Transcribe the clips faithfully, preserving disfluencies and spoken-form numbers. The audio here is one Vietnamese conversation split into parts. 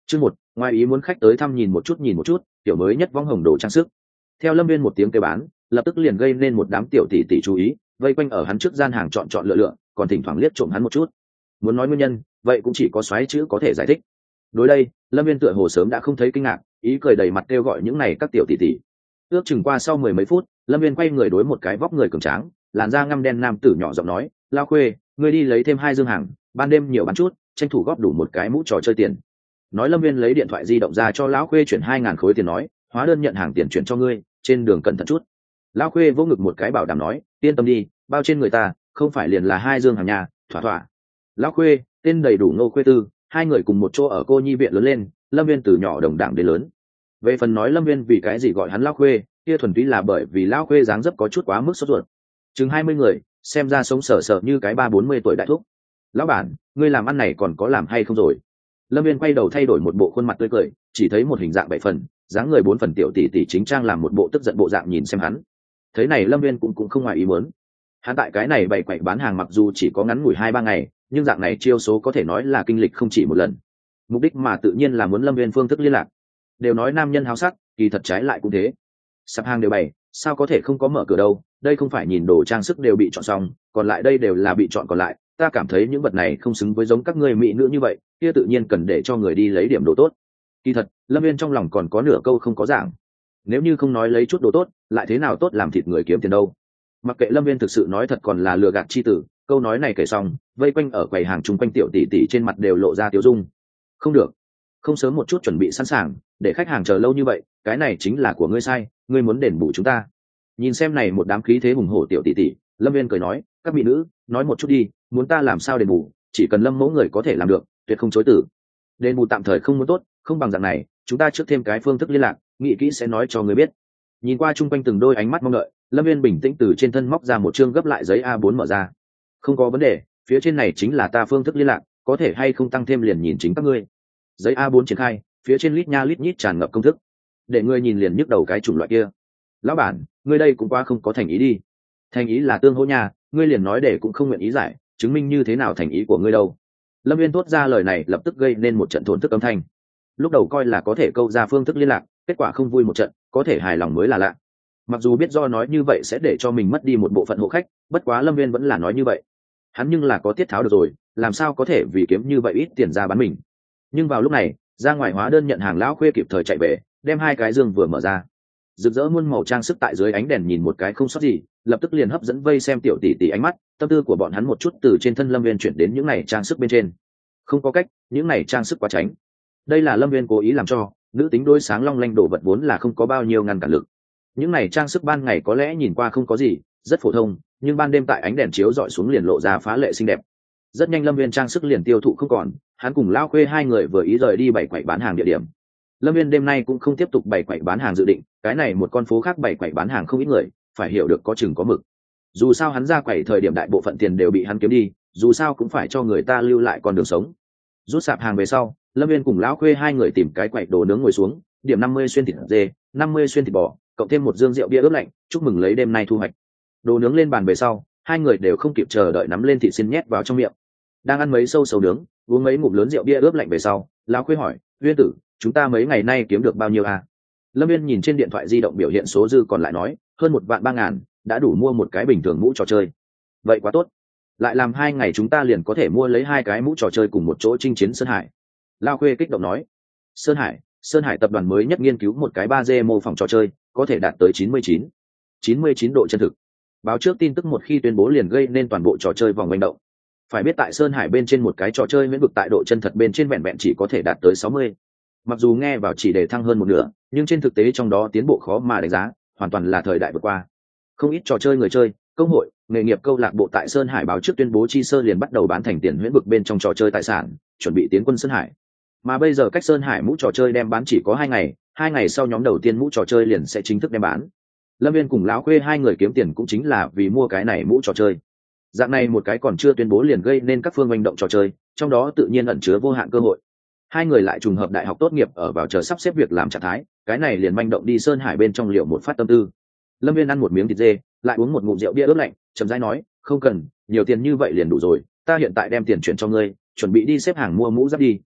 Chương một, ngoài ý muốn khách tới thăm nhìn một chút nhìn một chút, tiểu mới nhất võng hồng đồ trang sức. Theo Lâm Viên một tiếng kêu bán, lập tức liền gây nên một đám tiểu tỷ tỷ chú ý, vây quanh ở hắn trước gian hàng chọn chọn lựa lựa, còn thỉnh thoảng liếc trộm hắn một chút. Muốn nói nguyên nhân, vậy cũng chỉ có xoáy chữ có thể giải thích. Đối đây, Lâm Viên tựa hồ sớm đã không thấy kinh ngạc, ý cười đầy mặt kêu gọi những này các tiểu tỷ tỷ. Ước chừng qua sau mười mấy phút, Lâm Viên quay người đối một cái vóc người cường tráng, làn da ngăm đen nam tử nhỏ giọng nói, "Lao Khuê, ngươi đi lấy thêm hai dương hàng, ban đêm nhiều bán chút, tranh thủ góp đủ một cái mũ trò chơi tiền." Nói Lâm Viên lấy điện thoại di động ra cho lão Khuê chuyển hai ngàn khối tiền nói, "Hóa đơn nhận hàng tiền chuyển cho ngươi, trên đường cẩn thận chút." Lão Khuê vỗ ngực một cái bảo đảm nói, "Yên tâm đi, bao trên người ta, không phải liền là hai dương hàng nhà, thỏa thỏa." Lão Khuê, tên đầy đủ Ngô Khuê Tư, hai người cùng một chỗ ở cô nhi viện lớn lên, Lâm Viên từ nhỏ đồng đảng đến lớn. Về phần nói Lâm Viên vì cái gì gọi hắn Lão Khuê, kia thuần túy là bởi vì Lão Khuê dáng dấp có chút quá mức sốt ruột. Chừng hai mươi người, xem ra sống sờ sờ như cái ba bốn mươi tuổi đại thúc. "Lão bản, ngươi làm ăn này còn có làm hay không rồi?" Lâm Viên quay đầu thay đổi một bộ khuôn mặt tươi cười, chỉ thấy một hình dạng bảy phần, dáng người bốn phần tiểu tỷ tỷ chính trang làm một bộ tức giận bộ dạng nhìn xem hắn. Thế này Lâm Viên cũng cũng không ngoài ý muốn. Hắn tại cái này bày quậy bán hàng mặc dù chỉ có ngắn ngủi hai ba ngày, nhưng dạng này chiêu số có thể nói là kinh lịch không chỉ một lần. Mục đích mà tự nhiên là muốn Lâm Viên phương thức liên lạc. Đều nói nam nhân háo sắc, kỳ thật trái lại cũng thế. Sạp hàng đều bày, sao có thể không có mở cửa đâu, đây không phải nhìn đồ trang sức đều bị chọn xong, còn lại đây đều là bị chọn còn lại, ta cảm thấy những vật này không xứng với giống các ngươi mỹ nữ như vậy, kia tự nhiên cần để cho người đi lấy điểm đồ tốt. Kỳ thật, Lâm Viên trong lòng còn có nửa câu không có giảng. Nếu như không nói lấy chút đồ tốt, lại thế nào tốt làm thịt người kiếm tiền đâu. Mặc kệ Lâm Viên thực sự nói thật còn là lừa gạt chi tử, câu nói này kể xong, vây quanh ở quầy hàng chung quanh tiểu tỷ tỷ trên mặt đều lộ ra tiêu dung. Không được, không sớm một chút chuẩn bị sẵn sàng, để khách hàng chờ lâu như vậy, cái này chính là của ngươi sai, ngươi muốn đền bù chúng ta. Nhìn xem này một đám khí thế hùng hổ tiểu tỷ tỷ, Lâm Viên cười nói, "Các mỹ nữ, nói một chút đi, muốn ta làm sao đền bù, chỉ cần Lâm mẫu người có thể làm được, tuyệt không chối từ. Đền bù tạm thời không muốn tốt, không bằng dạng này, chúng ta trước thêm cái phương thức liên lạc, nghĩ kỹ sẽ nói cho người biết." Nhìn qua chung quanh từng đôi ánh mắt mong đợi, Lâm Viên bình tĩnh từ trên thân móc ra một chương gấp lại giấy a bốn mở ra. "Không có vấn đề, phía trên này chính là ta phương thức liên lạc, có thể hay không tăng thêm liền nhìn chính các ngươi." Giấy a bốn triển khai, phía trên lít nha lít nhít tràn ngập công thức. Để ngươi nhìn liền nhức đầu cái chủng loại kia. "Lão bản, ngươi đây cũng quá không có thành ý đi." "Thành ý là tương hỗ nha, ngươi liền nói để cũng không nguyện ý giải, chứng minh như thế nào thành ý của ngươi đâu." Lâm Viên thốt ra lời này lập tức gây nên một trận thổn thức âm thanh. Lúc đầu coi là có thể câu ra phương thức liên lạc, kết quả không vui một trận, có thể hài lòng mới là lạ. Mặc dù biết do nói như vậy sẽ để cho mình mất đi một bộ phận hộ khách, bất quá Lâm Viên vẫn là nói như vậy. Hắn nhưng là có tiết tháo được rồi, làm sao có thể vì kiếm như vậy ít tiền ra bán mình. Nhưng vào lúc này, ra ngoài hóa đơn nhận hàng lão Khuê kịp thời chạy về, đem hai cái dương vừa mở ra. Rực rỡ muôn màu trang sức tại dưới ánh đèn nhìn một cái không sót gì, lập tức liền hấp dẫn vây xem tiểu tỷ tỷ ánh mắt, tâm tư của bọn hắn một chút từ trên thân Lâm Viên chuyển đến những này trang sức bên trên. Không có cách, những này trang sức quá tránh. Đây là Lâm Viên cố ý làm cho, nữ tính đôi sáng long lanh đồ vật vốn là không có bao nhiêu ngăn cản lực. Những này trang sức ban ngày có lẽ nhìn qua không có gì, rất phổ thông, nhưng ban đêm tại ánh đèn chiếu dọi xuống liền lộ ra phá lệ xinh đẹp. Rất nhanh Lâm Viên trang sức liền tiêu thụ không còn, hắn cùng Lão Khuê hai người vừa ý rời đi bày quậy bán hàng địa điểm. Lâm Viên đêm nay cũng không tiếp tục bày quậy bán hàng dự định, cái này một con phố khác bày quậy bán hàng không ít người, phải hiểu được có chừng có mực. Dù sao hắn ra quậy thời điểm đại bộ phận tiền đều bị hắn kiếm đi, dù sao cũng phải cho người ta lưu lại con đường sống. Rút sạp hàng về sau, Lâm Viên cùng Lão Khuê hai người tìm cái quậy đồ nướng ngồi xuống, điểm năm mươi xuyên thịt dê, năm mươi xuyên thịt bò, cộng thêm một dương rượu bia ướp lạnh, chúc mừng lấy đêm nay thu hoạch. Đồ nướng lên bàn về sau, hai người đều không kịp chờ đợi nắm lên thịt xiên nhét vào trong miệng. Đang ăn mấy sâu sầu nướng, uống mấy ngụm lớn rượu bia ướp lạnh về sau, Lão Khuê hỏi, "Viên tử, chúng ta mấy ngày nay kiếm được bao nhiêu à?" Lâm Viên nhìn trên điện thoại di động biểu hiện số dư còn lại nói, "Hơn một vạn ba ngàn, đã đủ mua một cái bình thường mũ trò chơi." "Vậy quá tốt, lại làm hai ngày chúng ta liền có thể mua lấy hai cái mũ trò chơi cùng một chỗ chinh chiến Sơn Hải." Lão Khuê kích động nói. Sơn Hải, Sơn Hải tập đoàn mới nhất nghiên cứu một cái ba D mô phỏng trò chơi, có thể đạt tới chín mươi chín, chín mươi chín độ chân thực. Báo trước tin tức một khi tuyên bố liền gây nên toàn bộ trò chơi vòng manh động. Phải biết tại Sơn Hải bên trên một cái trò chơi miễn vực tại độ chân thật bên trên vẹn vẹn chỉ có thể đạt tới sáu mươi. Mặc dù nghe vào chỉ để thăng hơn một nửa, nhưng trên thực tế trong đó tiến bộ khó mà đánh giá, hoàn toàn là thời đại vượt qua. Không ít trò chơi người chơi, công hội, nghề nghiệp câu lạc bộ tại Sơn Hải báo trước tuyên bố chi sơ liền bắt đầu bán thành tiền huyễn vực bên trong trò chơi tài sản, chuẩn bị tiến quân Sơn Hải. Mà bây giờ cách Sơn Hải mũ trò chơi đem bán chỉ có hai ngày, hai ngày sau nhóm đầu tiên mũ trò chơi liền sẽ chính thức đem bán. Lâm Viên cùng Lão Khuê hai người kiếm tiền cũng chính là vì mua cái này mũ trò chơi. Dạng này một cái còn chưa tuyên bố liền gây nên các phương manh động trò chơi, trong đó tự nhiên ẩn chứa vô hạn cơ hội. Hai người lại trùng hợp đại học tốt nghiệp ở vào chờ sắp xếp việc làm trạng thái, cái này liền manh động đi Sơn Hải bên trong liệu một phát tâm tư. Lâm Viên ăn một miếng thịt dê, lại uống một ngụm rượu bia ướp lạnh, chậm rãi nói, "Không cần, nhiều tiền như vậy liền đủ rồi, ta hiện tại đem tiền chuyển cho ngươi, chuẩn bị đi xếp hàng mua mũ giáp đi,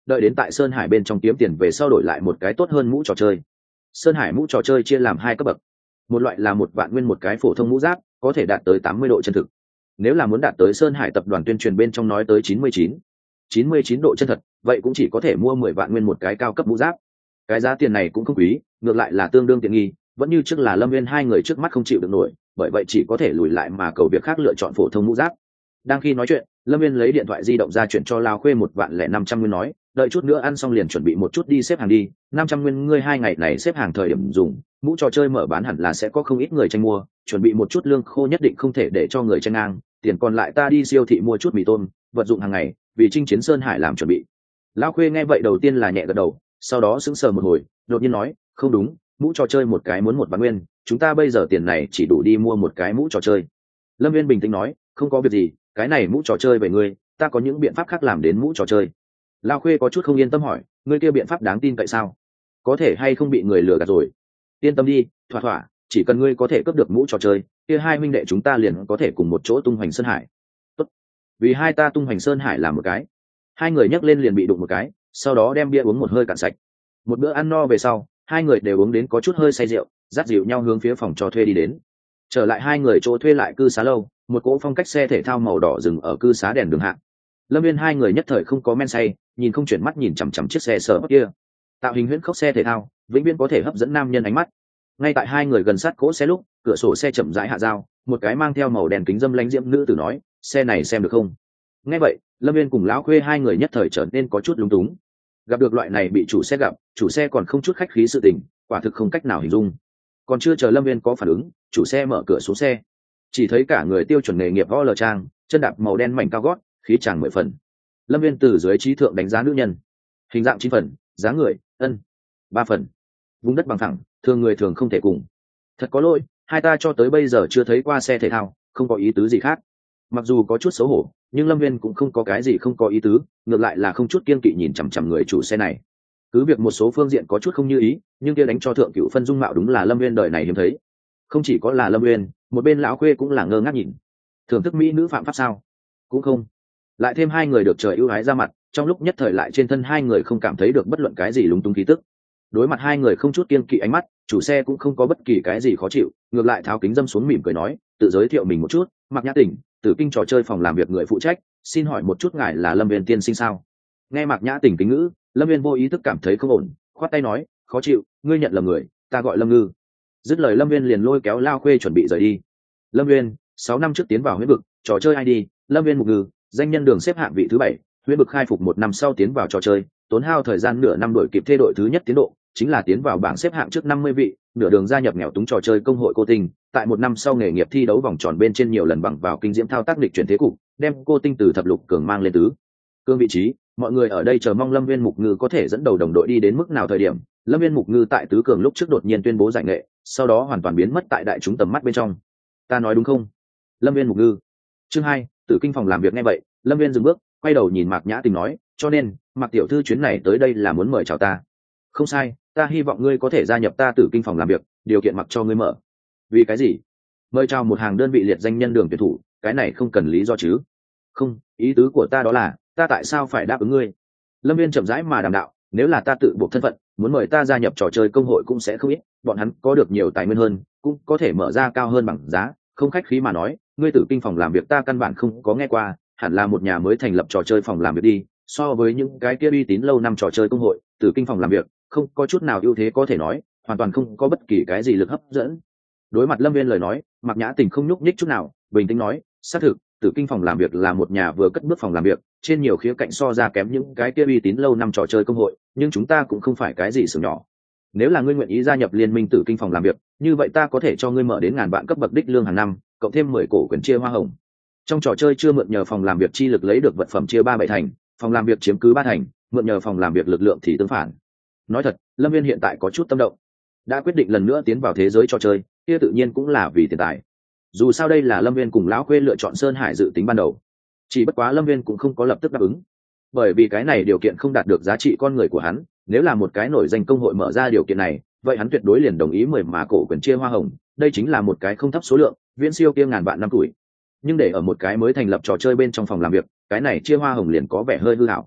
đợi đến tại Sơn Hải bên trong kiếm tiền về sau đổi lại một cái tốt hơn mũ trò chơi. Sơn Hải mũ trò chơi chia làm hai cấp bậc, một loại là một vạn nguyên một cái phổ thông mũ giáp, có thể đạt tới tám mươi độ chân thực. Nếu là muốn đạt tới Sơn Hải tập đoàn tuyên truyền bên trong nói tới chín mươi chín, chín mươi chín độ chân thật, vậy cũng chỉ có thể mua mười vạn nguyên một cái cao cấp mũ giáp. Cái giá tiền này cũng không quý, ngược lại là tương đương tiện nghi, vẫn như trước là Lâm Nguyên hai người trước mắt không chịu được nổi, bởi vậy chỉ có thể lùi lại mà cầu việc khác lựa chọn phổ thông mũ giáp. Đang khi nói chuyện, Lâm Nguyên lấy điện thoại di động ra chuyển cho Lao Khuê một vạn lẻ năm trăm nguyên nói, đợi chút nữa ăn xong liền chuẩn bị một chút đi xếp hàng đi, năm trăm nguyên ngươi hai ngày này xếp hàng thời điểm dùng, mũ trò chơi mở bán hẳn là sẽ có không ít người tranh mua, chuẩn bị một chút lương khô nhất định không thể để cho người tranh ngang, tiền còn lại ta đi siêu thị mua chút mì tôm, vật dụng hàng ngày, vì chinh chiến Sơn Hải làm chuẩn bị. Lao Khuê nghe vậy đầu tiên là nhẹ gật đầu, sau đó sững sờ một hồi, đột nhiên nói, không đúng, mũ trò chơi một cái muốn một vạn nguyên, chúng ta bây giờ tiền này chỉ đủ đi mua một cái mũ trò chơi. Lâm Viên bình tĩnh nói, không có việc gì, cái này mũ trò chơi về ngươi, ta có những biện pháp khác làm đến mũ trò chơi. Lao Khuê có chút không yên tâm hỏi, ngươi kia biện pháp đáng tin cậy sao? Có thể hay không bị người lừa gạt rồi? Yên tâm đi, thỏa thỏa, chỉ cần ngươi có thể cướp được mũ trò chơi, kia hai huynh đệ chúng ta liền có thể cùng một chỗ tung hoành Sơn Hải. Tốt, vì hai ta tung hoành Sơn Hải làm một cái. Hai người nhấc lên liền bị đụng một cái, sau đó đem bia uống một hơi cạn sạch. Một bữa ăn no về sau, hai người đều uống đến có chút hơi say rượu, dắt dịu nhau hướng phía phòng trò thuê đi đến. Trở lại hai người chỗ thuê lại cư xá lâu, một cỗ phong cách xe thể thao màu đỏ dừng ở cư xá đèn đường hạng. Lâm Viên hai người nhất thời không có men say, nhìn không chuyển mắt nhìn chằm chằm chiếc xe sở kia. Tạo hình huyễn khốc xe thể thao, vĩnh viễn có thể hấp dẫn nam nhân ánh mắt. Ngay tại hai người gần sát cỗ xe lúc, cửa sổ xe chậm rãi hạ dao, một cái mang theo màu đèn kính dâm lánh diễm nữ tử nói, xe này xem được không? Nghe vậy, Lâm Viên cùng lão Khuê hai người nhất thời trở nên có chút lúng túng. Gặp được loại này bị chủ xe gặp, chủ xe còn không chút khách khí sự tình, quả thực không cách nào hình dung. Còn chưa chờ Lâm Viên có phản ứng, chủ xe mở cửa xuống xe, chỉ thấy cả người tiêu chuẩn nghề nghiệp võ lờ trang, chân đạp màu đen mảnh cao gót, khí chàng mười phần. Lâm Viên từ dưới trí thượng đánh giá nữ nhân, hình dạng chín phần, dáng người ân ba phần, vùng đất bằng thẳng, thường người thường không thể cùng. Thật có lỗi, hai ta cho tới bây giờ chưa thấy qua xe thể thao, không có ý tứ gì khác. Mặc dù có chút xấu hổ, nhưng Lâm Viên cũng không có cái gì không có ý tứ, ngược lại là không chút kiên kỵ nhìn chằm chằm người chủ xe này. Cứ việc một số phương diện có chút không như ý, nhưng kia đánh cho thượng cựu phân dung mạo đúng là Lâm Viên đời này hiếm thấy. Không chỉ có là Lâm Viên, một bên lão Khuê cũng là ngơ ngác nhìn. Thưởng thức mỹ nữ phạm pháp sao? Cũng không. Lại thêm hai người được trời ưu ái ra mặt, trong lúc nhất thời lại trên thân hai người không cảm thấy được bất luận cái gì lúng túng khí tức. Đối mặt hai người không chút kiên kỵ ánh mắt, chủ xe cũng không có bất kỳ cái gì khó chịu, ngược lại tháo kính dâm xuống mỉm cười nói, tự giới thiệu mình một chút, Mạc Nhã Tỉnh, Tử Kinh trò chơi phòng làm việc người phụ trách, xin hỏi một chút ngài là Lâm Viên tiên sinh sao? Nghe Mạc Nhã Tỉnh kính ngữ, Lâm Viên vô ý thức cảm thấy không ổn, khoát tay nói, khó chịu, ngươi nhận lầm người, ta gọi Lâm Ngư. Dứt lời Lâm Viên liền lôi kéo Lao Khuê chuẩn bị rời đi. Lâm Viên, sáu năm trước tiến vào huyễn vực, trò chơi i đê, Lâm Viên Mục Ngư, danh nhân đường xếp hạng vị thứ bảy, huyễn vực khai phục một năm sau tiến vào trò chơi, tốn hao thời gian nửa năm đổi kịp thê đội thứ nhất tiến độ, chính là tiến vào bảng xếp hạng trước năm mươi vị, nửa đường gia nhập nghèo túng trò chơi công hội Cô Tinh, tại một năm sau nghề nghiệp thi đấu vòng tròn bên trên nhiều lần bằng vào kinh diễm thao tác lịch chuyển thế cục, đem Cô Tinh từ thập lục cường mang lên tứ cương vị trí. Mọi người ở đây chờ mong Lâm Viên Mục Ngư có thể dẫn đầu đồng đội đi đến mức nào thời điểm, Lâm Viên Mục Ngư tại tứ cường lúc trước đột nhiên tuyên bố giải nghệ, sau đó hoàn toàn biến mất tại đại chúng tầm mắt bên trong. Ta nói đúng không? Lâm Viên Mục Ngư. Chương hai, Tử Kinh phòng làm việc nghe vậy, Lâm Viên dừng bước, quay đầu nhìn Mạc Nhã Tình nói, cho nên, Mạc tiểu thư chuyến này tới đây là muốn mời chào ta. Không sai, ta hy vọng ngươi có thể gia nhập ta Tử Kinh phòng làm việc, điều kiện mặc cho ngươi mở. Vì cái gì? Mời chào một hàng đơn vị liệt danh nhân đường tuyển thủ, cái này không cần lý do chứ? Không, ý tứ của ta đó là, ta tại sao phải đáp ứng ngươi? Lâm Viên chậm rãi mà đàm đạo, nếu là ta tự buộc thân phận, muốn mời ta gia nhập trò chơi công hội cũng sẽ không ít, bọn hắn có được nhiều tài nguyên hơn, cũng có thể mở ra cao hơn bằng giá, không khách khí mà nói, ngươi Tử Kinh phòng làm việc ta căn bản không có nghe qua, hẳn là một nhà mới thành lập trò chơi phòng làm việc đi, so với những cái kia uy tín lâu năm trò chơi công hội, Tử Kinh phòng làm việc không có chút nào ưu thế có thể nói, hoàn toàn không có bất kỳ cái gì lực hấp dẫn. Đối mặt Lâm Viên lời nói, Mạc Nhã Tình không nhúc nhích chút nào, bình tĩnh nói, xác thực, Tử Kinh phòng làm việc là một nhà vừa cất bước phòng làm việc, trên nhiều khía cạnh so ra kém những cái kia uy tín lâu năm trò chơi công hội, nhưng chúng ta cũng không phải cái gì xưởng nhỏ. Nếu là ngươi nguyện ý gia nhập liên minh Tử Kinh phòng làm việc, như vậy ta có thể cho ngươi mở đến ngàn vạn cấp bậc đích lương hàng năm, cộng thêm mười cổ quyền chia hoa hồng. Trong trò chơi chưa mượn nhờ phòng làm việc chi lực lấy được vật phẩm chia ba bảy thành, phòng làm việc chiếm cứ ba thành, mượn nhờ phòng làm việc lực lượng thì tương phản. Nói thật, Lâm Viên hiện tại có chút tâm động, đã quyết định lần nữa tiến vào thế giới trò chơi, kia tự nhiên cũng là vì tiền tài. Dù sao đây là Lâm Viên cùng lão Khuê lựa chọn Sơn Hải dự tính ban đầu, chỉ bất quá Lâm Viên cũng không có lập tức đáp ứng, bởi vì cái này điều kiện không đạt được giá trị con người của hắn. Nếu là một cái nổi danh công hội mở ra điều kiện này, vậy hắn tuyệt đối liền đồng ý mười mà cổ quyền chia hoa hồng, đây chính là một cái không thấp số lượng, viễn siêu kia ngàn vạn năm tuổi. Nhưng để ở một cái mới thành lập trò chơi bên trong phòng làm việc, cái này chia hoa hồng liền có vẻ hơi hư hảo.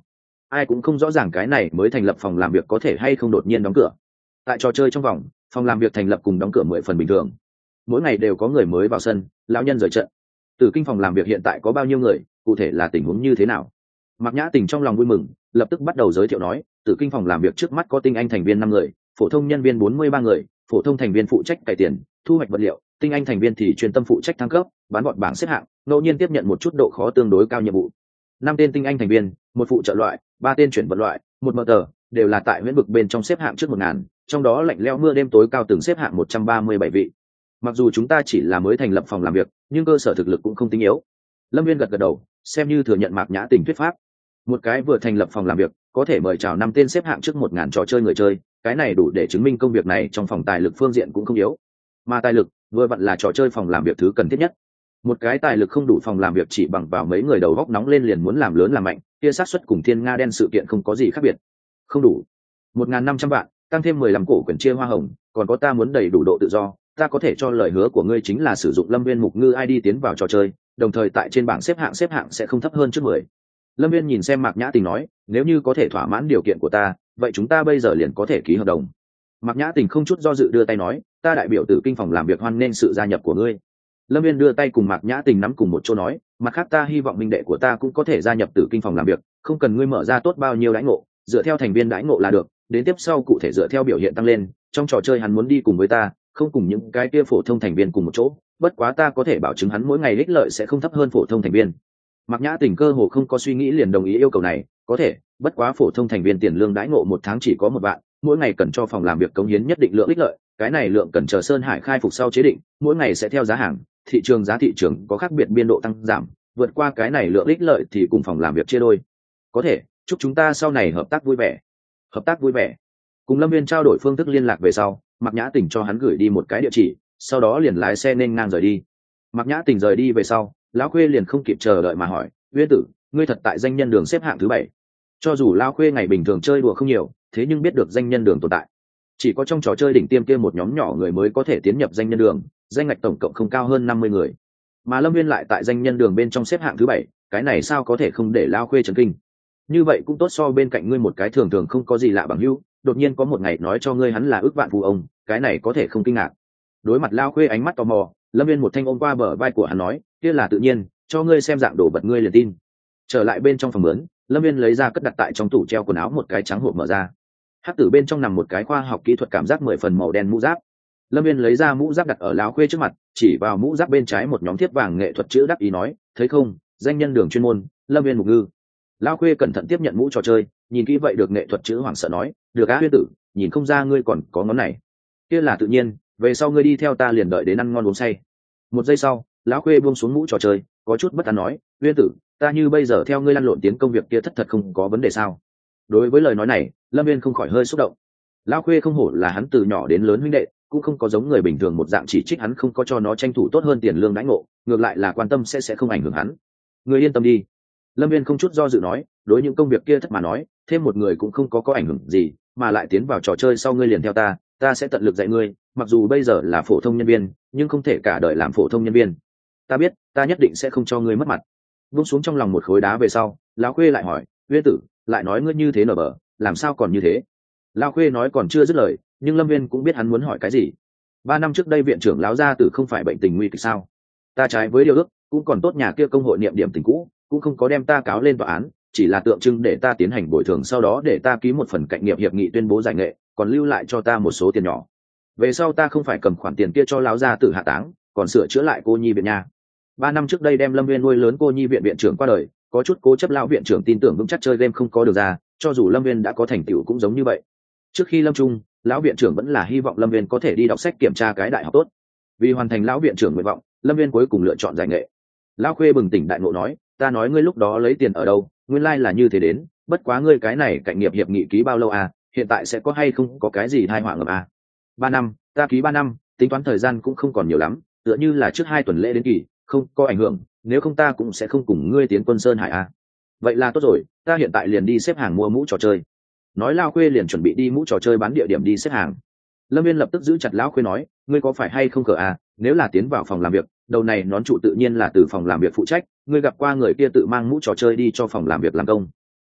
ai cũng không rõ ràng cái này mới thành lập phòng làm việc có thể hay không đột nhiên đóng cửa. Tại trò chơi trong vòng, phòng làm việc thành lập cùng đóng cửa mười phần bình thường, mỗi ngày đều có người mới vào sân, lão nhân rời trận. Tử Kinh phòng làm việc hiện tại có bao nhiêu người, cụ thể là tình huống như thế nào? Mạc Nhã Tình trong lòng vui mừng, lập tức bắt đầu giới thiệu nói, Tử Kinh phòng làm việc trước mắt có tinh anh thành viên năm người, phổ thông nhân viên bốn mươi ba người, phổ thông thành viên phụ trách cải tiền, thu hoạch vật liệu, tinh anh thành viên thì chuyên tâm phụ trách thăng cấp, bán gọn bảng xếp hạng, ngẫu nhiên tiếp nhận một chút độ khó tương đối cao nhiệm vụ. Năm tên tinh anh thành viên, một phụ trợ loại, ba tên chuyển vật loại, một mờ tờ, đều là tại huyễn vực bên trong xếp hạng trước một ngàn, trong đó lạnh lẽo mưa đêm tối cao từng xếp hạng một trăm ba mươi bảy vị. Mặc dù chúng ta chỉ là mới thành lập phòng làm việc, nhưng cơ sở thực lực cũng không tính yếu. Lâm Viên gật gật đầu, xem như thừa nhận Mạc Nhã Tình thuyết pháp. Một cái vừa thành lập phòng làm việc, có thể mời chào năm tên xếp hạng trước một ngàn trò chơi người chơi, cái này đủ để chứng minh công việc này trong phòng tài lực phương diện cũng không yếu. Mà tài lực, vừa vặn là trò chơi phòng làm việc thứ cần thiết nhất. Một cái tài lực không đủ phòng làm việc chỉ bằng vào mấy người đầu góc nóng lên liền muốn làm lớn làm mạnh, kia xác suất cùng Thiên Nga đen sự kiện không có gì khác biệt. Không đủ. một nghìn năm trăm vạn, tăng thêm mười lăm cổ quyền chia hoa hồng, còn có ta muốn đầy đủ độ tự do, ta có thể cho lời hứa của ngươi chính là sử dụng Lâm Viên Mục Ngư i đê tiến vào trò chơi, đồng thời tại trên bảng xếp hạng xếp hạng sẽ không thấp hơn trước mười. Lâm Viên nhìn xem Mạc Nhã Tình nói, nếu như có thể thỏa mãn điều kiện của ta, vậy chúng ta bây giờ liền có thể ký hợp đồng. Mạc Nhã Tình không chút do dự đưa tay nói, ta đại biểu Tử Kinh phòng làm việc hoan nghênh sự gia nhập của ngươi. Lâm Viên đưa tay cùng Mạc Nhã Tình nắm cùng một chỗ nói, mặt khác ta hy vọng minh đệ của ta cũng có thể gia nhập Tử Kinh phòng làm việc, không cần ngươi mở ra tốt bao nhiêu đãi ngộ, dựa theo thành viên đãi ngộ là được, đến tiếp sau cụ thể dựa theo biểu hiện tăng lên, trong trò chơi hắn muốn đi cùng với ta, không cùng những cái kia phổ thông thành viên cùng một chỗ, bất quá ta có thể bảo chứng hắn mỗi ngày ích lợi sẽ không thấp hơn phổ thông thành viên. Mạc Nhã Tình cơ hồ không có suy nghĩ liền đồng ý yêu cầu này, có thể, bất quá phổ thông thành viên tiền lương đãi ngộ một tháng chỉ có một vạn, mỗi ngày cần cho phòng làm việc cống hiến nhất định lượng ích lợi, cái này lượng cần chờ Sơn Hải khai phục sau chế định, mỗi ngày sẽ theo giá hàng, thị trường giá thị trường có khác biệt biên độ tăng giảm, vượt qua cái này lượng ích lợi thì cùng phòng làm việc chia đôi. Có thể, chúc chúng ta sau này hợp tác vui vẻ. Hợp tác vui vẻ. Cùng Lâm Viên trao đổi phương thức liên lạc về sau, Mạc Nhã Tình cho hắn gửi đi một cái địa chỉ, sau đó liền lái xe nên ngang rời đi. Mạc Nhã Tình rời đi về sau, lão Khuê liền không kịp chờ đợi mà hỏi, Uyên tử, ngươi thật tại danh nhân đường xếp hạng thứ bảy? Cho dù lão Khuê ngày bình thường chơi đùa không nhiều, thế nhưng biết được danh nhân đường tồn tại. Chỉ có trong trò chơi đỉnh tiêm kia một nhóm nhỏ người mới có thể tiến nhập danh nhân đường, danh ngạch tổng cộng không cao hơn năm mươi người. Mà Lâm Viên lại tại danh nhân đường bên trong xếp hạng thứ bảy, cái này sao có thể không để lão Khuê chấn kinh. Như vậy cũng tốt so bên cạnh ngươi một cái thường thường không có gì lạ bằng hữu, đột nhiên có một ngày nói cho ngươi hắn là ước vạn phú ông, cái này có thể không kinh ngạc. Đối mặt lão Khuê ánh mắt tò mò, Lâm Viên một thanh ôm qua bờ vai của hắn nói, kia là tự nhiên, cho ngươi xem dạng đồ vật ngươi liền tin. Trở lại bên trong phòng mướn, Lâm Viên lấy ra cất đặt tại trong tủ treo quần áo một cái trắng hộp mở ra. Hắc tử bên trong nằm một cái khoa học kỹ thuật cảm giác mười phần màu đen mũ giáp. Lâm Viên lấy ra mũ giáp đặt ở lão Khuê trước mặt, chỉ vào mũ giáp bên trái một nhóm thiếp vàng nghệ thuật chữ đắc ý nói, thấy không, danh nhân đường chuyên môn, Lâm Viên Mục Ngư. Lão Khuê cẩn thận tiếp nhận mũ trò chơi, nhìn kỹ vậy được nghệ thuật chữ hoảng sợ nói, được á Huyên tử, nhìn không ra ngươi còn có ngón này. Kia là tự nhiên, về sau ngươi đi theo ta liền đợi đến ăn ngon uống say. Một giây sau, lão Khuê buông xuống mũ trò chơi, có chút bất an nói, Huyên tử, ta như bây giờ theo ngươi lăn lộn tiến công việc kia thất thật không có vấn đề sao? Đối với lời nói này, Lâm Viên không khỏi hơi xúc động. Lão Khuê không hổ là hắn từ nhỏ đến lớn huynh đệ, cũng không có giống người bình thường một dạng chỉ trích hắn không có cho nó tranh thủ tốt hơn tiền lương đãi ngộ, ngược lại là quan tâm sẽ sẽ không ảnh hưởng hắn. Ngươi yên tâm đi. Lâm Viên không chút do dự nói, đối những công việc kia thất mà nói, thêm một người cũng không có có ảnh hưởng gì, mà lại tiến vào trò chơi sau ngươi liền theo ta, ta sẽ tận lực dạy ngươi, mặc dù bây giờ là phổ thông nhân viên, nhưng không thể cả đời làm phổ thông nhân viên. Ta biết, ta nhất định sẽ không cho ngươi mất mặt. Buông xuống trong lòng một khối đá về sau, lão Khuê lại hỏi, Uyên tử, lại nói ngươi như thế nở bờ, làm sao còn như thế? Lão Khuê nói còn chưa dứt lời, nhưng Lâm Viên cũng biết hắn muốn hỏi cái gì. Ba năm trước đây viện trưởng lão gia tử không phải bệnh tình nguy kịch sao? Ta trái với điều ước, cũng còn tốt nhà kia công hội niệm điểm tình cũ, cũng không có đem ta cáo lên tòa án, chỉ là tượng trưng để ta tiến hành bồi thường, sau đó để ta ký một phần cạnh nghiệp hiệp nghị tuyên bố giải nghệ, còn lưu lại cho ta một số tiền nhỏ. Về sau ta không phải cầm khoản tiền kia cho lão gia tử hạ táng, còn sửa chữa lại cô nhi viện nha. Ba năm trước đây đem Lâm Viên nuôi lớn cô nhi viện viện trưởng qua đời, có chút cố chấp lão viện trưởng tin tưởng vững chắc chơi game không có được ra, cho dù Lâm Viên đã có thành tựu cũng giống như vậy. Trước khi lâm trung, lão viện trưởng vẫn là hy vọng Lâm Viên có thể đi đọc sách kiểm tra cái đại học tốt. Vì hoàn thành lão viện trưởng nguyện vọng, Lâm Viên cuối cùng lựa chọn giải nghệ. Lão Khuê bừng tỉnh đại ngộ nói, ta nói ngươi lúc đó lấy tiền ở đâu, nguyên lai là như thế đến, bất quá ngươi cái này cạnh nghiệp hiệp nghị ký bao lâu à, hiện tại sẽ có hay không có cái gì tai họa ngầm à? Ba năm, ta ký ba năm, tính toán thời gian cũng không còn nhiều lắm, tựa như là trước hai tuần lễ đến kỳ, không có ảnh hưởng, nếu không ta cũng sẽ không cùng ngươi tiến quân Sơn Hải à. Vậy là tốt rồi, ta hiện tại liền đi xếp hàng mua mũ trò chơi. Nói Lão Khuê liền chuẩn bị đi mũ trò chơi bán địa điểm đi xếp hàng. Lâm Viên lập tức giữ chặt Lão Khuê nói, ngươi có phải hay không cờ à, nếu là tiến vào phòng làm việc, đầu này nón trụ tự nhiên là từ phòng làm việc phụ trách, ngươi gặp qua người kia tự mang mũ trò chơi đi cho phòng làm việc làm công.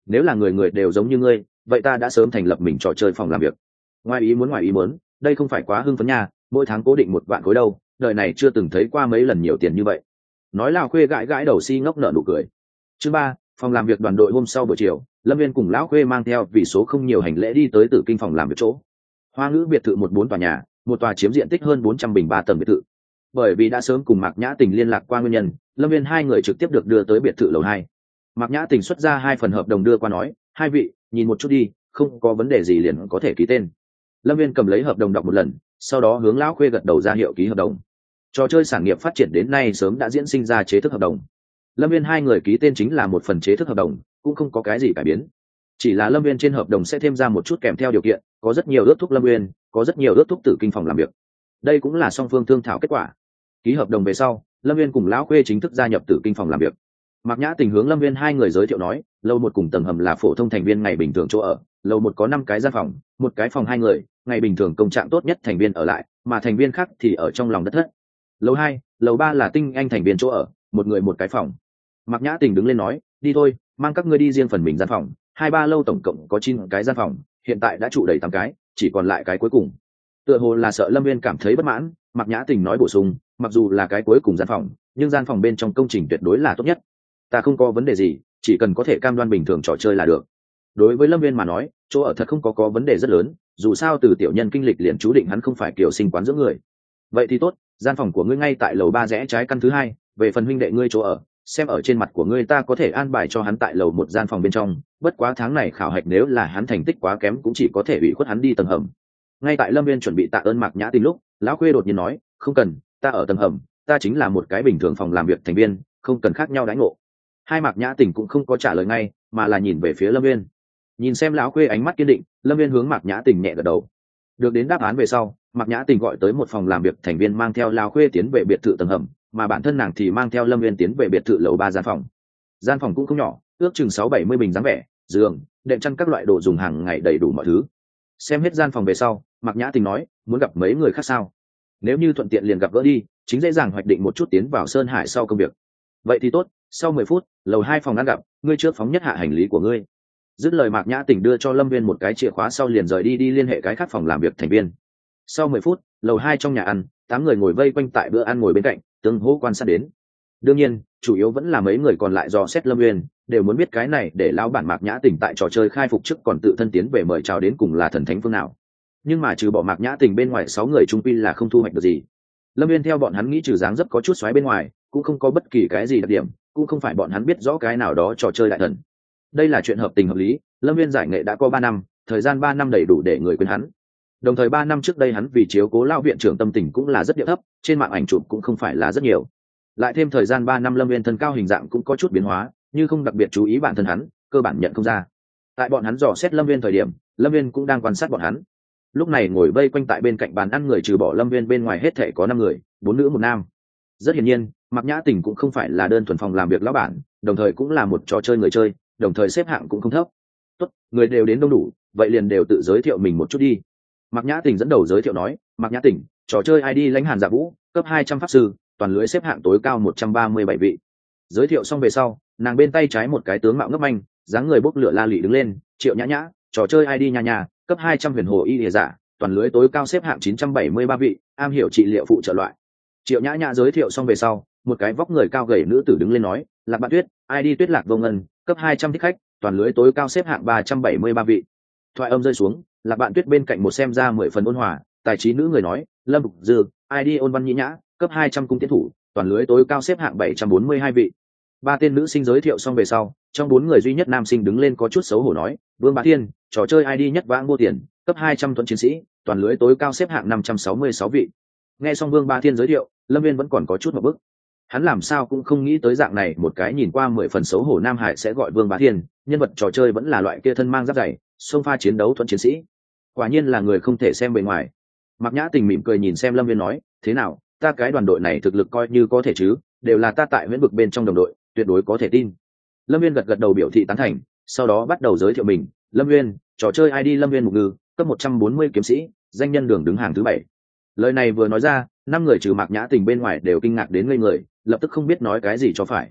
nếu là người người đều giống như ngươi vậy ta đã sớm thành lập mình trò chơi phòng làm việc. Ngoài ý muốn ngoài ý muốn, đây không phải quá hưng phấn nha, mỗi tháng cố định một vạn khối đâu, đời này chưa từng thấy qua mấy lần nhiều tiền như vậy. Nói Lão Khuê gãi gãi đầu si ngốc nở nụ cười. Chương ba, phòng làm việc đoàn đội. Hôm sau buổi chiều, Lâm Viên cùng Lão Khuê mang theo vì số không nhiều hành lễ đi tới Tử Kinh phòng làm việc chỗ. Hoa Ngữ biệt thự một bốn tòa nhà, một tòa chiếm diện tích hơn bốn trăm bình ba tầng biệt thự. Bởi vì đã sớm cùng Mạc Nhã Tình liên lạc qua nguyên nhân, Lâm Viên hai người trực tiếp được đưa tới biệt thự lầu hai. Mạc Nhã Tình xuất ra hai phần hợp đồng đưa qua nói, hai vị nhìn một chút đi, không có vấn đề gì liền có thể ký tên. Lâm Viên cầm lấy hợp đồng đọc một lần, sau đó hướng Lão Khuê gật đầu ra hiệu ký hợp đồng. Trò chơi sản nghiệp phát triển đến nay sớm đã diễn sinh ra chế thức hợp đồng. Lâm Viên hai người ký tên chính là một phần chế thức hợp đồng, cũng không có cái gì cải biến. Chỉ là Lâm Viên trên hợp đồng sẽ thêm ra một chút kèm theo điều kiện, có rất nhiều ước thúc Lâm Viên, có rất nhiều ước thúc Tử Kinh phòng làm việc. Đây cũng là song phương thương thảo kết quả. Ký hợp đồng về sau, Lâm Viên cùng Lão Khuê chính thức gia nhập Tử Kinh phòng làm việc. Mạc Nhã Tình hướng Lâm Viên hai người giới thiệu nói, lầu một cùng tầng hầm là phổ thông thành viên ngày bình thường chỗ ở, lầu một có năm cái gian phòng, một cái phòng hai người, ngày bình thường công trạng tốt nhất thành viên ở lại, mà thành viên khác thì ở trong lòng đất thất. Lầu hai, lầu ba là tinh anh thành viên chỗ ở, một người một cái phòng. Mạc Nhã Tình đứng lên nói, đi thôi, mang các ngươi đi riêng phần mình gian phòng, hai ba lâu tổng cộng có chín cái gian phòng, hiện tại đã trụ đầy tám cái, chỉ còn lại cái cuối cùng. Tựa hồ là sợ Lâm Viên cảm thấy bất mãn, Mạc Nhã Tình nói bổ sung, mặc dù là cái cuối cùng gian phòng, nhưng gian phòng bên trong công trình tuyệt đối là tốt nhất. Ta không có vấn đề gì, chỉ cần có thể cam đoan bình thường trò chơi là được. Đối với Lâm Viên mà nói, chỗ ở thật không có có vấn đề rất lớn, dù sao từ tiểu nhân kinh lịch liền chú định hắn không phải kiểu sinh quán dưỡng người. Vậy thì tốt, gian phòng của ngươi ngay tại lầu ba rẽ trái căn thứ hai, về phần huynh đệ ngươi chỗ ở, xem ở trên mặt của ngươi ta có thể an bài cho hắn tại lầu một gian phòng bên trong, bất quá tháng này khảo hạch nếu là hắn thành tích quá kém cũng chỉ có thể ủy khuất hắn đi tầng hầm. Ngay tại Lâm Viên chuẩn bị tạ ơn Mạc Nhã Tình lúc, Lão Khuê đột nhiên nói, không cần, ta ở tầng hầm, ta chính là một cái bình thường phòng làm việc thành viên, không cần khác nhau đãi ngộ. Hai Mạc Nhã Tình cũng không có trả lời ngay, mà là nhìn về phía Lâm Viên. Nhìn xem Lão Khuê ánh mắt kiên định, Lâm Viên hướng Mạc Nhã Tình nhẹ gật đầu. Được đến đáp án về sau, Mạc Nhã Tình gọi tới một phòng làm việc thành viên mang theo Lão Khuê tiến về biệt thự tầng hầm, mà bản thân nàng thì mang theo Lâm Viên tiến về biệt thự lầu ba gian phòng. Gian phòng cũng không nhỏ, ước chừng sáu bảy mươi bình dáng vẻ, giường, đệm chăn các loại đồ dùng hàng ngày đầy đủ mọi thứ. Xem hết gian phòng về sau, Mạc Nhã Tình nói, muốn gặp mấy người khác sao? Nếu như thuận tiện liền gặp gỡ đi, chính dễ dàng hoạch định một chút tiến vào Sơn Hải sau công việc. Vậy thì tốt, sau mười phút, lầu hai phòng ăn gặp, ngươi trước phóng nhất hạ hành lý của ngươi. Dứt lời, Mạc Nhã Tình đưa cho Lâm Viên một cái chìa khóa sau liền rời đi đi liên hệ cái khác phòng làm việc thành viên. Sau mười phút, lầu hai trong nhà ăn, tám người ngồi vây quanh tại bữa ăn ngồi bên cạnh, tương hỗ quan sát đến. Đương nhiên, chủ yếu vẫn là mấy người còn lại dò xét Lâm Viên, đều muốn biết cái này để lão bản Mạc Nhã Tình tại trò chơi khai phục trước còn tự thân tiến về mời chào đến cùng là thần thánh phương nào. Nhưng mà trừ bỏ Mạc Nhã Tình bên ngoài sáu người trung quy là không thu hoạch được gì. Lâm Viên theo bọn hắn nghĩ trừ dáng dấp có chút xoáy bên ngoài, cũng không có bất kỳ cái gì đặc điểm, cũng không phải bọn hắn biết rõ cái nào đó trò chơi đại thần. Đây là chuyện hợp tình hợp lý, Lâm Viên giải nghệ đã có ba năm, thời gian ba năm đầy đủ để người quên hắn. Đồng thời ba năm trước đây hắn vì chiếu cố lão viện trưởng tâm tình cũng là rất điệu thấp, trên mạng ảnh chụp cũng không phải là rất nhiều. Lại thêm thời gian ba năm Lâm Viên thân cao hình dạng cũng có chút biến hóa, như không đặc biệt chú ý bản thân hắn, cơ bản nhận không ra. Tại bọn hắn dò xét Lâm Viên thời điểm, Lâm Viên cũng đang quan sát bọn hắn. Lúc này ngồi vây quanh tại bên cạnh bàn ăn người trừ bỏ Lâm Viên bên ngoài hết thể có năm người, bốn nữ một nam. Rất hiển nhiên, Mạc Nhã Tình cũng không phải là đơn thuần phòng làm việc lão bản, đồng thời cũng là một trò chơi người chơi, đồng thời xếp hạng cũng không thấp. Tốt, người đều đến đông đủ, vậy liền đều tự giới thiệu mình một chút đi. Mạc Nhã Tình dẫn đầu giới thiệu nói, Mạc Nhã Tình, trò chơi i đê Lãnh Hàn Dạ Vũ, cấp hai trăm pháp sư, toàn lưới xếp hạng tối cao một trăm ba mươi bảy vị. Giới thiệu xong về sau, nàng bên tay trái một cái tướng mạo ngấp anh, dáng người bốc lửa la lị đứng lên, Triệu Nhã Nhã, trò chơi i đê nha nha, cấp hai trăm huyền hồ y lìa giả, toàn lưới tối cao xếp hạng chín trăm bảy mươi ba vị, am hiểu trị liệu phụ trợ loại. Triệu Nhã Nhã giới thiệu xong về sau, một cái vóc người cao gầy nữ tử đứng lên nói, Lạc Bạn Tuyết, i đê Tuyết Lạc Vô Ngân, cấp hai trăm thích khách, toàn lưới tối cao xếp hạng ba trăm bảy mươi ba vị. Thoại âm rơi xuống, Lạc Bạn Tuyết bên cạnh một xem ra mười phần ôn hòa, tài trí nữ người nói, Lâm Bục Dư, i đê Ôn Văn Nhĩ Nhã, cấp hai trăm cung tiến thủ, toàn lưới tối cao xếp hạng bảy trăm bốn mươi hai vị. Ba tên nữ sinh giới thiệu xong về sau, trong bốn người duy nhất nam sinh đứng lên có chút xấu hổ nói, Vương Bá Thiên, trò chơi i đê nhất vãng vô tiền, cấp hai trăm thuẫn chiến sĩ, toàn lưới tối cao xếp hạng năm trăm sáu mươi sáu vị. Nghe xong Vương Bá Thiên giới thiệu, Lâm Viên vẫn còn có chút một bức. Hắn làm sao cũng không nghĩ tới dạng này một cái nhìn qua mười phần xấu hổ Nam Hải sẽ gọi Vương Bá Thiên, nhân vật trò chơi vẫn là loại kia thân mang giáp dày, xông pha chiến đấu thuẫn chiến sĩ. Quả nhiên là người không thể xem bề ngoài. Mạc Nhã Tình mỉm cười nhìn xem Lâm Viên nói, thế nào, ta cái đoàn đội này thực lực coi như có thể chứ, đều là ta tại huyễn vực bên trong đồng đội, tuyệt đối có thể tin. Lâm Viên gật gật đầu biểu thị tán thành, sau đó bắt đầu giới thiệu mình, Lâm Viên, trò chơi i đê Lâm Viên Mục Ngư, cấp một trăm bốn mươi kiếm sĩ, danh nhân đường đứng hàng thứ bảy. Lời này vừa nói ra, năm người trừ Mạc Nhã Tình bên ngoài đều kinh ngạc đến ngây người, lập tức không biết nói cái gì cho phải.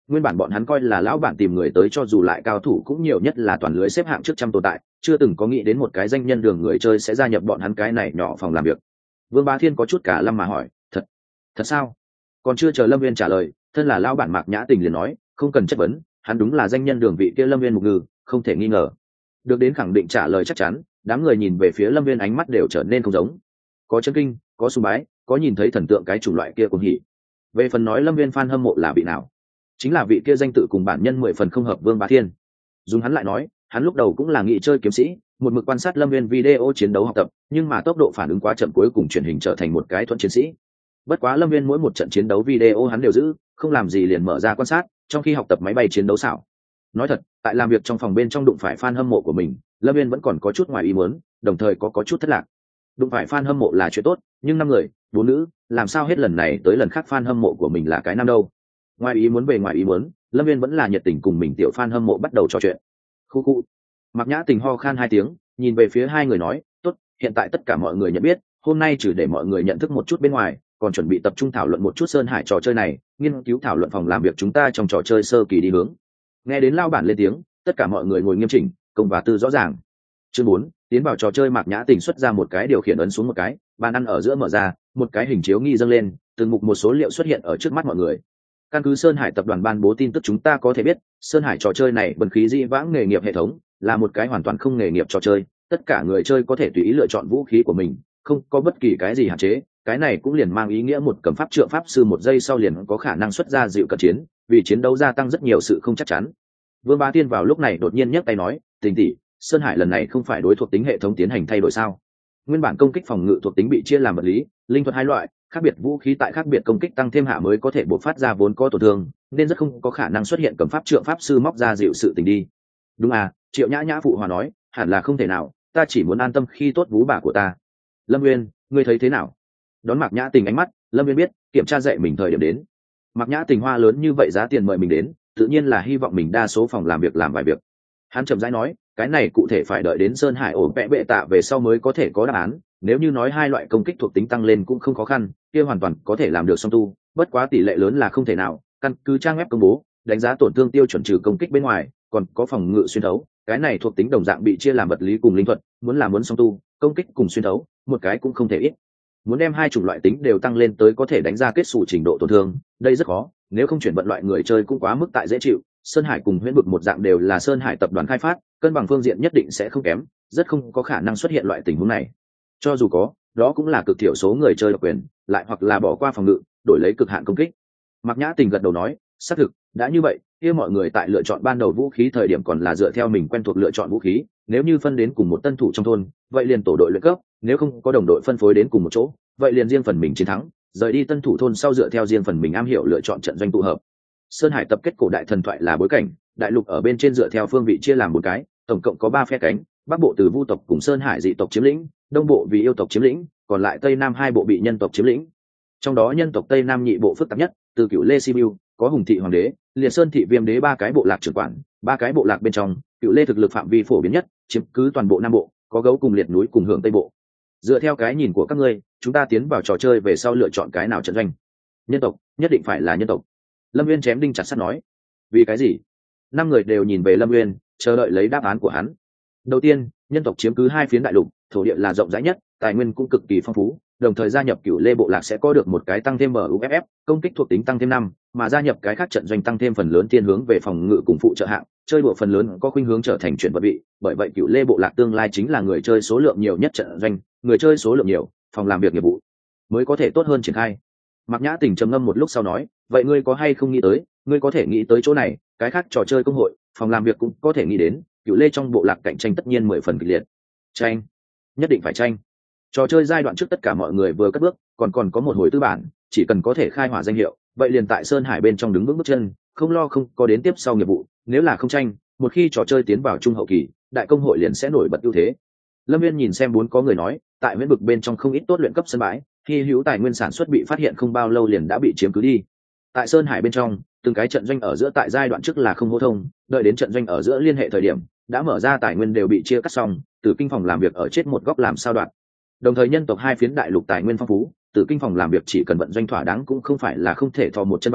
Nguyên bản bọn hắn coi là lão bản tìm người tới cho dù lại cao thủ cũng nhiều nhất là toàn lưới xếp hạng trước trăm tồn tại, chưa từng có nghĩ đến một cái danh nhân đường người chơi sẽ gia nhập bọn hắn cái này nhỏ phòng làm việc. Vương Bá Thiên có chút cả lâm mà hỏi, thật thật sao? Còn chưa chờ Lâm Viên trả lời, thân là lão bản Mạc Nhã Tình liền nói, không cần chất vấn, hắn đúng là danh nhân đường vị kia Lâm Viên Mục Ngư, không thể nghi ngờ. Được đến khẳng định trả lời chắc chắn, đám người nhìn về phía Lâm Viên ánh mắt đều trở nên không giống, có chấn kinh, có sùng bái, có nhìn thấy thần tượng cái chủng loại kia cuồng hỉ. Về phần nói Lâm Viên fan hâm mộ là vị nào, chính là vị kia danh tự cùng bản nhân mười phần không hợp Vương Bá Thiên. Dùng hắn lại nói, hắn lúc đầu cũng là nghị chơi kiếm sĩ, một mực quan sát Lâm Viên video chiến đấu học tập, nhưng mà tốc độ phản ứng quá chậm, cuối cùng chuyển hình trở thành một cái thuần chiến sĩ. Bất quá Lâm Viên mỗi một trận chiến đấu video hắn đều giữ, không làm gì liền mở ra quan sát, trong khi học tập máy bay chiến đấu xảo. Nói thật, tại làm việc trong phòng bên trong đụng phải fan hâm mộ của mình, Lâm Viên vẫn còn có chút ngoài ý muốn, đồng thời có có chút thất lạc. Đụng phải fan hâm mộ là chuyện tốt, nhưng năm người, bốn nữ, làm sao hết lần này tới lần khác fan hâm mộ của mình là cái nam đâu? Ngoài ý muốn về ngoài ý muốn, Lâm Viên vẫn là nhiệt tình cùng mình tiểu fan hâm mộ bắt đầu trò chuyện. Khu khu. Mạc Nhã Tình ho khan hai tiếng, nhìn về phía hai người nói, tốt, hiện tại tất cả mọi người nhận biết, hôm nay trừ để mọi người nhận thức một chút bên ngoài, còn chuẩn bị tập trung thảo luận một chút Sơn Hải trò chơi này, nghiên cứu thảo luận phòng làm việc chúng ta trong trò chơi sơ kỳ đi hướng. Nghe đến lao bản lên tiếng, tất cả mọi người ngồi nghiêm chỉnh, công và tư rõ ràng. Chương bốn, tiến vào trò chơi. Mạc Nhã Tình xuất ra một cái điều khiển ấn xuống một cái, bàn ăn ở giữa mở ra, một cái hình chiếu nghi dâng lên, từng mục một số liệu xuất hiện ở trước mắt mọi người. Căn cứ Sơn Hải tập đoàn ban bố tin tức chúng ta có thể biết, Sơn Hải trò chơi này bần khí dĩ vãng nghề nghiệp hệ thống, là một cái hoàn toàn không nghề nghiệp trò chơi, tất cả người chơi có thể tùy ý lựa chọn vũ khí của mình, không có bất kỳ cái gì hạn chế. Cái này cũng liền mang ý nghĩa một cầm pháp trượng pháp sư một giây sau liền có khả năng xuất ra dịu cận chiến, vì chiến đấu gia tăng rất nhiều sự không chắc chắn. Vương Bá Tiên vào lúc này đột nhiên nhấc tay nói, Tình tỷ, Sơn Hải lần này không phải đối thuộc tính hệ thống tiến hành thay đổi sao? Nguyên bản công kích phòng ngự thuộc tính bị chia làm vật lý, linh thuật hai loại, khác biệt vũ khí tại khác biệt công kích tăng thêm hạ mới có thể bộc phát ra vốn có tổn thương, nên rất không có khả năng xuất hiện cầm pháp trượng pháp sư móc ra dịu sự tình đi. Đúng à, Triệu Nhã Nhã phụ hòa nói, hẳn là không thể nào, ta chỉ muốn an tâm khi tốt vú bà của ta. Lâm Nguyên, ngươi thấy thế nào? Đón Mạc Nhã Tình ánh mắt, Lâm Nguyên biết, kiểm tra dạy mình thời điểm đến. Mạc Nhã Tình hoa lớn như vậy giá tiền mời mình đến, tự nhiên là hy vọng mình đa số phòng làm việc làm vài việc. Hắn chậm rãi nói, cái này cụ thể phải đợi đến Sơn Hải ổn vẽ bệ tạ về sau mới có thể có đáp án. Nếu như nói hai loại công kích thuộc tính tăng lên cũng không khó khăn, kia hoàn toàn có thể làm được song tu, bất quá tỷ lệ lớn là không thể nào. Căn cứ trang web công bố, đánh giá tổn thương tiêu chuẩn trừ công kích bên ngoài, còn có phòng ngự xuyên thấu, cái này thuộc tính đồng dạng bị chia làm vật lý cùng linh thuật, muốn làm muốn song tu, công kích cùng xuyên thấu, một cái cũng không thể ít. Muốn đem hai chủng loại tính đều tăng lên tới có thể đánh ra kết xù trình độ tổn thương, đây rất khó, nếu không chuyển vận loại người chơi cũng quá mức tại dễ chịu. Sơn Hải cùng Huyễn Vực một dạng đều là Sơn Hải tập đoàn khai phát, cân bằng phương diện nhất định sẽ không kém, rất không có khả năng xuất hiện loại tình huống này. Cho dù có, đó cũng là cực thiểu số người chơi độc quyền, lại hoặc là bỏ qua phòng ngự, đổi lấy cực hạn công kích. Mạc Nhã Tình gật đầu nói, xác thực, đã như vậy, kia mọi người tại lựa chọn ban đầu vũ khí thời điểm còn là dựa theo mình quen thuộc lựa chọn vũ khí, nếu như phân đến cùng một tân thủ trong thôn, vậy liền tổ đội luyện cấp, nếu không có đồng đội phân phối đến cùng một chỗ, vậy liền riêng phần mình chiến thắng, rời đi tân thủ thôn sau dựa theo riêng phần mình am hiểu lựa chọn trận doanh tụ hợp. Sơn Hải tập kết cổ đại thần thoại là bối cảnh, đại lục ở bên trên dựa theo phương vị chia làm bốn cái, tổng cộng có ba phe cánh, bắc bộ từ Vu tộc cùng Sơn Hải dị tộc chiếm lĩnh, đông bộ vì yêu tộc chiếm lĩnh, còn lại tây nam hai bộ bị nhân tộc chiếm lĩnh. Trong đó nhân tộc tây nam nhị bộ phức tạp nhất, từ Cựu Lê Sibiu, có Hùng thị hoàng đế, Liệt Sơn thị viêm đế ba cái bộ lạc trưởng quản, ba cái bộ lạc bên trong, Cựu Lê thực lực phạm vi phổ biến nhất, chiếm cứ toàn bộ nam bộ, có gấu cùng liệt núi cùng hưởng tây bộ. Dựa theo cái nhìn của các ngươi, chúng ta tiến vào trò chơi về sau lựa chọn cái nào trận doanh? Nhân tộc, nhất định phải là nhân tộc. Lâm Nguyên chém đinh chặt sắt nói. Vì cái gì? Năm người đều nhìn về Lâm Nguyên, chờ đợi lấy đáp án của hắn. Đầu tiên, nhân tộc chiếm cứ hai phiến đại lục, thổ địa là rộng rãi nhất, tài nguyên cũng cực kỳ phong phú, đồng thời gia nhập Cựu Lê bộ lạc sẽ có được một cái tăng thêm bờ u ép ép, công kích thuộc tính tăng thêm năm, mà gia nhập cái khác trận doanh tăng thêm phần lớn thiên hướng về phòng ngự cùng phụ trợ hạng, chơi bộ phần lớn có khuynh hướng trở thành chuyển vận vị, bởi vậy Cựu Lê bộ lạc tương lai chính là người chơi số lượng nhiều nhất trận doanh, người chơi số lượng nhiều, phòng làm việc nghiệp vụ mới có thể tốt hơn triển khai. Mạc Nhã Tình trầm ngâm một lúc sau nói, vậy ngươi có hay không nghĩ tới, ngươi có thể nghĩ tới chỗ này, cái khác trò chơi công hội, phòng làm việc cũng có thể nghĩ đến, Cựu Lê trong bộ lạc cạnh tranh tất nhiên mười phần kịch liệt. Tranh, nhất định phải tranh. Trò chơi giai đoạn trước tất cả mọi người vừa cất bước, còn còn có một hồi tư bản, chỉ cần có thể khai hỏa danh hiệu, vậy liền tại Sơn Hải bên trong đứng vững bước chân, không lo không có đến tiếp sau nghiệp vụ, nếu là không tranh, một khi trò chơi tiến vào trung hậu kỳ, đại công hội liền sẽ nổi bật ưu thế. Lâm Viên nhìn xem bốn có người nói, tại Huyễn Vực bên trong không ít tốt luyện cấp sân bãi, khi hữu tài nguyên sản xuất bị phát hiện không bao lâu liền đã bị chiếm cứ đi. Tại Sơn Hải bên trong, từng cái trận doanh ở giữa tại giai đoạn trước là không hô thông, đợi đến trận doanh ở giữa liên hệ thời điểm, đã mở ra tài nguyên đều bị chia cắt xong, từ kinh phòng làm việc ở chết một góc làm sao đoạn. Đồng thời nhân tộc hai phiến đại lục tài nguyên phong phú, từ kinh phòng làm việc chỉ cần vận doanh thỏa đáng cũng không phải là không thể thò một chân vào,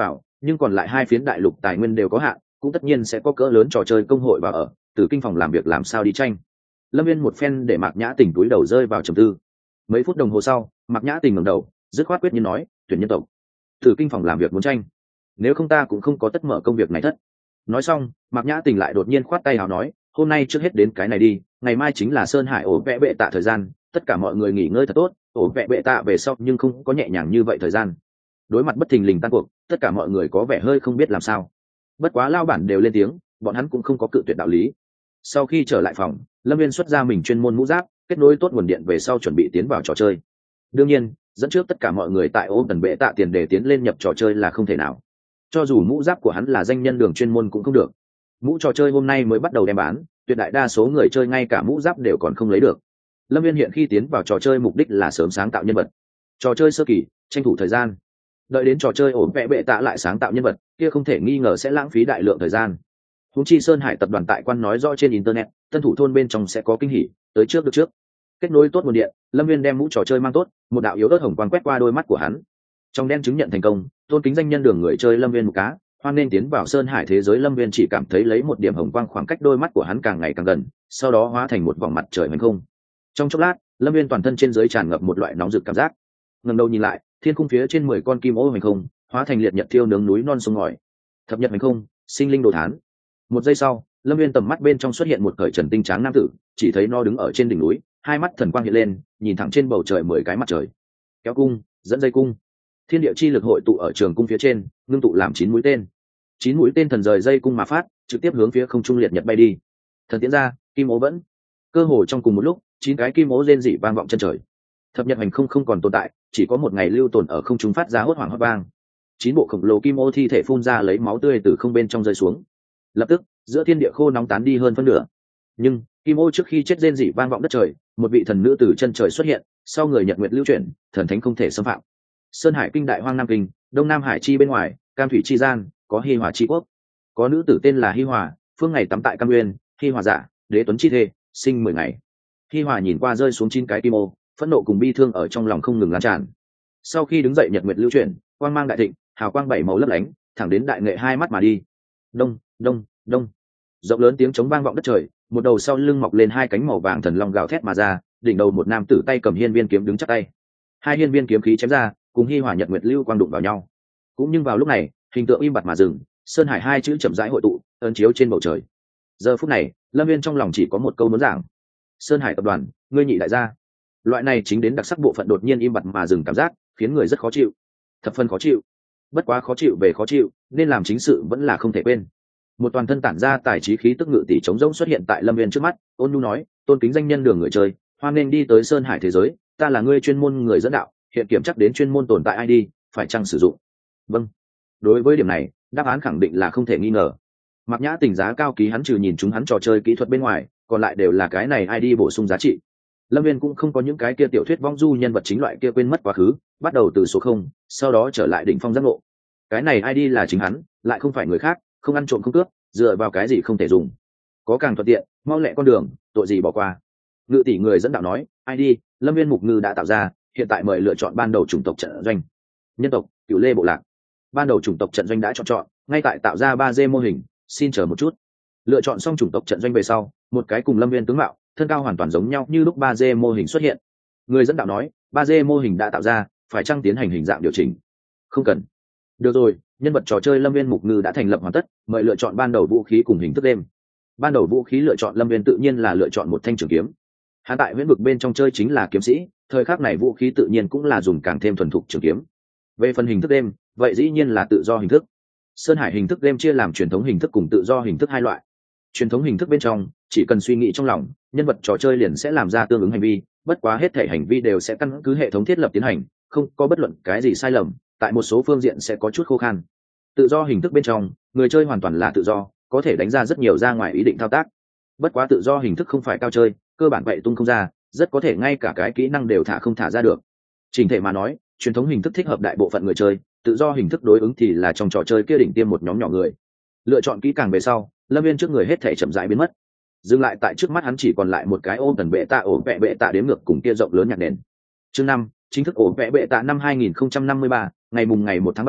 nhưng còn lại hai phiến đại lục tài nguyên đều có hạn, cũng tất nhiên sẽ có cỡ lớn trò chơi công hội và ở từ kinh phòng làm việc làm sao đi tranh. Lâm viên một phen để Mạc Nhã Tình túi đầu rơi vào trầm tư. Mấy phút đồng hồ sau, Mạc Nhã Tình ngẩng đầu, dứt khoát quyết nhiên nói, tuyển nhân tộc. Từ kinh phòng làm việc muốn tranh, nếu không ta cũng không có tất mở công việc này thất. Nói xong, Mạc Nhã Tình lại đột nhiên khoát tay hào nói, hôm nay trước hết đến cái này đi, ngày mai chính là Sơn Hải ổ vẽ bệ tạ thời gian, tất cả mọi người nghỉ ngơi thật tốt, ổ vẽ bệ tạ về sau nhưng không có nhẹ nhàng như vậy thời gian. Đối mặt bất thình lình tan cuộc, tất cả mọi người có vẻ hơi không biết làm sao. Bất quá lao bản đều lên tiếng, bọn hắn cũng không có cự tuyệt đạo lý. Sau khi trở lại phòng, Lâm viên xuất ra mình chuyên môn mũ giáp, kết nối tốt nguồn điện về sau chuẩn bị tiến vào trò chơi. Đương nhiên, dẫn trước tất cả mọi người tại ô tần bệ tạ tiền để tiến lên nhập trò chơi là không thể nào. Cho dù mũ giáp của hắn là danh nhân đường chuyên môn cũng không được. Mũ trò chơi hôm nay mới bắt đầu đem bán, tuyệt đại đa số người chơi ngay cả mũ giáp đều còn không lấy được. Lâm viên hiện khi tiến vào trò chơi mục đích là sớm sáng tạo nhân vật. Trò chơi sơ kỳ, tranh thủ thời gian. Đợi đến trò chơi ổn vẽ bệ tạ lại sáng tạo nhân vật, kia không thể nghi ngờ sẽ lãng phí đại lượng thời gian. Húng chi Sơn Hải tập đoàn tại quan nói rõ trên internet, tân thủ thôn bên trong sẽ có kinh hỉ, tới trước được trước. Kết nối tốt nguồn điện, Lâm viên đem mũ trò chơi mang tốt, một đạo yếu ớt hồng quang quét qua đôi mắt của hắn. Trong đen chứng nhận thành công, tôn kính danh nhân đường người chơi Lâm viên một cá, hoan nên tiến vào Sơn Hải thế giới. Lâm viên chỉ cảm thấy lấy một điểm hồng quang khoảng cách đôi mắt của hắn càng ngày càng gần, sau đó hóa thành một vòng mặt trời hoành không. Trong chốc lát, Lâm viên toàn thân trên dưới tràn ngập một loại nóng rực cảm giác. Ngẩng đầu nhìn lại, thiên khung phía trên mười con kim ô hoành không, hóa thành liệt nhật thiêu nướng núi non sông ngòi. Thập nhật hoành không, sinh linh đồ thán. Một giây sau, Lâm viên tầm mắt bên trong xuất hiện một cởi trần tinh tráng nam tử, chỉ thấy nó đứng ở trên đỉnh núi, hai mắt thần quang hiện lên, nhìn thẳng trên bầu trời mười cái mặt trời. Kéo cung, dẫn dây cung, thiên địa chi lực hội tụ ở trường cung phía trên, ngưng tụ làm chín mũi tên. Chín mũi tên thần rời dây cung mà phát, trực tiếp hướng phía không trung liệt nhật bay đi. Thần tiến ra, kim ố vẫn. Cơ hồ trong cùng một lúc, chín cái kim ố rên rỉ vang vọng chân trời. Thập nhật hành không không còn tồn tại, chỉ có một ngày lưu tồn ở không trung phát ra hốt hoảng hót vang. Chín bộ khổng lồ kim ô thi thể phun ra lấy máu tươi từ không bên trong rơi xuống. Lập tức, giữa thiên địa khô nóng tán đi hơn phân nửa. Nhưng kim ô trước khi chết rên rỉ vang vọng đất trời, một vị thần nữ từ chân trời xuất hiện, sau người nhật nguyệt lưu chuyển, thần thánh không thể xâm phạm. Sơn Hải kinh đại hoang nam kinh, đông nam hải chi bên ngoài, cam thủy chi gian, có Hi Hòa chi quốc. Có nữ tử tên là Hi Hòa, phương ngày tắm tại Cam Nguyên, Hi Hòa giả, đế tuấn chi thê, sinh mười ngày. Hi Hòa nhìn qua rơi xuống chín cái kim ô, phẫn nộ cùng bi thương ở trong lòng không ngừng lan tràn. Sau khi đứng dậy nhật nguyệt lưu chuyển, quang mang đại thịnh, hào quang bảy màu lấp lánh, thẳng đến đại nghệ hai mắt mà đi. Đông, đông, đông. Rộng lớn tiếng chống vang vọng đất trời, một đầu sau lưng mọc lên hai cánh màu vàng thần long gào thét mà ra, đỉnh đầu một nam tử tay cầm hiên viên kiếm đứng chắp tay. Hai hiên viên kiếm khí chém ra, cùng Hi Hòa nhật nguyệt lưu quang đụng vào nhau. Cũng nhưng vào lúc này, hình tượng im bặt mà dừng, Sơn Hải hai chữ chậm rãi hội tụ, ấn chiếu trên bầu trời. Giờ phút này, Lâm viên trong lòng chỉ có một câu muốn giảng: Sơn Hải tập đoàn, ngươi nhị đại gia. Loại này chính đến đặc sắc bộ phận đột nhiên im bặt mà dừng cảm giác, khiến người rất khó chịu, thập phân khó chịu. Bất quá khó chịu về khó chịu, nên làm chính sự vẫn là không thể quên. Một toàn thân tản ra tài trí khí tức ngự tỷ trống rỗng xuất hiện tại Lâm viên trước mắt, ôn nhu nói: tôn kính danh nhân đường người chơi, hoan nên đi tới Sơn Hải thế giới, ta là ngươi chuyên môn người dẫn đạo, hiện kiểm chắc đến chuyên môn tồn tại i đê, phải chăng sử dụng? Vâng. Đối với điểm này, đáp án khẳng định là không thể nghi ngờ. Mạc Nhã Tình giá cao ký hắn trừ nhìn chúng hắn trò chơi kỹ thuật bên ngoài, còn lại đều là cái này i đê bổ sung giá trị. Lâm viên cũng không có những cái kia tiểu thuyết vong du nhân vật chính loại kia quên mất quá khứ, bắt đầu từ số không, sau đó trở lại đỉnh phong giác ngộ. Cái này i đê là chính hắn, lại không phải người khác, không ăn trộm không cướp, dựa vào cái gì không thể dùng. Có càng thuận tiện, mau lẹ con đường, tội gì bỏ qua. Ngự tỷ người dẫn đạo nói, i đê, Lâm viên mục ngư đã tạo ra, hiện tại mời lựa chọn ban đầu chủng tộc trận doanh. Nhân tộc, Cửu Lê bộ lạc. Ban đầu chủng tộc trận doanh đã chọn chọn, ngay tại tạo ra ba d mô hình, xin chờ một chút. Lựa chọn xong chủng tộc trận doanh về sau, một cái cùng Lâm viên tướng mạo, thân cao hoàn toàn giống nhau như lúc ba d mô hình xuất hiện. Người dẫn đạo nói, ba d mô hình đã tạo ra, phải chăng tiến hành hình dạng điều chỉnh? Không cần. Được rồi, nhân vật trò chơi Lâm viên mục ngư đã thành lập hoàn tất, mời lựa chọn ban đầu vũ khí cùng hình thức đêm. Ban đầu vũ khí lựa chọn Lâm viên tự nhiên là lựa chọn một thanh trường kiếm. Hắn tại huyễn vực bên trong chơi chính là kiếm sĩ, thời khắc này vũ khí tự nhiên cũng là dùng càng thêm thuần thục trường kiếm. Về phần hình thức đêm, vậy dĩ nhiên là tự do hình thức. Sơn Hải hình thức đêm chia làm truyền thống hình thức cùng tự do hình thức hai loại. Truyền thống hình thức bên trong, chỉ cần suy nghĩ trong lòng, nhân vật trò chơi liền sẽ làm ra tương ứng hành vi, bất quá hết thể hành vi đều sẽ căn cứ hệ thống thiết lập tiến hành, không có bất luận cái gì sai lầm, tại một số phương diện sẽ có chút khô khan. Tự do hình thức bên trong, người chơi hoàn toàn là tự do, có thể đánh ra rất nhiều ra ngoài ý định thao tác. Bất quá tự do hình thức không phải cao chơi, cơ bản vậy tung không ra, rất có thể ngay cả cái kỹ năng đều thả không thả ra được. Chỉnh thể mà nói, truyền thống hình thức thích hợp đại bộ phận người chơi, tự do hình thức đối ứng thì là trong trò chơi kia đỉnh tiêm một nhóm nhỏ người. Lựa chọn kỹ càng về sau, Lâm viên trước người hết thể chậm rãi biến mất, dừng lại tại trước mắt hắn chỉ còn lại một cái ôm tần bệ tạ ổ vẽ bệ tạ đếm ngược cùng kia rộng lớn nhạc nền. Chương năm, chính thức ổ vẽ bệ tạ năm hai nghìn không trăm năm mươi ba, ngày mùng ngày một tháng bảy,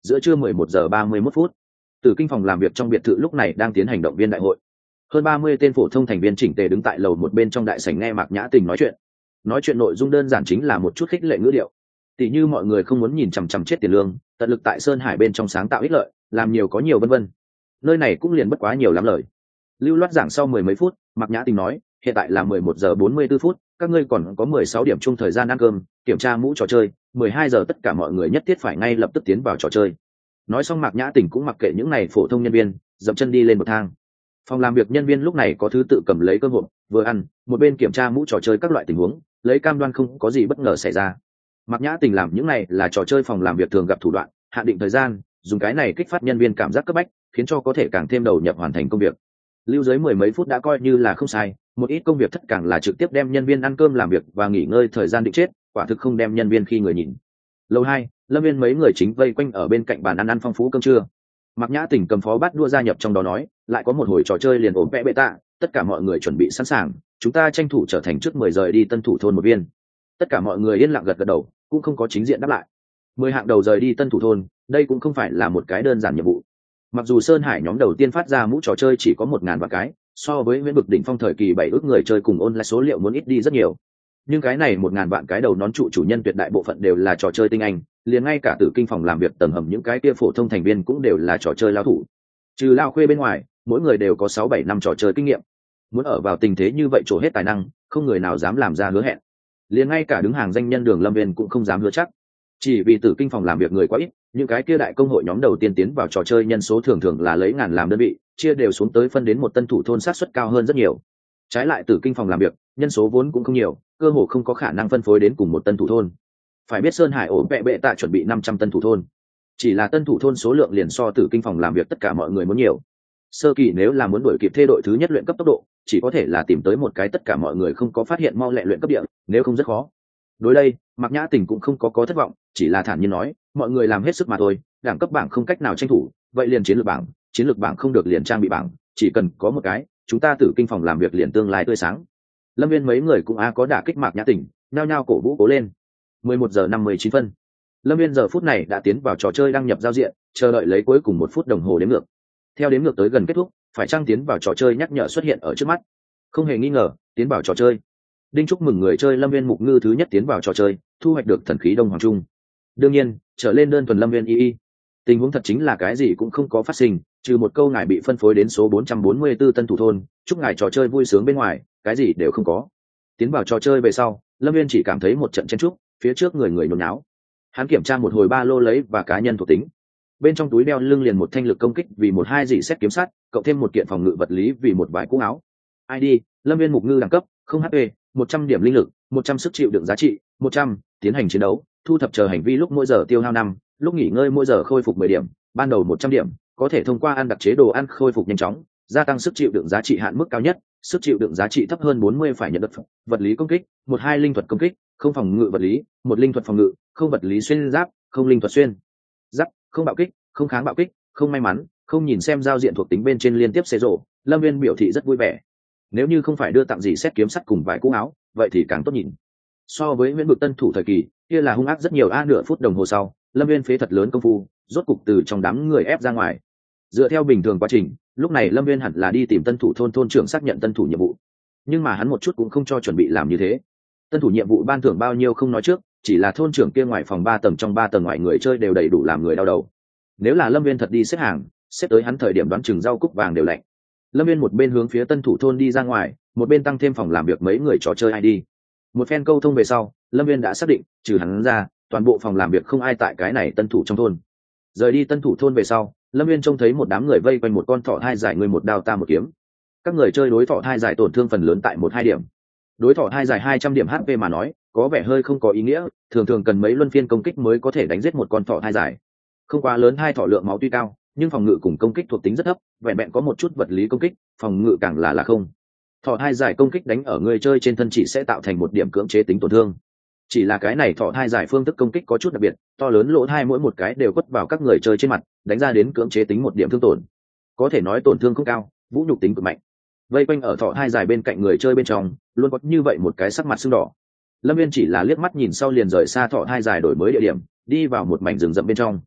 giữa trưa mười một giờ ba mươi mốt phút, Tử Kinh phòng làm việc trong biệt thự lúc này đang tiến hành động viên đại hội. Hơn ba mươi tên phổ thông thành viên chỉnh tề đứng tại lầu một bên trong đại sảnh nghe Mạc Nhã Tình nói chuyện. Nói chuyện nội dung đơn giản chính là một chút khích lệ ngữ điệu. Tỷ như mọi người không muốn nhìn chằm chằm chết tiền lương, tận lực tại Sơn Hải bên trong sáng tạo ích lợi, làm nhiều có nhiều vân vân. Nơi này cũng liền bất quá nhiều lắm lời. Lưu loát giảng sau mười mấy phút, Mạc Nhã Tình nói, hiện tại là mười một giờ bốn mươi tư phút, các ngươi còn có mười sáu điểm chung thời gian ăn cơm, kiểm tra mũ trò chơi, mười hai giờ tất cả mọi người nhất thiết phải ngay lập tức tiến vào trò chơi. Nói xong Mạc Nhã Tình cũng mặc kệ những này phổ thông nhân viên, dậm chân đi lên một thang. Phòng làm việc nhân viên lúc này có thứ tự cầm lấy cơm hộp, vừa ăn, một bên kiểm tra mũ trò chơi các loại tình huống, lấy cam đoan không có gì bất ngờ xảy ra. Mạc Nhã Tình làm những này là trò chơi phòng làm việc thường gặp thủ đoạn, hạn định thời gian, dùng cái này kích phát nhân viên cảm giác cấp bách, khiến cho có thể càng thêm đầu nhập hoàn thành công việc. Lưu dưới mười mấy phút đã coi như là không sai, một ít công việc thất càng là trực tiếp đem nhân viên ăn cơm làm việc và nghỉ ngơi thời gian định chết, quả thực không đem nhân viên khi người nhìn. Lầu hai, Lâm Viên mấy người chính vây quanh ở bên cạnh bàn ăn ăn phong phú cơm trưa. Mạc Nhã Tình cầm phó bát đua gia nhập trong đó nói, lại có một hồi trò chơi liền ổn vẽ bệ tạ, tất cả mọi người chuẩn bị sẵn sàng, chúng ta tranh thủ trở thành trước mười giờ đi tân thủ thôn một viên. Tất cả mọi người yên lặng gật gật đầu, cũng không có chính diện đáp lại. Mười hạng đầu rời đi tân thủ thôn, đây cũng không phải là một cái đơn giản nhiệm vụ. Mặc dù Sơn Hải nhóm đầu tiên phát ra mũ trò chơi chỉ có một ngàn vạn cái, so với Nguyễn Bực đỉnh phong thời kỳ bảy ước người chơi cùng ôn lại số liệu muốn ít đi rất nhiều. Nhưng cái này một ngàn vạn cái đầu nón trụ chủ nhân tuyệt đại bộ phận đều là trò chơi tinh anh, liền ngay cả Tử Kinh phòng làm việc tầng hầm những cái kia phổ thông thành viên cũng đều là trò chơi lao thủ. Trừ lao khuê bên ngoài, mỗi người đều có sáu bảy năm trò chơi kinh nghiệm. Muốn ở vào tình thế như vậy trổ hết tài năng, không người nào dám làm ra hứa hẹn. Liền ngay cả đứng hàng danh nhân Đường Lâm Viên cũng không dám hứa chắc. Chỉ vì Tử Kinh phòng làm việc người quá ít, những cái kia đại công hội nhóm đầu tiên tiến vào trò chơi nhân số thường thường là lấy ngàn làm đơn vị, chia đều xuống tới phân đến một tân thủ thôn sát suất cao hơn rất nhiều. Trái lại Tử Kinh phòng làm việc, nhân số vốn cũng không nhiều, cơ hồ không có khả năng phân phối đến cùng một tân thủ thôn. Phải biết Sơn Hải ổ vẽ bệ tạ chuẩn bị năm trăm tân thủ thôn, chỉ là tân thủ thôn số lượng liền so Tử Kinh phòng làm việc tất cả mọi người muốn nhiều. Sơ kỳ nếu là muốn đuổi kịp thê đội thứ nhất luyện cấp tốc độ, chỉ có thể là tìm tới một cái tất cả mọi người không có phát hiện mau lẹ luyện cấp địa, nếu không rất khó. Đối đây, Mạc Nhã Tình cũng không có có thất vọng, chỉ là thản nhiên nói, mọi người làm hết sức mà thôi, đẳng cấp bảng không cách nào tranh thủ, vậy liền chiến lược bảng, chiến lược bảng không được liền trang bị bảng, chỉ cần có một cái, chúng ta Tử Kinh phòng làm việc liền tương lai tươi sáng. Lâm Viên mấy người cũng a có đả kích Mạc Nhã Tình, nhao nhao cổ vũ cố lên. mười một giờ năm mươi chín phân, Lâm Viên giờ phút này đã tiến vào trò chơi đăng nhập giao diện, chờ đợi lấy cuối cùng một phút đồng hồ đếm ngược. Theo đếm ngược tới gần kết thúc, phải trang tiến vào trò chơi nhắc nhở xuất hiện ở trước mắt. Không hề nghi ngờ, tiến vào trò chơi. Đinh chúc mừng người chơi Lâm Viên Mục Ngư thứ nhất tiến vào trò chơi, thu hoạch được thần khí Đông Hoàng Trung. Đương nhiên, trở lên đơn thuần Lâm Viên y y. Tình huống thật chính là cái gì cũng không có phát sinh, trừ một câu ngài bị phân phối đến số bốn trăm bốn mươi tư tân thủ thôn, chúc ngài trò chơi vui sướng bên ngoài, cái gì đều không có. Tiến vào trò chơi về sau, Lâm Viên chỉ cảm thấy một trận chen trúc, phía trước người người nhốn nháo. Hắn kiểm tra một hồi ba lô lấy và cá nhân thuộc tính. Bên trong túi đeo lưng liền một thanh lực công kích vì một hai dị xét kiếm sắt, cộng thêm một kiện phòng ngự vật lý vì một vài cũ áo. i đê, Lâm Viên Mục Ngư đẳng cấp, không hát pê, một trăm điểm linh lực, một trăm sức chịu đựng giá trị, một trăm, tiến hành chiến đấu, thu thập chờ hành vi lúc mỗi giờ tiêu hao năm, lúc nghỉ ngơi mỗi giờ khôi phục mười điểm, ban đầu một trăm điểm, có thể thông qua ăn đặc chế đồ ăn khôi phục nhanh chóng, gia tăng sức chịu đựng giá trị hạn mức cao nhất, sức chịu đựng giá trị thấp hơn bốn mươi phải nhận được vật lý công kích, một hai linh thuật công kích, không phòng ngự vật lý, một linh thuật phòng ngự, không vật lý xuyên giáp, không linh thuật xuyên giáp, không bạo kích, không kháng bạo kích, không may mắn, không nhìn xem giao diện thuộc tính bên trên liên tiếp xế rộ. Lâm Viên biểu thị rất vui vẻ. Nếu như không phải đưa tặng gì xét kiếm sắt cùng vài cũ áo, vậy thì càng tốt nhìn. So với Nguyễn Bực tân thủ thời kỳ, kia là hung ác rất nhiều. A nửa phút đồng hồ sau, Lâm Viên phế thật lớn công phu, rốt cục từ trong đám người ép ra ngoài. Dựa theo bình thường quá trình, lúc này Lâm Viên hẳn là đi tìm tân thủ thôn thôn trưởng xác nhận tân thủ nhiệm vụ, nhưng mà hắn một chút cũng không cho chuẩn bị làm như thế. Tân thủ nhiệm vụ ban thưởng bao nhiêu không nói trước, chỉ là thôn trưởng kia ngoài phòng ba tầng trong ba tầng ngoài người chơi đều đầy đủ làm người đau đầu. Nếu là Lâm Viên thật đi xếp hàng, xếp tới hắn thời điểm đoán chừng rau cúc vàng đều lạnh. Lâm Viên một bên hướng phía tân thủ thôn đi ra ngoài, một bên tăng thêm phòng làm việc mấy người trò chơi i đê. Một phen câu thông về sau, Lâm Viên đã xác định, trừ hắn ra, toàn bộ phòng làm việc không ai tại cái này tân thủ trong thôn. Rời đi tân thủ thôn về sau, Lâm Viên trông thấy một đám người vây quanh một con thỏ hai dài, người một đao ta một kiếm. Các người chơi đối thỏ hai dài tổn thương phần lớn tại một hai điểm. Đối thỏ hai dài hai trăm điểm hát pê mà nói, có vẻ hơi không có ý nghĩa, thường thường cần mấy luân phiên công kích mới có thể đánh giết một con thỏ hai dài. Không quá lớn, hai thỏ lượng máu tuy cao, nhưng phòng ngự cùng công kích thuộc tính rất thấp, vẹn vẹn có một chút vật lý công kích, phòng ngự càng là là không. Thỏ hai dài công kích đánh ở người chơi trên thân chỉ sẽ tạo thành một điểm cưỡng chế tính tổn thương. Chỉ là cái này thỏ hai dài phương thức công kích có chút đặc biệt, to lớn lỗ hai mỗi một cái đều quất vào các người chơi trên mặt, đánh ra đến cưỡng chế tính một điểm thương tổn. Có thể nói tổn thương không cao, vũ nhục tính cực mạnh. Vây quanh ở thỏ hai dài bên cạnh người chơi bên trong, luôn có như vậy một cái sắc mặt sưng đỏ. Lâm Viên chỉ là liếc mắt nhìn sau liền rời xa thỏ hai dài đổi mới địa điểm, đi vào một mảnh rừng rậm bên trong.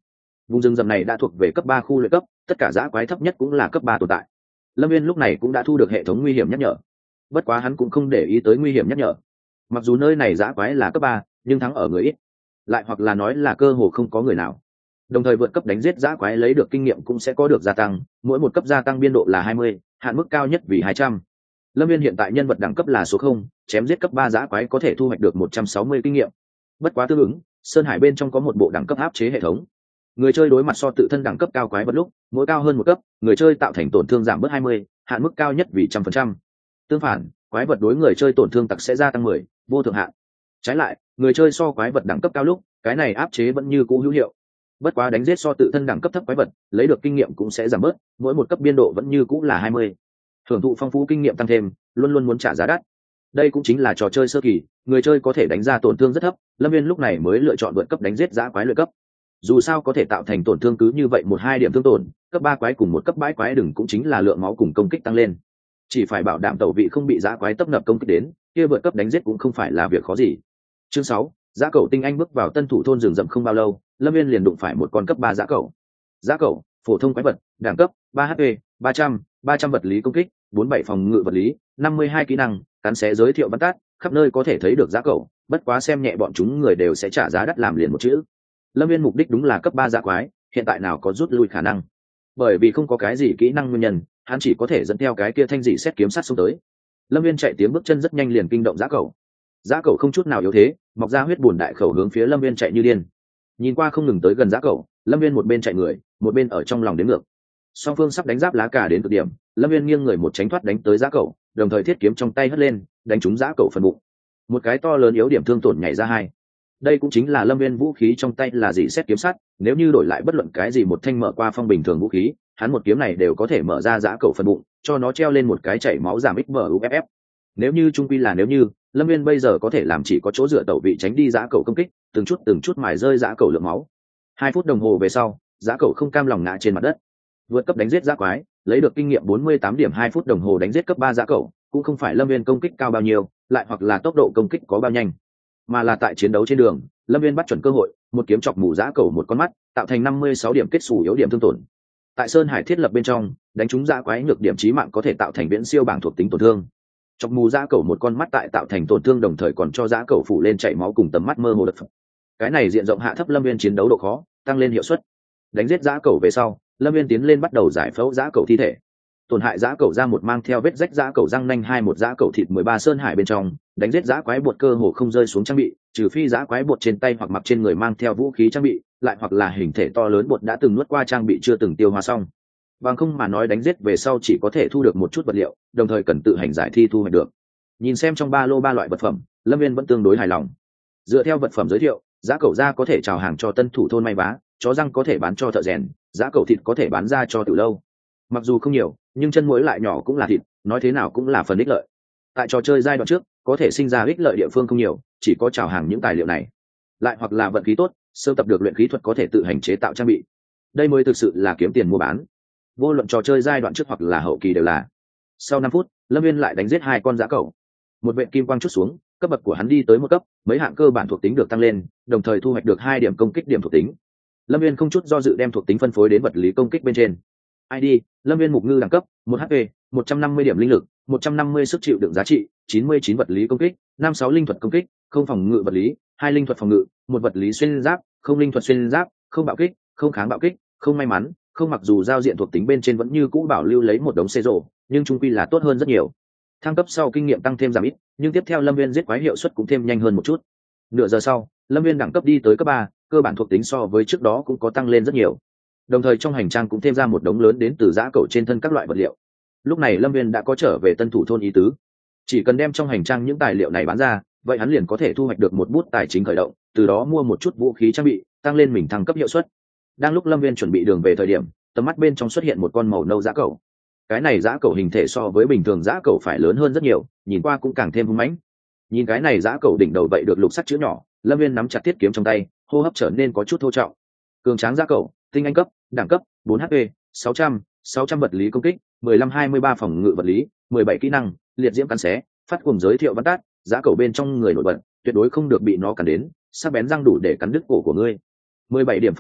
Vùng rừng rậm này đã thuộc về cấp ba khu luyện cấp, tất cả dã quái thấp nhất cũng là cấp ba tồn tại. Lâm Viên lúc này cũng đã thu được hệ thống nguy hiểm nhắc nhở, bất quá hắn cũng không để ý tới nguy hiểm nhắc nhở. Mặc dù nơi này dã quái là cấp ba, nhưng thắng ở người ít, lại hoặc là nói là cơ hồ không có người nào. Đồng thời vượt cấp đánh giết dã quái lấy được kinh nghiệm cũng sẽ có được gia tăng, mỗi một cấp gia tăng biên độ là hai mươi, hạn mức cao nhất vì hai trăm. Lâm Viên hiện tại nhân vật đẳng cấp là số không, chém giết cấp ba dã quái có thể thu hoạch được một trăm sáu mươi kinh nghiệm. Bất quá tương ứng, Sơn Hải bên trong có một bộ đẳng cấp áp chế hệ thống. Người chơi đối mặt so tự thân đẳng cấp cao quái vật lúc, mỗi cao hơn một cấp, người chơi tạo thành tổn thương giảm bớt hai mươi, hạn mức cao nhất vì một trăm phần trăm. Tương phản, quái vật đối người chơi tổn thương tặc sẽ gia tăng mười, vô thượng hạn. Trái lại, người chơi so quái vật đẳng cấp cao lúc, cái này áp chế vẫn như cũ hữu hiệu. Bất quá đánh giết so tự thân đẳng cấp thấp quái vật, lấy được kinh nghiệm cũng sẽ giảm bớt, mỗi một cấp biên độ vẫn như cũ là hai mươi. Thưởng thụ phong phú kinh nghiệm tăng thêm, luôn luôn muốn trả giá đắt. Đây cũng chính là trò chơi sơ kỳ, người chơi có thể đánh ra tổn thương rất thấp, Lâm Viên lúc này mới lựa chọn vượt cấp đánh giết dã quái luyện cấp. Dù sao có thể tạo thành tổn thương cứ như vậy một hai điểm thương tổn, cấp ba quái cùng một cấp bãi quái đừng cũng chính là lượng máu cùng công kích tăng lên. Chỉ phải bảo đảm tẩu vị không bị dã quái tấp nập công kích đến, kia vượt cấp đánh giết cũng không phải là việc khó gì. Chương sáu, dã cẩu tinh anh bước vào tân thủ thôn rừng rậm không bao lâu, Lâm Viên liền đụng phải một con cấp ba dã cẩu. Dã cẩu, phổ thông quái vật, đẳng cấp ba H P, ba trăm, ba trăm vật lý công kích, bốn bảy phòng ngự vật lý, năm mươi hai kỹ năng, cắn xé giới thiệu văn tát, khắp nơi có thể thấy được dã cẩu, bất quá xem nhẹ bọn chúng người đều sẽ trả giá đắt làm liền một chữ. Lâm Viên mục đích đúng là cấp ba dã quái, hiện tại nào có rút lui khả năng. Bởi vì không có cái gì kỹ năng nguyên nhân, hắn chỉ có thể dẫn theo cái kia thanh dị xét kiếm sát xuống tới. Lâm Viên chạy tiếng bước chân rất nhanh liền kinh động dã cẩu. Dã cẩu không chút nào yếu thế, mọc ra huyết bùn đại khẩu hướng phía Lâm Viên chạy như điên. Nhìn qua không ngừng tới gần dã cẩu, Lâm Viên một bên chạy người, một bên ở trong lòng đếm ngược. Song phương sắp đánh giáp lá cà đến cực điểm, Lâm Viên nghiêng người một tránh thoát đánh tới dã cẩu, đồng thời thiết kiếm trong tay hất lên, đánh trúng dã cẩu phần bụng. Một cái to lớn yếu điểm thương tổn nhảy ra hai. Đây cũng chính là Lâm Viên vũ khí trong tay là dị xét kiếm sắt, nếu như đổi lại bất luận cái gì một thanh mở qua phong bình thường vũ khí, hắn một kiếm này đều có thể mở ra dã cẩu phần bụng, cho nó treo lên một cái chảy máu giảm ích buff. Nếu như trung quy là nếu như, Lâm Viên bây giờ có thể làm chỉ có chỗ dựa tẩu vị tránh đi dã cẩu công kích, từng chút từng chút mài rơi dã cẩu lượng máu. Hai phút đồng hồ về sau, dã cẩu không cam lòng ngã trên mặt đất. Vượt cấp đánh giết dã quái, lấy được kinh nghiệm bốn mươi tám điểm, hai phút đồng hồ đánh giết cấp ba dã cẩu, cũng không phải Lâm Viên công kích cao bao nhiêu, lại hoặc là tốc độ công kích có bao nhanh, mà là tại chiến đấu trên đường, Lâm Viên bắt chuẩn cơ hội, một kiếm chọc mù dã cẩu một con mắt, tạo thành năm mươi sáu điểm kết xù yếu điểm thương tổn. Tại Sơn Hải thiết lập bên trong, đánh trúng dã quái nhược điểm chí mạng có thể tạo thành viễn siêu bảng thuộc tính tổn thương. Chọc mù dã cẩu một con mắt tại tạo thành tổn thương đồng thời còn cho dã cẩu phủ lên chảy máu cùng tầm mắt mơ hồ đập. Cái này diện rộng hạ thấp Lâm Viên chiến đấu độ khó, tăng lên hiệu suất. Đánh giết dã cẩu về sau, Lâm Viên tiến lên bắt đầu giải phẫu dã cẩu thi thể. Tổn hại dã cẩu ra một mang theo vết rách dã cẩu răng nanh hai một dã cẩu thịt mười ba Sơn Hải bên trong, đánh giết dã quái bột cơ hồ không rơi xuống trang bị, trừ phi dã quái bột trên tay hoặc mặc trên người mang theo vũ khí trang bị, lại hoặc là hình thể to lớn bột đã từng nuốt qua trang bị chưa từng tiêu hóa xong. Bằng không mà nói đánh giết về sau chỉ có thể thu được một chút vật liệu, đồng thời cần tự hành giải thi thu hoạch được. Nhìn xem trong ba lô ba loại vật phẩm, Lâm Viên vẫn tương đối hài lòng. Dựa theo vật phẩm giới thiệu, dã cẩu da có thể chào hàng cho tân thủ thôn may vá, chó răng có thể bán cho thợ rèn, dã cẩu thịt có thể bán ra cho tiểu lâu. Mặc dù không nhiều, nhưng chân muối lại nhỏ cũng là thịt, nói thế nào cũng là phần ích lợi. Tại trò chơi giai đoạn trước, có thể sinh ra ích lợi địa phương không nhiều, chỉ có chào hàng những tài liệu này. Lại hoặc là vận khí tốt, sơ tập được luyện khí thuật có thể tự hành chế tạo trang bị. Đây mới thực sự là kiếm tiền mua bán. Vô luận trò chơi giai đoạn trước hoặc là hậu kỳ đều là. Sau năm phút, Lâm Viên lại đánh giết hai con dã cẩu. Một vệt kim quang chút xuống, cấp bậc của hắn đi tới một cấp, mấy hạng cơ bản thuộc tính được tăng lên, đồng thời thu hoạch được hai điểm công kích điểm thuộc tính. Lâm Viên không chút do dự đem thuộc tính phân phối đến vật lý công kích bên trên. i đê, Lâm Viên mục ngư đẳng cấp, một H P, một trăm năm mươi điểm linh lực, một trăm năm mươi sức chịu đựng giá trị, chín mươi chín vật lý công kích, năm sáu linh thuật công kích, không phòng ngự vật lý, hai linh thuật phòng ngự, một vật lý xuyên giáp, không linh thuật xuyên giáp, không bạo kích, không kháng bạo kích, không may mắn, không mặc dù giao diện thuộc tính bên trên vẫn như cũ bảo lưu lấy một đống xê rổ, nhưng trung quy là tốt hơn rất nhiều. Thăng cấp sau kinh nghiệm tăng thêm giảm ít, nhưng tiếp theo Lâm Viên giết quái hiệu suất cũng thêm nhanh hơn một chút. Nửa giờ sau, Lâm Viên đẳng cấp đi tới cấp ba, cơ bản thuộc tính so với trước đó cũng có tăng lên rất nhiều. Đồng thời trong hành trang cũng thêm ra một đống lớn đến từ dã cẩu trên thân các loại vật liệu. Lúc này Lâm Viên đã có trở về tân thủ thôn ý tứ, chỉ cần đem trong hành trang những tài liệu này bán ra, vậy hắn liền có thể thu hoạch được một bút tài chính khởi động, từ đó mua một chút vũ khí trang bị, tăng lên mình thăng cấp hiệu suất. Đang lúc Lâm Viên chuẩn bị đường về thời điểm, tầm mắt bên trong xuất hiện một con màu nâu dã cẩu. Cái này dã cẩu hình thể so với bình thường dã cẩu phải lớn hơn rất nhiều, nhìn qua cũng càng thêm hung mãnh. Nhìn cái này dã cẩu đỉnh đầu vậy được lục sắc chữ nhỏ, Lâm Viên nắm chặt thiết kiếm trong tay, hô hấp trở nên có chút thô trọng. Cường tráng dã cẩu, tinh anh cấp, đẳng cấp bốn H P, sáu trăm, sáu trăm vật lý công kích, mười lăm hai mươi ba phòng ngự vật lý, mười bảy kỹ năng, liệt diễm cắn xé, phát cuồng giới thiệu văn tát, dã cẩu bên trong người nổi bật, tuyệt đối không được bị nó cắn đến, sắc bén răng đủ để cắn đứt cổ của ngươi. mười bảy điểm phòng ngự,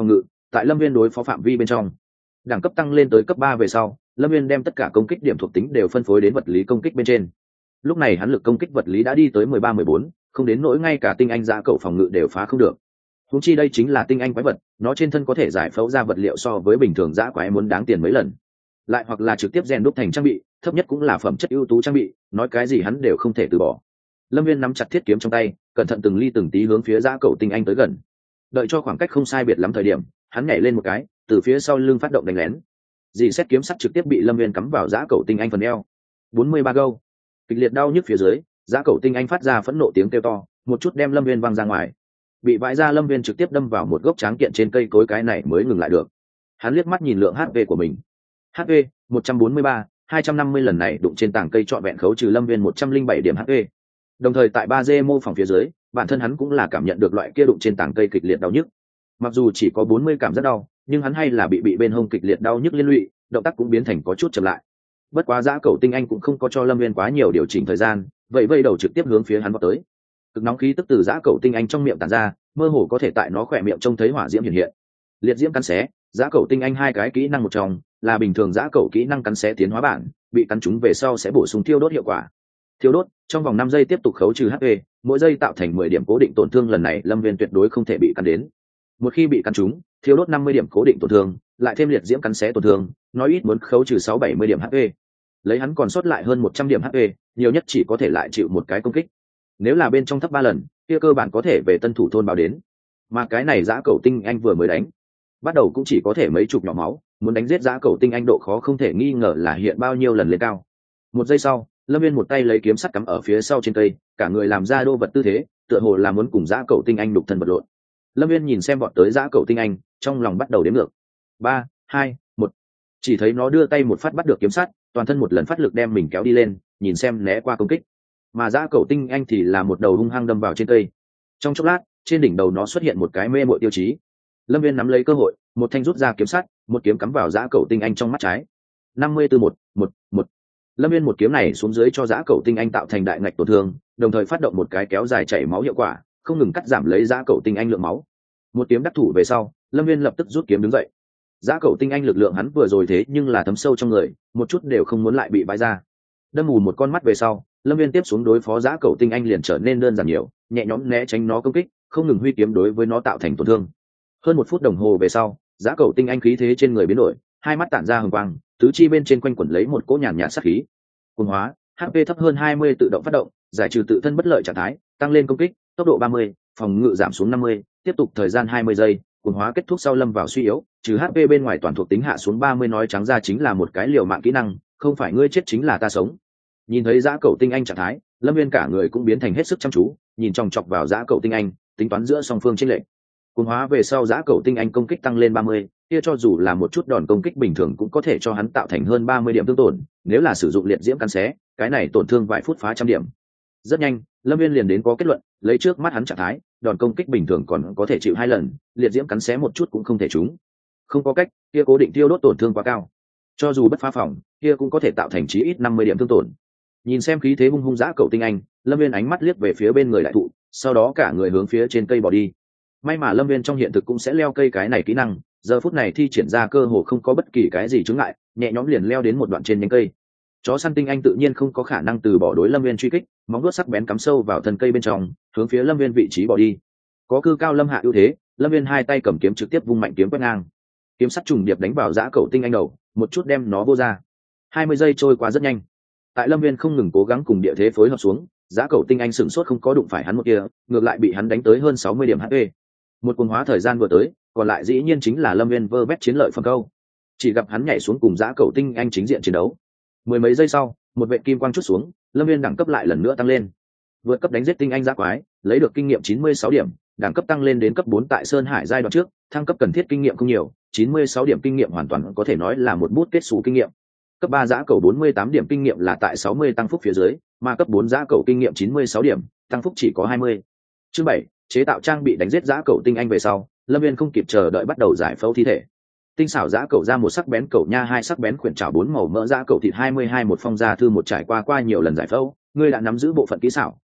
tại lâm viên đối phó phạm vi bên trong, đẳng cấp tăng lên tới cấp ba về sau, lâm viên đem tất cả công kích điểm thuộc tính đều phân phối đến vật lý công kích bên trên. Lúc này hắn lực công kích vật lý đã đi tới mười ba mười bốn, không đến nỗi ngay cả tinh anh giã cậu phòng ngự đều phá không được. Húng chi đây chính là tinh anh quái vật, nó trên thân có thể giải phẫu ra vật liệu so với bình thường giã quái muốn đáng tiền mấy lần, lại hoặc là trực tiếp rèn đúc thành trang bị, thấp nhất cũng là phẩm chất ưu tú trang bị, nói cái gì hắn đều không thể từ bỏ. Lâm viên nắm chặt thiết kiếm trong tay, cẩn thận từng ly từng tí hướng phía giã cậu tinh anh tới gần. Đợi cho khoảng cách không sai biệt lắm thời điểm, hắn nhảy lên một cái, từ phía sau lưng phát động đánh lén. Dì xét kiếm sắt trực tiếp bị lâm viên cắm vào giã cậu tinh anh phần eo. bốn mươi ba gâu. Kịch liệt đau nhức phía dưới, giã cậu tinh anh phát ra phẫn nộ tiếng kêu to, một chút đem lâm viên văng ra ngoài. Bị vãi ra lâm viên trực tiếp đâm vào một gốc tráng kiện trên cây cối, cái này mới ngừng lại được. Hắn liếc mắt nhìn lượng hát pê của mình. hát pê một trăm bốn mươi ba, hai trăm năm mươi, lần này đụng trên tảng cây trọn vẹn khấu trừ lâm viên một trăm linh bảy điểm hát pê. Đồng thời tại ba d mô phỏng phía dưới, bản thân hắn cũng là cảm nhận được loại kia đụng trên tảng cây kịch liệt đau nhức. Mặc dù chỉ có bốn mươi cảm rất đau, nhưng hắn hay là bị bị bên hông kịch liệt đau nhức liên lụy, động tác cũng biến thành có chút chậm lại. Bất quá giã cậu tinh anh cũng không có cho lâm viên quá nhiều điều chỉnh thời gian, vậy vây đầu trực tiếp hướng phía hắn vào tới. Cực nóng khí tức từ giã cậu tinh anh trong miệng tản ra, mơ hồ có thể tại nó khỏe miệng trông thấy hỏa diễm hiện hiện. Liệt diễm cắn xé, giã cậu tinh anh hai cái kỹ năng một trong, là bình thường giã cậu kỹ năng cắn xé tiến hóa bản, bị cắn trúng về sau sẽ bổ sung thiêu đốt hiệu quả. Thiêu đốt trong vòng năm giây tiếp tục khấu trừ hát pê, mỗi giây tạo thành mười điểm cố định tổn thương, lần này lâm viên tuyệt đối không thể bị cắn đến. Một khi bị cắn trúng, thiêu đốt năm mươi điểm cố định tổn thương, lại thêm liệt diễm cắn xé tổn thương, nói ít muốn khấu trừ sáu bảy mươi điểm hát pê. Lấy hắn còn sót lại hơn một trăm điểm hát pê, nhiều nhất chỉ có thể lại chịu một cái công kích. Nếu là bên trong thấp ba lần, kia cơ bản có thể về tân thủ thôn báo đến. Mà cái này giã cậu tinh anh vừa mới đánh, bắt đầu cũng chỉ có thể mấy chục nhỏ máu, muốn đánh giết giã cậu tinh anh độ khó không thể nghi ngờ là hiện bao nhiêu lần lên cao. Một giây sau, lâm viên một tay lấy kiếm sắt cắm ở phía sau trên cây, cả người làm ra đô vật tư thế, tựa hồ là muốn cùng giã cậu tinh anh đục thân vật lộn. Lâm viên nhìn xem bọn tới giã cậu tinh anh, trong lòng bắt đầu đếm ngược. Ba, hai, một. Chỉ thấy nó đưa tay một phát bắt được kiếm sắt, toàn thân một lần phát lực đem mình kéo đi lên, nhìn xem né qua công kích. Mà giã cậu tinh anh thì là một đầu hung hăng đâm vào trên cây. Trong chốc lát, trên đỉnh đầu nó xuất hiện một cái mê muội tiêu chí. Lâm viên nắm lấy cơ hội, một thanh rút ra kiếm sắt, một kiếm cắm vào giã cậu tinh anh trong mắt trái. năm mươi tư một, một, một. Lâm viên một kiếm này xuống dưới cho giã cậu tinh anh tạo thành đại ngạch tổn thương, đồng thời phát động một cái kéo dài chảy máu hiệu quả, không ngừng cắt giảm lấy giã cậu tinh anh lượng máu. Một kiếm đắc thủ về sau, lâm viên lập tức rút kiếm đứng dậy. Giã cậu tinh anh lực lượng hắn vừa rồi thế nhưng là thấm sâu trong người, một chút đều không muốn lại bị bãi ra. Đâm mù một con mắt về sau, lâm viên tiếp xuống đối phó giã cậu tinh anh liền trở nên đơn giản nhiều, nhẹ nhõm né tránh nó công kích, không ngừng huy kiếm đối với nó tạo thành tổn thương. Hơn một phút đồng hồ về sau, giã cậu tinh anh khí thế trên người biến đổi, hai mắt tản ra hừng quang, tứ chi bên trên quanh quẩn lấy một cỗ nhàn nhạt sát khí. Cuồng hóa, hát pê thấp hơn hai mươi tự động phát động, giải trừ tự thân bất lợi trạng thái, tăng lên công kích, tốc độ ba mươi, phòng ngự giảm xuống năm mươi, tiếp tục thời gian hai mươi giây, cuồng hóa kết thúc sau lâm vào suy yếu, trừ hát pê bên ngoài toàn thuộc tính hạ xuống ba mươi, nói trắng ra chính là một cái liều mạng kỹ năng, không phải ngươi chết chính là ta sống. Nhìn thấy giã cậu tinh anh trạng thái, lâm viên cả người cũng biến thành hết sức chăm chú, nhìn chòng chọc vào giã cậu tinh anh, tính toán giữa song phương chênh lệch. Cuồng hóa về sau giã cậu tinh anh công kích tăng lên ba mươi, kia cho dù là một chút đòn công kích bình thường cũng có thể cho hắn tạo thành hơn ba mươi điểm thương tổn, nếu là sử dụng liệt diễm cắn xé, cái này tổn thương vài phút phá trăm điểm. Rất nhanh, lâm viên liền đến có kết luận, lấy trước mắt hắn trạng thái, đòn công kích bình thường còn có thể chịu hai lần, liệt diễm cắn xé một chút cũng không thể trúng. Không có cách, kia cố định tiêu đốt tổn thương quá cao, cho dù bất phá phòng, kia cũng có thể tạo thành chí ít năm mươi điểm thương tổn. Nhìn xem khí thế hung hung dã cậu tinh anh, lâm viên ánh mắt liếc về phía bên người đại thụ, sau đó cả người hướng phía trên cây bỏ đi. May mà lâm viên trong hiện thực cũng sẽ leo cây cái này kỹ năng, giờ phút này thi triển ra cơ hồ không có bất kỳ cái gì chướng ngại, nhẹ nhõm liền leo đến một đoạn trên nhánh cây. Chó săn tinh anh tự nhiên không có khả năng từ bỏ đối lâm viên truy kích, móng vuốt sắc bén cắm sâu vào thân cây bên trong, hướng phía lâm viên vị trí bỏ đi. Có cư cao lâm hạ ưu thế, lâm viên hai tay cầm kiếm trực tiếp vung mạnh kiếm quét ngang, kiếm sắt trùng điệp đánh vào dã cậu tinh anh đầu, một chút đem nó vô ra. Hai mươi giây trôi qua rất nhanh, tại lâm viên không ngừng cố gắng cùng địa thế phối hợp xuống, dã cậu tinh anh sửng sốt không có đụng phải hắn một kia, ngược lại bị hắn đánh tới hơn sáu mươi điểm hát pê. Một cuồng hóa thời gian vừa tới, còn lại dĩ nhiên chính là lâm viên vơ vét chiến lợi phẩm câu. Chỉ gặp hắn nhảy xuống cùng dã cậu tinh anh chính diện chiến đấu. Mười mấy giây sau, một vệ kim quang chút xuống, lâm viên đẳng cấp lại lần nữa tăng lên, vượt cấp đánh giết tinh anh dã quái, lấy được kinh nghiệm chín mươi sáu điểm, đẳng cấp tăng lên đến cấp bốn. Tại Sơn Hải giai đoạn trước, thăng cấp cần thiết kinh nghiệm không nhiều, chín mươi sáu điểm kinh nghiệm hoàn toàn có thể nói là một bút kết xù kinh nghiệm. Cấp ba dã cậu bốn mươi tám điểm kinh nghiệm là tại sáu mươi tăng phúc phía dưới, mà cấp bốn dã cậu kinh nghiệm chín mươi sáu điểm, tăng phúc chỉ có hai mươi. Chương bảy, chế tạo trang bị đánh giết dã cậu tinh anh về sau, lâm viên không kịp chờ đợi bắt đầu giải phẫu thi thể. Tinh xảo dã cậu ra một sắc bén cậu nha, hai sắc bén khuyển trảo, bốn màu mỡ dã cậu thịt hai mươi hai, một phong gia thư, một trải qua qua nhiều lần giải phẫu, ngươi đã nắm giữ bộ phận kỹ xảo,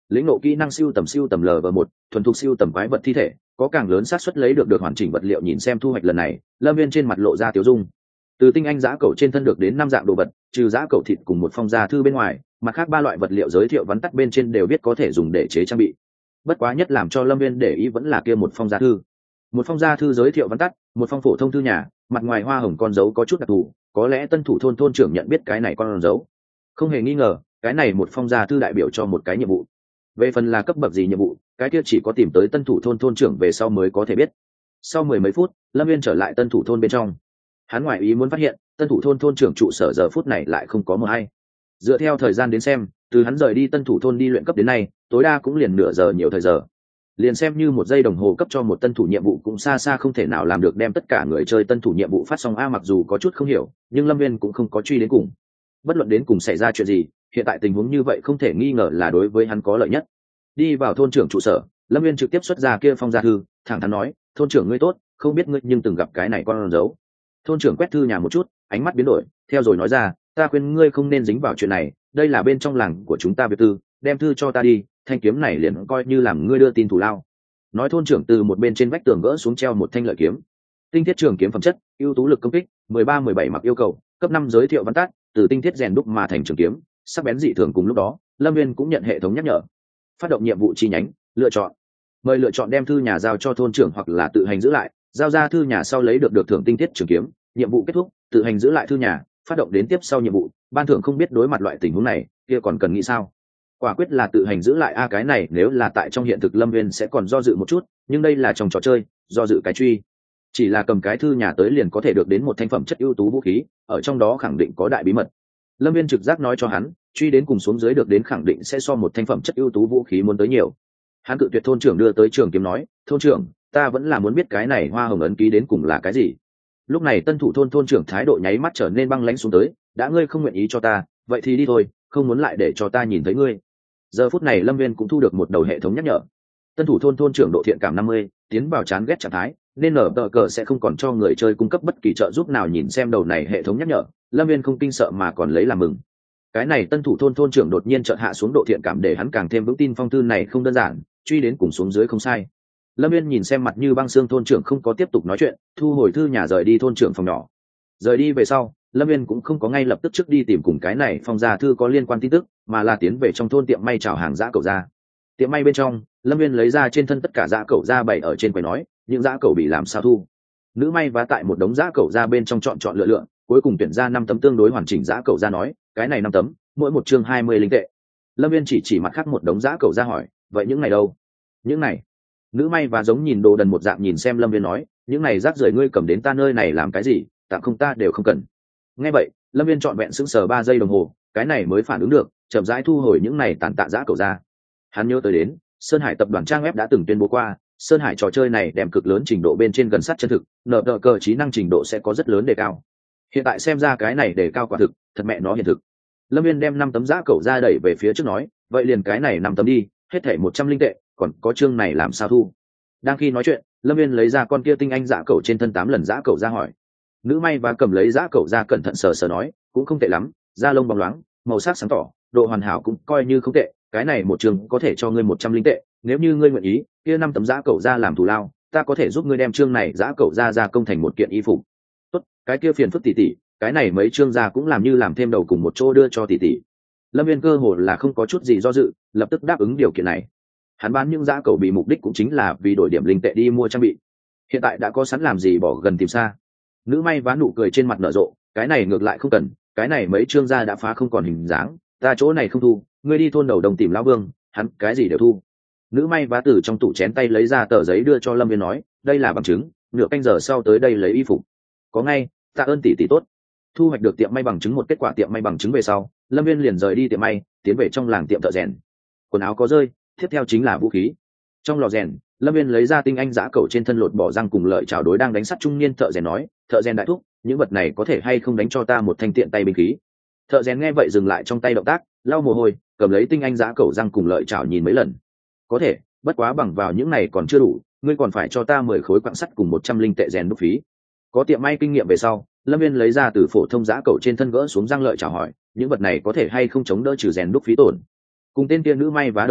lĩnh ngộ kỹ năng siêu tầm siêu tầm lv một thuần thục siêu tầm quái vật thi thể, có càng lớn xác suất lấy được được hoàn chỉnh vật liệu. Nhìn xem thu hoạch lần này, Lâm Viên trên mặt lộ ra tiêu dung. Từ tinh anh giã cẩu trên thân được đến năm dạng đồ vật, trừ giã cẩu thịt cùng một phong gia thư bên ngoài, mặt khác ba loại vật liệu giới thiệu vắn tắt bên trên đều biết có thể dùng để chế trang bị. Bất quá nhất làm cho Lâm Viên để ý vẫn là kia một phong gia thư. Một phong gia thư giới thiệu vắn tắt, một phong phổ thông thư nhà, mặt ngoài hoa hồng con dấu có chút đặc thù, có lẽ tân thủ thôn thôn trưởng nhận biết cái này con dấu. Không hề nghi ngờ, cái này một phong gia thư đại biểu cho một cái nhiệm vụ. Về phần là cấp bậc gì nhiệm vụ, cái kia chỉ có tìm tới tân thủ thôn thôn trưởng về sau mới có thể biết. Sau mười mấy phút, Lâm Viên trở lại tân thủ thôn bên trong. Hắn ngoại ý muốn phát hiện, tân thủ thôn thôn trưởng trụ sở giờ phút này lại không có mờ hay. Dựa theo thời gian đến xem, từ hắn rời đi tân thủ thôn đi luyện cấp đến nay, tối đa cũng liền nửa giờ nhiều thời giờ. Liền xem như một giây đồng hồ cấp cho một tân thủ nhiệm vụ cũng xa xa không thể nào làm được đem tất cả người chơi tân thủ nhiệm vụ phát xong. A mặc dù có chút không hiểu, nhưng Lâm Viên cũng không có truy đến cùng. Bất luận đến cùng xảy ra chuyện gì, hiện tại tình huống như vậy không thể nghi ngờ là đối với hắn có lợi nhất. Đi vào thôn trưởng trụ sở, Lâm Viên trực tiếp xuất ra kia phong gia thư, thẳng thắn nói, thôn trưởng ngươi tốt, không biết ngươi nhưng từng gặp cái này con dấu. Thôn trưởng quét thư nhà một chút, ánh mắt biến đổi, theo rồi nói ra, ta khuyên ngươi không nên dính vào chuyện này, đây là bên trong làng của chúng ta việc tư, đem thư cho ta đi, thanh kiếm này liền coi như làm ngươi đưa tin thủ lao. Nói thôn trưởng từ một bên trên vách tường gỡ xuống treo một thanh lợi kiếm. Tinh thiết trường kiếm phẩm chất, ưu tú lực công kích, mười ba mười bảy mặc yêu cầu, cấp năm giới thiệu văn tát, từ tinh thiết rèn đúc mà thành trường kiếm, sắc bén dị thường. Cùng lúc đó, Lâm Viên cũng nhận hệ thống nhắc nhở. Phát động nhiệm vụ chi nhánh, lựa chọn. Mời lựa chọn đem thư nhà giao cho thôn trưởng hoặc là tự hành giữ lại, giao ra thư nhà sau lấy được được thưởng tinh thiết trường kiếm, nhiệm vụ kết thúc, tự hành giữ lại thư nhà, phát động đến tiếp sau nhiệm vụ, ban thưởng không biết đối mặt loại tình huống này, kia còn cần nghĩ sao? Quả quyết là tự hành giữ lại a. Cái này nếu là tại trong hiện thực Lâm Viên sẽ còn do dự một chút, nhưng đây là trong trò chơi, do dự cái truy. Chỉ là cầm cái thư nhà tới liền có thể được đến một thành phẩm chất ưu tú vũ khí, ở trong đó khẳng định có đại bí mật. Lâm Viên trực giác nói cho hắn, truy đến cùng xuống dưới được đến khẳng định sẽ so một thành phẩm chất ưu tú vũ khí muốn tới nhiều. Hắn cự tuyệt thôn trưởng đưa tới trường kiếm nói, thôn trưởng, ta vẫn là muốn biết cái này hoa hồng ấn ký đến cùng là cái gì. Lúc này tân thủ thôn thôn trưởng thái độ nháy mắt trở nên băng lãnh xuống tới, đã ngươi không nguyện ý cho ta, vậy thì đi thôi, không muốn lại để cho ta nhìn thấy ngươi. Giờ phút này Lâm Viên cũng thu được một đầu hệ thống nhắc nhở. Tân thủ thôn thôn trưởng độ thiện cảm năm mươi, tiến vào chán ghét trạng thái, nên nở tờ cờ sẽ không còn cho người chơi cung cấp bất kỳ trợ giúp nào. Nhìn xem đầu này hệ thống nhắc nhở, Lâm Viên không kinh sợ mà còn lấy làm mừng. Cái này tân thủ thôn thôn trưởng đột nhiên chợt hạ xuống độ thiện cảm để hắn càng thêm vững tin phong thư này không đơn giản, truy đến cùng xuống dưới không sai. Lâm Viên nhìn xem mặt như băng xương thôn trưởng không có tiếp tục nói chuyện, thu hồi thư nhà rời đi thôn trưởng phòng nhỏ. Rời đi về sau, Lâm Viên cũng không có ngay lập tức trước đi tìm cùng cái này phong gia thư có liên quan tin tức, mà là tiến về trong thôn tiệm may chào hàng dã cẩu ra. Tiệm may bên trong, Lâm Viên lấy ra trên thân tất cả dã cẩu ra bày ở trên quầy nói, những dã cẩu bị làm sao thu. Nữ may vá tại một đống dã cẩu ra bên trong chọn chọn lựa lựa, cuối cùng tuyển ra năm tấm tương đối hoàn chỉnh dã cẩu ra nói, cái này năm tấm, mỗi một chương hai mươi linh tệ. Lâm Viên chỉ chỉ mặt khác một đống dã cẩu ra hỏi, vậy những này đâu? Những này. Nữ may và giống nhìn đồ đần một dạng nhìn xem Lâm Viên nói, những này rác rưởi ngươi cầm đến ta nơi này làm cái gì, tặng không ta đều không cần. Nghe vậy, Lâm Viên trọn vẹn sững sờ ba giây đồng hồ, cái này mới phản ứng được, chậm rãi thu hồi những này tàn tạ dã cẩu ra. Hắn nhớ tới đến, Sơn Hải tập đoàn trang web đã từng tuyên bố qua, Sơn Hải trò chơi này đem cực lớn trình độ bên trên gần sát chân thực, nợ đỡ cờ trí năng trình độ sẽ có rất lớn đề cao. Hiện tại xem ra cái này đề cao quả thực, thật mẹ nó hiện thực. Lâm Viên đem năm tấm dã cẩu ra đẩy về phía trước nói, vậy liền cái này năm tấm đi, hết thảy một trăm linh tệ, còn có chương này làm sao thu? Đang khi nói chuyện, Lâm Viên lấy ra con kia tinh anh dã cẩu trên thân tám lần dã cẩu ra hỏi. Nữ may và cầm lấy dã cẩu ra cẩn thận sờ sờ nói, cũng không tệ lắm, da lông bóng loáng, màu sắc sáng tỏ, độ hoàn hảo cũng coi như không tệ, cái này một chương có thể cho ngươi một trăm linh tệ, nếu như ngươi nguyện ý, kia năm tấm dã cẩu ra làm thù lao, ta có thể giúp ngươi đem chương này dã cẩu ra ra công thành một kiện y phục. Tốt, cái kia phiền phức tỷ tỷ, cái này mấy chương ra cũng làm như làm thêm đầu cùng một chỗ đưa cho tỷ tỷ. Lâm Viên cơ hồ là không có chút gì do dự, lập tức đáp ứng điều kiện này. Hắn bán những dã cẩu bị mục đích cũng chính là vì đổi điểm linh tệ đi mua trang bị. Hiện tại đã có sẵn làm gì bỏ gần tìm xa. Nữ may vá nụ cười trên mặt nở rộ, cái này ngược lại không cần, cái này mấy chương gia đã phá không còn hình dáng, ta chỗ này không thu, ngươi đi thôn đầu đồng tìm lão Vương, hắn cái gì đều thu. Nữ may vá từ trong tủ chén tay lấy ra tờ giấy đưa cho Lâm Viên nói, đây là bằng chứng, nửa canh giờ sau tới đây lấy y phục. Có ngay, tạ ơn tỷ tỷ tốt. Thu hoạch được tiệm may bằng chứng một kết quả tiệm may bằng chứng về sau, Lâm Viên liền rời đi tiệm may, tiến về trong làng tiệm thợ rèn. Quần áo có rơi, tiếp theo chính là vũ khí. Trong lò rèn, Lâm Viên lấy ra tinh anh giã cẩu trên thân lột bỏ răng cùng lợi chảo đối đang đánh sắt trung niên thợ rèn nói, thợ rèn đại thúc, những vật này có thể hay không đánh cho ta một thanh tiện tay binh khí. Thợ rèn nghe vậy dừng lại trong tay động tác, lau mồ hôi, cầm lấy tinh anh giã cẩu răng cùng lợi chảo nhìn mấy lần. Có thể, bất quá bằng vào những này còn chưa đủ, ngươi còn phải cho ta mười khối quặng sắt cùng một trăm linh tệ rèn đúc phí. Có tiệm may kinh nghiệm về sau, Lâm Viên lấy ra từ phổ thông giã cẩu trên thân gỡ xuống răng lợi chảo hỏi, những vật này có thể hay không chống đỡ trừ rèn đúc phí tổn. Cùng tên kia nữ may vá đồng dạng,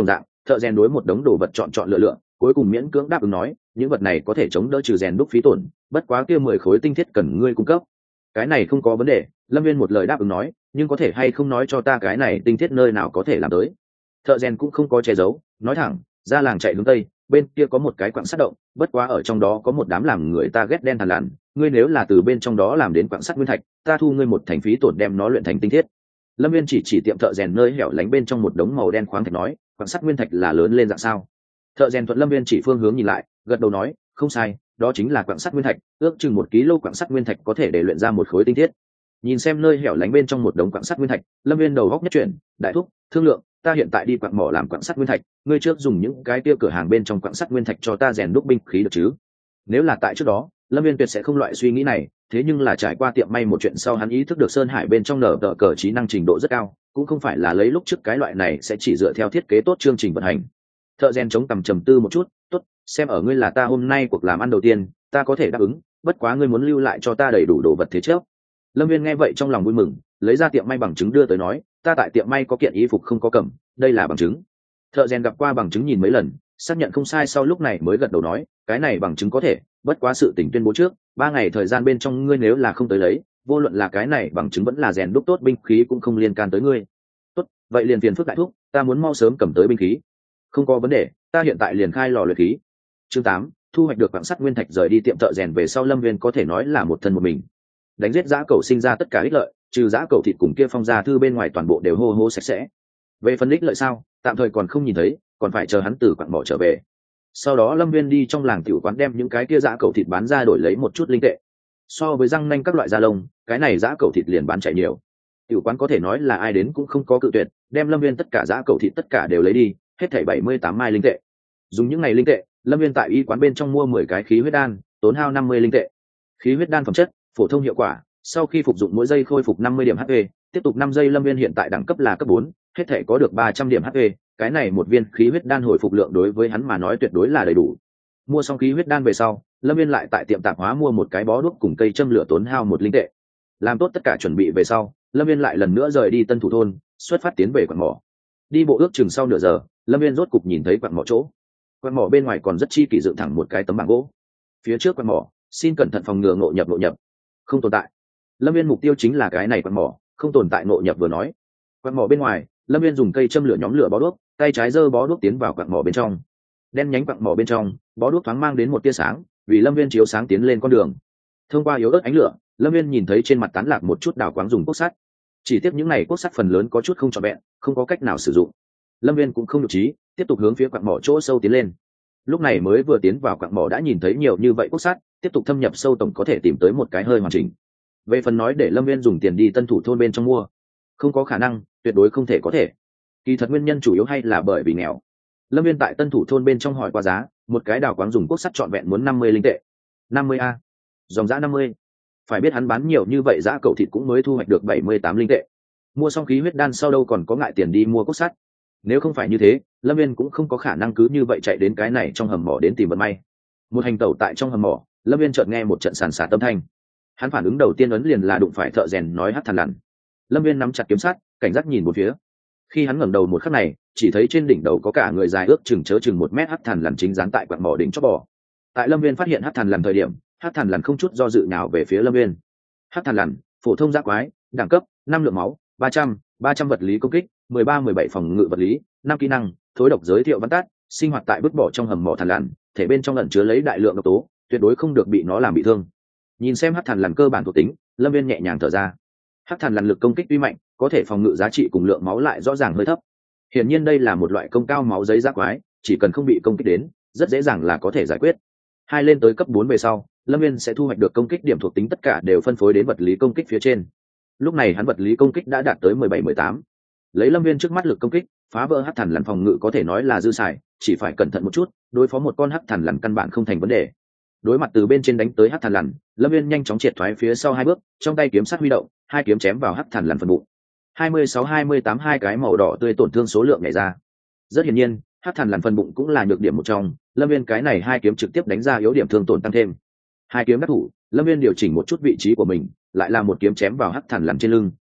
Thợ rèn đối một đống đồ vật chọn chọn lựa lựa, cuối cùng miễn cưỡng đáp ứng nói, những vật này có thể chống đỡ trừ rèn đúc phí tổn, bất quá kia mười khối tinh thiết cần ngươi cung cấp. Cái này không có vấn đề, Lâm Viên một lời đáp ứng nói, nhưng có thể hay không nói cho ta cái này tinh thiết nơi nào có thể làm tới. Thợ rèn cũng không có che giấu, nói thẳng, ra làng chạy hướng tây, bên kia có một cái quặng sắt động, bất quá ở trong đó có một đám làm người ta ghét đen thằn lằn, ngươi nếu là từ bên trong đó làm đến quặng sắt nguyên thạch, ta thu ngươi một thành phí tổn đem nó luyện thành tinh thiết. Lâm Viên chỉ chỉ tiệm thợ rèn nơi hẻo lánh bên trong một đống màu đen khoáng thạch nói, quặng sắt nguyên thạch là lớn lên dạng sao? Thợ rèn thuận Lâm Viên chỉ phương hướng nhìn lại, gật đầu nói, không sai, đó chính là quặng sắt nguyên thạch, ước chừng một ký lô quặng sắt nguyên thạch có thể để luyện ra một khối tinh thiết. Nhìn xem nơi hẻo lánh bên trong một đống quặng sắt nguyên thạch, Lâm Viên đầu góc nhất chuyển, đại thúc, thương lượng, ta hiện tại đi quặng mỏ làm quặng sắt nguyên thạch, ngươi trước dùng những cái kia cửa hàng bên trong quặng sắt nguyên thạch cho ta rèn đúc binh khí được chứ? Nếu là tại trước đó, Lâm Viên tuyệt sẽ không loại suy nghĩ này, thế nhưng là trải qua tiệm may một chuyện sau hắn ý thức được Sơn Hải bên trong nở tờ cờ trí năng trình độ rất cao, cũng không phải là lấy lúc trước cái loại này sẽ chỉ dựa theo thiết kế tốt chương trình vận hành. Thợ rèn chống tầm trầm tư một chút, tốt, xem ở ngươi là ta hôm nay cuộc làm ăn đầu tiên, ta có thể đáp ứng, bất quá ngươi muốn lưu lại cho ta đầy đủ đồ vật thế trước. Lâm Viên nghe vậy trong lòng vui mừng, lấy ra tiệm may bằng chứng đưa tới nói, ta tại tiệm may có kiện y phục không có cầm, đây là bằng chứng. Thợ rèn gặp qua bằng chứng nhìn mấy lần, xác nhận không sai sau lúc này mới gật đầu nói, cái này bằng chứng có thể, bất quá sự tình tuyên bố trước, ba ngày thời gian bên trong ngươi nếu là không tới lấy, vô luận là cái này bằng chứng vẫn là rèn đúc tốt binh khí cũng không liên can tới ngươi. Tốt, vậy liền phiền phức đại thúc, ta muốn mau sớm cầm tới binh khí. Không có vấn đề, ta hiện tại liền khai lò luyện khí. Chương tám, thu hoạch được quặng sắt nguyên thạch rời đi tiệm thợ rèn về sau Lâm Viên có thể nói là một thân một mình. Đánh giết dã cẩu sinh ra tất cả ích lợi, trừ dã cẩu thịt cùng kia phong gia thư bên ngoài toàn bộ đều hô hô sạch sẽ. Về phần ích lợi sao, tạm thời còn không nhìn thấy, còn phải chờ hắn từ quặng mỏ trở về. Sau đó Lâm Viên đi trong làng tiểu quán đem những cái kia dã cẩu thịt bán ra đổi lấy một chút linh tệ. So với răng nanh các loại da lông, cái này dã cẩu thịt liền bán chạy nhiều. Tiểu quán có thể nói là ai đến cũng không có cự tuyệt, đem Lâm Viên tất cả dã cẩu thịt tất cả đều lấy đi, hết thảy bảy mươi tám mai linh tệ. Dùng những ngày linh tệ, Lâm Viên tại y quán bên trong mua mười cái khí huyết đan, tốn hao năm mươi linh tệ. Khí huyết đan phẩm chất, phổ thông hiệu quả, sau khi phục dụng mỗi giây khôi phục năm mươi điểm hát pê, tiếp tục năm giây Lâm Viên hiện tại đẳng cấp là cấp bốn, hết thể có được ba trăm điểm hát pê, cái này một viên khí huyết đan hồi phục lượng đối với hắn mà nói tuyệt đối là đầy đủ. Mua xong khí huyết đan về sau, Lâm Viên lại tại tiệm tạp hóa mua một cái bó đuốc cùng cây châm lửa tốn hao một linh tệ. Làm tốt tất cả chuẩn bị về sau, Lâm Viên lại lần nữa rời đi Tân Thủ thôn, xuất phát tiến về quặng mỏ. Đi bộ ước chừng sau nửa giờ, Lâm Viên rốt cục nhìn thấy quặng mỏ chỗ. Quặng mỏ bên ngoài còn rất chi kỳ dựng thẳng một cái tấm bảng gỗ. Phía trước quặng mỏ, xin cẩn thận phòng ngừa ngộ nhập ngộ nhập. Không tồn tại. Lâm Viên mục tiêu chính là cái này quặng mỏ, không tồn tại ngộ nhập vừa nói. Quặng mỏ bên ngoài, Lâm Viên dùng cây châm lửa nhóm lửa bó đuốc, tay trái giơ bó đuốc tiến vào quặng mỏ bên trong. Đen nhánh quặng mỏ bên trong, bó đuốc thoáng mang đến một tia sáng, vì Lâm Viên chiếu sáng tiến lên con đường. Thông qua yếu ớt ánh lửa, Lâm Viên nhìn thấy trên mặt tán lạc một chút đào quáng dùng cuốc sắt. Chỉ tiếc những này cuốc sắt phần lớn có chút không trọn vẹn, không có cách nào sử dụng. Lâm Viên cũng không nhục trí, tiếp tục hướng phía quặng mỏ chỗ sâu tiến lên. Lúc này mới vừa tiến vào quặng mỏ đã nhìn thấy nhiều như vậy cuốc sắt, tiếp tục thâm nhập sâu tổng có thể tìm tới một cái hơi hoàn chỉnh. Về phần nói để Lâm Viên dùng tiền đi Tân Thủ thôn bên trong mua, không có khả năng, tuyệt đối không thể có thể. Kỳ thật nguyên nhân chủ yếu hay là bởi vì nghèo. Lâm Viên tại Tân Thủ thôn bên trong hỏi qua giá, một cái đào quáng dùng cuốc sắt trọn vẹn muốn năm mươi linh tệ. năm mươi a. Dòng giá năm mươi. Phải biết hắn bán nhiều như vậy giá cẩu thịt cũng mới thu hoạch được bảy mươi tám linh tệ. Mua xong khí huyết đan sau đâu còn có ngại tiền đi mua cuốc sắt. Nếu không phải như thế, Lâm Viên cũng không có khả năng cứ như vậy chạy đến cái này trong hầm mỏ đến tìm vận may. Một hành tẩu tại trong hầm mỏ, Lâm Viên chợt nghe một trận sàn sạt âm thanh. Hắn phản ứng đầu tiên ấn liền là đụng phải thợ rèn nói hắc thằn lằn. Lâm Viên nắm chặt kiếm sắt, cảnh giác nhìn một phía. Khi hắn ngẩng đầu một khắc này, chỉ thấy trên đỉnh đầu có cả người dài ước chừng chớ chừng một mét hắc thằn lằn chính dán tại quặng mỏ đỉnh chóp bò. Tại Lâm Viên phát hiện hắc thằn lằn thời điểm, hắc thằn lằn không chút do dự nào về phía Lâm Viên. Hắc thằn lằn, phổ thông dã quái, đẳng cấp năm lượng máu, ba trăm, ba trăm vật lý công kích, mười ba mười bảy phòng ngự vật lý, năm kỹ năng, thối độc giới thiệu văn tắt, sinh hoạt tại vứt bỏ trong hầm mỏ thằn lằn, thể bên trong ẩn chứa lấy đại lượng độc tố, tuyệt đối không được bị nó làm bị thương. Nhìn xem hắc thằn lằn cơ bản thuộc tính, Lâm Viên nhẹ nhàng thở ra. Hắc thằn lằn lực công kích tuy mạnh, có thể phòng ngự giá trị cùng lượng máu lại rõ ràng hơi thấp. Hiển nhiên đây là một loại công cao máu giấy dã quái, chỉ cần không bị công kích đến, rất dễ dàng là có thể giải quyết. Hai lên tới cấp bốn về sau, Lâm Viên sẽ thu hoạch được công kích điểm thuộc tính tất cả đều phân phối đến vật lý công kích phía trên. Lúc này hắn vật lý công kích đã đạt tới mười bảy mười tám. Lấy Lâm Viên trước mắt lực công kích, phá vỡ hắc thằn lằn phòng ngự có thể nói là dư xài, chỉ phải cẩn thận một chút, đối phó một con hắc thằn lằn căn bản không thành vấn đề. Đối mặt từ bên trên đánh tới hắc thằn lằn, Lâm Viên nhanh chóng triệt thoái phía sau hai bước, trong tay kiếm sắt huy động, hai kiếm chém vào hắc thằn lằn phần bụng. hai mươi sáu hai mươi tám hai cái màu đỏ tươi tổn thương số lượng nhảy ra. Rất hiển nhiên, hắc thằn lằn phần bụng cũng là nhược điểm một trong, Lâm Viên cái này hai kiếm trực tiếp đánh ra yếu điểm thương tổn tăng thêm. Hai kiếm đắc thủ, Lâm Viên điều chỉnh một chút vị trí của mình, lại là một kiếm chém vào hắc thằn lằn trên lưng.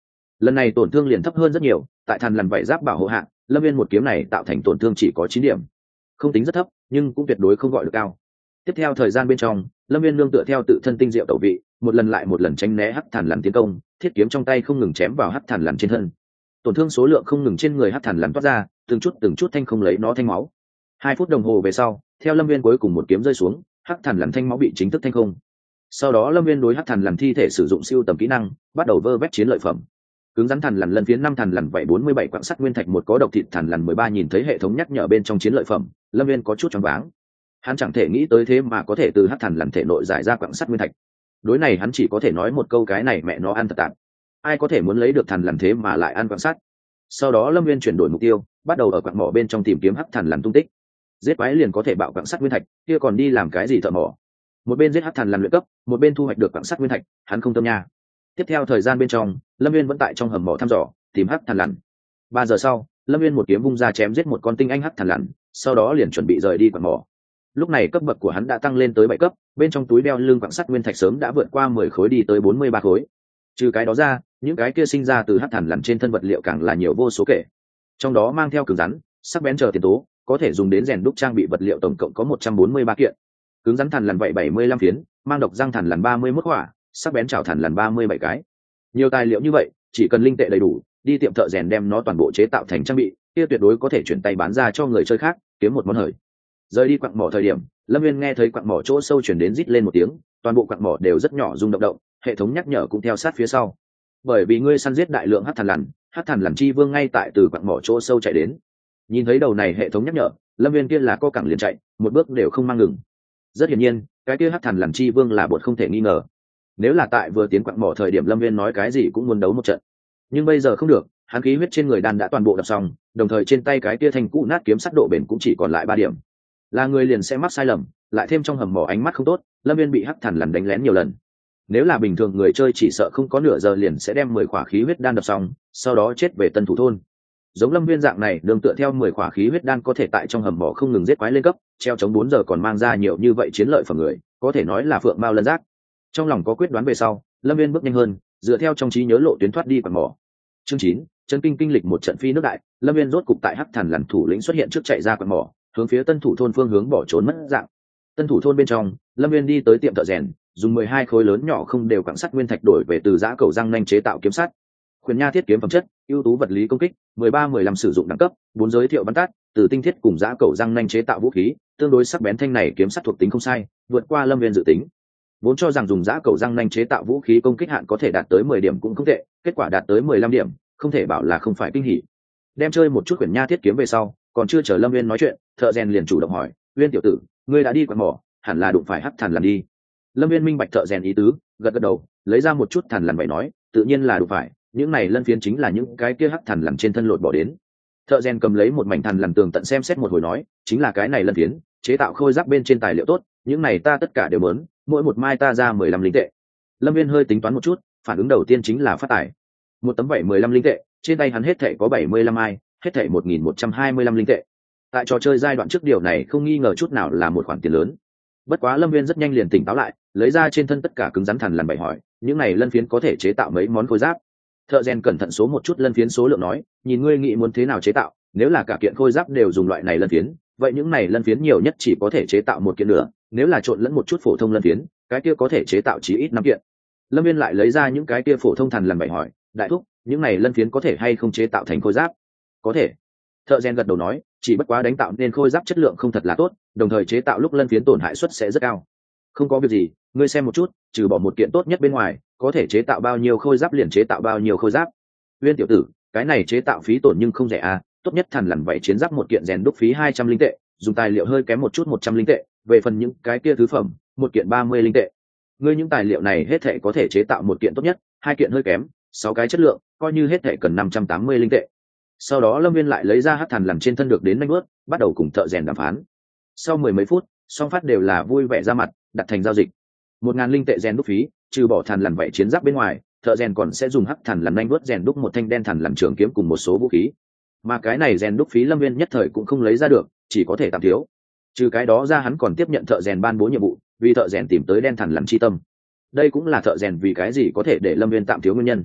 lần này tổn thương liền thấp hơn rất nhiều, tại thằn lằn vảy giáp bảo hộ hạ, lâm viên một kiếm này tạo thành tổn thương chỉ có chín điểm, không tính rất thấp nhưng cũng tuyệt đối không gọi được cao. Tiếp theo thời gian bên trong, lâm viên nương tựa theo tự thân tinh diệu tẩu vị, một lần lại một lần tránh né hắc thằn lằn tiến công, thiết kiếm trong tay không ngừng chém vào hắc thằn lằn trên thân, tổn thương số lượng không ngừng trên người hắc thằn lằn toát ra, từng chút từng chút thanh không lấy nó thanh máu. Hai phút đồng hồ về sau, theo lâm viên cuối cùng một kiếm rơi xuống, hắc thằn lằn thanh máu bị chính thức thanh không. Sau đó lâm viên đối hắc thằn lằn thi thể sử dụng siêu tầm kỹ năng, bắt đầu vơ vét chiến lợi phẩm. Cứng rắn thằn lằn lân phiến năm thằn lằn vậy bốn mươi bảy quặng sắt nguyên thạch một có độc thịt thằn lằn mười ba. Nhìn thấy hệ thống nhắc nhở bên trong chiến lợi phẩm, lâm viên có chút choáng váng. Hắn chẳng thể nghĩ tới thế mà có thể từ hắc thằn lằn thể nội giải ra quặng sắt nguyên thạch. Đối này hắn chỉ có thể nói một câu, cái này mẹ nó ăn thật tạp. Ai có thể muốn lấy được thằn lằn thế mà lại ăn quặng sắt? Sau đó lâm viên chuyển đổi mục tiêu, bắt đầu ở quặng mỏ bên trong tìm kiếm hắc thằn lằn tung tích. Giết quái liền có thể bạo quặng sắt nguyên thạch, kia còn đi làm cái gì thợ mỏ? Một bên giết hắc thằn lằn luyện cấp, một bên thu hoạch được quặng sắt nguyên thạch, hắn không tâm nha. Tiếp theo thời gian bên trong, lâm viên vẫn tại trong hầm mỏ thăm dò tìm hắc thằn lằn. Ba giờ sau, lâm viên một kiếm vung ra chém giết một con tinh anh hắc thằn lằn, sau đó liền chuẩn bị rời đi quặng mỏ. Lúc này cấp bậc của hắn đã tăng lên tới bảy cấp, bên trong túi đeo lưng quặng sắt nguyên thạch sớm đã vượt qua mười khối đi tới bốn mươi ba khối. Trừ cái đó ra, những cái kia sinh ra từ hắc thằn lằn trên thân vật liệu càng là nhiều vô số kể, trong đó mang theo cứng rắn, sắc bén chờ tiền tố, có thể dùng đến rèn đúc trang bị vật liệu tổng cộng có một trăm bốn mươi ba kiện. Cứng rắn thằn lằn vậy bảy mươi lăm phiến, mang độc răng thằn lằn ba mươi mốt quả, sắc bén chảo thằn lằn ba mươi bảy cái. Nhiều tài liệu như vậy, chỉ cần linh tệ đầy đủ, đi tiệm thợ rèn đem nó toàn bộ chế tạo thành trang bị, kia tuyệt đối có thể chuyển tay bán ra cho người chơi khác, kiếm một món hời. Rời đi quặng mỏ thời điểm, lâm viên nghe thấy quặng mỏ chỗ sâu chuyển đến rít lên một tiếng, toàn bộ quặng mỏ đều rất nhỏ rung động động, hệ thống nhắc nhở cũng theo sát phía sau. Bởi vì ngươi săn giết đại lượng hắc thằn lằn, hắc thằn lằn chi vương ngay tại từ quặng mỏ chỗ sâu chạy đến. Nhìn thấy đầu này hệ thống nhắc nhở, lâm viên kia là co cẳng liền chạy, một bước đều không mang ngừng. Rất hiển nhiên, cái kia hắc thằn lằn chi vương là bột không thể nghi ngờ. Nếu là tại vừa tiến quặng mỏ thời điểm lâm viên nói cái gì cũng muốn đấu một trận, nhưng bây giờ không được, hắn khí huyết trên người đan đã toàn bộ đập xong, đồng thời trên tay cái kia thanh cũ nát kiếm sắt độ bền cũng chỉ còn lại ba điểm. Là người liền sẽ mắc sai lầm, lại thêm trong hầm mỏ ánh mắt không tốt, lâm viên bị hắc thằn lằn đánh lén nhiều lần. Nếu là bình thường người chơi chỉ sợ không có nửa giờ liền sẽ đem mười khỏa khí huyết đan đập xong, sau đó chết về tân thủ thôn. Giống lâm viên dạng này đường tựa theo mười khỏa khí huyết đan có thể tại trong hầm mỏ không ngừng giết quái lên cấp, treo chống bốn giờ còn mang ra nhiều như vậy chiến lợi phẩm người, có thể nói là phượng mao lân giác. Trong lòng có quyết đoán về sau, lâm viên bước nhanh hơn, dựa theo trong trí nhớ lộ tuyến thoát đi quặng mỏ. Chương chín, chân kinh kinh lịch một trận phi nước đại, lâm viên rốt cục tại hắc thằn lằn thủ lĩnh xuất hiện trước chạy ra quặng mỏ, hướng phía tân thủ thôn phương hướng bỏ trốn mất dạng. Tân thủ thôn bên trong, lâm viên đi tới tiệm thợ rèn, dùng mười hai khối lớn nhỏ không đều quặng sắt nguyên thạch đổi về từ giã cầu răng nanh chế tạo kiếm sắt. Khuyển nha thiết kiếm phẩm chất, ưu tú vật lý công kích, mười ba mười lăm sử dụng đẳng cấp, bốn giới thiệu bắn tát, từ tinh thiết cùng giã cầu răng nanh chế tạo vũ khí, tương đối sắc bén, thanh này kiếm sắt thuộc tính không sai, vượt qua lâm viên dự tính. Vốn cho rằng dùng giã cầu răng nanh chế tạo vũ khí công kích hạn có thể đạt tới mười điểm cũng không tệ, kết quả đạt tới mười lăm điểm, không thể bảo là không phải kinh hỉ. Đem chơi một chút khuyển nha thiết kiếm về sau, còn chưa chờ lâm viên nói chuyện, thợ rèn liền chủ động hỏi, viên tiểu tử, ngươi đã đi quặng mỏ, hẳn là đụng phải hắc thằn lằn đi. Lâm viên minh bạch thợ rèn ý tứ, gật gật đầu, lấy ra một chút thằn lằn vậy nói, tự nhiên là đụng phải, những này lân phiến chính là những cái kia hắc thằn lằn trên thân lột bỏ đến. Thợ rèn cầm lấy một mảnh thằn lằn tường tận xem xét một hồi nói, chính là cái này lân phiến, chế tạo khôi giáp bên trên tài liệu tốt, những này ta tất cả đều muốn, mỗi một mai ta ra mười lăm linh tệ. Lâm viên hơi tính toán một chút, phản ứng đầu tiên chính là phát tài. Một tấm bảy mười lăm linh tệ, trên tay hắn hết thảy có bảy mươi lăm mai, hết thảy một nghìn một trăm hai mươi lăm linh tệ. Tại trò chơi giai đoạn trước điều này không nghi ngờ chút nào là một khoản tiền lớn. Bất quá lâm viên rất nhanh liền tỉnh táo lại, lấy ra trên thân tất cả cứng rắn thằn lằn bảy hỏi, những này lân phiến có thể chế tạo mấy món khôi giáp. Thợ rèn cẩn thận số một chút lân phiến số lượng nói, nhìn ngươi nghĩ muốn thế nào chế tạo, nếu là cả kiện khôi giáp đều dùng loại này lân phiến, vậy những này lân phiến nhiều nhất chỉ có thể chế tạo một kiện nữa, nếu là trộn lẫn một chút phổ thông lân phiến, cái kia có thể chế tạo chí ít năm kiện. Lâm viên lại lấy ra những cái kia phổ thông thằn lằn bảy hỏi, đại thúc, những này lân phiến có thể hay không chế tạo thành khôi giáp? Có thể. Thợ rèn gật đầu nói, chỉ bất quá đánh tạo nên khôi giáp chất lượng không thật là tốt, đồng thời chế tạo lúc lân phiến tổn hại suất sẽ rất cao. Không có việc gì, ngươi xem một chút, trừ bỏ một kiện tốt nhất bên ngoài, có thể chế tạo bao nhiêu khôi giáp liền chế tạo bao nhiêu khôi giáp. Viên tiểu tử, cái này chế tạo phí tổn nhưng không rẻ à, tốt nhất thằn lằn vậy chiến giáp một kiện rèn đúc phí hai trăm linh tệ, dùng tài liệu hơi kém một chút một trăm linh tệ, về phần những cái kia thứ phẩm, một kiện ba mươi linh tệ. Ngươi những tài liệu này hết thảy có thể chế tạo một kiện tốt nhất, hai kiện hơi kém, sáu cái chất lượng, coi như hết thảy cần năm trăm tám mươi linh tệ. Sau đó lâm viên lại lấy ra hắc thằn lằn trên thân được đến nanh bước, bắt đầu cùng thợ rèn đàm phán. Sau mười mấy phút, song phát đều là vui vẻ ra mặt, đặt thành giao dịch. Một ngàn linh tệ rèn đúc phí, trừ bỏ thằn lằn vậy chiến giáp bên ngoài, thợ rèn còn sẽ dùng hắc thằn lằn nanh bước rèn đúc một thanh đen thằn lằn trường kiếm cùng một số vũ khí. Mà cái này rèn đúc phí lâm viên nhất thời cũng không lấy ra được, chỉ có thể tạm thiếu. Trừ cái đó ra hắn còn tiếp nhận thợ rèn ban bố nhiệm vụ, vì thợ rèn tìm tới đen thằn lằn chi tâm. Đây cũng là thợ rèn vì cái gì có thể để lâm viên tạm thiếu nguyên nhân.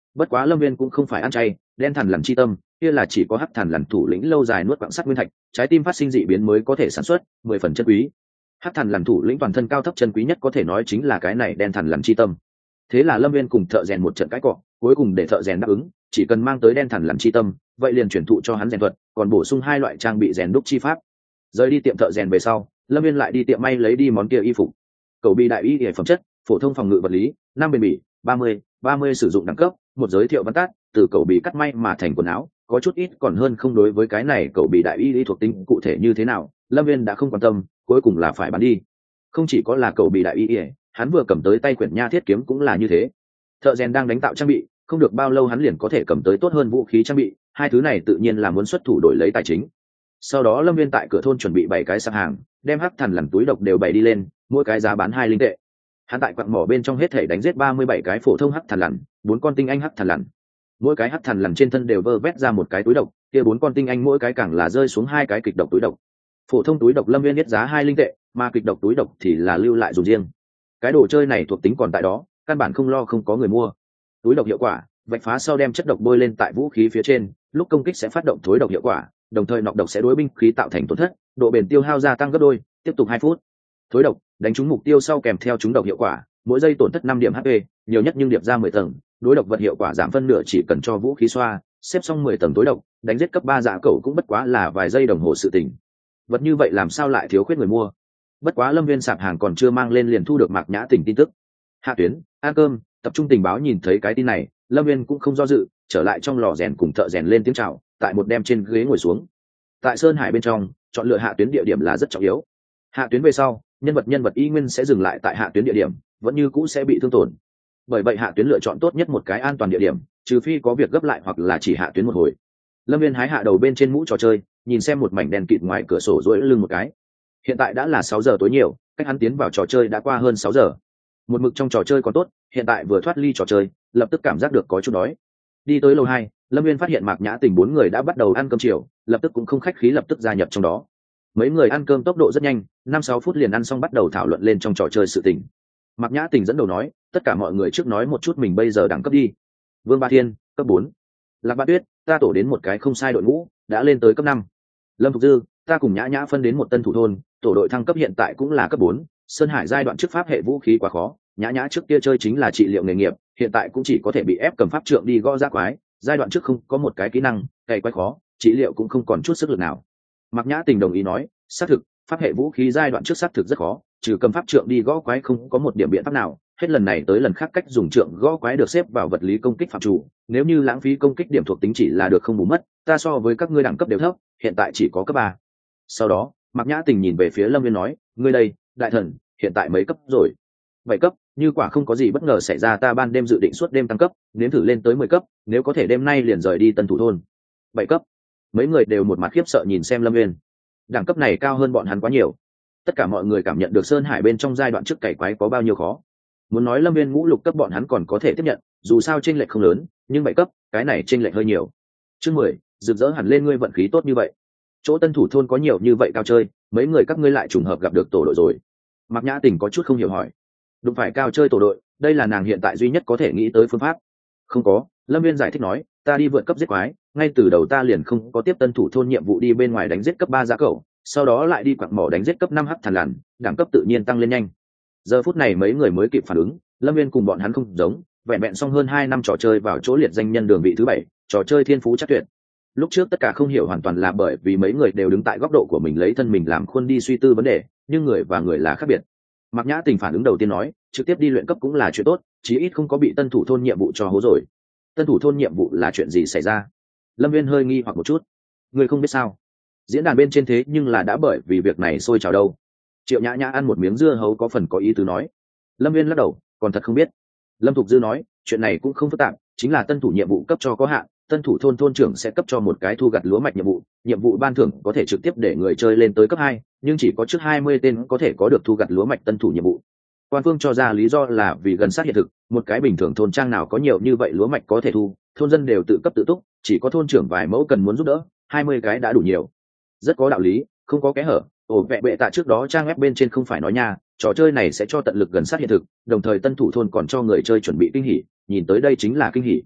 Bất quá Lâm Viên cũng không phải ăn chay, đen thằn lằn chi tâm kia là chỉ có hắc thằn lằn thủ lĩnh lâu dài nuốt quặng sắt nguyên thạch, trái tim phát sinh dị biến mới có thể sản xuất, mười phần chân quý. Hắc thằn lằn thủ lĩnh toàn thân cao thấp chân quý nhất có thể nói chính là cái này đen thằn lằn chi tâm. Thế là Lâm Viên cùng thợ rèn một trận cãi cọ, cuối cùng để thợ rèn đáp ứng, chỉ cần mang tới đen thằn lằn chi tâm, vậy liền chuyển thụ cho hắn rèn thuật, còn bổ sung hai loại trang bị rèn đúc chi pháp. Rời đi tiệm thợ rèn về sau, Lâm Viên lại đi tiệm may lấy đi món kia y phục. Cầu bị đại y y phẩm chất, phổ thông phòng ngự vật lý, năm bền bỉ, ba mươi, ba mươi sử dụng đẳng cấp, một giới thiệu văn tát, từ cầu bị cắt may mà thành quần áo, có chút ít còn hơn không. Đối với cái này cầu bị đại y y thuộc tính cụ thể như thế nào, Lâm Viên đã không quan tâm, cuối cùng là phải bán đi. Không chỉ có là cầu bị đại y y, hắn vừa cầm tới tay quyển nha thiết kiếm cũng là như thế. Thợ rèn đang đánh tạo trang bị, không được bao lâu hắn liền có thể cầm tới tốt hơn vũ khí trang bị, hai thứ này tự nhiên là muốn xuất thủ đổi lấy tài chính. Sau đó Lâm Viên tại cửa thôn chuẩn bị bảy cái sạp hàng, đem hắc thằn lằn túi độc đều bày đi lên, mỗi cái giá bán hai linh tệ. Hắn tại quặng mỏ bên trong hết thể đánh giết ba mươi bảy cái phổ thông hắc thằn lằn, bốn con tinh anh hắc thằn lằn. Mỗi cái hắc thằn lằn trên thân đều vơ vét ra một cái túi độc, kia bốn con tinh anh mỗi cái càng là rơi xuống hai cái kịch độc túi độc. Phổ thông túi độc Lâm Viên biết giá hai linh tệ, mà kịch độc túi độc thì là lưu lại dùng riêng. Cái đồ chơi này thuộc tính còn tại đó, căn bản không lo không có người mua. Túi độc hiệu quả, vạch phá sau đem chất độc bôi lên tại vũ khí phía trên, lúc công kích sẽ phát động thối độc hiệu quả, đồng thời nọc độc sẽ đối binh khí tạo thành tổn thất, độ bền tiêu hao gia tăng gấp đôi, tiếp tục hai phút. Thối độc, đánh trúng mục tiêu sau kèm theo trúng độc hiệu quả, mỗi giây tổn thất năm điểm hát pê, nhiều nhất nhưng điệp ra mười tầng, đối độc vật hiệu quả giảm phân nửa chỉ cần cho vũ khí xoa, xếp xong mười tầng tối độc, đánh giết cấp ba dạ cẩu cũng bất quá là vài giây đồng hồ sự tình. Vật như vậy làm sao lại thiếu khuyết người mua? Bất quá Lâm Viên sạp hàng còn chưa mang lên liền thu được Mạc Nhã Tình tin tức. Hạ tuyến, ăn cơm, tập trung tình báo nhìn thấy cái tin này, Lâm Viên cũng không do dự, trở lại trong lò rèn cùng thợ rèn lên tiếng chào, tại một đem trên ghế ngồi xuống. Tại Sơn Hải bên trong, chọn lựa hạ tuyến địa điểm là rất trọng yếu. Hạ tuyến về sau, nhân vật nhân vật y nguyên sẽ dừng lại tại hạ tuyến địa điểm, vẫn như cũ sẽ bị thương tổn. Bởi vậy hạ tuyến lựa chọn tốt nhất một cái an toàn địa điểm, trừ phi có việc gấp lại hoặc là chỉ hạ tuyến một hồi. Lâm Viên hái hạ đầu bên trên mũ trò chơi, nhìn xem một mảnh đèn kịt ngoài cửa sổ duỗi lưng một cái. Hiện tại đã là sáu giờ tối nhiều, cách hắn tiến vào trò chơi đã qua hơn sáu giờ. Một mực trong trò chơi còn tốt, hiện tại vừa thoát ly trò chơi, lập tức cảm giác được có chút đói. Đi tới lầu hai, Lâm Viên phát hiện Mạc Nhã Tình bốn người đã bắt đầu ăn cơm chiều, lập tức cũng không khách khí lập tức gia nhập trong đó. Mấy người ăn cơm tốc độ rất nhanh, năm sáu phút liền ăn xong bắt đầu thảo luận lên trong trò chơi sự tình. Mạc Nhã Tình dẫn đầu nói, tất cả mọi người trước nói một chút mình bây giờ đẳng cấp đi. Vương Ba Thiên, cấp bốn. Lạc Bát Tuyết, ta tổ đến một cái không sai đội ngũ, đã lên tới cấp năm. Lâm Thục Dư, ta cùng Nhã Nhã phân đến một tân thủ thôn, tổ đội thăng cấp hiện tại cũng là cấp bốn. Sơn Hải giai đoạn trước pháp hệ vũ khí quá khó, Nhã Nhã trước kia chơi chính là trị liệu nghề nghiệp, hiện tại cũng chỉ có thể bị ép cầm pháp trượng đi gõ ra quái, giai đoạn trước không có một cái kỹ năng, cày quái khó, trị liệu cũng không còn chút sức lực nào. Mạc Nhã Tình đồng ý nói, xác thực, pháp hệ vũ khí giai đoạn trước xác thực rất khó, trừ cầm pháp trượng đi gõ quái không có một điểm biện pháp nào, hết lần này tới lần khác cách dùng trượng gõ quái được xếp vào vật lý công kích phạm chủ, nếu như lãng phí công kích điểm thuộc tính chỉ là được không bù mất, ta so với các ngươi đẳng cấp đều thấp, hiện tại chỉ có cấp ba. Sau đó, Mạc Nhã Tình nhìn về phía Lâm Viên nói, ngươi đây, đại thần, hiện tại mấy cấp rồi? Bảy cấp, như quả không có gì bất ngờ xảy ra ta ban đêm dự định suốt đêm tăng cấp, nếm thử lên tới mười cấp, nếu có thể đêm nay liền rời đi tân thủ thôn. Bảy cấp. Mấy người đều một mặt khiếp sợ nhìn xem Lâm Viên. Đẳng cấp này cao hơn bọn hắn quá nhiều. Tất cả mọi người cảm nhận được Sơn Hải bên trong giai đoạn trước cày quái có bao nhiêu khó. Muốn nói Lâm Viên ngũ lục cấp bọn hắn còn có thể tiếp nhận, dù sao chênh lệch không lớn, nhưng bảy cấp, cái này chênh lệch hơi nhiều. Chương mười, rực rỡ hẳn lên ngươi vận khí tốt như vậy. Chỗ tân thủ thôn có nhiều như vậy cao chơi, mấy người các ngươi lại trùng hợp gặp được tổ đội rồi. Mạc Nhã Tình có chút không hiểu hỏi. Đụng phải cao chơi tổ đội, đây là nàng hiện tại duy nhất có thể nghĩ tới phương pháp. Không có, Lâm Viên giải thích nói, ta đi vượt cấp giết quái, ngay từ đầu ta liền không có tiếp tân thủ thôn nhiệm vụ đi bên ngoài đánh giết cấp ba giá cẩu, sau đó lại đi quặng mỏ đánh giết cấp năm hắc thằn lằn, đẳng cấp tự nhiên tăng lên nhanh. Giờ phút này mấy người mới kịp phản ứng, Lâm Viên cùng bọn hắn không giống, vẹn vẹn xong hơn hai năm trò chơi vào chỗ liệt danh nhân đường vị thứ bảy, trò chơi thiên phú chắc tuyệt. Lúc trước tất cả không hiểu hoàn toàn là bởi vì mấy người đều đứng tại góc độ của mình lấy thân mình làm khuôn đi suy tư vấn đề, nhưng người và người là khác biệt. Mạc Nhã Tình phản ứng đầu tiên nói, trực tiếp đi luyện cấp cũng là chuyện tốt, chí ít không có bị tân thủ thôn nhiệm vụ cho hố rồi. Tân thủ thôn nhiệm vụ là chuyện gì xảy ra? Lâm Viên hơi nghi hoặc một chút. Người không biết sao? Diễn đàn bên trên thế nhưng là đã bởi vì việc này sôi trào đâu. Triệu Nhã Nhã ăn một miếng dưa hấu có phần có ý tứ nói. Lâm Viên lắc đầu, còn thật không biết. Lâm Thục Dư nói, chuyện này cũng không phức tạp, chính là tân thủ nhiệm vụ cấp cho có hạn, tân thủ thôn thôn trưởng sẽ cấp cho một cái thu gặt lúa mạch nhiệm vụ, nhiệm vụ ban thưởng có thể trực tiếp để người chơi lên tới cấp hai, nhưng chỉ có trước hai mươi tên có thể có được thu gặt lúa mạch tân thủ nhiệm vụ. Quan phương cho ra lý do là vì gần sát hiện thực, một cái bình thường thôn trang nào có nhiều như vậy lúa mạch có thể thu, thôn dân đều tự cấp tự túc, chỉ có thôn trưởng vài mẫu cần muốn giúp đỡ, hai mươi cái đã đủ nhiều. Rất có đạo lý, không có kẽ hở. Ổ vẹ bệ tạ trước đó trang web bên trên không phải nói nha, trò chơi này sẽ cho tận lực gần sát hiện thực, đồng thời tân thủ thôn còn cho người chơi chuẩn bị kinh hỉ, nhìn tới đây chính là kinh hỉ.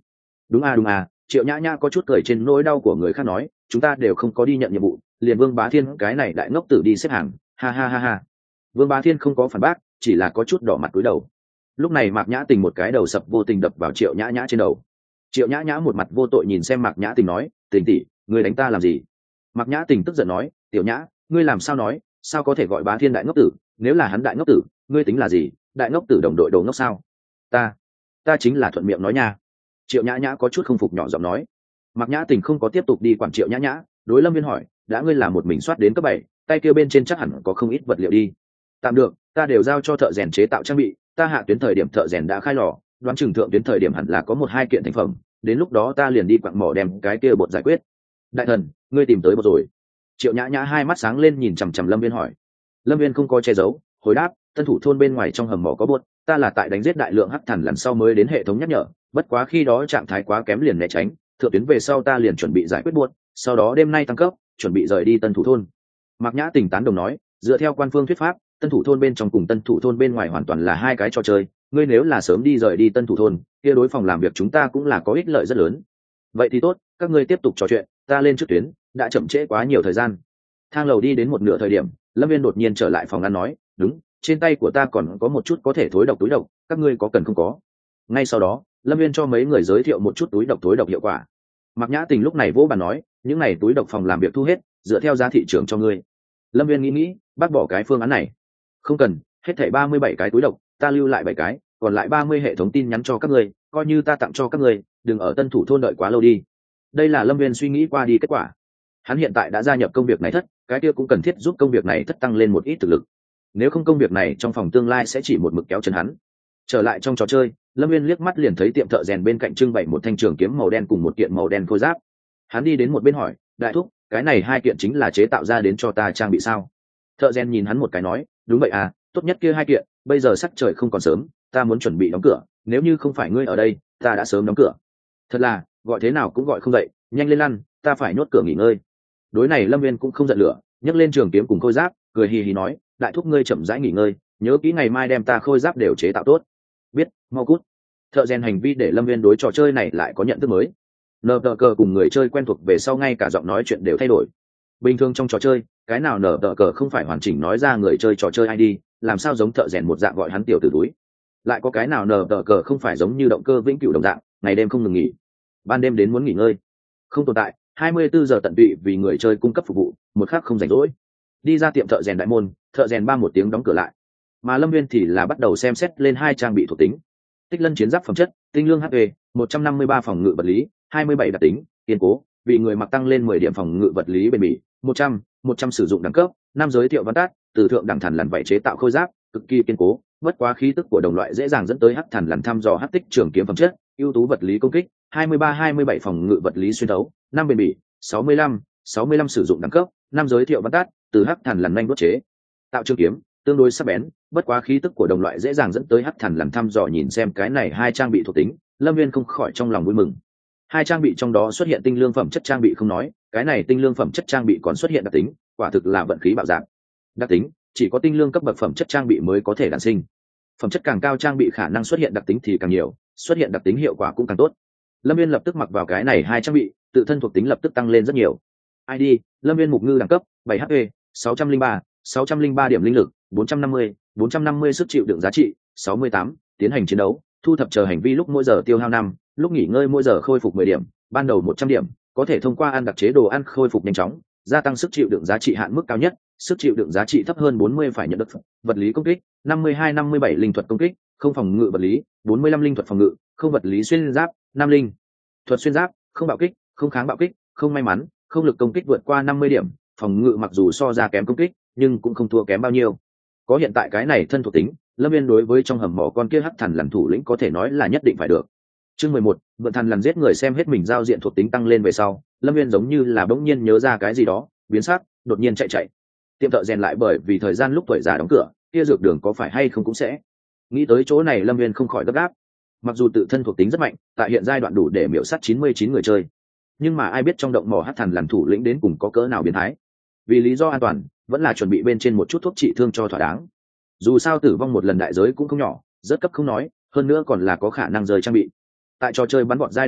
Đúng à đúng à, Triệu Nhã Nhã có chút cười trên nỗi đau của người khác nói, chúng ta đều không có đi nhận nhiệm vụ, liền Vương Bá Thiên cái này đại ngốc tử đi xếp hàng, ha ha ha ha. Vương Bá Thiên không có phản bác, chỉ là có chút đỏ mặt cúi đầu. Lúc này Mạc Nhã Tình một cái đầu sập vô tình đập vào Triệu Nhã Nhã trên đầu. Triệu Nhã Nhã một mặt vô tội nhìn xem Mạc Nhã Tình nói, Tình tỷ, ngươi đánh ta làm gì? Mạc Nhã Tình tức giận nói, Tiểu Nhã, ngươi làm sao nói, sao có thể gọi Bá Thiên đại ngốc tử, nếu là hắn đại ngốc tử, ngươi tính là gì, đại ngốc tử đồng đội đồ ngốc sao? Ta, ta chính là thuận miệng nói nha. Triệu Nhã Nhã có chút không phục nhỏ giọng nói. Mạc Nhã Tình không có tiếp tục đi quản Triệu Nhã Nhã, đối Lâm Viên hỏi, đã ngươi là một mình soát đến cấp bảy, tay kia bên trên chắc hẳn có không ít vật liệu đi. Tạm được, ta đều giao cho thợ rèn chế tạo trang bị, ta hạ tuyến thời điểm thợ rèn đã khai lò, đoán chừng thượng tuyến thời điểm hẳn là có một hai kiện thành phẩm, đến lúc đó ta liền đi quặng mỏ đem cái kia bột giải quyết. Đại thần, ngươi tìm tới bột rồi? Triệu Nhã Nhã hai mắt sáng lên nhìn chằm chằm Lâm Viên hỏi. Lâm Viên không có che giấu, hồi đáp, tân thủ thôn bên ngoài trong hầm mỏ có bột, ta là tại đánh giết đại lượng hắc thần lần sau mới đến hệ thống nhắc nhở, bất quá khi đó trạng thái quá kém liền né tránh, thượng tuyến về sau ta liền chuẩn bị giải quyết bột, sau đó đêm nay tăng cấp, chuẩn bị rời đi tân thủ thôn. Mạc Nhã Tình tán đồng nói, dựa theo quan phương thuyết pháp, tân thủ thôn bên trong cùng tân thủ thôn bên ngoài hoàn toàn là hai cái trò chơi, ngươi nếu là sớm đi rời đi tân thủ thôn, kia đối phòng làm việc chúng ta cũng là có ích lợi rất lớn. Vậy thì tốt, các ngươi tiếp tục trò chuyện, ta lên trước tuyến, đã chậm trễ quá nhiều thời gian. Thang lầu đi đến một nửa thời điểm, Lâm Viên đột nhiên trở lại phòng ăn nói, đúng, trên tay của ta còn có một chút có thể thối độc túi độc, các ngươi có cần không có? Ngay sau đó, Lâm Viên cho mấy người giới thiệu một chút túi độc thối độc hiệu quả. Mạc Nhã Tình lúc này vỗ bàn nói, những này túi độc phòng làm việc thu hết, dựa theo giá thị trường cho ngươi. Lâm Viên nghĩ nghĩ, bác bỏ cái phương án này. Không cần, hết thảy ba mươi bảy cái túi độc, ta lưu lại bảy cái, còn lại ba mươi hệ thống tin nhắn cho các ngươi, coi như ta tặng cho các ngươi, đừng ở tân thủ thôn đợi quá lâu đi. Đây là Lâm Viên suy nghĩ qua đi kết quả. Hắn hiện tại đã gia nhập công việc này thất, cái kia cũng cần thiết giúp công việc này thất tăng lên một ít thực lực. Nếu không công việc này trong phòng tương lai sẽ chỉ một mực kéo chân hắn. Trở lại trong trò chơi, Lâm Viên liếc mắt liền thấy tiệm thợ rèn bên cạnh trưng bày một thanh trường kiếm màu đen cùng một kiện màu đen khôi giáp. Hắn đi đến một bên hỏi, đại thúc, cái này hai kiện chính là chế tạo ra đến cho ta trang bị sao? Thợ rèn nhìn hắn một cái nói, đúng vậy à, tốt nhất kia hai kiện, bây giờ sắc trời không còn sớm, ta muốn chuẩn bị đóng cửa, nếu như không phải ngươi ở đây, ta đã sớm đóng cửa. Thật là, gọi thế nào cũng gọi không dậy, nhanh lên lăn, ta phải nhốt cửa nghỉ ngơi. Đối này Lâm Viên cũng không giận lửa, nhấc lên trường kiếm cùng khôi giáp, cười hì hì nói, đại thúc ngươi chậm rãi nghỉ ngơi, nhớ kỹ ngày mai đem ta khôi giáp đều chế tạo tốt. Biết, mau cút. Thợ rèn hành vi để Lâm Viên đối trò chơi này lại có nhận thức mới. Nờ tờ cờ cùng người chơi quen thuộc về sau ngay cả giọng nói chuyện đều thay đổi. Bình thường trong trò chơi, cái nào nở tờ cờ không phải hoàn chỉnh nói ra người chơi trò chơi i đê, làm sao giống thợ rèn một dạng gọi hắn tiểu tử túi. Lại có cái nào nở tờ cờ không phải giống như động cơ vĩnh cửu đồng dạng, ngày đêm không ngừng nghỉ, ban đêm đến muốn nghỉ ngơi. Không tồn tại, hai mươi bốn giờ tận tụy vì người chơi cung cấp phục vụ, một khắc không rảnh rỗi. Đi ra tiệm thợ rèn đại môn, thợ rèn ba một tiếng đóng cửa lại. Mà Lâm Viên thì là bắt đầu xem xét lên hai trang bị thuộc tính. Tích lân chiến giáp phẩm chất, tinh lương hát pê, một trăm năm mươi ba phòng ngự vật lý, hai mươi bảy đặc tính, kiên cố, vì người mặc tăng lên mười điểm phòng ngự vật lý bền bỉ, một trăm, một trăm sử dụng đẳng cấp, năm giới thiệu văn tát, từ thượng đẳng thần lằn vảy chế tạo khôi giáp, cực kỳ kiên cố, bất quá khí tức của đồng loại dễ dàng dẫn tới hắc thần lằn thăm dò hắc tích trường kiếm phẩm chất, ưu tú vật lý công kích, hai mươi ba hai mươi bảy phòng ngự vật lý xuyên thấu, năm bền bỉ, sáu mươi lăm, sáu mươi lăm sử dụng đẳng cấp, năm giới thiệu văn tát, từ hắc thần lằn nhanh đốt chế tạo trường kiếm, tương đối sắc bén, bất quá khí tức của đồng loại dễ dàng dẫn tới hắc thần lằn thăm dò. Nhìn xem cái này hai trang bị thuộc tính, Lâm Viên không khỏi trong lòng vui mừng. Hai trang bị trong đó xuất hiện tinh lương phẩm chất trang bị không nói, cái này tinh lương phẩm chất trang bị còn xuất hiện đặc tính, quả thực là vận khí bạo dạng. Đặc tính, chỉ có tinh lương cấp bậc phẩm chất trang bị mới có thể đản sinh. Phẩm chất càng cao trang bị khả năng xuất hiện đặc tính thì càng nhiều, xuất hiện đặc tính hiệu quả cũng càng tốt. Lâm Viên lập tức mặc vào cái này hai trang bị, tự thân thuộc tính lập tức tăng lên rất nhiều. i đê, Lâm Viên mục ngư đẳng cấp bảy hát pê, sáu trăm linh ba, sáu trăm linh ba điểm linh lực, bốn trăm năm mươi, bốn trăm năm mươi sức chịu đựng giá trị, sáu mươi tám, tiến hành chiến đấu, thu thập chờ hành vi lúc mỗi giờ tiêu hao năm, lúc nghỉ ngơi mỗi giờ khôi phục mười điểm, ban đầu một trăm điểm, có thể thông qua ăn đặc chế đồ ăn khôi phục nhanh chóng, gia tăng sức chịu đựng giá trị hạn mức cao nhất, sức chịu đựng giá trị thấp hơn bốn mươi phải nhận được vật lý công kích, năm mươi hai năm mươi bảy linh thuật công kích, không phòng ngự vật lý, bốn mươi lăm linh thuật phòng ngự, không vật lý xuyên giáp, năm linh thuật xuyên giáp, không bạo kích, không kháng bạo kích, không may mắn, không lực công kích vượt qua năm mươi điểm, phòng ngự mặc dù so ra kém công kích, nhưng cũng không thua kém bao nhiêu. Có hiện tại cái này thân thuộc tính, Lâm Viên đối với trong hầm mỏ con kia hắc thần lằn thủ lĩnh có thể nói là nhất định phải được. Chương mười một, vượn thần lằn giết người. Xem hết mình giao diện thuộc tính tăng lên về sau, Lâm Viên giống như là bỗng nhiên nhớ ra cái gì đó, biến sắc, đột nhiên chạy chạy. Tiệm thợ rèn lại bởi vì thời gian lúc tuổi già đóng cửa, kia dược đường có phải hay không cũng sẽ. Nghĩ tới chỗ này Lâm Viên không khỏi gấp gáp. Mặc dù tự thân thuộc tính rất mạnh, tại hiện giai đoạn đủ để miểu sát chín mươi chín người chơi, nhưng mà ai biết trong động mỏ hắc thần lằn thủ lĩnh đến cùng có cỡ nào biến thái. Vì lý do an toàn, vẫn là chuẩn bị bên trên một chút thuốc trị thương cho thỏa đáng. Dù sao tử vong một lần đại giới cũng không nhỏ, rất cấp không nói, hơn nữa còn là có khả năng rời trang bị. Tại trò chơi bắn gọn giai đoạn trước,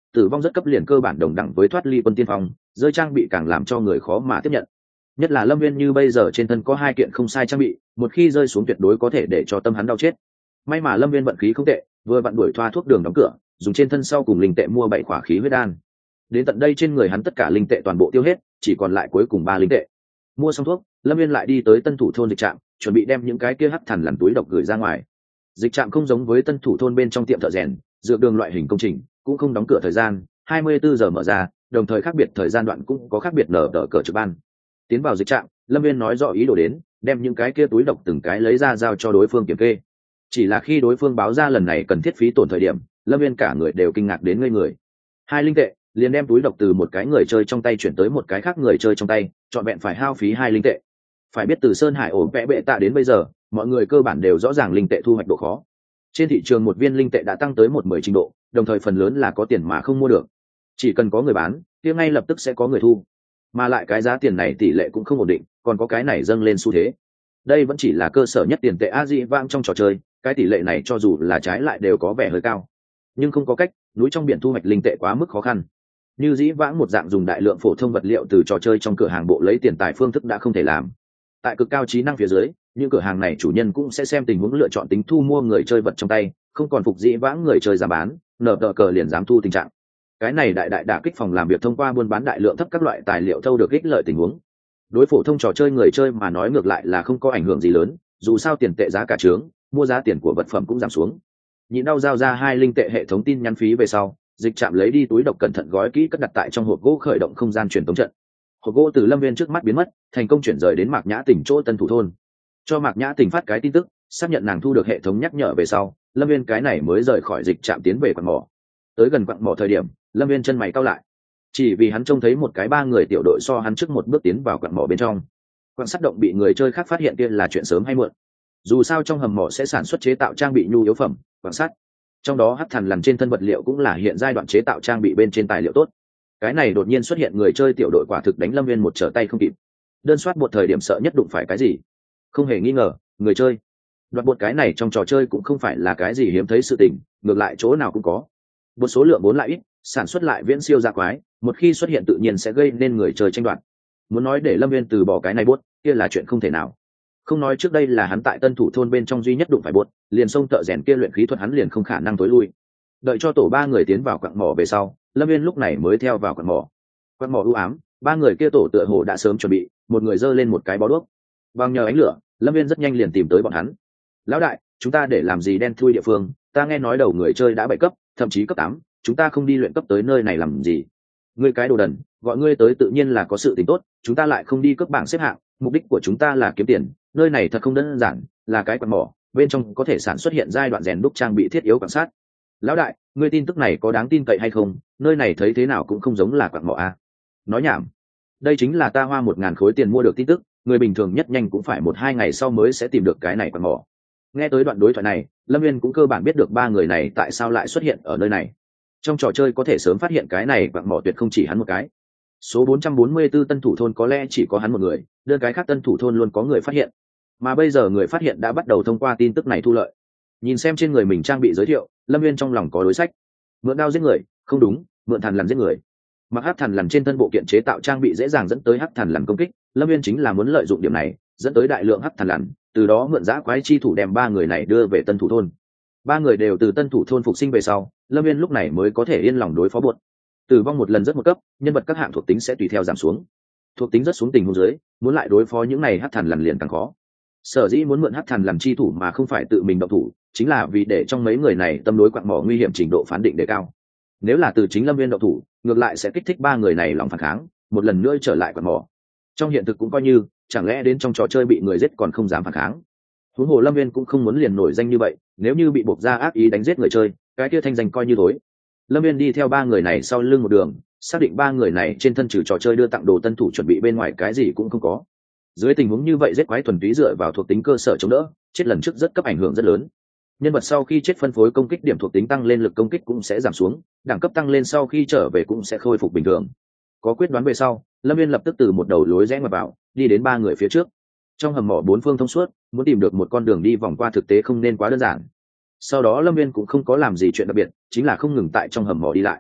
tử vong rất cấp liền cơ bản đồng đẳng với thoát ly quân tiên phong, rơi trang bị càng làm cho người khó mà tiếp nhận. Nhất là Lâm Viên như bây giờ trên thân có hai kiện không sai trang bị, một khi rơi xuống tuyệt đối có thể để cho tâm hắn đau chết. May mà Lâm Viên vận khí không tệ, vừa vặn đuổi thoa thuốc đường đóng cửa, dùng trên thân sau cùng linh tệ mua bảy khỏa khí huyết đan. Đến tận đây trên người hắn tất cả linh tệ toàn bộ tiêu hết, chỉ còn lại cuối cùng ba linh tệ. Mua xong thuốc, Lâm Viên lại đi tới tân thủ thôn dịch trạm, chuẩn bị đem những cái kia hắc thần lằn túi độc gửi ra ngoài. Dịch trạm không giống với tân thủ thôn bên trong tiệm thợ rèn, dược đường loại hình công trình, cũng không đóng cửa thời gian, hai mươi bốn giờ mở ra, đồng thời khác biệt thời gian đoạn cũng có khác biệt nở đỡ cỡ trực ban. Tiến vào dịch trạm, Lâm Viên nói rõ ý đồ đến, đem những cái kia túi độc từng cái lấy ra giao cho đối phương kiểm kê. Chỉ là khi đối phương báo ra lần này cần thiết phí tổn thời điểm, Lâm Viên cả người đều kinh ngạc đến ngây người. Hai linh tệ, liền đem túi độc từ một cái người chơi trong tay chuyển tới một cái khác người chơi trong tay, trọn vẹn phải hao phí hai linh tệ. Phải biết từ Sơn Hải ổ vẽ bệ tạ đến bây giờ, mọi người cơ bản đều rõ ràng linh tệ thu hoạch độ khó. Trên thị trường một viên linh tệ đã tăng tới một mười trình độ, đồng thời phần lớn là có tiền mà không mua được. Chỉ cần có người bán, kia ngay lập tức sẽ có người thu. Mà lại cái giá tiền này tỷ lệ cũng không ổn định, còn có cái này dâng lên xu thế. Đây vẫn chỉ là cơ sở nhất tiền tệ a di vang trong trò chơi, cái tỷ lệ này cho dù là trái lại đều có vẻ hơi cao. Nhưng không có cách, núi trong biển thu hoạch linh tệ quá mức khó khăn. Như dĩ vãng một dạng dùng đại lượng phổ thông vật liệu từ trò chơi trong cửa hàng bộ lấy tiền tài phương thức đã không thể làm. Tại cực cao trí năng phía dưới, những cửa hàng này chủ nhân cũng sẽ xem tình huống lựa chọn tính thu mua người chơi vật trong tay, không còn phục dĩ vãng người chơi giảm bán, nở tờ cờ liền dám thu tình trạng. Cái này đại đại đả kích phòng làm việc thông qua buôn bán đại lượng thấp các loại tài liệu thâu được ích lợi tình huống. Đối phổ thông trò chơi người chơi mà nói ngược lại là không có ảnh hưởng gì lớn, dù sao tiền tệ giá cả trướng, mua giá tiền của vật phẩm cũng giảm xuống. Nhịn đau giao ra hai linh tệ hệ thống tin nhắn phí về sau, dịch trạm lấy đi túi độc cẩn thận gói kỹ cất đặt tại trong hộp gỗ khởi động không gian truyền tống trận. Hộp gỗ từ Lâm Viên trước mắt biến mất, thành công chuyển rời đến Mạc Nhã Tỉnh chỗ tân thủ thôn. Cho Mạc Nhã Tỉnh phát cái tin tức, xác nhận nàng thu được hệ thống nhắc nhở về sau, Lâm Viên cái này mới rời khỏi dịch trạm tiến về quặng mỏ. Tới gần quặng mỏ thời điểm, Lâm Viên chân mày cau lại, chỉ vì hắn trông thấy một cái ba người tiểu đội so hắn trước một bước tiến vào quặng mỏ bên trong. Quặng sắt động bị người chơi khác phát hiện kia là chuyện sớm hay muộn. Dù sao trong hầm mỏ sẽ sản xuất chế tạo trang bị nhu yếu phẩm, quặng sắt. Trong đó hắc thần lằn trên thân vật liệu cũng là hiện giai đoạn chế tạo trang bị bên trên tài liệu tốt. Cái này đột nhiên xuất hiện người chơi tiểu đội quả thực đánh Lâm Viên một trở tay không kịp. Đơn soát một thời điểm sợ nhất đụng phải cái gì? Không hề nghi ngờ, người chơi. Đoạt bột cái này trong trò chơi cũng không phải là cái gì hiếm thấy sự tình, ngược lại chỗ nào cũng có. Một số lượng vốn lại ít, sản xuất lại viễn siêu ra quái, một khi xuất hiện tự nhiên sẽ gây nên người chơi tranh đoạt. Muốn nói để Lâm Viên từ bỏ cái này bốt, kia là chuyện không thể nào. Không nói trước đây là hắn tại tân thủ thôn bên trong duy nhất đụng phải bốt, liền sông thợ rèn kia luyện khí thuật hắn liền không khả năng tối lui. Đợi cho tổ ba người tiến vào quặng mỏ về sau, Lâm Viên lúc này mới theo vào quặng mỏ. Quặng mỏ u ám, ba người kia tổ tựa hồ đã sớm chuẩn bị, một người giơ lên một cái bó đuốc. Bằng nhờ ánh lửa, Lâm Viên rất nhanh liền tìm tới bọn hắn. Lão đại, chúng ta để làm gì đen thui địa phương? Ta nghe nói đầu người chơi đã bảy cấp, thậm chí cấp tám, chúng ta không đi luyện cấp tới nơi này làm gì? Ngươi cái đồ đần, gọi ngươi tới tự nhiên là có sự tình tốt, chúng ta lại không đi cấp bảng xếp hạng, mục đích của chúng ta là kiếm tiền, nơi này thật không đơn giản, là cái quặng mỏ, bên trong có thể sản xuất hiện giai đoạn rèn đúc trang bị thiết yếu quan sát. Lão đại, ngươi tin tức này có đáng tin cậy hay không? Nơi này thấy thế nào cũng không giống là quặng mỏ a. Nói nhảm. Đây chính là ta hoa một ngàn khối tiền mua được tin tức, người bình thường nhất nhanh cũng phải một hai ngày sau mới sẽ tìm được cái này quặng mỏ. Nghe tới đoạn đối thoại này, Lâm Viên cũng cơ bản biết được ba người này tại sao lại xuất hiện ở nơi này. Trong trò chơi có thể sớm phát hiện cái này quặng mỏ tuyệt không chỉ hắn một cái. Số bốn trăm bốn mươi 444 tân thủ thôn có lẽ chỉ có hắn một người, đơn cái khác tân thủ thôn luôn có người phát hiện. Mà bây giờ người phát hiện đã bắt đầu thông qua tin tức này thu lợi. Nhìn xem trên người mình trang bị giới thiệu, Lâm Viên trong lòng có đối sách. Mượn đao giết người, không đúng, mượn thần lằn giết người. Mặc hắc thần lằn trên thân bộ kiện chế tạo trang bị dễ dàng dẫn tới hắc thần lằn công kích, Lâm Viên chính là muốn lợi dụng điểm này, dẫn tới đại lượng hắc thần lằn, từ đó mượn giã quái chi thủ đem ba người này đưa về tân thủ thôn. Ba người đều từ tân thủ thôn phục sinh về sau, Lâm Viên lúc này mới có thể yên lòng đối phó buột. Tử vong một lần rất một cấp, nhân vật các hạng thuộc tính sẽ tùy theo giảm xuống. Thuộc tính rất xuống tình huống dưới, muốn lại đối phó những này hắc thần lằn liền càng khó. Sở dĩ muốn mượn hắc thần làm chi thủ mà không phải tự mình động thủ, chính là vì để trong mấy người này tâm đối quặng mỏ nguy hiểm trình độ phán định đề cao. Nếu là từ chính Lâm Viên động thủ, ngược lại sẽ kích thích ba người này lòng phản kháng, một lần nữa trở lại quặng mỏ. Trong hiện thực cũng coi như, chẳng lẽ đến trong trò chơi bị người giết còn không dám phản kháng. Huống hồ Lâm Viên cũng không muốn liền nổi danh như vậy, nếu như bị buộc ra ác ý đánh giết người chơi, cái kia thanh danh coi như thối. Lâm Viên đi theo ba người này sau lưng một đường, xác định ba người này trên thân trừ trò chơi đưa tặng đồ tân thủ chuẩn bị bên ngoài cái gì cũng không có. Dưới tình huống như vậy giết quái thuần túy dựa vào thuộc tính cơ sở chống đỡ, chết lần trước rất cấp ảnh hưởng rất lớn. Nhân vật sau khi chết phân phối công kích điểm thuộc tính tăng lên, lực công kích cũng sẽ giảm xuống, đẳng cấp tăng lên sau khi trở về cũng sẽ khôi phục bình thường. Có quyết đoán về sau, Lâm Viên lập tức từ một đầu lối rẽ mà vào, đi đến ba người phía trước. Trong hầm mỏ bốn phương thông suốt, muốn tìm được một con đường đi vòng qua thực tế không nên quá đơn giản. Sau đó Lâm Viên cũng không có làm gì chuyện đặc biệt, chính là không ngừng tại trong hầm mỏ đi lại.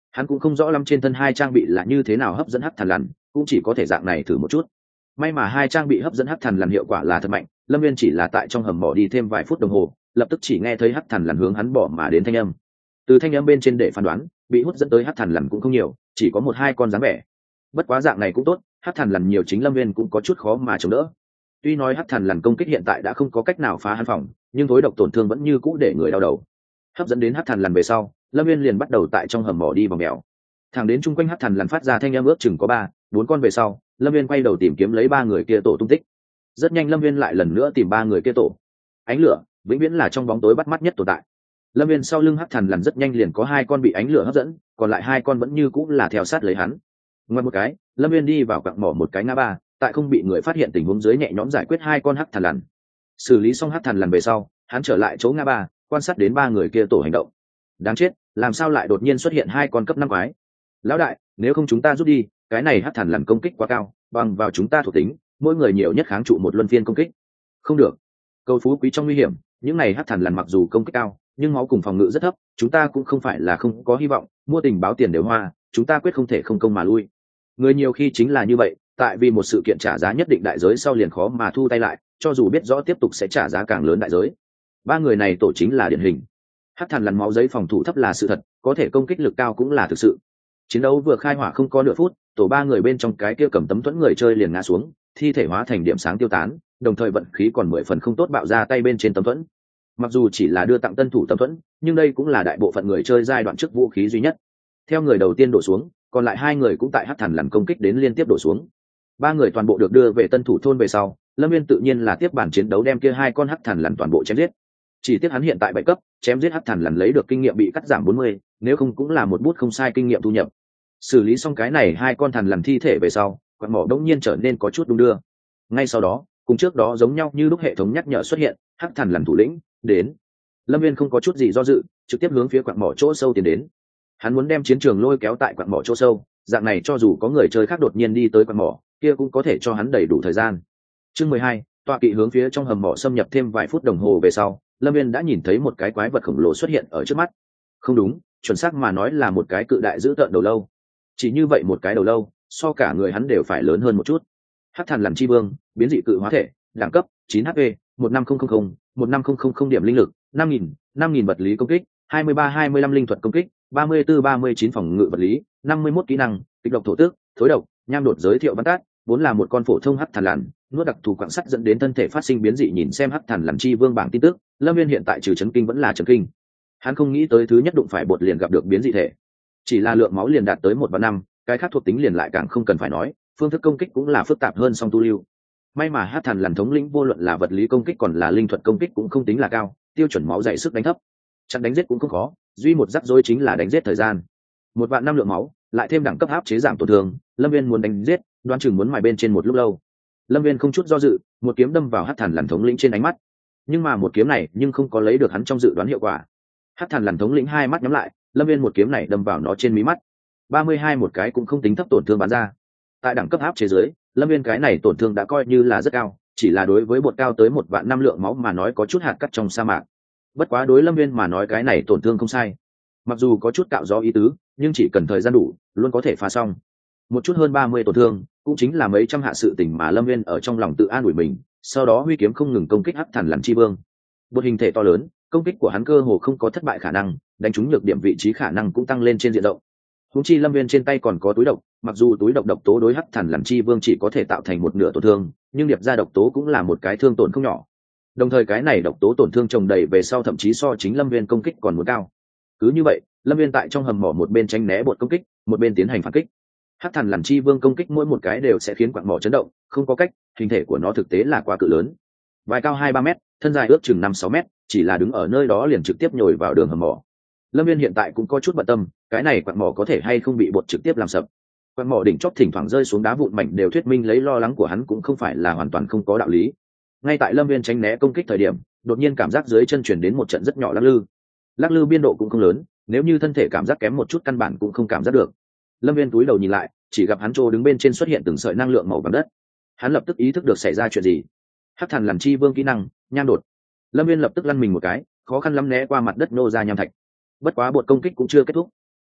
Hắn cũng không rõ lắm trên thân hai trang bị là như thế nào hấp dẫn hắc thần lằn, cũng chỉ có thể dạng này thử một chút. May mà hai trang bị hấp dẫn hắc thần lằn hiệu quả là thật mạnh, Lâm Viên chỉ là tại trong hầm mỏ đi thêm vài phút đồng hồ, lập tức chỉ nghe thấy hắc thần lằn hướng hắn bỏ mà đến thanh âm. Từ thanh âm bên trên để phán đoán, bị hút dẫn tới hắc thần lằn cũng không nhiều, chỉ có một hai con dáng vẻ. Bất quá dạng này cũng tốt, hắc thần lằn nhiều chính Lâm Viên cũng có chút khó mà chống đỡ. Tuy nói hắc thần lằn công kích hiện tại đã không có cách nào phá hắn phòng, nhưng thối độc tổn thương vẫn như cũ để người đau đầu. Hấp dẫn đến hắc thần lằn về sau, Lâm Viên liền bắt đầu tại trong hầm mỏ đi vòng mèo. Thẳng đến chung quanh hắc thần lằn phát ra thanh âm ước chừng có ba, bốn con về sau, Lâm Viên quay đầu tìm kiếm lấy ba người kia tổ tung tích. Rất nhanh Lâm Viên lại lần nữa tìm ba người kia tổ. Ánh lửa vĩnh viễn là trong bóng tối bắt mắt nhất tồn tại. Lâm Viên sau lưng hắc thần lằn rất nhanh liền có hai con bị ánh lửa hấp dẫn, còn lại hai con vẫn như cũ là theo sát lấy hắn. Ngoặt một cái, Lâm Viên đi vào quặng mỏ một cái ngã ba, tại không bị người phát hiện tình huống dưới nhẹ nhõm giải quyết hai con hắc thần lằn. Xử lý xong hắc thần lằn về sau, hắn trở lại chỗ ngã ba, quan sát đến ba người kia tổ hành động. Đáng chết, làm sao lại đột nhiên xuất hiện hai con cấp năm quái? Lão đại, nếu không chúng ta rút đi, cái này hắc thần lằn công kích quá cao, bằng vào chúng ta thuộc tính, mỗi người nhiều nhất kháng trụ một luân phiên công kích. Không được, cầu phú quý trong nguy hiểm, những này hắc thần lằn mặc dù công kích cao, nhưng máu cùng phòng ngự rất thấp, chúng ta cũng không phải là không có hy vọng, mua tình báo tiền đều hoa, chúng ta quyết không thể không công mà lui. Người nhiều khi chính là như vậy, tại vì một sự kiện trả giá nhất định đại giới sau liền khó mà thu tay lại, cho dù biết rõ tiếp tục sẽ trả giá càng lớn đại giới. Ba người này tổ chính là điển hình. Hắc thần lằn máu giấy phòng thủ thấp là sự thật, có thể công kích lực cao cũng là thực sự. Chiến đấu vừa khai hỏa không có nửa phút, tổ ba người bên trong cái kia cầm tấm thuẫn người chơi liền ngã xuống, thi thể hóa thành điểm sáng tiêu tán, đồng thời vận khí còn mười phần không tốt bạo ra tay bên trên tấm thuẫn. Mặc dù chỉ là đưa tặng tân thủ tấm thuẫn, nhưng đây cũng là đại bộ phận người chơi giai đoạn trước vũ khí duy nhất. Theo người đầu tiên đổ xuống, còn lại hai người cũng tại hắc thần lằn công kích đến liên tiếp đổ xuống. Ba người toàn bộ được đưa về tân thủ thôn về sau, Lâm Viên tự nhiên là tiếp bản chiến đấu đem kia hai con hắc thần lằn toàn bộ chém giết. Chỉ tiếc hắn hiện tại bảy cấp, chém giết hắc thần lằn lấy được kinh nghiệm bị cắt giảm bốn mươi, nếu không cũng là một bút không sai kinh nghiệm thu nhập. Xử lý xong cái này hai con thần lằn thi thể về sau, quặng mỏ đống nhiên trở nên có chút đung đưa. Ngay sau đó, cùng trước đó giống nhau như lúc hệ thống nhắc nhở xuất hiện, hắc thần lằn thủ lĩnh đến. Lâm Viên không có chút gì do dự, trực tiếp hướng phía quặng mỏ chỗ sâu tiến đến. Hắn muốn đem chiến trường lôi kéo tại quặng mỏ chỗ sâu, dạng này cho dù có người chơi khác đột nhiên đi tới quặng mỏ, kia cũng có thể cho hắn đầy đủ thời gian. Chương mười hai, tọa kỵ hướng phía trong hầm mỏ xâm nhập thêm vài phút đồng hồ về sau, Lâm Viên đã nhìn thấy một cái quái vật khổng lồ xuất hiện ở trước mắt. Không đúng, chuẩn xác mà nói là một cái cự đại dữ tợn đầu lâu. Chỉ như vậy một cái đầu lâu, so cả người hắn đều phải lớn hơn một chút. Hắc thần làm chi vương, biến dị cự hóa thể, đẳng cấp chín H P, một năm không không không, một năm không không không điểm linh lực, năm nghìn, năm nghìn vật lý công kích, hai mươi ba hai mươi lăm linh thuật công kích, ba mươi tư ba mươi chín phòng ngự vật lý, năm mươi mốt kỹ năng, kịch độc thổ tước, thối độc, nham đột giới thiệu văn tát, vốn là một con phổ thông hắc thần lằn, nuốt đặc thù quặng sắt dẫn đến thân thể phát sinh biến dị. Nhìn xem hắc thần lằn chi vương bảng tin tức, Lâm Viên hiện tại trừ chấn kinh vẫn là chấn kinh. Hắn không nghĩ tới thứ nhất đụng phải bột liền gặp được biến dị thể, chỉ là lượng máu liền đạt tới một và năm, cái khác thuộc tính liền lại càng không cần phải nói, phương thức công kích cũng là phức tạp hơn song tu lưu. May mà hắc thần lằn thống lĩnh vô luận là vật lý công kích còn là linh thuật công kích cũng không tính là cao, tiêu chuẩn máu dày sức đánh thấp, chặn đánh giết cũng không khó, duy một rắc rối chính là đánh giết thời gian. Một vạn năm lượng máu lại thêm đẳng cấp áp chế giảm tổn thương, Lâm Viên muốn đánh giết đoán chừng muốn mài bên trên một lúc lâu. Lâm Viên không chút do dự, một kiếm đâm vào hắc thần lằn thống lĩnh trên ánh mắt, nhưng mà một kiếm này nhưng không có lấy được hắn trong dự đoán hiệu quả. Hắc thần lằn thống lĩnh hai mắt nhắm lại, Lâm Viên một kiếm này đâm vào nó trên mí mắt, ba mươi hai một cái cũng không tính thấp tổn thương bắn ra. Tại đẳng cấp áp chế dưới, Lâm Viên cái này tổn thương đã coi như là rất cao, chỉ là đối với bột cao tới một vạn năm lượng máu mà nói có chút hạt cắt trong sa mạc. Bất quá đối Lâm Viên mà nói cái này tổn thương không sai, mặc dù có chút cạo gió ý tứ, nhưng chỉ cần thời gian đủ, luôn có thể phá xong. Một chút hơn ba mươi tổn thương, cũng chính là mấy trăm hạ sự tình mà Lâm Viên ở trong lòng tự an ủi mình, sau đó huy kiếm không ngừng công kích hắc thần lằn chi vương. Bột hình thể to lớn, công kích của hắn cơ hồ không có thất bại khả năng, đánh trúng nhược điểm vị trí khả năng cũng tăng lên trên diện rộng. Huống chi Lâm Viên trên tay còn có túi độc, mặc dù túi độc độc tố đối hắc thần lằn chi vương chỉ có thể tạo thành một nửa tổn thương, nhưng điệp ra độc tố cũng là một cái thương tổn không nhỏ. Đồng thời cái này độc tố tổn thương chồng đầy về sau thậm chí so chính Lâm Viên công kích còn muốn cao. Cứ như vậy, Lâm Viên tại trong hầm mỏ một bên tránh né bột công kích, một bên tiến hành phản kích. Hắc thần lằn chi vương công kích mỗi một cái đều sẽ khiến quặng mỏ chấn động, không có cách, hình thể của nó thực tế là quá cự lớn. Vai cao hai ba mét, thân dài ước chừng năm sáu mét, chỉ là đứng ở nơi đó liền trực tiếp nhồi vào đường hầm mỏ. Lâm Viên hiện tại cũng có chút bận tâm, cái này quặng mỏ có thể hay không bị bột trực tiếp làm sập. Quặng mỏ đỉnh chóp thỉnh thoảng rơi xuống đá vụn mảnh đều thuyết minh lấy lo lắng của hắn cũng không phải là hoàn toàn không có đạo lý. Ngay tại Lâm Viên tránh né công kích thời điểm, đột nhiên cảm giác dưới chân chuyển đến một trận rất nhỏ lắc lư. Lắc lư biên độ cũng không lớn, nếu như thân thể cảm giác kém một chút căn bản cũng không cảm giác được. Lâm Viên túi đầu nhìn lại, chỉ gặp hắn trô đứng bên trên xuất hiện từng sợi năng lượng màu vàng đất. Hắn lập tức ý thức được xảy ra chuyện gì. Hắc thần lằn chi vương kỹ năng nham đột. Lâm Viên lập tức lăn mình một cái, khó khăn lắm né qua mặt đất nô ra nham thạch. Bất quá bột công kích cũng chưa kết thúc.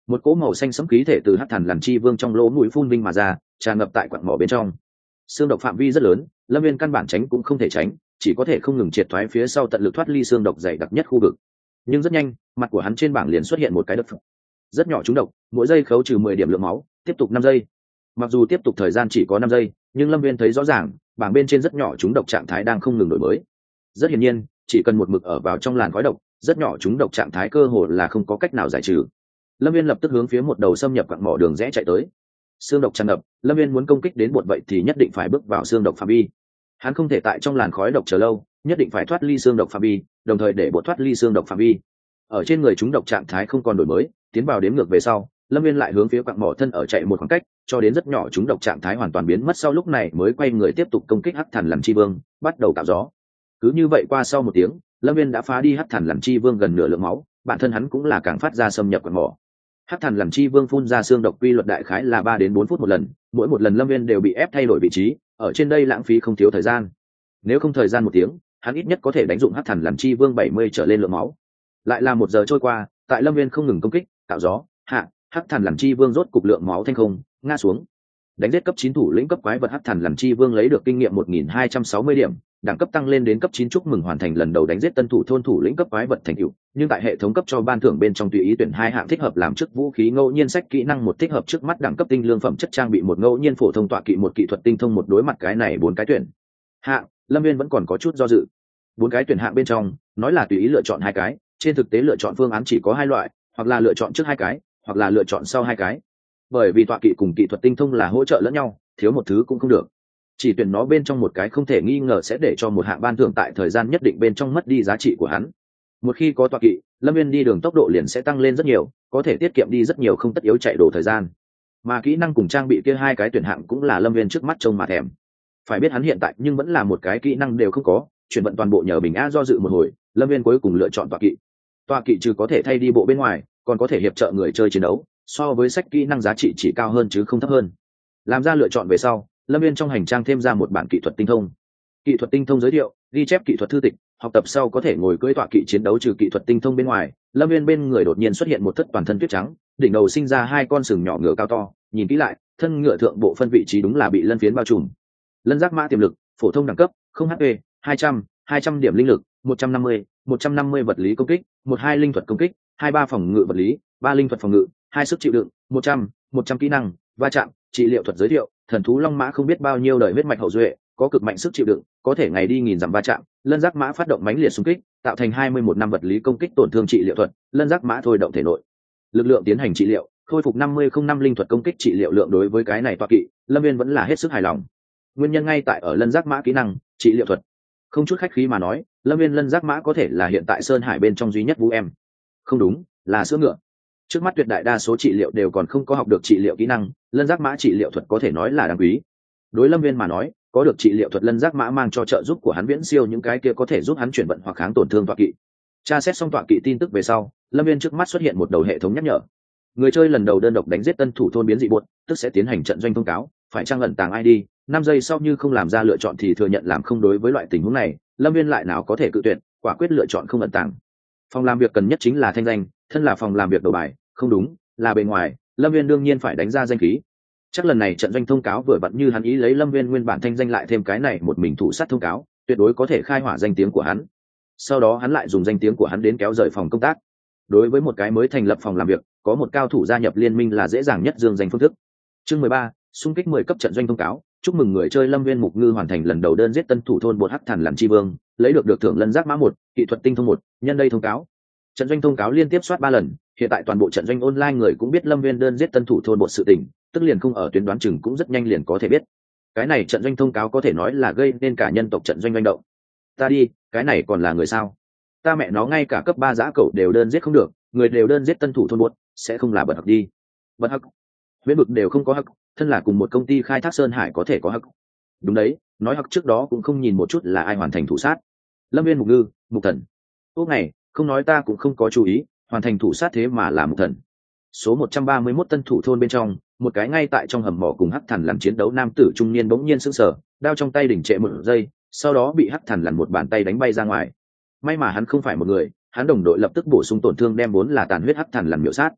một cỗ màu xanh sẫm khí thể từ hắc thần lằn chi vương trong lỗ mũi phun vinh mà ra, tràn ngập tại quặng mỏ bên trong. Xương độc phạm vi rất lớn, lâm viên căn bản tránh cũng không thể tránh, chỉ có thể không ngừng triệt thoái phía sau, tận lực thoát ly xương độc dày đặc nhất khu vực. Nhưng rất nhanh, mặt của hắn trên bảng liền xuất hiện một cái độc rất nhỏ trúng độc, mỗi giây khấu trừ mười điểm lượng máu, tiếp tục năm giây. Mặc dù tiếp tục thời gian chỉ có năm giây, nhưng lâm viên thấy rõ ràng bảng bên trên rất nhỏ trúng độc trạng thái đang không ngừng đổi mới. Rất hiển nhiên, chỉ cần một mực ở vào trong làn khói độc, rất nhỏ trúng độc trạng thái cơ hồ là không có cách nào giải trừ. Lâm viên lập tức hướng phía một đầu xâm nhập quặng mỏ đường rẽ chạy tới. Xương độc tràn ngập, lâm viên muốn công kích đến bột vậy thì nhất định phải bước vào xương độc phạm vi. Hắn không thể tại trong làn khói độc chờ lâu, nhất định phải thoát ly xương độc phạm vi, đồng thời để bột thoát ly xương độc phạm vi. Ở trên người chúng độc trạng thái không còn đổi mới, tiến vào đếm ngược về sau, lâm viên lại hướng phía quặng mỏ thân ở chạy một khoảng cách, cho đến rất nhỏ chúng độc trạng thái hoàn toàn biến mất, sau lúc này mới quay người tiếp tục công kích hắc thần lằn chi vương, bắt đầu tạo gió. Cứ như vậy qua sau một tiếng, lâm viên đã phá đi hắc thần lằn chi vương gần nửa lượng máu, bản thân hắn cũng là càng phát ra xâm nhập quặng mỏ. Hắc thần lằn chi vương phun ra xương độc quy luật đại khái là ba đến bốn phút một lần, mỗi một lần lâm viên đều bị ép thay đổi vị trí, ở trên đây lãng phí không thiếu thời gian. Nếu không thời gian một tiếng, hắn ít nhất có thể đánh dụng hắc thần lằn chi vương bảy mươi trở lên lượng máu. Lại là một giờ trôi qua, tại lâm viên không ngừng công kích tạo gió hạ, hắc thần lằn chi vương rốt cục lượng máu thanh không ngã xuống. Đánh giết cấp chín thủ lĩnh cấp quái vật hắc thần lằn chi vương lấy được kinh nghiệm một nghìn hai trăm sáu mươi điểm, đẳng cấp tăng lên đến cấp chín, chúc mừng hoàn thành lần đầu đánh giết tân thủ thôn thủ lĩnh cấp quái vật thành tựu. Nhưng tại hệ thống cấp cho ban thưởng bên trong tùy ý tuyển hai hạng thích hợp làm chức vũ khí ngẫu nhiên, sách kỹ năng một thích hợp trước mắt, đẳng cấp tinh lương phẩm chất trang bị một, ngẫu nhiên phổ thông tọa kỵ một, kỹ thuật tinh thông một. Đối mặt cái này bốn cái tuyển hạng, lâm viên vẫn còn có chút do dự. Bốn cái tuyển hạng bên trong nói là tùy ý lựa chọn hai cái, trên thực tế lựa chọn phương án chỉ có hai loại, hoặc là lựa chọn trước hai cái, hoặc là lựa chọn sau hai cái. Bởi vì tọa kỵ cùng kỹ thuật tinh thông là hỗ trợ lẫn nhau, thiếu một thứ cũng không được. Chỉ tuyển nó bên trong một cái không thể nghi ngờ sẽ để cho một hạng ban thưởng tại thời gian nhất định bên trong mất đi giá trị của hắn. Một khi có tọa kỵ, lâm viên đi đường tốc độ liền sẽ tăng lên rất nhiều, có thể tiết kiệm đi rất nhiều không tất yếu chạy đổ thời gian. Mà kỹ năng cùng trang bị kia hai cái tuyển hạng cũng là lâm viên trước mắt trông mà thèm. Phải biết hắn hiện tại nhưng vẫn là một cái kỹ năng đều không có, chuyển vận toàn bộ nhờ bình a. Do dự một hồi, lâm viên cuối cùng lựa chọn tọa kỵ. Tọa kỵ trừ có thể thay đi bộ bên ngoài, còn có thể hiệp trợ người chơi chiến đấu, so với sách kỹ năng giá trị chỉ cao hơn chứ không thấp hơn. Làm ra lựa chọn về sau, lâm viên trong hành trang thêm ra một bản kỹ thuật tinh thông. Kỹ thuật tinh thông giới thiệu, ghi chép kỹ thuật thư tịch, học tập sau có thể ngồi cưỡi tọa kỵ chiến đấu. Trừ kỹ thuật tinh thông bên ngoài, lâm viên bên người đột nhiên xuất hiện một thất toàn thân tuyết trắng, đỉnh đầu sinh ra hai con sừng nhỏ ngựa cao to, nhìn kỹ lại, thân ngựa thượng bộ phân vị trí đúng là bị lân phiến bao trùm. Lân giác mã tiềm lực, phổ thông đẳng cấp, không hp, hai trăm, hai trăm điểm linh lực, một trăm năm mươi, một trăm năm mươi vật lý công kích, một hai linh thuật công kích, hai ba phòng ngự vật lý, ba linh thuật phòng ngự, hai sức chịu đựng, một trăm, một trăm kỹ năng, va chạm, trị liệu thuật giới thiệu, thần thú long mã không biết bao nhiêu đời huyết mạch hậu duệ, có cực mạnh sức chịu đựng, có thể ngày đi nghìn dặm va chạm. Lân giác mã phát động mãnh liệt xung kích, tạo thành hai mươi mốt năm vật lý công kích, tổn thương trị liệu thuật. Lân giác mã thôi động thể nội lực lượng tiến hành trị liệu, khôi phục năm mươi không năm linh thuật công kích trị liệu lượng. Đối với cái này toa kỵ, lâm viên vẫn là hết sức hài lòng. Nguyên nhân ngay tại ở lân giác mã kỹ năng trị liệu thuật. Không chút khách khí mà nói, lâm viên lân giác mã có thể là hiện tại sơn hải bên trong duy nhất vũ em, không đúng, là sữa ngựa. Trước mắt tuyệt đại đa số trị liệu đều còn không có học được trị liệu kỹ năng, lân giác mã trị liệu thuật có thể nói là đáng quý. Đối lâm viên mà nói, có được trị liệu thuật lân giác mã mang cho trợ giúp của hắn viễn siêu những cái kia có thể giúp hắn chuyển vận hoặc kháng tổn thương tọa kỵ. Tra xét xong tọa kỵ tin tức về sau, lâm viên trước mắt xuất hiện một đầu hệ thống nhắc nhở. Người chơi lần đầu đơn độc đánh giết tân thủ thôn biến dị bột, tức sẽ tiến hành trận doanh thông cáo, phải trang ẩn tàng i đê. Năm giây sau như không làm ra lựa chọn thì thừa nhận làm không. Đối với loại tình huống này, lâm viên lại nào có thể cự tuyệt, quả quyết lựa chọn không ẩn tàng. Phòng làm việc cần nhất chính là thanh danh, thân là phòng làm việc đầu bài, không đúng, là bề ngoài, lâm viên đương nhiên phải đánh ra danh khí. Chắc lần này trận doanh thông cáo vừa vặn như hắn ý, lấy lâm viên nguyên bản thanh danh lại thêm cái này một mình thủ sát thông cáo, tuyệt đối có thể khai hỏa danh tiếng của hắn. Sau đó hắn lại dùng danh tiếng của hắn đến kéo rời phòng công tác. Đối với một cái mới thành lập phòng làm việc, có một cao thủ gia nhập liên minh là dễ dàng nhất dương danh phương thức. Chương mười ba, xung kích mười cấp trận doanh thông cáo. Chúc mừng người chơi lâm viên mục ngư hoàn thành lần đầu đơn giết tân thủ thôn bột hắc thần làm chi vương, lấy được được thưởng lân giác mã một, kỹ thuật tinh thông một. Nhân đây thông cáo, trận doanh thông cáo liên tiếp soát ba lần, hiện tại toàn bộ trận doanh online người cũng biết lâm viên đơn giết tân thủ thôn bột sự tình, tức liền không ở tuyến đoán chừng cũng rất nhanh liền có thể biết. Cái này trận doanh thông cáo có thể nói là gây nên cả nhân tộc trận doanh manh động. Ta đi, cái này còn là người sao? Ta mẹ nó ngay cả cấp ba giã cẩu đều đơn giết không được, người đều đơn giết tân thủ thôn bột, sẽ không là bật hặc đi. Bật hặc, huyễn bực đều không có hặc, thân là cùng một công ty khai thác sơn hải có thể có hặc. Đúng đấy, nói hặc trước đó cũng không nhìn một chút là ai hoàn thành thủ sát. Lâm viên mục ngư, mục thần. Ốc này, không nói ta cũng không có chú ý, hoàn thành thủ sát thế mà là mục thần. Số một trăm ba mươi mốt tân thủ thôn bên trong, một cái ngay tại trong hầm mỏ cùng hắc thần làm chiến đấu nam tử trung niên bỗng nhiên sững sờ, đao trong tay đỉnh trệ một giây, sau đó bị hắc thần lằn một bàn tay đánh bay ra ngoài. May mà hắn không phải một người, hắn đồng đội lập tức bổ sung tổn thương đem vốn là tàn huyết hắc thần lằn miểu sát.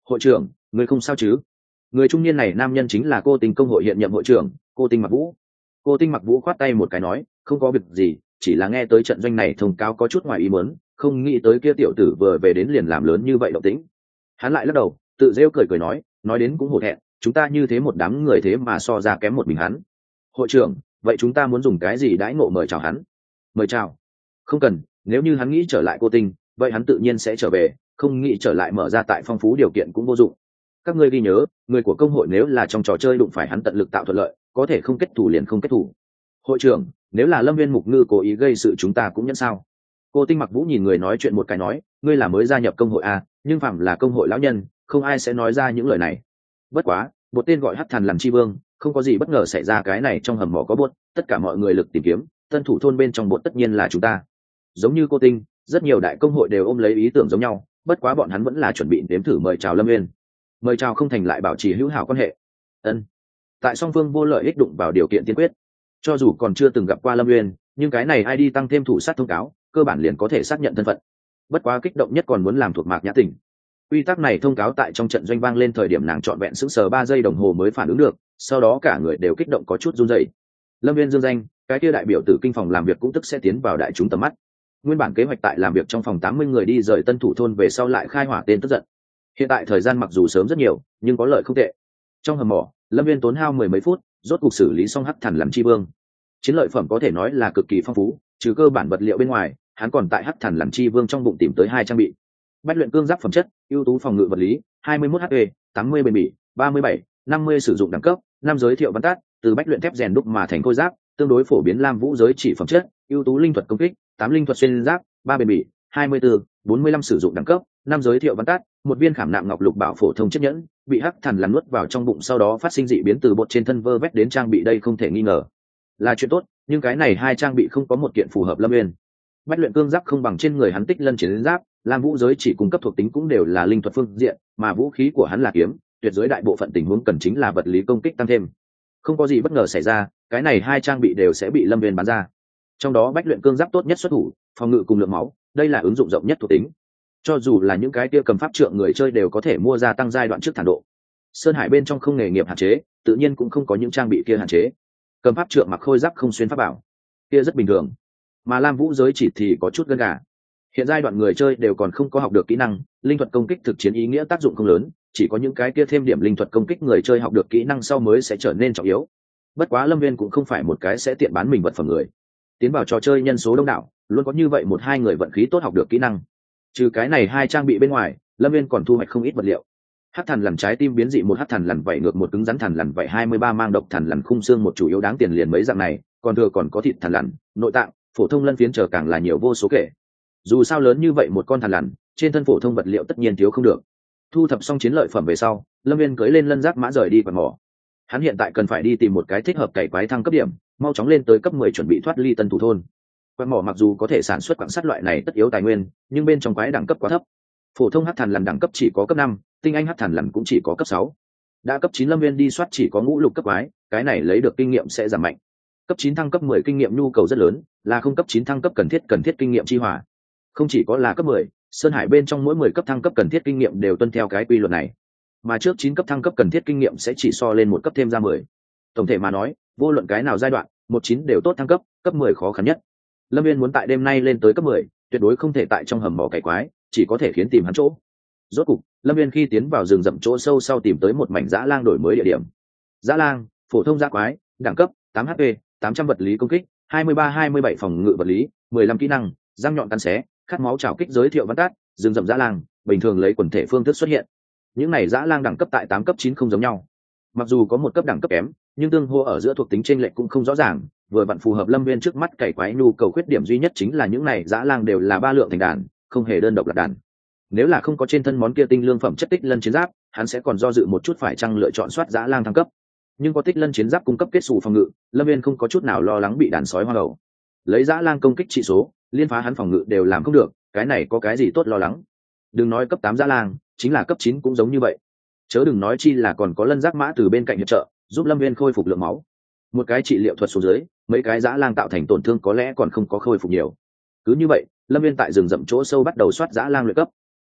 hội trưởng người không sao chứ? Người trung niên này nam nhân chính là cô Tinh công hội hiện nhậm hội trưởng cô Tinh Mặc Vũ. Cô Tinh Mặc Vũ khoát tay một cái nói, không có việc gì, chỉ là nghe tới trận doanh này thông cáo có chút ngoài ý muốn, không nghĩ tới kia tiểu tử vừa về đến liền làm lớn như vậy động tĩnh. Hắn lại lắc đầu tự rêu cười cười nói, nói đến cũng hổ thẹn, chúng ta như thế một đám người thế mà so ra kém một mình hắn. Hội trưởng, vậy chúng ta muốn dùng cái gì đãi ngộ mời chào hắn? Mời chào? Không cần, nếu như hắn nghĩ trở lại cô Tinh, vậy hắn tự nhiên sẽ trở về, không nghĩ trở lại mở ra tại phong phú điều kiện cũng vô dụng. Các ngươi ghi nhớ, người của công hội nếu là trong trò chơi đụng phải hắn tận lực tạo thuận lợi, có thể không kết thù liền không kết thù. Hội trưởng, nếu là Lâm Viên Mục Ngư cố ý gây sự chúng ta cũng nhận sao? Cô Tinh Mặc Vũ nhìn người nói chuyện một cái nói, ngươi là mới gia nhập công hội à, nhưng phạm là công hội lão nhân, không ai sẽ nói ra những lời này. Bất quá, một tên gọi Hắc Thần làm chi vương, không có gì bất ngờ xảy ra, cái này trong hầm mỏ có buốt, tất cả mọi người lực tìm kiếm, tân thủ thôn bên trong buốt tất nhiên là chúng ta. Giống như cô Tinh, rất nhiều đại công hội đều ôm lấy ý tưởng giống nhau, bất quá bọn hắn vẫn là chuẩn bị nếm thử mời chào Lâm Viên. Mời chào không thành lại bảo trì hữu hảo quan hệ. Ân. Tại song phương vô lợi ích đụng vào điều kiện tiên quyết. Cho dù còn chưa từng gặp qua Lâm Nguyên, nhưng cái này ai đi tăng thêm thủ sát thông cáo, cơ bản liền có thể xác nhận thân phận. Bất quá kích động nhất còn muốn làm thuộc Mạc Nhã Tình. Quy tắc này thông cáo tại trong trận doanh vang lên thời điểm nàng trọn vẹn sững sờ ba giây đồng hồ mới phản ứng được, sau đó cả người đều kích động có chút run rẩy. Lâm Nguyên dương danh, cái kia đại biểu tử kinh phòng làm việc cũng tức sẽ tiến vào đại chúng tầm mắt. Nguyên bản kế hoạch tại làm việc trong phòng tám mươi người đi rời tân thủ thôn về sau lại khai hỏa tên tức giận. Hiện tại thời gian mặc dù sớm rất nhiều, nhưng có lợi không tệ. Trong hầm mỏ, Lâm Viên tốn hao mười mấy phút, rốt cuộc xử lý xong Hắc Thần làm chi vương. Chiến lợi phẩm có thể nói là cực kỳ phong phú, trừ cơ bản vật liệu bên ngoài, hắn còn tại Hắc Thần làm chi vương trong bụng tìm tới hai trang bị. Bách luyện cương giáp phẩm chất, ưu tú phòng ngự vật lý, hai mươi mốt hát pê, tám mươi bền bỉ, ba mươi bảy, năm mươi sử dụng đẳng cấp, năm giới thiệu văn tát, từ bách luyện thép rèn đúc mà thành khôi giáp, tương đối phổ biến lam vũ giới chỉ phẩm chất, ưu tú linh thuật công kích, tám linh thuật xuyên giáp, ba bền bỉ, hai mươi bốn, bốn mươi lăm sử dụng đẳng cấp, năm giới thiệu văn tát, một viên khảm nạm ngọc lục bảo phổ thông chiếc nhẫn, bị Hắc Thần làm nuốt vào trong bụng sau đó phát sinh dị biến từ bột trên thân vơ vét đến trang bị, đây không thể nghi ngờ là chuyện tốt, nhưng cái này hai trang bị không có một kiện phù hợp Lâm Nguyên. Bách luyện cương giáp không bằng trên người hắn tích lân chiến giáp, lam vũ giới chỉ cung cấp thuộc tính cũng đều là linh thuật phương diện, mà vũ khí của hắn là kiếm, tuyệt giới đại bộ phận tình huống cần chính là vật lý công kích tăng thêm. Không có gì bất ngờ xảy ra, cái này hai trang bị đều sẽ bị Lâm Nguyên bán ra. Trong đó bách luyện cương giáp tốt nhất xuất thủ, phòng ngự cùng lượng máu, đây là ứng dụng rộng nhất thuộc tính. Cho dù là những cái kia cầm pháp trượng người chơi đều có thể mua ra tăng giai đoạn trước thản độ. Sơn Hải bên trong không nghề nghiệp hạn chế, tự nhiên cũng không có những trang bị kia hạn chế. Cầm pháp trượng mặc khôi giáp không xuyên pháp bảo, kia rất bình thường. Mà lam vũ giới chỉ thì có chút gân gà. Hiện giai đoạn người chơi đều còn không có học được kỹ năng, linh thuật công kích thực chiến ý nghĩa tác dụng không lớn, chỉ có những cái kia thêm điểm linh thuật công kích người chơi học được kỹ năng sau mới sẽ trở nên trọng yếu. Bất quá Lâm Viên cũng không phải một cái sẽ tiện bán mình vật phẩm người. Tiến vào trò chơi nhân số đông đảo, luôn có như vậy một hai người vận khí tốt học được kỹ năng. Trừ cái này hai trang bị bên ngoài, Lâm Viên còn thu hoạch không ít vật liệu. Hắc Thần lằn trái tim biến dị một, Hắc Thần lằn vảy ngược một, cứng rắn thần lằn vảy hai mươi ba, mang độc thần lằn khung xương một, chủ yếu đáng tiền liền mấy dạng này, còn thừa còn có thịt thần lằn, nội tạng, phổ thông lân phiến chờ càng là nhiều vô số kể. Dù sao lớn như vậy một con thần lằn, trên thân phổ thông vật liệu tất nhiên thiếu không được. Thu thập xong chiến lợi phẩm về sau, Lâm Viên cưỡi lên lân giác mã rời đi quần mỏ. Hắn hiện tại cần phải đi tìm một cái thích hợp cày quái thăng cấp điểm, mau chóng lên tới cấp mười chuẩn bị thoát ly tân thủ thôn. Quặng mỏ mặc dù có thể sản xuất quặng sắt loại này tất yếu tài nguyên, nhưng bên trong quái đẳng cấp quá thấp. Phổ thông hắc thần lằn đẳng cấp chỉ có cấp năm, tinh anh hắc thần lằn cũng chỉ có cấp sáu. Đã cấp chín Lâm Viên đi soát chỉ có ngũ lục cấp quái, cái này lấy được kinh nghiệm sẽ giảm mạnh. Cấp chín thăng cấp mười kinh nghiệm nhu cầu rất lớn, là không cấp chín thăng cấp cần thiết cần thiết kinh nghiệm chi hỏa. Không chỉ có là cấp mười, Sơn Hải bên trong mỗi mười cấp thăng cấp cần thiết kinh nghiệm đều tuân theo cái quy luật này. Mà trước chín cấp thăng cấp cần thiết kinh nghiệm sẽ chỉ so lên một cấp thêm ra mười. Tổng thể mà nói, vô luận cái nào giai đoạn, một chín đều tốt thăng cấp, cấp mười khó khăn nhất. Lâm Viên muốn tại đêm nay lên tới cấp mười, tuyệt đối không thể tại trong hầm mỏ cày quái, chỉ có thể khiến tìm hắn chỗ. Rốt cục, Lâm Viên khi tiến vào rừng rậm chỗ sâu sau tìm tới một mảnh dã lang đổi mới địa điểm. Dã lang, phổ thông dã quái, đẳng cấp tám hát pê, tám trăm vật lý công kích, hai mươi ba hai mươi bảy phòng ngự vật lý, mười lăm kỹ năng, răng nhọn cắn xé, khát máu trảo kích giới thiệu văn tát, rừng rậm dã lang, bình thường lấy quần thể phương thức xuất hiện. Những này dã lang đẳng cấp tại tám cấp chín không giống nhau. Mặc dù có một cấp đẳng cấp kém, nhưng tương hô ở giữa thuộc tính chênh lệch cũng không rõ ràng, vừa vặn phù hợp Lâm Viên trước mắt cày quái nhu cầu. Khuyết điểm duy nhất chính là những này dã lang đều là ba lượng thành đàn, không hề đơn độc là đàn. Nếu là không có trên thân món kia tinh lương phẩm chất tích lân chiến giáp, hắn sẽ còn do dự một chút phải chăng lựa chọn soát dã lang thăng cấp. Nhưng có tích lân chiến giáp cung cấp kết xù phòng ngự, Lâm Viên không có chút nào lo lắng bị đàn sói hoa đầu. Lấy dã lang công kích trị số, liên phá hắn phòng ngự đều làm không được, cái này có cái gì tốt lo lắng. Đừng nói cấp tám dã lang, chính là cấp chín cũng giống như vậy. Chớ đừng nói chi là còn có lân giác mã từ bên cạnh hiệp trợ, giúp Lâm Viên khôi phục lượng máu. Một cái trị liệu thuật xuống dưới, mấy cái dã lang tạo thành tổn thương có lẽ còn không có khôi phục nhiều. Cứ như vậy, Lâm Viên tại rừng rậm chỗ sâu bắt đầu soát dã lang luyện cấp.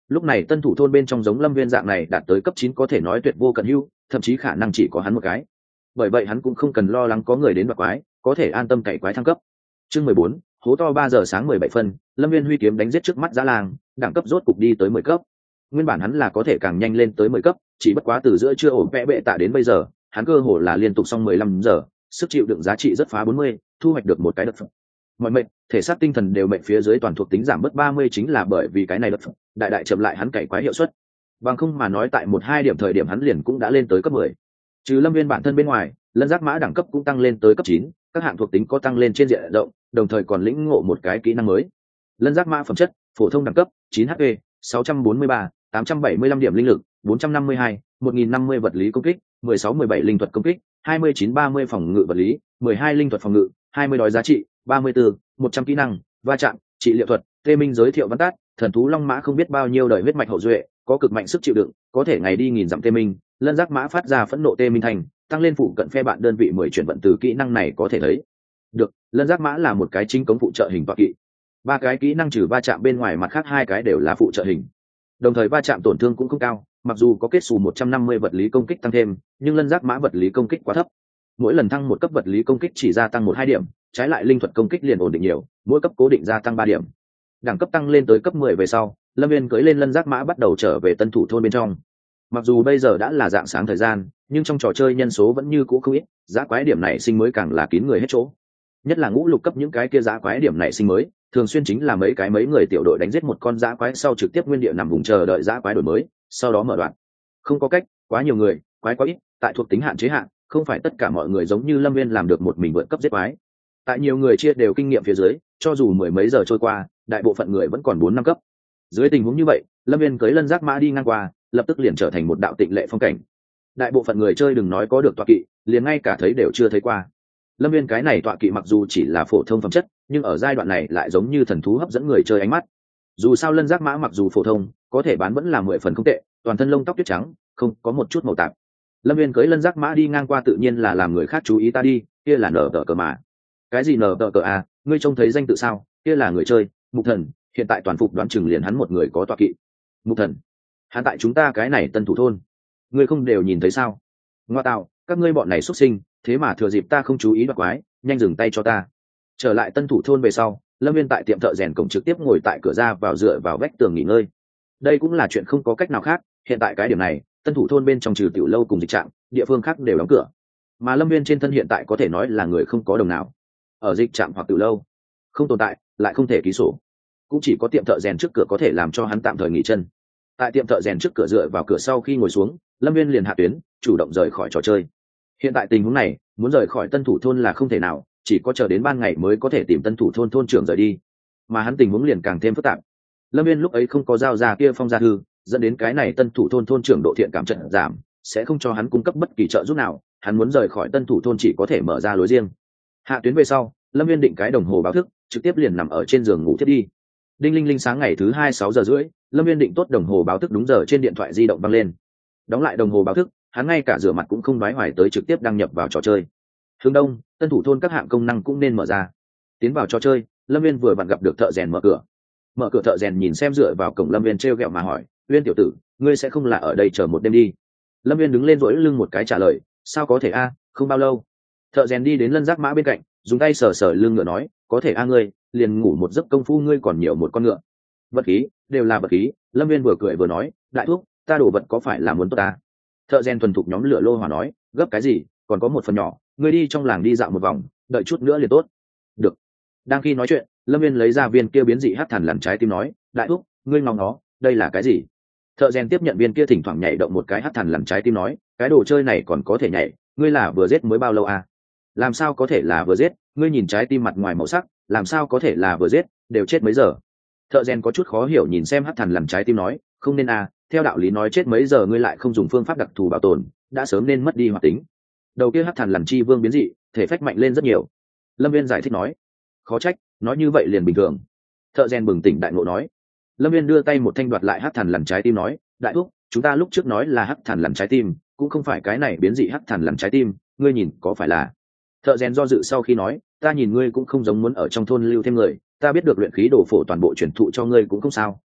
Lúc này tân thủ thôn bên trong giống Lâm Viên dạng này đạt tới cấp chín có thể nói tuyệt vô cận hữu, thậm chí khả năng chỉ có hắn một cái. Bởi vậy hắn cũng không cần lo lắng có người đến đoạt quái, có thể an tâm cày quái thăng cấp. Chương mười bốn, hố to ba giờ sáng mười bảy phân, Lâm Viên huy kiếm đánh giết trước mắt dã lang, đẳng cấp rốt cục đi tới mười cấp. Nguyên bản hắn là có thể càng nhanh lên tới mười cấp, chỉ bất quá từ giữa trưa ổn vẽ bệ tạ đến bây giờ, hắn cơ hồ là liên tục xong mười lăm giờ, sức chịu đựng giá trị rất phá bốn mươi, thu hoạch được một cái đợt phẩm. Mọi mệnh, thể xác tinh thần đều mệnh phía dưới toàn thuộc tính giảm mất ba mươi chính là bởi vì cái này đợt phẩm, đại đại chậm lại hắn cày quái hiệu suất. Bằng không mà nói tại một hai điểm thời điểm hắn liền cũng đã lên tới cấp mười. Trừ Lâm Viên bản thân bên ngoài, Lân Giác Mã đẳng cấp cũng tăng lên tới cấp chín, các hạng thuộc tính có tăng lên trên diện rộng, đồng thời còn lĩnh ngộ một cái kỹ năng mới. Lân Giác Mã phẩm chất, phổ thông đẳng cấp, chín hát pê, sáu trăm bốn mươi ba, tám trăm bảy mươi lăm điểm linh lực, bốn trăm năm mươi hai, một nghìn năm mươi vật lý công kích, mười sáu mười bảy linh thuật công kích, hai mươi chín ba mươi phòng ngự vật lý, mười hai linh thuật phòng ngự, hai mươi đói giá trị, ba mươi tư, một trăm kỹ năng, va chạm, trị liệu thuật, Tê Minh giới thiệu văn tát, thần thú long mã không biết bao nhiêu đời huyết mạch hậu duệ, có cực mạnh sức chịu đựng, có thể ngày đi nghìn dặm Tê Minh, Lân Giác Mã phát ra phẫn nộ Tê Minh thành, tăng lên phụ cận phe bạn đơn vị mười chuyển vận từ kỹ năng này có thể thấy. Được, Lân Giác Mã là một cái chính cống phụ trợ hình tọa kỵ. Ba cái kỹ năng trừ va chạm bên ngoài mặt khác hai cái đều là phụ trợ hình. Đồng thời va chạm tổn thương cũng không cao, mặc dù có kết xù một trăm năm mươi vật lý công kích tăng thêm, nhưng Lân Giác Mã vật lý công kích quá thấp. Mỗi lần thăng một cấp vật lý công kích chỉ gia tăng một hai điểm, trái lại linh thuật công kích liền ổn định nhiều, mỗi cấp cố định gia tăng ba điểm. Đẳng cấp tăng lên tới cấp mười về sau, Lâm Viên cưỡi lên Lân Giác Mã bắt đầu trở về tân thủ thôn bên trong. Mặc dù bây giờ đã là dạng sáng thời gian, nhưng trong trò chơi nhân số vẫn như cũ không ít, giá quái điểm này sinh mới càng là kín người hết chỗ. Nhất là ngũ lục cấp những cái kia giá quái điểm này sinh mới, thường xuyên chính là mấy cái mấy người tiểu đội đánh giết một con giá quái sau trực tiếp nguyên địa nằm vùng chờ đợi giá quái đổi mới, sau đó mở đoạn. Không có cách, quá nhiều người, quái quá ít, tại thuộc tính hạn chế hạn, không phải tất cả mọi người giống như Lâm Viên làm được một mình vượt cấp giết quái. Tại nhiều người chia đều kinh nghiệm phía dưới, cho dù mười mấy giờ trôi qua, đại bộ phận người vẫn còn bốn năm cấp. Dưới tình huống như vậy, Lâm Viên cưỡi Lân Giác Mã đi ngang qua, lập tức liền trở thành một đạo tịnh lệ phong cảnh. Đại bộ phận người chơi đừng nói có được tọa kỵ, liền ngay cả thấy đều chưa thấy qua. Lâm Viên cái này tọa kỵ mặc dù chỉ là phổ thông phẩm chất, nhưng ở giai đoạn này lại giống như thần thú hấp dẫn người chơi ánh mắt. Dù sao Lân Giác Mã mặc dù phổ thông, có thể bán vẫn là mười phần không tệ, toàn thân lông tóc tuyết trắng, không có một chút màu tạp. Lâm Viên cưỡi Lân Giác Mã đi ngang qua tự nhiên là làm người khác chú ý ta đi, kia là nở tờ cờ mà. Cái gì nở tờ cờ à, ngươi trông thấy danh tự sao, kia là người chơi, Mục Thần, hiện tại toàn phục đoán chừng liền hắn một người có tọa kỵ. Mục Thần, hắn tại chúng ta cái này tân thủ thôn, ngươi không đều nhìn thấy sao? Ngoa tạo, các ngươi bọn này xuất sinh, thế mà thừa dịp ta không chú ý đoạt quái, nhanh dừng tay cho ta. Trở lại tân thủ thôn về sau, Lâm Viên tại tiệm thợ rèn cổng trực tiếp ngồi tại cửa ra vào dựa vào vách tường nghỉ ngơi. Đây cũng là chuyện không có cách nào khác, hiện tại cái điểm này, tân thủ thôn bên trong trừ tiểu lâu cùng dịch trạm, địa phương khác đều đóng cửa. Mà Lâm Viên trên thân hiện tại có thể nói là người không có đồng nào. Ở dịch trạm hoặc tiểu lâu, không tồn tại, lại không thể ký sổ. Cũng chỉ có tiệm thợ rèn trước cửa có thể làm cho hắn tạm thời nghỉ chân. Tại tiệm thợ rèn trước cửa dựa vào cửa sau khi ngồi xuống, Lâm Viên liền hạ tuyến, chủ động rời khỏi trò chơi. Hiện tại tình huống này, muốn rời khỏi tân thủ thôn là không thể nào, chỉ có chờ đến ban ngày mới có thể tìm tân thủ thôn thôn trưởng rời đi. Mà hắn tình huống liền càng thêm phức tạp. Lâm Viên lúc ấy không có giao ra kia phong gia thư, dẫn đến cái này tân thủ thôn thôn trưởng độ thiện cảm trận giảm, sẽ không cho hắn cung cấp bất kỳ trợ giúp nào, hắn muốn rời khỏi tân thủ thôn chỉ có thể mở ra lối riêng. Hạ tuyến về sau, Lâm Viên định cái đồng hồ báo thức, trực tiếp liền nằm ở trên giường ngủ thiết đi. Đinh linh linh sáng ngày thứ hai sáu giờ rưỡi, Lâm Viên định tốt đồng hồ báo thức đúng giờ trên điện thoại di động vang lên. Đóng lại đồng hồ báo thức, hắn ngay cả rửa mặt cũng không đoái hoài tới trực tiếp đăng nhập vào trò chơi. Hướng đông, tân thủ thôn các hạng công năng cũng nên mở ra. Tiến vào trò chơi, Lâm Viên vừa vặn gặp được thợ rèn mở cửa. Mở cửa thợ rèn nhìn xem dựa vào cổng Lâm Viên trêu ghẹo mà hỏi, "Uyên tiểu tử, ngươi sẽ không là ở đây chờ một đêm đi?" Lâm Viên đứng lên duỗi lưng một cái trả lời, "Sao có thể a, không bao lâu." Thợ rèn đi đến Lân Giác Mã bên cạnh, dùng tay sờ sờ lưng ngựa nói, "Có thể a ngươi, liền ngủ một giấc công phu ngươi còn nhiều một con ngựa." Vật khí, đều là vật khí, Lâm Viên vừa cười vừa nói, "Đại thúc, ta đổ vật có phải là muốn tốt ta?" Thợ rèn thuần thục nhóm lửa lô hỏa nói, "Gấp cái gì, còn có một phần nhỏ, ngươi đi trong làng đi dạo một vòng, đợi chút nữa liền tốt." Được. Đang khi nói chuyện, Lâm Viên lấy ra viên kia biến dị hắc thần làm trái tim nói, "Đại thúc, ngươi ngóng nó, đây là cái gì?" Thợ rèn tiếp nhận viên kia thỉnh thoảng nhảy động một cái hắc thần làm trái tim nói, "Cái đồ chơi này còn có thể nhảy, ngươi là vừa giết mới bao lâu à?" "Làm sao có thể là vừa giết, ngươi nhìn trái tim mặt ngoài màu sắc, làm sao có thể là vừa giết, đều chết mấy giờ." Thợ rèn có chút khó hiểu nhìn xem hắc thần làm trái tim nói, "Không nên à, theo đạo lý nói chết mấy giờ ngươi lại không dùng phương pháp đặc thù bảo tồn, đã sớm nên mất đi hoạt tính. Đầu kia hắc thần làm chi vương biến dị, thể phách mạnh lên rất nhiều." Lâm Viên giải thích nói, "Khó trách, nói như vậy liền bình thường." Thợ rèn bừng tỉnh đại ngộ nói. Lâm Viên đưa tay một thanh đoạt lại hắc thần làm trái tim nói, "Đại thúc, chúng ta lúc trước nói là hắc thần làm trái tim, cũng không phải cái này biến dị hắc thần làm trái tim, ngươi nhìn có phải là?" Thợ rèn do dự sau khi nói, "Ta nhìn ngươi cũng không giống muốn ở trong thôn lưu thêm người, ta biết được luyện khí đồ phổ toàn bộ truyền thụ cho ngươi cũng không sao,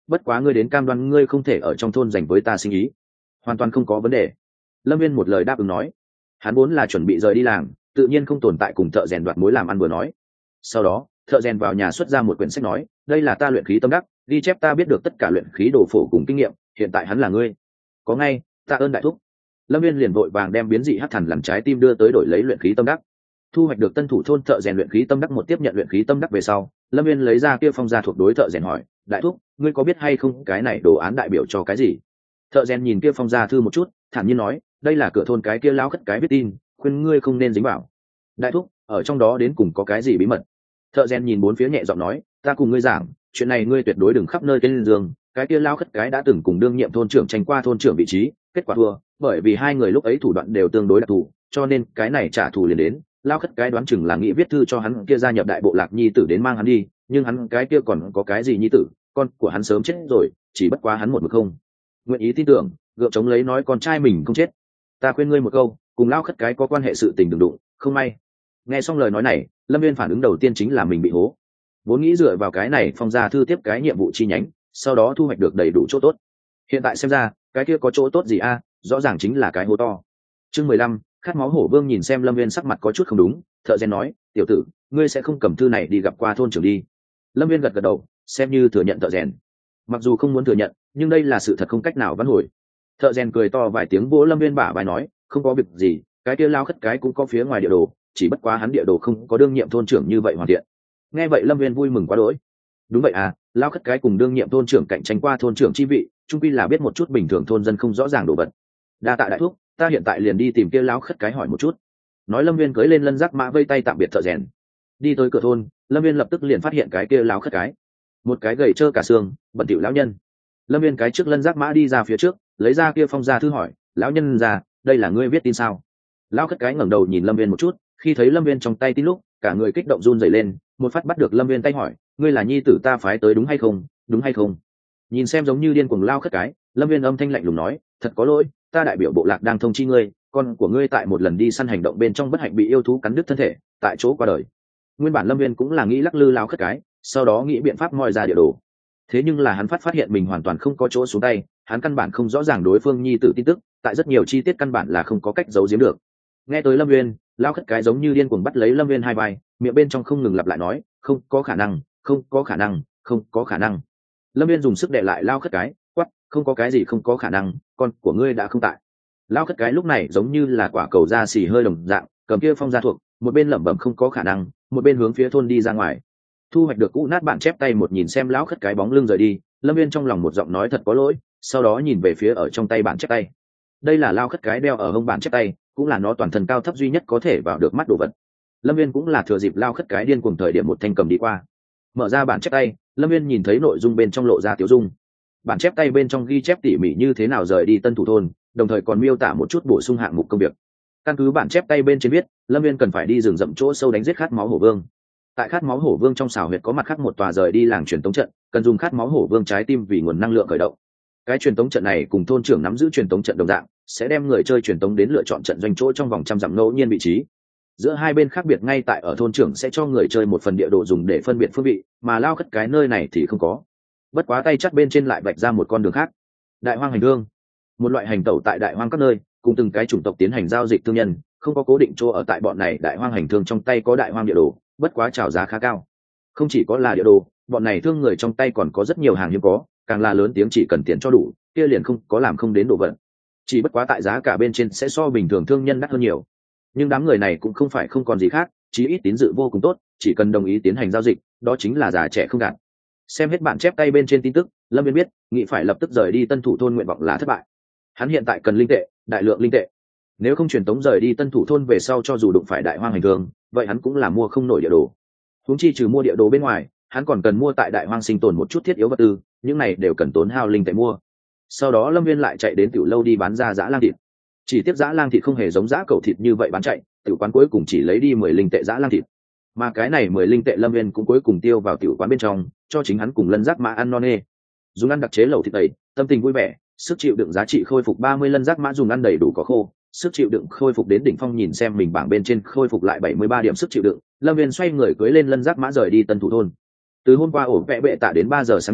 bất quá ngươi đến cam đoan ngươi không thể ở trong thôn dành với ta sinh ý. Hoàn toàn không có vấn đề. Lâm Viên một lời đáp ứng nói. Hắn vốn là chuẩn bị rời đi làng, tự nhiên không tồn tại cùng thợ rèn đoạt mối làm ăn vừa nói. Sau đó thợ rèn vào nhà xuất ra một quyển sách nói, đây là ta luyện khí tâm đắc, ghi chép ta biết được tất cả luyện khí đồ phổ cùng kinh nghiệm, hiện tại hắn là ngươi. Có ngay, tạ ơn đại thúc. Lâm Viên liền vội vàng đem biến dị hắc thần làm trái tim đưa tới đổi lấy luyện khí tâm đắc. Thu hoạch được tân thủ thôn thợ rèn luyện khí tâm đắc một tiếp nhận luyện khí tâm đắc về sau, Lâm Viên lấy ra kia phong gia thuộc đối thợ rèn hỏi, đại thúc, ngươi có biết hay không cái này đồ án đại biểu cho cái gì? Thợ rèn nhìn kia phong gia thư một chút, thản nhiên nói, đây là cửa thôn cái kia lão khất cái viết tin, khuyên ngươi không nên dính vào. Đại thúc, ở trong đó đến cùng có cái gì bí mật? Thợ rèn nhìn bốn phía nhẹ giọng nói, ta cùng ngươi giảng, chuyện này ngươi tuyệt đối đừng khắp nơi tên giường, cái kia lão khất cái đã từng cùng đương nhiệm thôn trưởng tranh qua thôn trưởng vị trí, kết quả thua, bởi vì hai người lúc ấy thủ đoạn đều tương đối đặc thù, cho nên cái này trả thù liền đến. Lão khất cái đoán chừng là nghĩ viết thư cho hắn kia gia nhập đại bộ lạc nhi tử đến mang hắn đi, nhưng hắn cái kia còn có cái gì nhi tử, con của hắn sớm chết rồi, chỉ bất quá hắn một mực không nguyện ý tin tưởng, gượng chống lấy nói con trai mình không chết. Ta khuyên ngươi một câu, cùng lão khất cái có quan hệ sự tình đừng đụng, không may. Nghe xong lời nói này, Lâm Viên phản ứng đầu tiên chính là mình bị hố. Vốn nghĩ dựa vào cái này phong gia thư tiếp cái nhiệm vụ chi nhánh, sau đó thu hoạch được đầy đủ chỗ tốt. Hiện tại xem ra, cái kia có chỗ tốt gì a? Rõ ràng chính là cái hố to. Chương mười lăm, khát máu hổ vương nhìn xem Lâm Viên sắc mặt có chút không đúng, thợ rèn nói, tiểu tử, ngươi sẽ không cầm thư này đi gặp qua thôn trưởng đi. Lâm Viên gật gật đầu, xem như thừa nhận thợ rèn. Mặc dù không muốn thừa nhận, nhưng đây là sự thật không cách nào vãn hồi. Thợ rèn cười to vài tiếng vỗ Lâm Viên bả vai nói, không có việc gì, cái kia lao khất cái cũng có phía ngoài địa đồ, chỉ bất quá hắn địa đồ không có đương nhiệm thôn trưởng như vậy hoàn thiện. Nghe vậy Lâm Viên vui mừng quá đỗi. Đúng vậy à, lao khất cái cùng đương nhiệm thôn trưởng cạnh tranh qua thôn trưởng chi vị, chung quy là biết một chút bình thường thôn dân không rõ ràng đồ vật. Đa tạ đại thúc, ta hiện tại liền đi tìm kia lao khất cái hỏi một chút. Nói Lâm Viên cưỡi lên lân giác mã vây tay tạm biệt thợ rèn. Đi tới cửa thôn, Lâm Viên lập tức liền phát hiện cái kia lao khất cái, một cái gầy trơ cả xương, bận tiểu lão nhân. Lâm Viên cái trước lân giác mã đi ra phía trước, lấy ra kia phong gia thư hỏi, lão nhân già, đây là ngươi viết tin sao? Lao khất cái ngẩng đầu nhìn Lâm Viên một chút, khi thấy Lâm Viên trong tay tin lúc, cả người kích động run rẩy lên, một phát bắt được Lâm Viên tay hỏi, ngươi là nhi tử ta phái tới đúng hay không? Đúng hay không? Nhìn xem giống như điên cuồng lao khất cái, Lâm Viên âm thanh lạnh lùng nói, thật có lỗi, ta đại biểu bộ lạc đang thông chi ngươi, con của ngươi tại một lần đi săn hành động bên trong bất hạnh bị yêu thú cắn đứt thân thể, tại chỗ qua đời. Nguyên bản Lâm Viên cũng là nghĩ lắc lư lao khất cái, sau đó nghĩ biện pháp moi ra địa đồ. Thế nhưng là hắn phát phát hiện mình hoàn toàn không có chỗ xuống tay, hắn căn bản không rõ ràng đối phương nhi tử tin tức, tại rất nhiều chi tiết căn bản là không có cách giấu giếm được. Nghe tới Lâm Viên, lao khất cái giống như điên cuồng bắt lấy Lâm Viên hai vai, miệng bên trong không ngừng lặp lại nói, không có khả năng, không có khả năng, không có khả năng. Lâm Viên dùng sức đè lại lao khất cái, quát, không có cái gì không có khả năng, con của ngươi đã không tại. Lao khất cái lúc này giống như là quả cầu da xì hơi đồng dạng, cầm kia phong gia thuộc, một bên lẩm bẩm không có khả năng, một bên hướng phía thôn đi ra ngoài. Thu hoạch được cũ nát bản chép tay một nhìn xem lão khất cái bóng lưng rời đi, Lâm Viên trong lòng một giọng nói thật có lỗi, sau đó nhìn về phía ở trong tay bản chép tay. Đây là lao khất cái đeo ở hông bản chép tay, cũng là nó toàn thân cao thấp duy nhất có thể vào được mắt đồ vật. Lâm Viên cũng là thừa dịp lao khất cái điên cuồng thời điểm một thanh cầm đi qua, mở ra bản chép tay, Lâm Viên nhìn thấy nội dung bên trong lộ ra tiểu dung. Bản chép tay bên trong ghi chép tỉ mỉ như thế nào rời đi tân thủ thôn, đồng thời còn miêu tả một chút bổ sung hạng mục công việc. Căn cứ bản chép tay bên trên viết, Lâm Viên cần phải đi rừng rậm chỗ sâu đánh giết khát máu hổ vương. Tại khát máu hổ vương trong xào huyệt có mặt khác một tòa rời đi làng truyền tống trận, cần dùng khát máu hổ vương trái tim vì nguồn năng lượng khởi động. Cái truyền tống trận này cùng thôn trưởng nắm giữ truyền tống trận đồng dạng, sẽ đem người chơi truyền tống đến lựa chọn trận doanh chỗ trong vòng trăm dặm ngẫu nhiên vị trí. Giữa hai bên khác biệt ngay tại ở thôn trưởng sẽ cho người chơi một phần địa đồ dùng để phân biệt phương vị, mà lao khất cái nơi này thì không có. Bất quá tay chắc bên trên lại vạch ra một con đường khác. Đại hoang hành thương, một loại hành tẩu tại đại hoang các nơi, cùng từng cái chủng tộc tiến hành giao dịch thương nhân, không có cố định chỗ ở tại bọn này đại hoang hành thương trong tay có đại hoang địa đồ, bất quá chào giá khá cao. Không chỉ có là địa đồ, bọn này thương người trong tay còn có rất nhiều hàng hiếm có, càng là lớn tiếng chỉ cần tiền cho đủ, kia liền không có làm không đến đồ vật. Chỉ bất quá tại giá cả bên trên sẽ so bình thường thương nhân đắt hơn nhiều. Nhưng đám người này cũng không phải không còn gì khác, chí ít tín dự vô cùng tốt, chỉ cần đồng ý tiến hành giao dịch, đó chính là già trẻ không gạt. Xem hết bản chép tay bên trên tin tức, Lâm Viên biết, nghĩ phải lập tức rời đi tân thủ thôn nguyện vọng là thất bại. Hắn hiện tại cần linh tệ, đại lượng linh tệ. Nếu không truyền tống rời đi tân thủ thôn về sau cho dù đụng phải đại hoang hành thương, vậy hắn cũng là mua không nổi địa đồ. Huống chi trừ mua địa đồ bên ngoài, hắn còn cần mua tại đại hoang sinh tồn một chút thiết yếu vật tư, những này đều cần tốn hao linh tệ mua. Sau đó Lâm Viên lại chạy đến tiểu lâu đi bán ra dã lang thịt. Chỉ tiếp dã lang thịt không hề giống dã cẩu thịt như vậy bán chạy, tiểu quán cuối cùng chỉ lấy đi mười linh tệ dã lang thịt. Mà cái này mười linh tệ Lâm Viên cũng cuối cùng tiêu vào tiểu quán bên trong, cho chính hắn cùng lân giác mã ăn no nê. Dùng ăn đặc chế lẩu thịt tẩy, tâm tình vui vẻ, sức chịu đựng giá trị khôi phục ba mươi lân giác mã dùng ăn đầy đủ có khô, sức chịu đựng khôi phục đến đỉnh phong nhìn xem mình bảng bên trên khôi phục lại bảy mươi ba điểm sức chịu đựng, Lâm Viên xoay người cưỡi lên lân giác mã rời đi tân thủ thôn. Từ hôm qua ổ vẽ bệ tạ đến ba giờ sáng nhiều,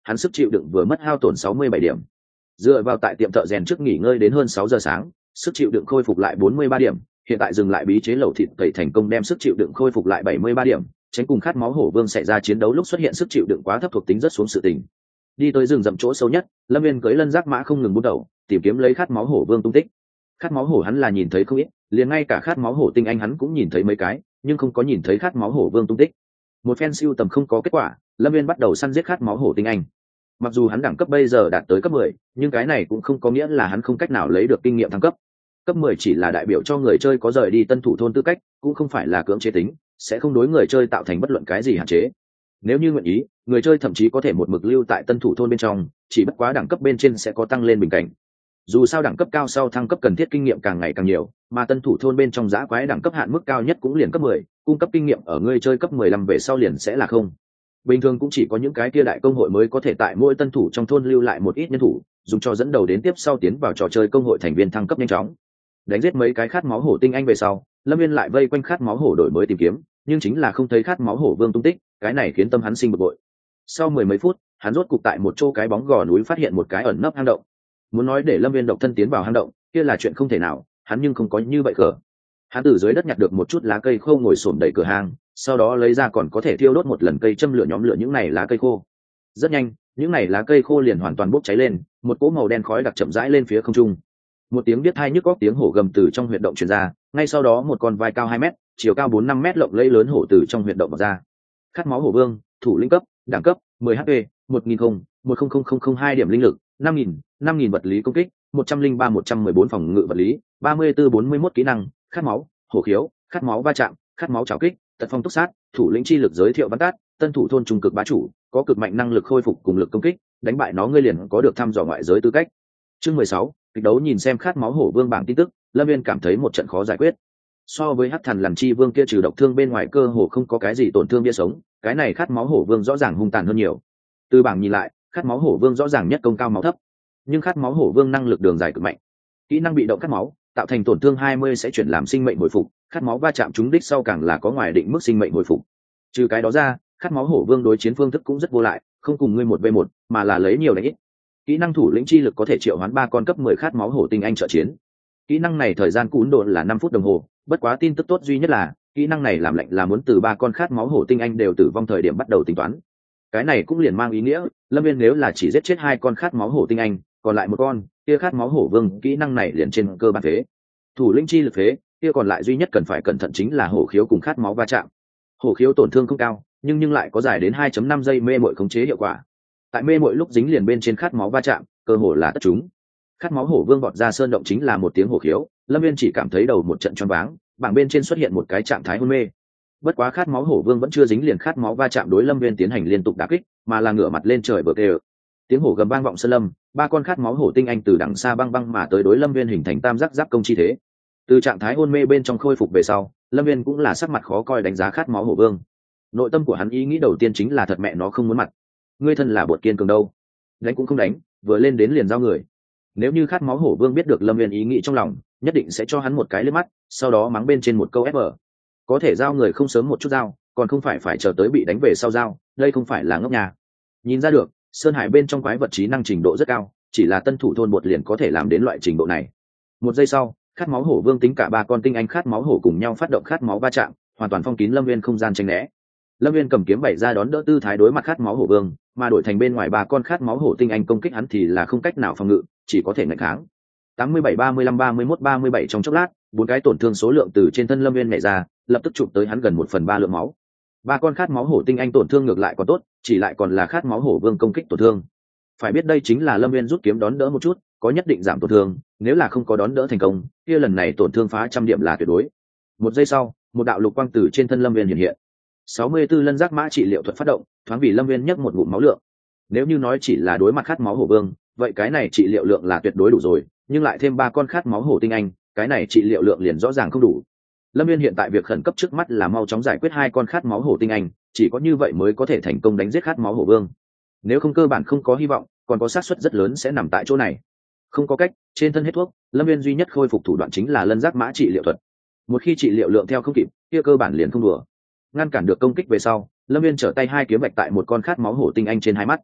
hắn sức chịu đựng vừa mất hao tổn sáu mươi bảy điểm. Dựa vào tại tiệm thợ rèn trước nghỉ ngơi đến hơn sáu giờ sáng, sức chịu đựng khôi phục lại bốn mươi ba điểm, hiện tại dừng lại bí chế lẩu thịt tẩy thành công đem sức chịu đựng khôi phục lại bảy mươi ba điểm, tránh cùng khát máu hổ vương xảy ra chiến đấu lúc xuất hiện sức chịu đựng quá thấp thuộc tính rất xuống sự tình. Đi tới rừng rậm chỗ sâu nhất, Lâm Viên cưỡi lân giác mã không ngừng bút đầu, tìm kiếm lấy khát máu hổ vương tung tích. Khát máu hổ hắn là nhìn thấy không ít, liền ngay cả khát máu hổ tinh anh hắn cũng nhìn thấy mấy cái, nhưng không có nhìn thấy khát máu hổ vương tung tích. Một phen siêu tầm không có kết quả, Lâm Viên bắt đầu săn giết khát máu hổ tinh anh. Mặc dù hắn đẳng cấp bây giờ đạt tới cấp mười, nhưng cái này cũng không có nghĩa là hắn không cách nào lấy được kinh nghiệm thăng cấp. Cấp mười chỉ là đại biểu cho người chơi có rời đi tân thủ thôn tư cách, cũng không phải là cưỡng chế tính, sẽ không đối người chơi tạo thành bất luận cái gì hạn chế. Nếu như nguyện ý, người chơi thậm chí có thể một mực lưu tại tân thủ thôn bên trong, chỉ bất quá đẳng cấp bên trên sẽ có tăng lên bình cảnh. Dù sao đẳng cấp cao sau thăng cấp cần thiết kinh nghiệm càng ngày càng nhiều, mà tân thủ thôn bên trong giã quái đẳng cấp hạn mức cao nhất cũng liền cấp mười, cung cấp kinh nghiệm ở người chơi cấp mười lăm về sau liền sẽ là không. Bình thường cũng chỉ có những cái kia đại công hội mới có thể tại mỗi tân thủ trong thôn lưu lại một ít nhân thủ, dùng cho dẫn đầu đến tiếp sau tiến vào trò chơi công hội thành viên thăng cấp nhanh chóng. Đánh giết mấy cái khát máu hổ tinh anh về sau, Lâm Viên lại vây quanh khát máu hổ đổi mới tìm kiếm, nhưng chính là không thấy khát máu hổ vương tung tích, cái này khiến tâm hắn sinh bực bội. Sau mười mấy phút, hắn rốt cục tại một chỗ cái bóng gò núi phát hiện một cái ẩn nấp hang động. Muốn nói để Lâm Viên độc thân tiến vào hang động, kia là chuyện không thể nào, hắn nhưng không có như vậy cờ. Hắn từ dưới đất nhặt được một chút lá cây khô ngồi xổm đẩy cửa hang, sau đó lấy ra còn có thể thiêu đốt một lần cây châm lửa nhóm lửa những này lá cây khô. Rất nhanh, những này lá cây khô liền hoàn toàn bốc cháy lên, một cỗ màu đen khói đặc chậm rãi lên phía không trung. Một tiếng biết hai nhức góc tiếng hổ gầm từ trong huyệt động truyền ra, ngay sau đó một con vai cao hai mét, chiều cao bốn năm mét lộng lẫy lớn hổ từ trong huyệt động bật ra. Khát máu hổ vương, thủ lĩnh cấp, đẳng cấp mười H P, một nghìn không một không không không không hai điểm linh lực, năm nghìn năm nghìn vật lý công kích, một trăm linh ba một trăm mười bốn phòng ngự vật lý, ba mươi tư bốn mươi mốt kỹ năng, khát máu, hổ khiếu, khát máu va chạm, khát máu trảo kích, tật phong túc sát, thủ lĩnh chi lực giới thiệu văn tát, tân thủ thôn trung cực bá chủ, có cực mạnh năng lực khôi phục cùng lực công kích, đánh bại nó ngươi liền có được thăm dò ngoại giới tư cách. Chương mười sáu, kịch đấu nhìn xem khát máu hổ vương bảng tin tức, Lâm Viên cảm thấy một trận khó giải quyết. So với hắc thần làm chi vương kia trừ độc thương bên ngoài cơ hồ không có cái gì tổn thương bia sống, cái này khát máu hổ vương rõ ràng hung tàn hơn nhiều. Từ bảng nhìn lại, khát máu hổ vương rõ ràng nhất công cao máu thấp, nhưng khát máu hổ vương năng lực đường dài cực mạnh. Kỹ năng bị động khát máu, tạo thành tổn thương hai mươi sẽ chuyển làm sinh mệnh hồi phục, khát máu va chạm trúng đích sau càng là có ngoài định mức sinh mệnh hồi phục. Trừ cái đó ra, khát máu hổ vương đối chiến phương thức cũng rất vô lại, không cùng ngươi một v một, mà là lấy nhiều đánh ít. Kỹ năng thủ lĩnh chi lực có thể triệu hoán ba con cấp mười khát máu hổ tinh anh trợ chiến. Kỹ năng này thời gian cún độ là năm phút đồng hồ, bất quá tin tức tốt duy nhất là kỹ năng này làm lệnh là muốn từ ba con khát máu hổ tinh anh đều tử vong thời điểm bắt đầu tính toán. Cái này cũng liền mang ý nghĩa, Lâm Viên nếu là chỉ giết chết hai con khát máu hổ tinh anh, còn lại một con, kia khát máu hổ vương kỹ năng này liền trên cơ bản phế. Thủ lĩnh chi lực phế, kia còn lại duy nhất cần phải cẩn thận chính là hổ khiếu cùng khát máu va chạm. Hổ khiếu tổn thương không cao, nhưng nhưng lại có dài đến hai phẩy năm giây mê mội khống chế hiệu quả. Tại mê mội lúc dính liền bên trên khát máu va chạm, cơ hồ là tất chúng. Khát máu hổ vương vọt ra sơn động chính là một tiếng hổ khiếu, Lâm Viên chỉ cảm thấy đầu một trận choáng váng, bảng bên trên xuất hiện một cái trạng thái hôn mê. Bất quá khát máu hổ vương vẫn chưa dính liền khát máu va chạm đối Lâm Viên tiến hành liên tục đả kích, mà là ngửa mặt lên trời vượt đều. Tiếng hổ gầm vang vọng sơn lâm, ba con khát máu hổ tinh anh từ đằng xa băng băng mà tới đối Lâm Viên hình thành tam giác giáp công chi thế. Từ trạng thái hôn mê bên trong khôi phục về sau, Lâm Viên cũng là sắc mặt khó coi đánh giá khát máu hổ vương. Nội tâm của hắn ý nghĩ đầu tiên chính là thật mẹ nó không muốn mặt. Ngươi thân là bột kiên cường đâu, đánh cũng không đánh, vừa lên đến liền giao người. Nếu như khát máu hổ vương biết được Lâm Viên ý nghĩ trong lòng, nhất định sẽ cho hắn một cái liếc mắt, sau đó mắng bên trên một câu ép ở. Có thể giao người không sớm một chút giao, còn không phải phải chờ tới bị đánh về sau giao, đây không phải là ngốc nhà. Nhìn ra được, sơn hải bên trong quái vật trí năng trình độ rất cao, chỉ là tân thủ thôn bột liền có thể làm đến loại trình độ này. Một giây sau, khát máu hổ vương tính cả ba con tinh anh khát máu hổ cùng nhau phát động khát máu va chạm, hoàn toàn phong kín Lâm Viên không gian tranh né. Lâm Viên cầm kiếm bày ra đón đỡ tư thái đối mặt khát máu hổ vương, mà đổi thành bên ngoài ba con khát máu hổ tinh anh công kích hắn thì là không cách nào phòng ngự, chỉ có thể nghịch kháng. tám mươi bảy ba mươi lăm ba mươi mốt ba mươi bảy trong chốc lát, bốn cái tổn thương số lượng từ trên thân Lâm Viên nhảy ra, lập tức chụp tới hắn gần một phần ba lượng máu. Ba con khát máu hổ tinh anh tổn thương ngược lại còn tốt, chỉ lại còn là khát máu hổ vương công kích tổn thương. Phải biết đây chính là Lâm Viên rút kiếm đón đỡ một chút, có nhất định giảm tổn thương, nếu là không có đón đỡ thành công, kia lần này tổn thương phá trăm điểm là tuyệt đối. Một giây sau, một đạo lục quang từ trên thân Lâm Viên hiện hiện. sáu mươi tư lân giác mã trị liệu thuật phát động, thoáng vì Lâm Viên nhấc một ngụm máu lượng. Nếu như nói chỉ là đối mặt khát máu hổ vương, vậy cái này trị liệu lượng là tuyệt đối đủ rồi, nhưng lại thêm ba con khát máu hổ tinh anh, cái này trị liệu lượng liền rõ ràng không đủ. Lâm Viên hiện tại việc khẩn cấp trước mắt là mau chóng giải quyết hai con khát máu hổ tinh anh, chỉ có như vậy mới có thể thành công đánh giết khát máu hổ vương. Nếu không cơ bản không có hy vọng, còn có xác suất rất lớn sẽ nằm tại chỗ này. Không có cách, trên thân hết thuốc, Lâm Viên duy nhất khôi phục thủ đoạn chính là lân giác mã trị liệu thuật. Một khi trị liệu lượng theo không kịp, kia cơ bản liền không đùa. Ngăn cản được công kích về sau, Lâm Viên trở tay hai kiếm bạch tại một con khát máu hổ tinh anh trên hai mắt.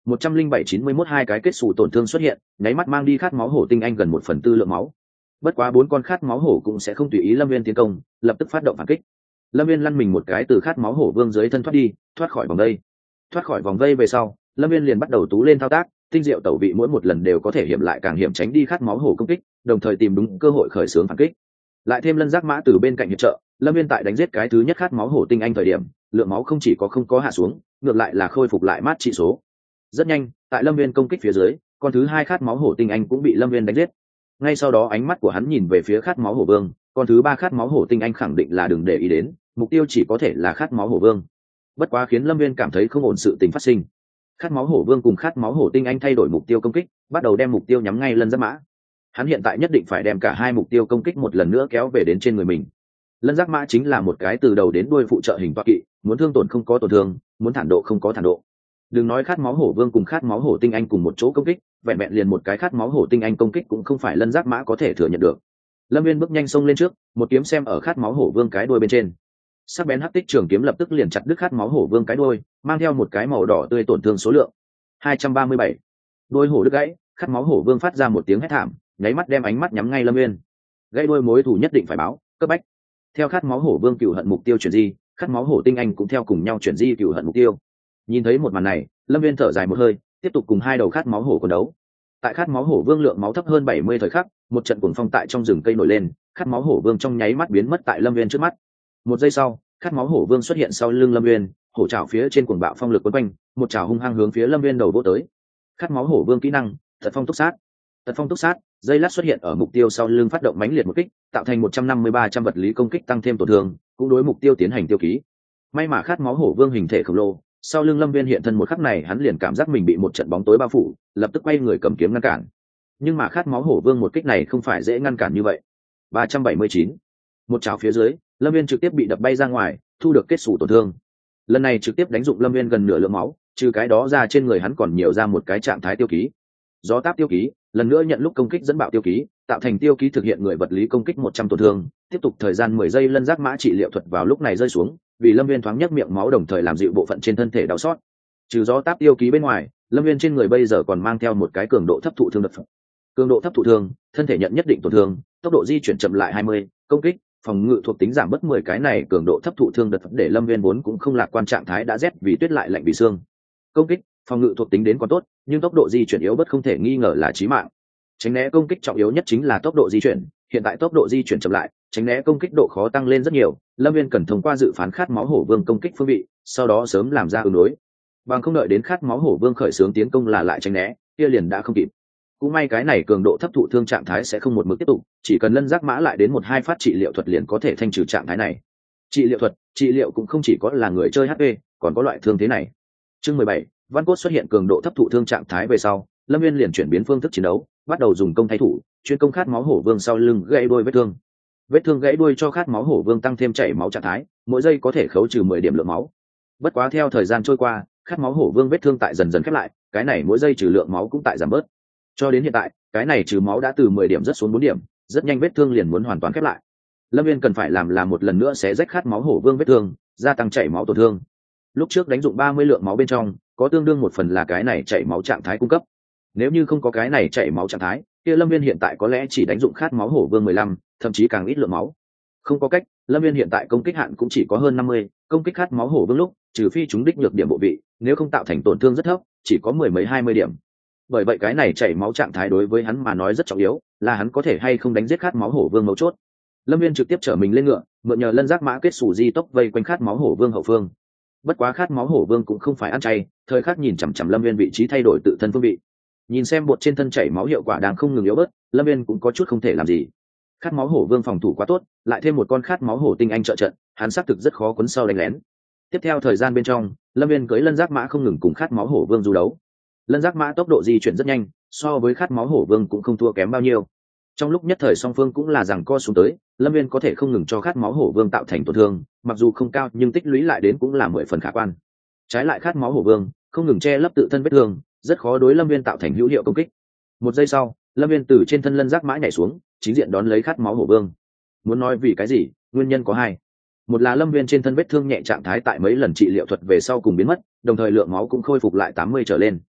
một trăm linh bảy chín mươi mốt hai cái kết xù tổn thương xuất hiện, nháy mắt mang đi khát máu hổ tinh anh gần một phần tư lượng máu. Bất quá bốn con khát máu hổ cũng sẽ không tùy ý Lâm Viên tiến công, lập tức phát động phản kích. Lâm Viên lăn mình một cái từ khát máu hổ vương dưới thân thoát đi, thoát khỏi vòng vây. Thoát khỏi vòng vây về sau, Lâm Viên liền bắt đầu tú lên thao tác, tinh diệu tẩu vị mỗi một lần đều có thể hiểm lại càng hiểm tránh đi khát máu hổ công kích, đồng thời tìm đúng cơ hội khởi xướng phản kích. Lại thêm lân giác mã từ bên cạnh hiệp trợ, Lâm Viên tại đánh giết cái thứ nhất khát máu hổ tinh anh thời điểm, lượng máu không chỉ có không có hạ xuống, ngược lại là khôi phục lại mát trị số. Rất nhanh, tại Lâm Viên công kích phía dưới, con thứ hai khát máu hổ tinh anh cũng bị Lâm Viên đánh giết. Ngay sau đó ánh mắt của hắn nhìn về phía khát máu hổ vương, con thứ ba khát máu hổ tinh anh khẳng định là đừng để ý đến, mục tiêu chỉ có thể là khát máu hổ vương. Bất quá khiến Lâm Viên cảm thấy không ổn sự tình phát sinh. Khát máu hổ vương cùng khát máu hổ tinh anh thay đổi mục tiêu công kích, bắt đầu đem mục tiêu nhắm ngay lân giác mã. Hắn hiện tại nhất định phải đem cả hai mục tiêu công kích một lần nữa kéo về đến trên người mình. Lân giác mã chính là một cái từ đầu đến đuôi phụ trợ hình toa kỵ, muốn thương tổn không có tổn thương, muốn thản độ không có thản độ. Đừng nói khát máu hổ vương cùng khát máu hổ tinh anh cùng một chỗ công kích, vẹn vẹn liền một cái khát máu hổ tinh anh công kích cũng không phải lân giác mã có thể thừa nhận được. Lâm Viên bước nhanh xông lên trước, một kiếm xem ở khát máu hổ vương cái đuôi bên trên. Sắc bén hắc tích trường kiếm lập tức liền chặt đứt khát máu hổ vương cái đuôi, mang theo một cái màu đỏ tươi tổn thương số lượng hai trăm ba mươi bảy. Đuôi hổ đứt gãy, khát máu hổ vương phát ra một tiếng hét thảm, nháy mắt đem ánh mắt nhắm ngay Lâm Viên. Gãy đuôi mối thù nhất định phải báo, cấp bách. Theo khát máu hổ vương cửu hận mục tiêu chuyển di, khát máu hổ tinh anh cũng theo cùng nhau chuyển di cửu hận mục tiêu. Nhìn thấy một màn này, Lâm Viên thở dài một hơi, tiếp tục cùng hai đầu khát máu hổ quân đấu. Tại khát máu hổ vương lượng máu thấp hơn bảy mươi thời khắc, một trận cuồng phong tại trong rừng cây nổi lên, khát máu hổ vương trong nháy mắt biến mất tại Lâm Viên trước mắt. Một giây sau, khát máu hổ vương xuất hiện sau lưng Lâm Viên, hổ trảo phía trên cuồng bạo phong lực quấn quanh, một trảo hung hăng hướng phía Lâm Viên đầu vỗ tới. Khát máu hổ vương kỹ năng, tật phong túc sát. Tật phong túc sát, dây lát xuất hiện ở mục tiêu sau lưng phát động mãnh liệt một kích, tạo thành một trăm năm mươi ba trăm vật lý công kích tăng thêm tổn thương, cũng đối mục tiêu tiến hành tiêu ký. May mà khát máu hổ vương hình thể khổng lồ, sau lưng Lâm Viên hiện thân một khắc này hắn liền cảm giác mình bị một trận bóng tối bao phủ, lập tức quay người cầm kiếm ngăn cản. Nhưng mà khát máu hổ vương một kích này không phải dễ ngăn cản như vậy. ba trăm bảy mươi chín. Một chảo phía dưới, Lâm Viên trực tiếp bị đập bay ra ngoài, thu được kết xù tổn thương. Lần này trực tiếp đánh dụng Lâm Viên gần nửa lượng máu, trừ cái đó ra trên người hắn còn nhiều ra một cái trạng thái tiêu ký. Gió táp tiêu ký, lần nữa nhận lúc công kích dẫn bạo tiêu ký, tạo thành tiêu ký thực hiện người vật lý công kích một trăm tổn thương, tiếp tục thời gian mười giây lân giác mã trị liệu thuật vào lúc này rơi xuống, vì Lâm Viên thoáng nhấc miệng máu đồng thời làm dịu bộ phận trên thân thể đau xót. Trừ gió táp tiêu ký bên ngoài, Lâm Viên trên người bây giờ còn mang theo một cái cường độ thấp thụ thương đợt. Cường độ thấp thụ thương, thân thể nhận nhất định tổn thương, tốc độ di chuyển chậm lại hai mươi, công kích, phòng ngự thuộc tính giảm bất mười cái này cường độ thấp thụ thương đợt để Lâm Viên vốn cũng không lạc quan trạng thái đã rét vì tuyết lại lạnh vì xương. Công kích, phòng ngự thuộc tính đến còn tốt, nhưng tốc độ di chuyển yếu bất không thể nghi ngờ là chí mạng. Tránh né công kích trọng yếu nhất chính là tốc độ di chuyển, hiện tại tốc độ di chuyển chậm lại, tránh né công kích độ khó tăng lên rất nhiều, Lâm Viên cần thông qua dự phán khát máu hổ vương công kích phương vị, sau đó sớm làm ra ứng đối. Bằng không đợi đến khát máu hổ vương khởi xướng tiến công là lại tránh né, kia liền đã không kịp. Cũng may cái này cường độ thấp thụ thương trạng thái sẽ không một mực tiếp tục, chỉ cần lân giác mã lại đến một hai phát trị liệu thuật liền có thể thanh trừ trạng thái này. Trị liệu thuật, trị liệu cũng không chỉ có là người chơi hát pê, còn có loại thương thế này. Chương mười bảy, Văn Cốt xuất hiện cường độ thấp thụ thương trạng thái về sau, Lâm Viên liền chuyển biến phương thức chiến đấu, bắt đầu dùng công thay thủ, chuyên công khát máu hổ vương sau lưng gãy đuôi vết thương. Vết thương gãy đuôi cho khát máu hổ vương tăng thêm chảy máu trạng thái, mỗi giây có thể khấu trừ mười điểm lượng máu. Bất quá theo thời gian trôi qua, khát máu hổ vương vết thương tại dần dần khép lại, cái này mỗi giây trừ lượng máu cũng tại giảm bớt. Cho đến hiện tại, cái này trừ máu đã từ mười điểm rất xuống bốn điểm, rất nhanh vết thương liền muốn hoàn toàn khép lại. Lâm Viên cần phải làm là một lần nữa sẽ rách khát máu hổ vương vết thương, gia tăng chảy máu tổn thương. Lúc trước đánh dụng ba mươi lượng máu bên trong, có tương đương một phần là cái này chảy máu trạng thái cung cấp. Nếu như không có cái này chảy máu trạng thái, kia Lâm Viên hiện tại có lẽ chỉ đánh dụng khát máu hổ vương mười lăm, thậm chí càng ít lượng máu. Không có cách, Lâm Viên hiện tại công kích hạn cũng chỉ có hơn năm mươi, công kích khát máu hổ vương lúc, trừ phi chúng đích nhược điểm bộ vị, nếu không tạo thành tổn thương rất thấp, chỉ có mười mấy hai mươi điểm. Bởi vậy cái này chảy máu trạng thái đối với hắn mà nói rất trọng yếu, là hắn có thể hay không đánh giết khát máu hổ vương mấu chốt. Lâm Viên trực tiếp trở mình lên ngựa, mượn nhờ lân giác mã kết sủ di tốc vây quanh khát máu hổ vương hậu phương. Bất quá khát máu hổ vương cũng không phải ăn chay, thời khắc nhìn chằm chằm Lâm Viên vị trí thay đổi tự thân phương vị. Nhìn xem bột trên thân chảy máu hiệu quả đang không ngừng yếu bớt, Lâm Viên cũng có chút không thể làm gì. Khát máu hổ vương phòng thủ quá tốt, lại thêm một con khát máu hổ tinh anh trợ trận, hắn xác thực rất khó cuốn sau đánh lén. Tiếp theo thời gian bên trong, Lâm Viên cưỡi lân giác mã không ngừng cùng khát máu hổ vương du đấu. Lân giác mã tốc độ di chuyển rất nhanh, so với khát máu hổ vương cũng không thua kém bao nhiêu. Trong lúc nhất thời song phương cũng là rằng co xuống tới, Lâm Viên có thể không ngừng cho khát máu hổ vương tạo thành tổn thương, mặc dù không cao nhưng tích lũy lại đến cũng là mười phần khả quan. Trái lại khát máu hổ vương không ngừng che lấp tự thân vết thương, rất khó đối Lâm Viên tạo thành hữu hiệu công kích. Một giây sau, Lâm Viên từ trên thân lân giác mã nhảy xuống, chính diện đón lấy khát máu hổ vương. Muốn nói vì cái gì, nguyên nhân có hai. Một là Lâm Viên trên thân vết thương nhẹ trạng thái tại mấy lần trị liệu thuật về sau cùng biến mất, đồng thời lượng máu cũng khôi phục lại tám mươi trở lên.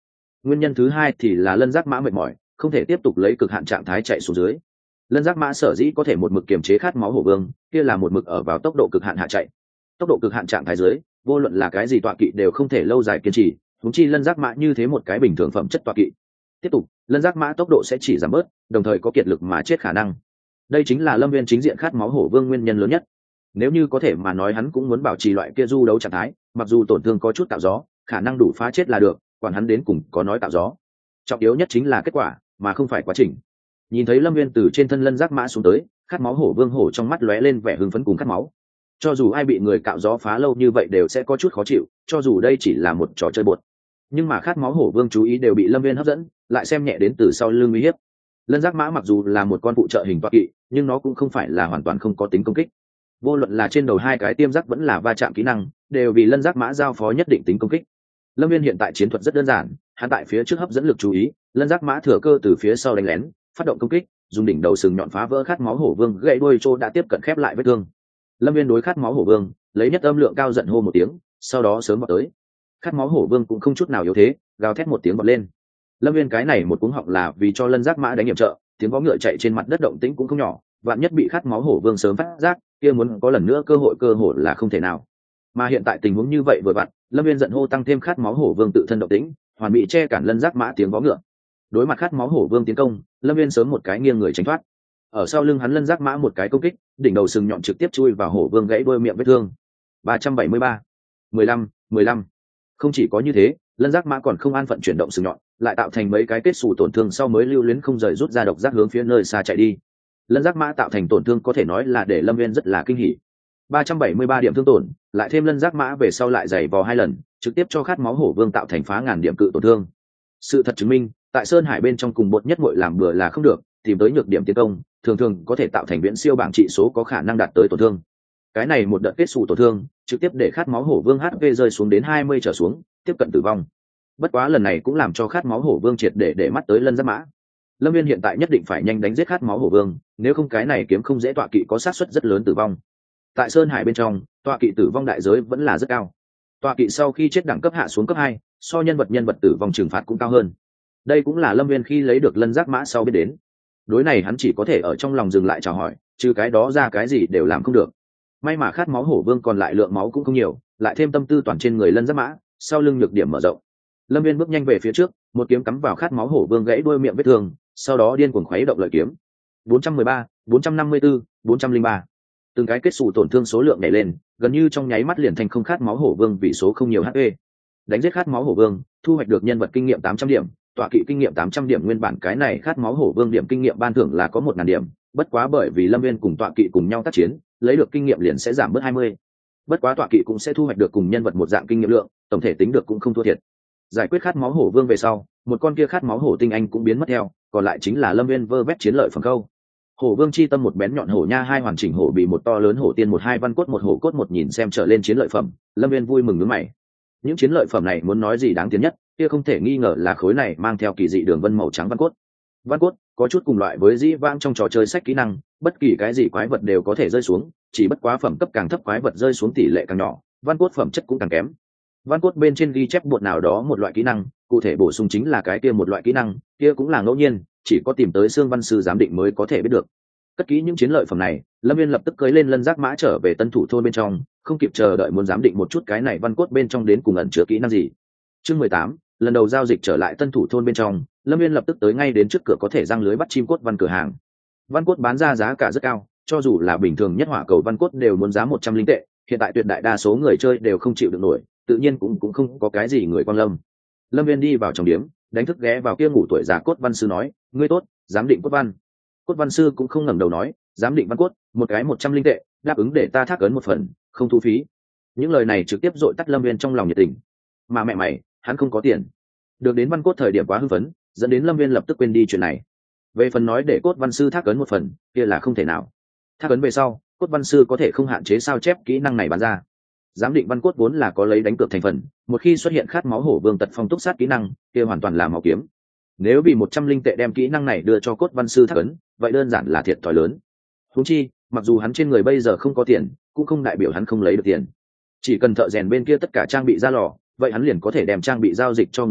Nguyên nhân thứ hai thì là lân giác mã mệt mỏi, không thể tiếp tục lấy cực hạn trạng thái chạy xuống dưới. Lân giác mã sở dĩ có thể một mực kiềm chế khát máu hổ vương, kia là một mực ở vào tốc độ cực hạn hạ chạy. Tốc độ cực hạn trạng thái dưới, vô luận là cái gì tọa kỵ đều không thể lâu dài kiên trì, huống chi lân giác mã như thế một cái bình thường phẩm chất tọa kỵ. Tiếp tục, lân giác mã tốc độ sẽ chỉ giảm bớt, đồng thời có kiệt lực mà chết khả năng. Đây chính là Lâm Viên chính diện khát máu hổ vương nguyên nhân lớn nhất. Nếu như có thể mà nói hắn cũng muốn bảo trì loại kia du đấu trạng thái, mặc dù tổn thương có chút tạo gió, khả năng đủ phá chết là được, quản hắn đến cùng có nói tạo gió. Trọng yếu nhất chính là kết quả, mà không phải quá trình. Nhìn thấy Lâm Viên từ trên thân lân giác mã xuống tới, khát máu hổ vương hổ trong mắt lóe lên vẻ hưng phấn cùng khát máu. Cho dù ai bị người cạo gió phá lâu như vậy đều sẽ có chút khó chịu, cho dù đây chỉ là một trò chơi bột. Nhưng mà khát máu hổ vương chú ý đều bị Lâm Viên hấp dẫn, lại xem nhẹ đến từ sau lưng uy hiếp. Lân giác mã mặc dù là một con phụ trợ hình tọa kỵ, nhưng nó cũng không phải là hoàn toàn không có tính công kích. Vô luận là trên đầu hai cái tiêm giác vẫn là va chạm kỹ năng, đều vì lân giác mã giao phó nhất định tính công kích. Lâm Viên hiện tại chiến thuật rất đơn giản, hắn tại phía trước hấp dẫn lực chú ý, lân giác mã thừa cơ từ phía sau đánh lén, phát động công kích, dùng đỉnh đầu sừng nhọn phá vỡ khát máu hổ vương gãy đuôi trô đã tiếp cận khép lại vết thương. Lâm Viên đối khát máu hổ vương lấy nhất âm lượng cao giận hô một tiếng, sau đó sớm vào tới. Khát máu hổ vương cũng không chút nào yếu thế, gào thét một tiếng bật lên. Lâm Viên cái này một cuống họng là vì cho lân giác mã đánh hiểm trợ, tiếng vó ngựa chạy trên mặt đất động tĩnh cũng không nhỏ, vạn nhất bị khát máu hổ vương sớm phát giác, kia muốn có lần nữa cơ hội cơ hội là không thể nào. Mà hiện tại tình huống như vậy vừa vặn, Lâm Viên giận hô tăng thêm khát máu hổ vương tự thân động tĩnh, hoàn bị che cản lân giác mã tiếng vó ngựa. Đối mặt khát máu hổ vương tiến công, Lâm Viên sớm một cái nghiêng người tránh thoát. Ở sau lưng hắn lân giác mã một cái công kích, đỉnh đầu sừng nhọn trực tiếp chui vào hổ vương gãy đuôi miệng vết thương. ba trăm bảy mươi ba, mười lăm, mười lăm. Không chỉ có như thế, lân giác mã còn không an phận chuyển động sừng nhọn, lại tạo thành mấy cái kết xù tổn thương sau mới lưu luyến không rời rút ra độc giác hướng phía nơi xa chạy đi. Lân giác mã tạo thành tổn thương có thể nói là để Lâm Viên rất là kinh hỉ. ba trăm bảy mươi ba điểm thương tổn, lại thêm lân giác mã về sau lại giày vò hai lần, trực tiếp cho khát máu hổ vương tạo thành phá ngàn điểm cự tổn thương. Sự thật chứng minh, tại Sơn Hải bên trong cùng bột nhất muội làm bừa là không được, tìm tới nhược điểm tiến công, thường thường có thể tạo thành viễn siêu bảng trị số có khả năng đạt tới tổn thương. Cái này một đợt kết xù tổn thương, trực tiếp để khát máu hổ vương hát pê rơi xuống đến hai mươi trở xuống, tiếp cận tử vong. Bất quá lần này cũng làm cho khát máu hổ vương triệt để để mắt tới lân giác mã. Lâm Viên hiện tại nhất định phải nhanh đánh giết khát máu hổ vương, nếu không cái này kiếm không dễ tọa kỵ có xác suất rất lớn tử vong. Tại Sơn Hải bên trong, tọa kỵ tử vong đại giới vẫn là rất cao. Tọa kỵ sau khi chết đẳng cấp hạ xuống cấp hai, so nhân vật nhân vật tử vong trừng phạt cũng cao hơn. Đây cũng là Lâm Viên khi lấy được lân giác mã sau biết đến. Đối này hắn chỉ có thể ở trong lòng dừng lại chào hỏi, trừ cái đó ra cái gì đều làm không được. May mà khát máu hổ vương còn lại lượng máu cũng không nhiều, lại thêm tâm tư toàn trên người lân giác mã, sau lưng nhược điểm mở rộng. Lâm Viên bước nhanh về phía trước, một kiếm cắm vào khát máu hổ vương gãy đuôi miệng vết thương, sau đó điên cuồng khuấy động lợi kiếm. bốn trăm mười ba, bốn trăm năm mươi tư, bốn trăm lẻ ba. Từng cái kết xù tổn thương số lượng nhảy lên, gần như trong nháy mắt liền thành không khát máu hổ vương vì số không nhiều hát pê. Đánh giết khát máu hổ vương, thu hoạch được nhân vật kinh nghiệm tám trăm điểm, tọa kỵ kinh nghiệm tám trăm điểm, nguyên bản cái này khát máu hổ vương điểm kinh nghiệm ban thưởng là có một nghìn điểm, bất quá bởi vì Lâm Viên cùng tọa kỵ cùng nhau tác chiến, lấy được kinh nghiệm liền sẽ giảm bớt hai mươi. Bất quá tọa kỵ cũng sẽ thu hoạch được cùng nhân vật một dạng kinh nghiệm lượng, tổng thể tính được cũng không thua thiệt. Giải quyết khát máu hổ vương về sau, một con kia khát máu hổ tinh anh cũng biến mất theo, còn lại chính là Lâm Viên vơ vét chiến lợi phẩm câu. Hổ vương chi tâm một bén nhọn hổ nha hai hoàn chỉnh hổ bị một to lớn hổ tiên một hai văn cốt một hổ cốt một nhìn xem trở lên chiến lợi phẩm, Lâm Viên vui mừng nhướng mày. Những chiến lợi phẩm này muốn nói gì đáng tiền nhất, kia không thể nghi ngờ là khối này mang theo kỳ dị đường vân màu trắng văn cốt. Văn cốt có chút cùng loại với dĩ vãng trong trò chơi sách kỹ năng, bất kỳ cái gì quái vật đều có thể rơi xuống, chỉ bất quá phẩm cấp càng thấp quái vật rơi xuống tỷ lệ càng nhỏ, văn cốt phẩm chất cũng càng kém. Văn cốt bên trên ghi chép bột nào đó một loại kỹ năng, cụ thể bổ sung chính là cái kia một loại kỹ năng, kia cũng là ngẫu nhiên, chỉ có tìm tới xương văn sư giám định mới có thể biết được. Cất kỹ những chiến lợi phẩm này, Lâm Viên lập tức cưỡi lên lân giác mã trở về tân thủ thôn bên trong, không kịp chờ đợi muốn giám định một chút cái này văn cốt bên trong đến cùng ẩn chứa kỹ năng gì. Chương mười tám, lần đầu giao dịch trở lại tân thủ thôn bên trong, Lâm Viên lập tức tới ngay đến trước cửa có thể răng lưới bắt chim cốt văn cửa hàng. Văn cốt bán ra giá cả rất cao, cho dù là bình thường nhất hỏa cầu văn cốt đều muốn giá một trăm linh tệ, hiện tại tuyệt đại đa số người chơi đều không chịu được nổi, tự nhiên cũng cũng không có cái gì người quan lâm. Lâm Viên đi vào trong điếm, đánh thức ghé vào kia ngủ tuổi già cốt văn sư nói, ngươi tốt, giám định cốt văn. Cốt văn sư cũng không ngẩng đầu nói, giám định văn cốt, một cái một trăm linh tệ, đáp ứng để ta thác ấn một phần, không thu phí. Những lời này trực tiếp dội tắt Lâm Viên trong lòng nhiệt tình. Mà mẹ mày, hắn không có tiền. Được đến văn cốt thời điểm quá hưng phấn, dẫn đến Lâm Viên lập tức quên đi chuyện này. Về phần nói để cốt văn sư thác ấn một phần, kia là không thể nào. Thác ấn về sau, cốt văn sư có thể không hạn chế sao chép kỹ năng này bán ra. Giám định văn cốt vốn là có lấy đánh cược thành phần, một khi xuất hiện khát máu hổ vương tật phong túc sát kỹ năng, kia hoàn toàn là máu kiếm. Nếu vì một trăm linh tệ đem kỹ năng này đưa cho cốt văn sư thác ấn, vậy đơn giản là thiệt thòi lớn. Huống chi, mặc dù hắn trên người bây giờ không có tiền, cũng không đại biểu hắn không lấy được tiền. Chỉ cần thợ rèn bên kia tất cả trang bị ra lò, vậy hắn liền có thể đem trang bị giao dịch cho người chơi,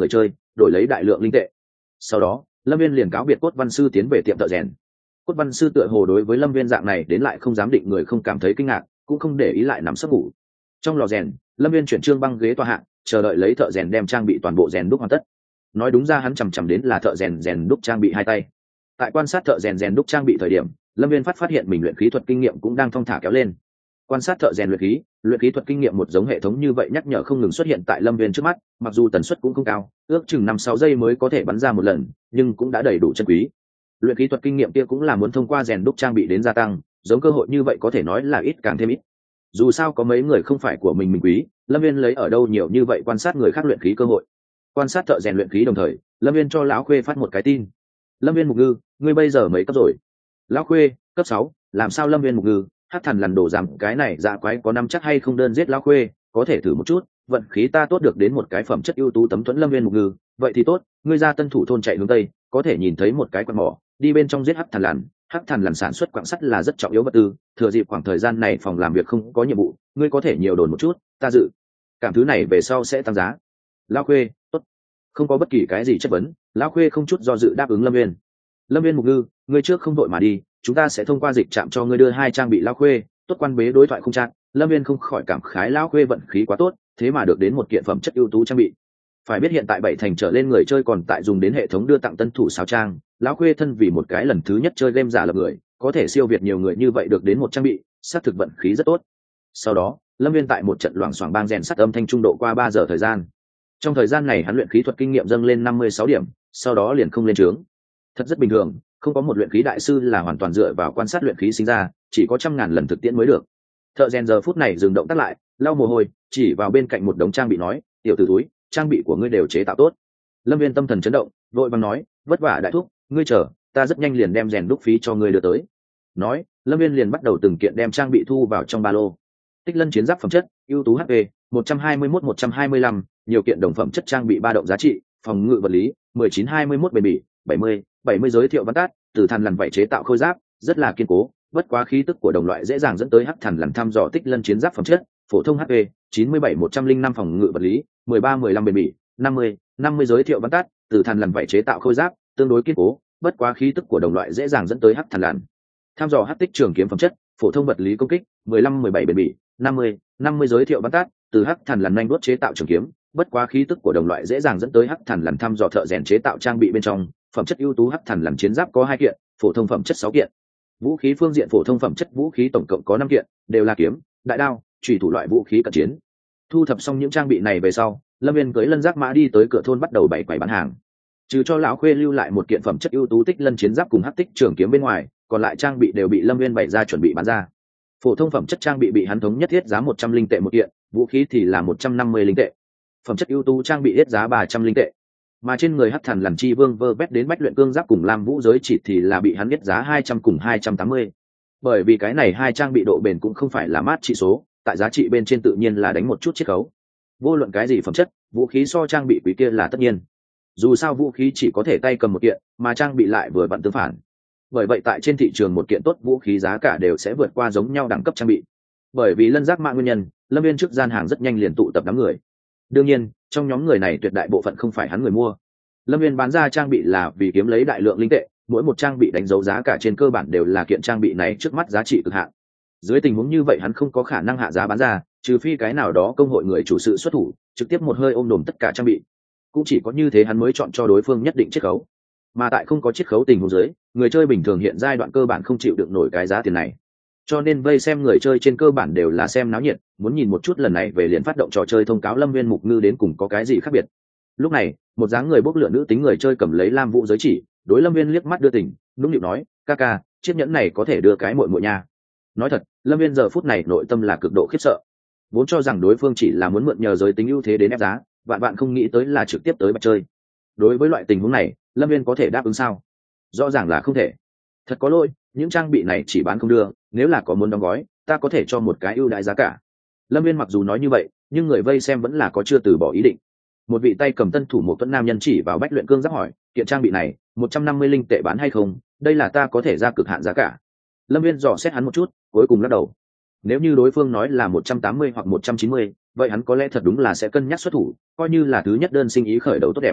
đổi lấy đại lượng linh tệ. Sau đó Lâm Viên liền cáo biệt Cốt Văn Sư tiến về tiệm thợ rèn. Cốt Văn Sư tựa hồ đối với Lâm Viên dạng này đến lại không dám định người không cảm thấy kinh ngạc, cũng không để ý lại nằm sấp ngủ. Trong lò rèn, Lâm Viên chuyển trương băng ghế tọa hạng, chờ đợi lấy thợ rèn đem trang bị toàn bộ rèn đúc hoàn tất. Nói đúng ra hắn chằm chằm đến là thợ rèn rèn đúc trang bị hai tay. Tại quan sát thợ rèn rèn đúc trang bị thời điểm, Lâm Viên phát phát hiện mình luyện khí thuật kinh nghiệm cũng đang thong thả kéo lên. Quan sát thợ rèn luyện khí, luyện khí thuật kinh nghiệm một giống hệ thống như vậy nhắc nhở không ngừng xuất hiện tại Lâm Viên trước mắt, mặc dù tần suất cũng không cao, ước chừng năm sáu giây mới có thể bắn ra một lần, nhưng cũng đã đầy đủ chân quý. Luyện khí thuật kinh nghiệm kia cũng là muốn thông qua rèn đúc trang bị đến gia tăng, giống cơ hội như vậy có thể nói là ít càng thêm ít. Dù sao có mấy người không phải của mình mình quý, Lâm Viên lấy ở đâu nhiều như vậy quan sát người khác luyện khí cơ hội. Quan sát thợ rèn luyện khí đồng thời, Lâm Viên cho lão Khuê phát một cái tin. Lâm Viên Mục Ngư, ngươi bây giờ mấy cấp rồi? Lão Khuê, cấp sáu. Làm sao Lâm Viên Mục Ngư, hắc thần lằn đổ giảm cái này dạ quái có năm chắc hay không đơn giết Lão Khuê, có thể thử một chút, vận khí ta tốt được đến một cái phẩm chất ưu tú tấm thuẫn. Lâm Viên Mục Ngư, vậy thì tốt, ngươi ra Tân Thủ thôn chạy hướng tây, có thể nhìn thấy một cái quặng mỏ, đi bên trong giết hắc thần lằn. Hắc thần lằn sản xuất quặng sắt là rất trọng yếu vật tư, thừa dịp khoảng thời gian này phòng làm việc không có nhiệm vụ, ngươi có thể nhiều đồn một chút, ta dự cảm thứ này về sau sẽ tăng giá. Lão Khuê, tốt. Không có bất kỳ cái gì chất vấn, Lão Khuê không chút do dự đáp ứng Lâm Viên. Lâm Viên Mục Ngư, ngươi trước không đội mà đi, chúng ta sẽ thông qua dịch trạm cho ngươi đưa hai trang bị. Lão Khuê, tốt. Quan bế đối thoại không chặn, Lâm Viên không khỏi cảm khái Lão Khuê vận khí quá tốt, thế mà được đến một kiện phẩm chất ưu tú trang bị. Phải biết hiện tại bảy thành trở lên người chơi còn tại dùng đến hệ thống đưa tặng tân thủ sao trang, Lão Khuê thân vì một cái lần thứ nhất chơi game giả lập người, có thể siêu việt nhiều người như vậy được đến một trang bị, xác thực vận khí rất tốt. Sau đó Lâm Viên tại một trận loảng xoảng bang rèn sắt âm thanh trung độ qua ba giờ thời gian. Trong thời gian này hắn luyện khí thuật kinh nghiệm dâng lên năm mươi sáu điểm, sau đó liền không lên trướng. Thật rất bình thường, không có một luyện khí đại sư là hoàn toàn dựa vào quan sát luyện khí sinh ra, chỉ có trăm ngàn lần thực tiễn mới được. Thợ rèn giờ phút này dừng động tác lại, lau mồ hôi, chỉ vào bên cạnh một đống trang bị nói, tiểu tử túi, trang bị của ngươi đều chế tạo tốt. Lâm Viên tâm thần chấn động, vội vàng nói, vất vả đại thúc, ngươi chờ, ta rất nhanh liền đem rèn đúc phí cho ngươi đưa tới. Nói, Lâm Viên liền bắt đầu từng kiện đem trang bị thu vào trong ba lô. Tích lân chiến giáp phẩm chất, ưu tú hát pê một trăm hai mươi mốt một trăm hai mươi lăm, nhiều kiện đồng phẩm chất trang bị ba động giá trị, phòng ngự vật lý mười chín hai mươi mốt bền bỉ bảy mươi bảy mươi giới thiệu văn tát, từ than lằn vảy chế tạo khôi giáp, rất là kiên cố, bất quá khí tức của đồng loại dễ dàng dẫn tới hắc thần lằn thăm dò. Tích lân chiến giáp phẩm chất, phổ thông hát pê chín mươi bảy một trăm linh năm, phòng ngự vật lý mười ba mười lăm bền bỉ năm mươi năm mươi giới thiệu văn tát, từ than lằn vảy chế tạo khôi giáp, tương đối kiên cố, bất quá khí tức của đồng loại dễ dàng dẫn tới hắc thần lằn thăm dò. hắc tích trường kiếm phẩm chất, phổ thông vật lý công kích mười lăm mười bảy bền bỉ năm mươi năm mươi giới thiệu văn tát, từ hắc thần lằn nhanh đuốt chế tạo trường kiếm, bất quá khí tức của đồng loại dễ dàng dẫn tới hắc thần lằn thăm dò. thợ rèn chế tạo trang bị bên trong, phẩm chất ưu tú hắc thần lằn chiến giáp có hai kiện, phổ thông phẩm chất sáu kiện. Vũ khí phương diện, phổ thông phẩm chất vũ khí tổng cộng có năm kiện, đều là kiếm, đại đao, chủy thủ loại vũ khí cận chiến. Thu thập xong những trang bị này về sau, Lâm Viên cưỡi lân giác mã đi tới cửa thôn bắt đầu bày quầy bán hàng. Trừ cho lão Khuê lưu lại một kiện phẩm chất ưu tú tích lân chiến giáp cùng hắc tích trường kiếm bên ngoài, còn lại trang bị đều bị Lâm Viên bày ra chuẩn bị bán ra. Phổ thông phẩm chất trang bị bị hắn thống nhất thiết giá một trăm linh tệ một kiện, vũ khí thì là một trăm năm mươi linh tệ. Phẩm chất ưu tú trang bị thiết giá ba trăm linh tệ. Mà trên người hắc thần lằn chi vương vơ vét đến bách luyện cương giáp cùng lam vũ giới chỉ thì là bị hắn thiết giá hai trăm cùng hai trăm tám mươi. Bởi vì cái này hai trang bị độ bền cũng không phải là mát trị số, tại giá trị bên trên tự nhiên là đánh một chút chiết khấu. Vô luận cái gì phẩm chất, vũ khí so trang bị quý kia là tất nhiên. Dù sao vũ khí chỉ có thể tay cầm một kiện, mà trang bị lại vừa vặn tương phản. Bởi vậy tại trên thị trường một kiện tốt vũ khí giá cả đều sẽ vượt qua giống nhau đẳng cấp trang bị. Bởi vì lân giác mạng nguyên nhân, Lâm Viên trước gian hàng rất nhanh liền tụ tập đám người. Đương nhiên, trong nhóm người này tuyệt đại bộ phận không phải hắn người mua. Lâm Viên bán ra trang bị là vì kiếm lấy đại lượng linh tệ, mỗi một trang bị đánh dấu giá cả trên cơ bản đều là kiện trang bị này trước mắt giá trị cực hạn. Dưới tình huống như vậy hắn không có khả năng hạ giá bán ra, trừ phi cái nào đó công hội người chủ sự xuất thủ, trực tiếp một hơi ôm đồm tất cả trang bị. Cũng chỉ có như thế hắn mới chọn cho đối phương nhất định chiết khấu. Mà tại không có chiết khấu tình huống dưới, người chơi bình thường hiện giai đoạn cơ bản không chịu được nổi cái giá tiền này. Cho nên vây xem người chơi trên cơ bản đều là xem náo nhiệt, muốn nhìn một chút lần này về liền phát động trò chơi thông cáo Lâm Viên Mục Ngư đến cùng có cái gì khác biệt. Lúc này, một dáng người bốc lửa nữ tính người chơi cầm lấy lam vũ giới chỉ, đối Lâm Viên liếc mắt đưa tình, nũng nịu nói, ca ca, chiếc nhẫn này có thể đưa cái muội muội nha. Nói thật, Lâm Viên giờ phút này nội tâm là cực độ khiếp sợ. Vốn cho rằng đối phương chỉ là muốn mượn nhờ giới tính ưu thế đến ép giá, vạn vạn không nghĩ tới là trực tiếp tới bắt chơi. Đối với loại tình huống này, Lâm Viên có thể đáp ứng sao? Rõ ràng là không thể. Thật có lỗi, những trang bị này chỉ bán không đưa, nếu là có muốn đóng gói, ta có thể cho một cái ưu đãi giá cả. Lâm Viên mặc dù nói như vậy, nhưng người vây xem vẫn là có chưa từ bỏ ý định. Một vị tay cầm tân thủ một tuấn nam nhân chỉ vào bách luyện cương giáp hỏi, kiện trang bị này một trăm năm mươi linh tệ bán hay không? Đây là ta có thể ra cực hạn giá cả. Lâm Viên dò xét hắn một chút, cuối cùng lắc đầu. Nếu như đối phương nói là một trăm tám mươi hoặc một trăm chín mươi, vậy hắn có lẽ thật đúng là sẽ cân nhắc xuất thủ, coi như là thứ nhất đơn sinh ý khởi đầu tốt đẹp.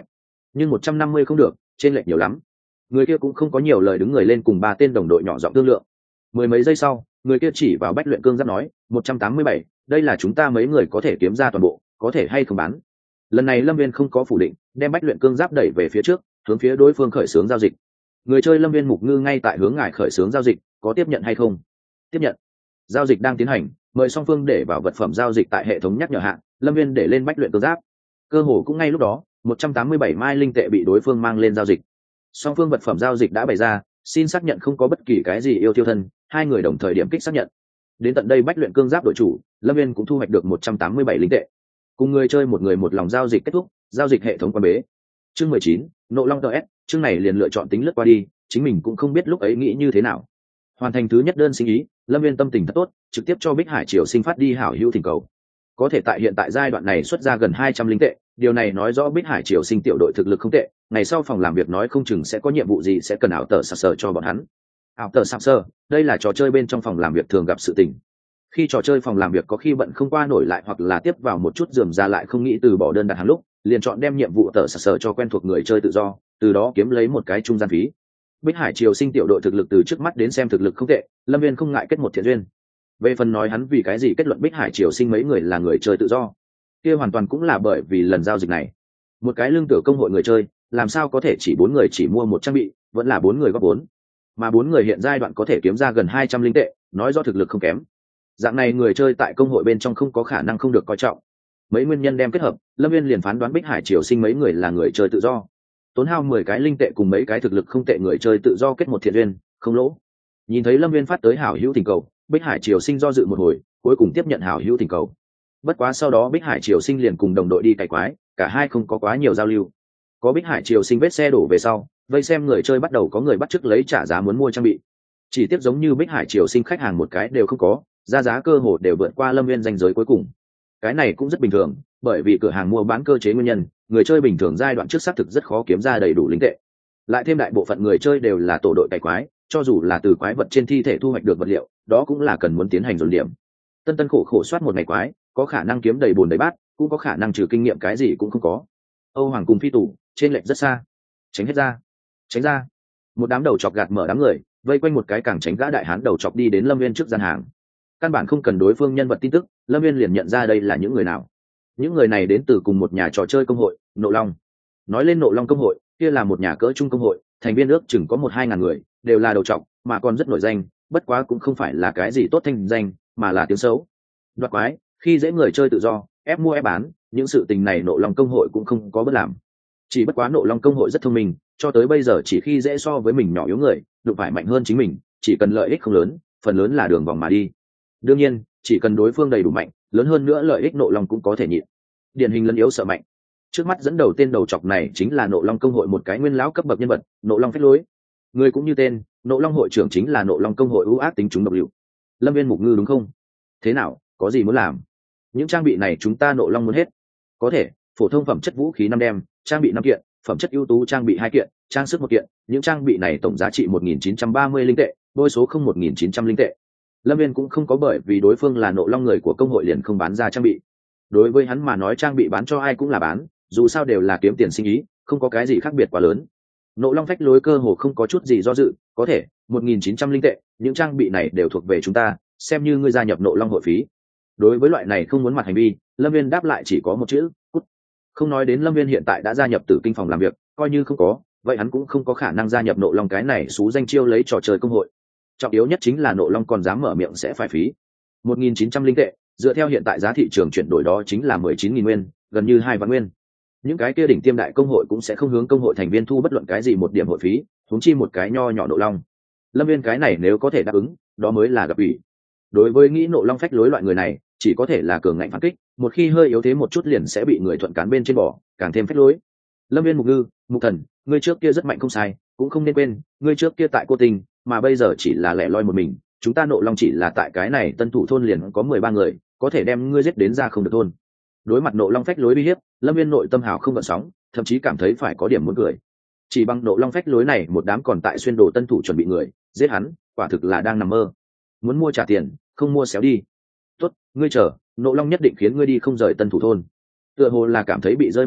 nhưng một trăm năm mươi không được, trên lệch nhiều lắm. Người kia cũng không có nhiều lời, đứng người lên cùng ba tên đồng đội nhỏ giọng thương lượng. Mười mấy giây sau, người kia chỉ vào Bách Luyện Cương Giáp nói, một trăm tám mươi bảy, đây là chúng ta mấy người có thể kiếm ra toàn bộ, có thể hay không bán. Lần này Lâm Viên không có phủ định, đem Bách Luyện Cương Giáp đẩy về phía trước, hướng phía đối phương khởi xướng giao dịch. Người chơi Lâm Viên Mục Ngư ngay tại hướng ngài khởi xướng giao dịch, có tiếp nhận hay không? Tiếp nhận. Giao dịch đang tiến hành, mời song phương để vào vật phẩm giao dịch tại hệ thống nhắc nhở hạng. Lâm Viên để lên Bách Luyện Cương Giáp. Cơ hồ cũng ngay lúc đó, một trăm tám mươi bảy mai linh tệ bị đối phương mang lên giao dịch. Song phương vật phẩm giao dịch đã bày ra, xin xác nhận không có bất kỳ cái gì yêu tiêu thân, hai người đồng thời điểm kích xác nhận. Đến tận đây Bách Luyện Cương Giáp đội chủ Lâm Viên cũng thu hoạch được một trăm tám mươi bảy linh tệ. Cùng người chơi một người một lòng giao dịch kết thúc, giao dịch hệ thống quan bế. Chương mười chín, Nộ Long tê ét, chương này liền lựa chọn tính lướt qua đi, chính mình cũng không biết lúc ấy nghĩ như thế nào. Hoàn thành thứ nhất đơn sinh ý, Lâm Viên tâm tình thật tốt, trực tiếp cho Bích Hải Triều Sinh phát đi hảo hữu thỉnh cầu. Có thể tại hiện tại giai đoạn này xuất ra gần hai trăm linh tệ, điều này nói rõ Bích Hải Triều Sinh tiểu đội thực lực không tệ, ngày sau phòng làm việc nói không chừng sẽ có nhiệm vụ gì sẽ cần ảo tờ sạp sờ cho bọn hắn. Ảo tờ sạp sờ, đây là trò chơi bên trong phòng làm việc thường gặp sự tình. Khi trò chơi phòng làm việc có khi bận không qua nổi lại hoặc là tiếp vào một chút rườm ra lại không nghĩ từ bỏ đơn đặt hàng lúc, liền chọn đem nhiệm vụ tờ sạp sờ cho quen thuộc người chơi tự do, từ đó kiếm lấy một cái trung gian phí. Bích Hải Triều Sinh tiểu đội thực lực từ trước mắt đến xem thực lực không tệ, Lâm Viên không ngại kết một thiện duyên. Về phần nói hắn vì cái gì kết luận Bích Hải Triều Sinh mấy người là người chơi tự do, kia hoàn toàn cũng là bởi vì lần giao dịch này. Một cái lương tử công hội người chơi, làm sao có thể chỉ bốn người chỉ mua một trang bị, vẫn là bốn người góp vốn, mà bốn người hiện giai đoạn có thể kiếm ra gần hai trăm linh tệ, nói do thực lực không kém. Dạng này người chơi tại công hội bên trong không có khả năng không được coi trọng. Mấy nguyên nhân đem kết hợp, Lâm Viên liền phán đoán Bích Hải Triều Sinh mấy người là người chơi tự do. Tốn hao mười cái linh tệ cùng mấy cái thực lực không tệ người chơi tự do kết một thiện duyên, không lỗ. Nhìn thấy Lâm Viên phát tới hảo hữu thỉnh cầu, Bích Hải Triều Sinh do dự một hồi, cuối cùng tiếp nhận hảo hữu thỉnh cầu. Bất quá sau đó Bích Hải Triều Sinh liền cùng đồng đội đi cày quái, cả hai không có quá nhiều giao lưu. Có Bích Hải Triều Sinh vết xe đổ về sau, vây xem người chơi bắt đầu có người bắt chước lấy trả giá muốn mua trang bị. Chỉ tiếp giống như Bích Hải Triều Sinh khách hàng một cái đều không có, ra giá cơ hồ đều vượt qua Lâm Viên danh giới cuối cùng. Cái này cũng rất bình thường, bởi vì cửa hàng mua bán cơ chế nguyên nhân, người chơi bình thường giai đoạn trước xác thực rất khó kiếm ra đầy đủ linh tệ. Lại thêm đại bộ phận người chơi đều là tổ đội cày quái, cho dù là từ quái vật trên thi thể thu hoạch được vật liệu, đó cũng là cần muốn tiến hành dồn điểm. Tân tân khổ khổ soát một ngày quái, có khả năng kiếm đầy bồn đầy bát, cũng có khả năng trừ kinh nghiệm cái gì cũng không có. Âu Hoàng cùng Phi Tủ, trên lệch rất xa. Tránh hết ra, tránh ra. Một đám đầu chọc gạt mở đám người, vây quanh một cái càng tránh gã đại hán đầu chọc đi đến Lâm Viên trước gian hàng. Căn bản không cần đối phương nhân vật tin tức, Lâm Viên liền nhận ra đây là những người nào. Những người này đến từ cùng một nhà trò chơi công hội, Nộ Long. Nói lên Nộ Long công hội, kia là một nhà cỡ trung công hội, thành viên ước chừng có một hai ngàn người, đều là đầu trọc, mà còn rất nổi danh, bất quá cũng không phải là cái gì tốt thanh danh, mà là tiếng xấu. Đoạt quái, khi dễ người chơi tự do, ép mua ép bán, những sự tình này Nộ Long công hội cũng không có bất làm. Chỉ bất quá Nộ Long công hội rất thông minh, cho tới bây giờ chỉ khi dễ so với mình nhỏ yếu người, đụng phải mạnh hơn chính mình, chỉ cần lợi ích không lớn, phần lớn là đường vòng mà đi. Đương nhiên, chỉ cần đối phương đầy đủ mạnh, lớn hơn nữa lợi ích Nộ Long cũng có thể nhịn. Điển hình lấn yếu sợ mạnh. Trước mắt dẫn đầu tên đầu chọc này chính là Nộ Long công hội một cái nguyên lão cấp bậc nhân vật, Nộ Long phách lối. Người cũng như tên, Nộ Long hội trưởng chính là Nộ Long công hội ưu ác tính chúng độc liệu. Lâm Viên Mục Ngư đúng không? Thế nào, có gì muốn làm? Những trang bị này chúng ta Nộ Long muốn hết. Có thể, phổ thông phẩm chất vũ khí năm đem, trang bị năm kiện, phẩm chất ưu tú trang bị hai kiện, trang sức một kiện, những trang bị này tổng giá trị một nghìn chín trăm ba mươi linh tệ, bôi số không một nghìn chín trăm linh tệ. Lâm Viên cũng không có bởi vì đối phương là Nộ Long người của công hội liền không bán ra trang bị. Đối với hắn mà nói trang bị bán cho ai cũng là bán, dù sao đều là kiếm tiền sinh ý, không có cái gì khác biệt quá lớn. Nộ Long phách lối cơ hồ không có chút gì do dự, có thể, một nghìn chín trăm linh tệ, những trang bị này đều thuộc về chúng ta, xem như ngươi gia nhập Nộ Long hội phí. Đối với loại này không muốn mặt hành vi, Lâm Viên đáp lại chỉ có một chữ, cút. Không nói đến Lâm Viên hiện tại đã gia nhập Tử Kinh phòng làm việc, coi như không có, vậy hắn cũng không có khả năng gia nhập Nộ Long cái này xú danh chiêu lấy trò chơi công hội. Trọng yếu nhất chính là Nộ Long còn dám mở miệng sẽ phải phí. một nghìn chín trăm linh tệ, dựa theo hiện tại giá thị trường chuyển đổi đó chính là mười chín nghìn nguyên, gần như hai vạn nguyên. Những cái kia đỉnh tiêm đại công hội cũng sẽ không hướng công hội thành viên thu bất luận cái gì một điểm hội phí, huống chi một cái nho nhỏ Nộ Long. Lâm Viên cái này nếu có thể đáp ứng, đó mới là gặp ủy. Đối với nghĩ Nộ Long phách lối loại người này, chỉ có thể là cường ngạnh phản kích, một khi hơi yếu thế một chút liền sẽ bị người thuận cán bên trên bỏ, càng thêm phách lối. Lâm Viên Mục Ngư, Mục Thần, ngươi trước kia rất mạnh không sai, cũng không nên quên, ngươi trước kia tại Cô Tình, mà bây giờ chỉ là lẻ loi một mình, chúng ta Nộ Long chỉ là tại cái này Tân Thủ thôn liền có mười ba người, có thể đem ngươi giết đến ra không được thôn. Đối mặt Nộ Long phách lối uy hiếp, Lâm Viên nội tâm hào không gợn sóng, thậm chí cảm thấy phải có điểm muốn cười. Chỉ bằng Nộ Long phách lối này, một đám còn tại xuyên đồ Tân Thủ chuẩn bị người, giết hắn, quả thực là đang nằm mơ. Muốn mua trả tiền, không mua xéo đi. Tốt, ngươi chờ, Nộ Long nhất định khiến ngươi đi không rời Tân Thủ thôn. Tựa hồ là cảm thấy bị rơi mặt mũi,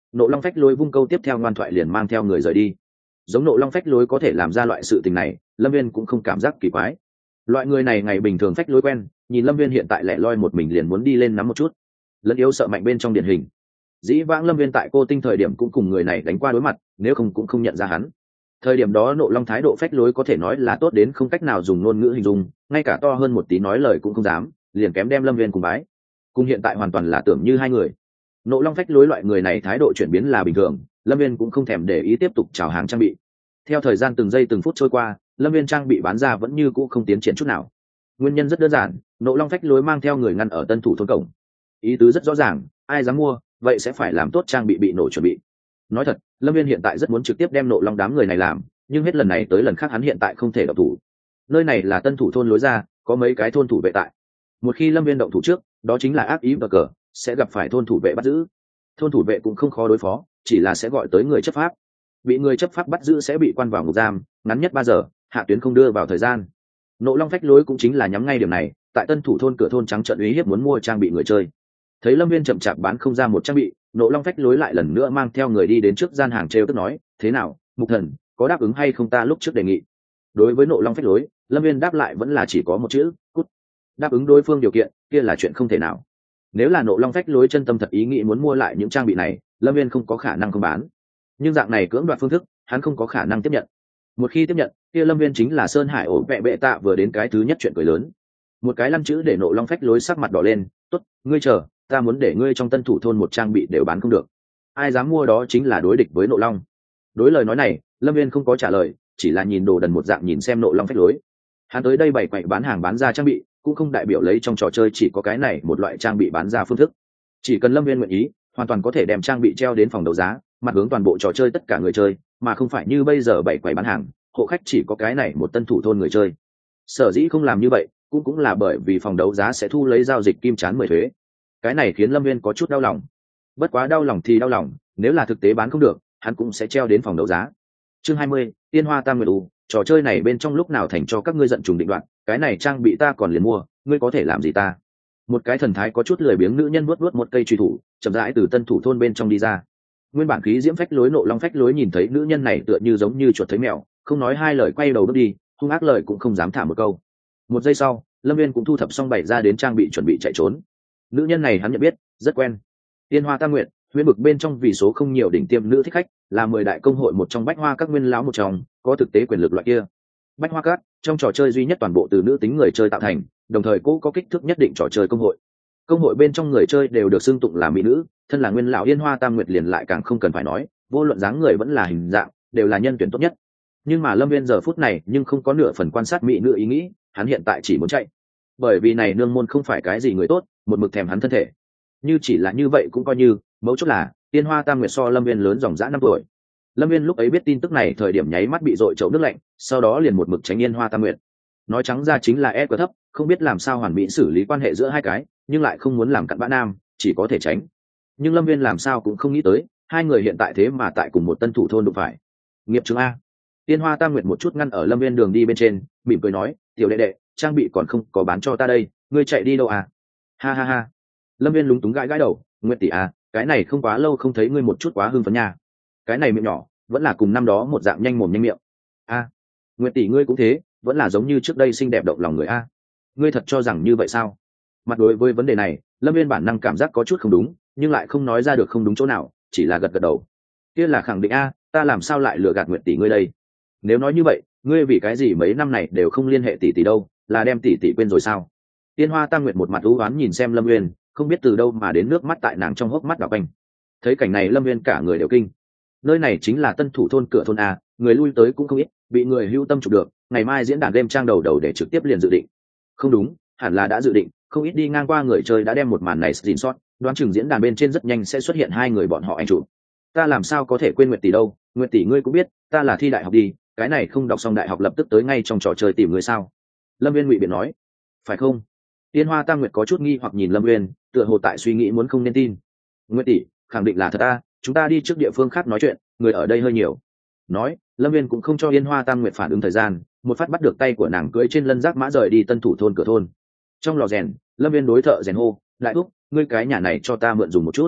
Nộ Long phách lối vung câu tiếp theo ngoan thoại liền mang theo người rời đi. Giống Nộ Long phách lối có thể làm ra loại sự tình này, Lâm Viên cũng không cảm giác kỳ quái. Loại người này ngày bình thường phách lối quen, nhìn Lâm Viên hiện tại lẻ loi một mình liền muốn đi lên nắm một chút. Lẫn yếu sợ mạnh bên trong điển hình. Dĩ vãng Lâm Viên tại Cô Tinh thời điểm cũng cùng người này đánh qua đối mặt, nếu không cũng không nhận ra hắn. Thời điểm đó Nộ Long thái độ phách lối có thể nói là tốt đến không cách nào dùng ngôn ngữ hình dung, ngay cả to hơn một tí nói lời cũng không dám, liền kém đem Lâm Viên cùng bái. Cùng hiện tại hoàn toàn là tưởng như hai người. Nộ Long phách lối loại người này thái độ chuyển biến là bình thường, Lâm Viên cũng không thèm để ý tiếp tục chào hàng trang bị. Theo thời gian từng giây từng phút trôi qua, Lâm Viên trang bị bán ra vẫn như cũ không tiến triển chút nào. Nguyên nhân rất đơn giản, Nộ Long phách lối mang theo người ngăn ở tân thủ thôn cổng. Ý tứ rất rõ ràng, ai dám mua, vậy sẽ phải làm tốt trang bị bị nổ chuẩn bị. Nói thật, Lâm Viên hiện tại rất muốn trực tiếp đem Nộ Long đám người này làm, nhưng hết lần này tới lần khác hắn hiện tại không thể động thủ. Nơi này là tân thủ thôn lối ra, có mấy cái thôn thủ vệ tại. Một khi Lâm Viên động thủ trước, đó chính là ác ý và cờ, sẽ gặp phải thôn thủ vệ bắt giữ. Thôn thủ vệ cũng không khó đối phó, chỉ là sẽ gọi tới người chấp pháp. Bị người chấp pháp bắt giữ sẽ bị quan vào ngục giam, ngắn nhất ba giờ, hạ tuyến không đưa vào thời gian. Nộ Long phách lối cũng chính là nhắm ngay điểm này, tại tân thủ thôn cửa thôn trắng trợn uy hiếp muốn mua trang bị người chơi. Thấy Lâm Viên chậm chạp bán không ra một trang bị, Nộ Long phách lối lại lần nữa mang theo người đi đến trước gian hàng trêu tức nói, thế nào, Mục Thần, có đáp ứng hay không ta lúc trước đề nghị? Đối với Nộ Long phách lối, Lâm Viên đáp lại vẫn là chỉ có một chữ, cút. Đáp ứng đối phương điều kiện, kia là chuyện không thể nào. Nếu là Nộ Long phách lối chân tâm thật ý nghĩ muốn mua lại những trang bị này, Lâm Viên không có khả năng không bán. Nhưng dạng này cưỡng đoạt phương thức, hắn không có khả năng tiếp nhận. Một khi tiếp nhận, kia Lâm Viên chính là Sơn Hải ổ vẹ bệ tạ vừa đến cái thứ nhất chuyện cười lớn. Một cái lăm chữ để Nộ Long phách lối sắc mặt đỏ lên, tốt, ngươi chờ, ta muốn để ngươi trong tân thủ thôn một trang bị đều bán không được. Ai dám mua đó chính là đối địch với Nộ Long. Đối lời nói này, Lâm Viên không có trả lời, chỉ là nhìn đồ đần một dạng nhìn xem Nộ Long phách lối. Hắn tới đây bày quậy bán hàng bán ra trang bị, cũng không đại biểu lấy trong trò chơi chỉ có cái này một loại trang bị bán ra phương thức. Chỉ cần Lâm Viên nguyện ý, hoàn toàn có thể đem trang bị treo đến phòng đấu giá, mặt hướng toàn bộ trò chơi tất cả người chơi, mà không phải như bây giờ bày quầy bán hàng, hộ khách chỉ có cái này một tân thủ thôn người chơi. Sở dĩ không làm như vậy, cũng cũng là bởi vì phòng đấu giá sẽ thu lấy giao dịch kim chán mười thuế. Cái này khiến Lâm Viên có chút đau lòng. Bất quá đau lòng thì đau lòng, nếu là thực tế bán không được, hắn cũng sẽ treo đến phòng đấu giá. Chương hai mươi, Tiên Hoa Tam Nguyệt U, trò chơi này bên trong lúc nào thành cho các ngươi giận trùng định đoạn, cái này trang bị ta còn liền mua, ngươi có thể làm gì ta? Một cái thần thái có chút lười biếng nữ nhân vuốt vuốt một cây truy thủ, chậm rãi từ tân thủ thôn bên trong đi ra. Nguyên bản khí diễm phách lối Nộ Long phách lối nhìn thấy nữ nhân này tựa như giống như chuột thấy mèo, không nói hai lời quay đầu bước đi, hung ác lời cũng không dám thả một câu. Một giây sau, Lâm Viên cũng thu thập xong bày ra đến trang bị chuẩn bị chạy trốn. Nữ nhân này hắn nhận biết, rất quen. Tiên Hoa Tam Nguyệt, huyễn vực bên trong vì số không nhiều đỉnh tiêm nữ thích khách, là mười đại công hội một trong bách hoa các nguyên lão một trong, có thực tế quyền lực loại kia. Bách hoa các, trong trò chơi duy nhất toàn bộ từ nữ tính người chơi tạo thành, đồng thời cũng có kích thước nhất định trò chơi công hội. Công hội bên trong người chơi đều được xưng tụng là mỹ nữ, thân là nguyên lão Yên Hoa Tam Nguyệt liền lại càng không cần phải nói, vô luận dáng người vẫn là hình dạng, đều là nhân tuyển tốt nhất. Nhưng mà Lâm Viên giờ phút này nhưng không có nửa phần quan sát mỹ nữ ý nghĩ, hắn hiện tại chỉ muốn chạy. Bởi vì này nương môn không phải cái gì người tốt, một mực thèm hắn thân thể. Như chỉ là như vậy cũng coi như, mấu chốt là Tiên Hoa Tam Nguyệt so Lâm Viên lớn dòng dã năm tuổi. Lâm Viên lúc ấy biết tin tức này thời điểm nháy mắt bị dội chậu nước lạnh, sau đó liền một mực tránh Yên Hoa Tam Nguyệt. Nói trắng ra chính là e quá thấp, không biết làm sao hoàn mỹ xử lý quan hệ giữa hai cái, nhưng lại không muốn làm cặn bã nam, chỉ có thể tránh. Nhưng Lâm Viên làm sao cũng không nghĩ tới, hai người hiện tại thế mà tại cùng một tân thủ thôn đụng phải. Nghiệp chứng a. Tiên Hoa Tam Nguyệt một chút ngăn ở Lâm Viên đường đi bên trên, mỉm cười nói, tiểu đệ đệ, trang bị còn không có bán cho ta đây, ngươi chạy đi đâu à? Ha ha ha. Lâm Viên lúng túng gãi gãi đầu, Nguyệt tỷ à, cái này không quá lâu không thấy ngươi một chút quá hưng phấn nha. Cái này miệng nhỏ, vẫn là cùng năm đó một dạng nhanh mồm nhanh miệng. A, Nguyệt tỷ ngươi cũng thế, vẫn là giống như trước đây xinh đẹp động lòng người a. Ngươi thật cho rằng như vậy sao? Mặt đối với vấn đề này, Lâm Viên bản năng cảm giác có chút không đúng, nhưng lại không nói ra được không đúng chỗ nào, chỉ là gật gật đầu. Kia là khẳng định a, ta làm sao lại lừa gạt Nguyệt tỷ ngươi đây? Nếu nói như vậy, ngươi vì cái gì mấy năm này đều không liên hệ tỷ tỷ đâu, là đem tỷ tỷ quên rồi sao? Tiên Hoa Tam Nguyệt một mặt u uất nhìn xem Lâm Viên, không biết từ đâu mà đến nước mắt tại nàng trong hốc mắt đảo quanh. Thấy cảnh này Lâm Viên cả người đều kinh. Nơi này chính là tân thủ thôn cửa thôn a, người lui tới cũng không ít, bị người hưu tâm chụp được, ngày mai diễn đàn game trang đầu đầu để trực tiếp liền dự định. Không đúng, hẳn là đã dự định, không ít đi ngang qua người chơi đã đem một màn này screenshot, đoán chừng diễn đàn bên trên rất nhanh sẽ xuất hiện hai người bọn họ ảnh chụp. Ta làm sao có thể quên Nguyệt tỷ đâu, Nguyệt tỷ ngươi cũng biết, ta là thi đại học đi, cái này không đọc xong đại học lập tức tới ngay trong trò chơi tìm người sao? Lâm Viên ngụy biện nói. Phải không? Tiên Hoa Tam Nguyệt có chút nghi hoặc nhìn Lâm Viên, tựa hồ tại suy nghĩ muốn không nên tin. Nguyệt tỷ, khẳng định là thật ta, chúng ta đi trước địa phương khác nói chuyện, người ở đây hơi nhiều. Nói, Lâm Viên cũng không cho Yên Hoa Tam Nguyệt phản ứng thời gian, một phát bắt được tay của nàng cưỡi trên lân giác mã rời đi tân thủ thôn cửa thôn. Trong lò rèn, Lâm Viên đối thợ rèn hô, đại thúc, ngươi cái nhà này cho ta mượn dùng một chút.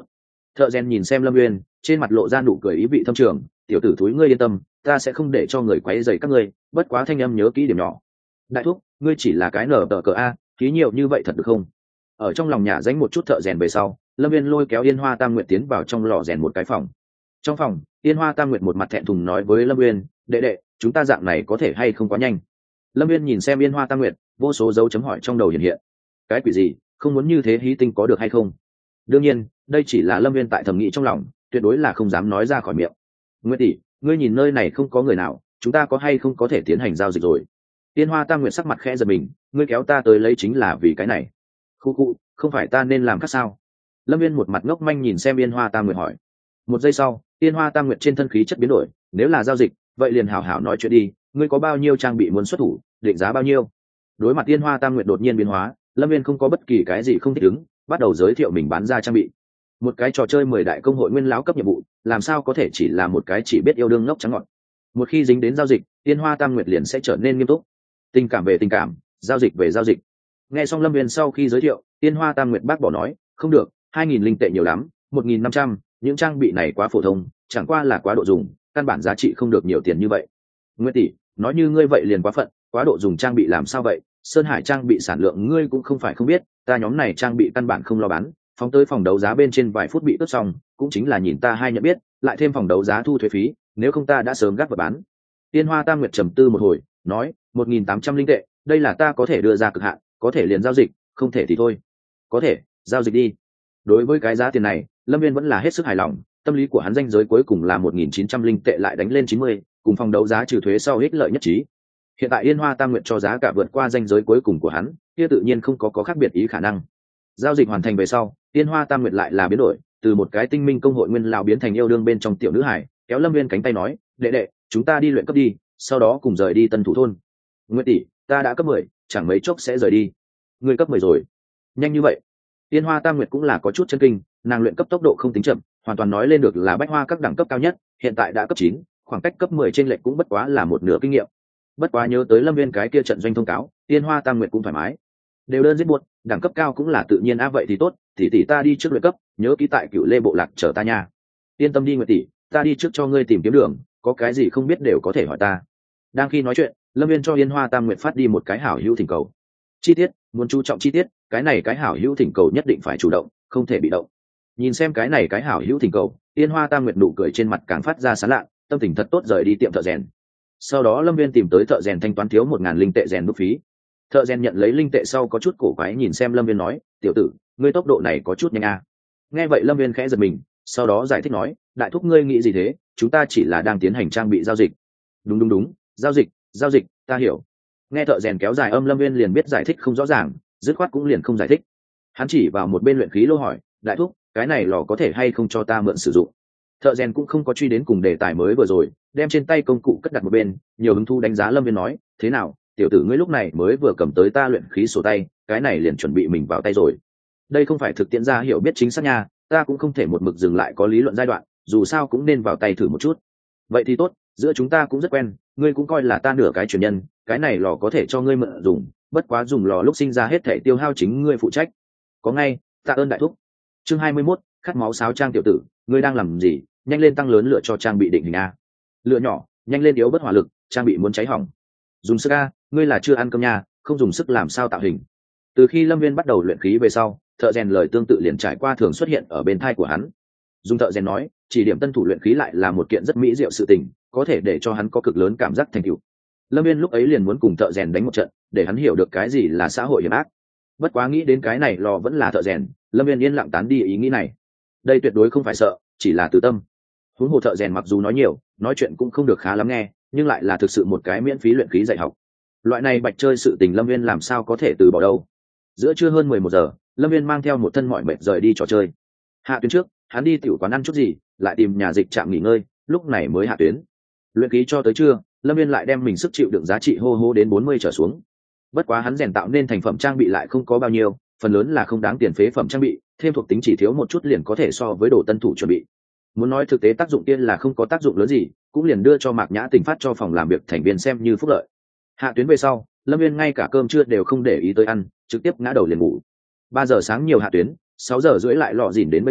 Thợ rèn nhìn xem Lâm Nguyên, trên mặt lộ ra nụ cười ý vị thâm trường. Tiểu tử thúi, ngươi yên tâm, ta sẽ không để cho người quấy rầy các ngươi, bất quá thanh âm nhớ kỹ điểm nhỏ. Đại thúc, ngươi chỉ là cái nở tờ cờ a, ký nhiều như vậy thật được không? Ở trong lòng nhà dánh một chút thợ rèn về sau, Lâm Viên lôi kéo Yên Hoa Tam Nguyệt tiến vào trong lò rèn một cái phòng. Trong phòng, Yên Hoa Tam Nguyệt một mặt thẹn thùng nói với Lâm Viên, đệ đệ, chúng ta dạng này có thể hay không quá nhanh? Lâm Viên nhìn xem Yên Hoa Tam Nguyệt, vô số dấu chấm hỏi trong đầu hiện hiện. Cái quỷ gì, không muốn như thế hí tinh có được hay không? Đương nhiên, đây chỉ là Lâm Viên tại thẩm nghĩ trong lòng, tuyệt đối là không dám nói ra khỏi miệng. Nguyệt tỷ, ngươi nhìn nơi này không có người nào, chúng ta có hay không có thể tiến hành giao dịch rồi? Yên Hoa Tam Nguyệt sắc mặt khẽ giật mình, ngươi kéo ta tới lấy chính là vì cái này. Khu khu, không phải ta nên làm khác sao? Lâm Viên một mặt ngốc manh nhìn xem Yên Hoa Tam Nguyệt hỏi. Một giây sau, Yên Hoa Tam Nguyệt trên thân khí chất biến đổi, nếu là giao dịch, vậy liền hảo hảo nói chuyện đi, ngươi có bao nhiêu trang bị muốn xuất thủ, định giá bao nhiêu? Đối mặt Yên Hoa Tam Nguyệt đột nhiên biến hóa, Lâm Viên không có bất kỳ cái gì không thích ứng, bắt đầu giới thiệu mình bán ra trang bị. Một cái trò chơi mười đại công hội nguyên lão cấp nhiệm vụ, làm sao có thể chỉ là một cái chỉ biết yêu đương ngốc trắng ngọt. Một khi dính đến giao dịch, Yên Hoa Tam Nguyệt liền sẽ trở nên nghiêm túc. Tình cảm về tình cảm, giao dịch về giao dịch. Nghe xong Lâm Viên sau khi giới thiệu, Yên Hoa Tam Nguyệt bác bỏ nói, không được, hai nghìn linh tệ nhiều lắm, một nghìn năm trăm, những trang bị này quá phổ thông, chẳng qua là quá độ dùng, căn bản giá trị không được nhiều tiền như vậy. Nguyệt tỷ, nói như ngươi vậy liền quá phận, quá độ dùng trang bị làm sao vậy? Sơn Hải trang bị sản lượng ngươi cũng không phải không biết, ta nhóm này trang bị căn bản không lo bán, phóng tới phòng đấu giá bên trên vài phút bị cướp xong, cũng chính là nhìn ta hai nhận biết, lại thêm phòng đấu giá thu thuế phí, nếu không ta đã sớm gác và bán. Yên Hoa Tam Nguyệt trầm tư một hồi, nói, một nghìn tám trăm linh tệ, đây là ta có thể đưa ra cực hạn, có thể liền giao dịch, không thể thì thôi. Có thể, giao dịch đi. Đối với cái giá tiền này, Lâm Viên vẫn là hết sức hài lòng, tâm lý của hắn danh giới cuối cùng là một nghìn chín trăm linh tệ lại đánh lên chín mươi, cùng phòng đấu giá trừ thuế sau ích lợi nhất trí. Hiện tại Yên Hoa Tam Nguyệt cho giá cả vượt qua danh giới cuối cùng của hắn, kia tự nhiên không có có khác biệt ý khả năng. Giao dịch hoàn thành về sau, Yên Hoa Tam Nguyệt lại là biến đổi, từ một cái tinh minh công hội nguyên lão biến thành yêu đương bên trong tiểu nữ hải, kéo Lâm Viên cánh tay nói, đệ đệ, chúng ta đi luyện cấp đi, sau đó cùng rời đi Tân Thủ thôn. Nguyệt tỷ, ta đã cấp mười, chẳng mấy chốc sẽ rời đi. Ngươi cấp mười rồi? Nhanh như vậy? Yên Hoa Tam Nguyệt cũng là có chút chân kinh, nàng luyện cấp tốc độ không tính chậm, hoàn toàn nói lên được là bách hoa các đẳng cấp cao nhất, hiện tại đã cấp chín, khoảng cách cấp mười trên lệch cũng bất quá là một nửa kinh nghiệm. Bất quá nhớ tới Lâm Viên cái kia trận doanh thông cáo, Yên Hoa Tam Nguyệt cũng thoải mái. Đều đơn giết buộc, đẳng cấp cao cũng là tự nhiên. A vậy thì tốt, tỷ tỷ ta đi trước luyện cấp, nhớ ký tại Cựu Lê bộ lạc chờ ta nha. Yên tâm đi Nguyệt tỷ, ta đi trước cho ngươi tìm kiếm đường, có cái gì không biết đều có thể hỏi ta. Đang khi nói chuyện, Lâm Viên cho Yên Hoa Tam Nguyệt phát đi một cái hảo hữu thỉnh cầu. Chi tiết, muốn chú trọng chi tiết, cái này cái hảo hữu thỉnh cầu nhất định phải chủ động, không thể bị động. Nhìn xem cái này cái hảo hữu thỉnh cầu, Yên Hoa Tam Nguyệt nụ cười trên mặt càng phát ra sán lạ, tâm tình thật tốt rời đi tiệm thợ rèn. Sau đó Lâm Viên tìm tới thợ rèn thanh toán thiếu một ngàn linh tệ rèn đúc phí. Thợ rèn nhận lấy linh tệ sau có chút cổ quái nhìn xem Lâm Viên nói, tiểu tử, ngươi tốc độ này có chút nhanh à. Nghe vậy Lâm Viên khẽ giật mình, sau đó giải thích nói, đại thúc ngươi nghĩ gì thế, chúng ta chỉ là đang tiến hành trang bị giao dịch. Đúng đúng đúng, giao dịch, giao dịch, ta hiểu. Nghe thợ rèn kéo dài âm, Lâm Viên liền biết giải thích không rõ ràng, dứt khoát cũng liền không giải thích. Hắn chỉ vào một bên luyện khí lô hỏi, đại thúc, cái này lò có thể hay không cho ta mượn sử dụng? Thợ rèn cũng không có truy đến cùng đề tài mới vừa rồi, đem trên tay công cụ cất đặt một bên, nhiều hứng thú đánh giá Lâm Viên nói, thế nào, tiểu tử ngươi lúc này mới vừa cầm tới ta luyện khí sổ tay, cái này liền chuẩn bị mình vào tay rồi. Đây không phải thực tiễn ra hiểu biết chính xác nha, ta cũng không thể một mực dừng lại có lý luận giai đoạn, dù sao cũng nên vào tay thử một chút. Vậy thì tốt, giữa chúng ta cũng rất quen, ngươi cũng coi là ta nửa cái truyền nhân, cái này lò có thể cho ngươi mượn dùng, bất quá dùng lò lúc sinh ra hết thể tiêu hao chính ngươi phụ trách. Có ngay, tạ ơn đại thúc. Chương hai mươi mốt, khát máu sáo trang tiểu tử, ngươi đang làm gì? Nhanh lên tăng lớn lửa cho trang bị định hình a. Lửa nhỏ, nhanh lên yếu bất hỏa lực, trang bị muốn cháy hỏng. Dùng sức a, ngươi là chưa ăn cơm nha, không dùng sức làm sao tạo hình. Từ khi Lâm Viên bắt đầu luyện khí về sau, thợ rèn lời tương tự liền trải qua thường xuất hiện ở bên tai của hắn. Dùng thợ rèn nói, chỉ điểm tân thủ luyện khí lại là một kiện rất mỹ diệu sự tình, có thể để cho hắn có cực lớn cảm giác thành tựu. Lâm Viên lúc ấy liền muốn cùng thợ rèn đánh một trận, để hắn hiểu được cái gì là xã hội hiểm ác. Bất quá nghĩ đến cái này lò vẫn là thợ rèn, Lâm Viên yên lặng tán đi ý nghĩ này. Đây tuyệt đối không phải sợ, chỉ là từ tâm. Huống hồ thợ rèn mặc dù nói nhiều, nói chuyện cũng không được khá lắm nghe, nhưng lại là thực sự một cái miễn phí luyện khí dạy học. Loại này bạch chơi sự tình Lâm Viên làm sao có thể từ bỏ đâu. Giữa trưa hơn mười một giờ, Lâm Viên mang theo một thân mọi mệt rời đi trò chơi. Hạ tuyến trước, hắn đi tiểu quán ăn chút gì, lại tìm nhà dịch trạm nghỉ ngơi, lúc này mới hạ tuyến. Luyện khí cho tới trưa, Lâm Viên lại đem mình sức chịu đựng giá trị hô hô đến bốn mươi trở xuống. Bất quá hắn rèn tạo nên thành phẩm trang bị lại không có bao nhiêu, phần lớn là không đáng tiền phế phẩm trang bị, thêm thuộc tính chỉ thiếu một chút liền có thể so với đồ tân thủ chuẩn bị. Muốn nói thực tế tác dụng tiên là không có tác dụng lớn gì, cũng liền đưa cho Mạc Nhã Tình phát cho phòng làm việc thành viên xem như phúc lợi. Hạ tuyến về sau, Lâm Viên ngay cả cơm trưa đều không để ý tới ăn, trực tiếp ngã đầu liền ngủ. Ba giờ sáng nhiều hạ tuyến, sáu giờ rưỡi lại lọ dỉn đến bây giờ,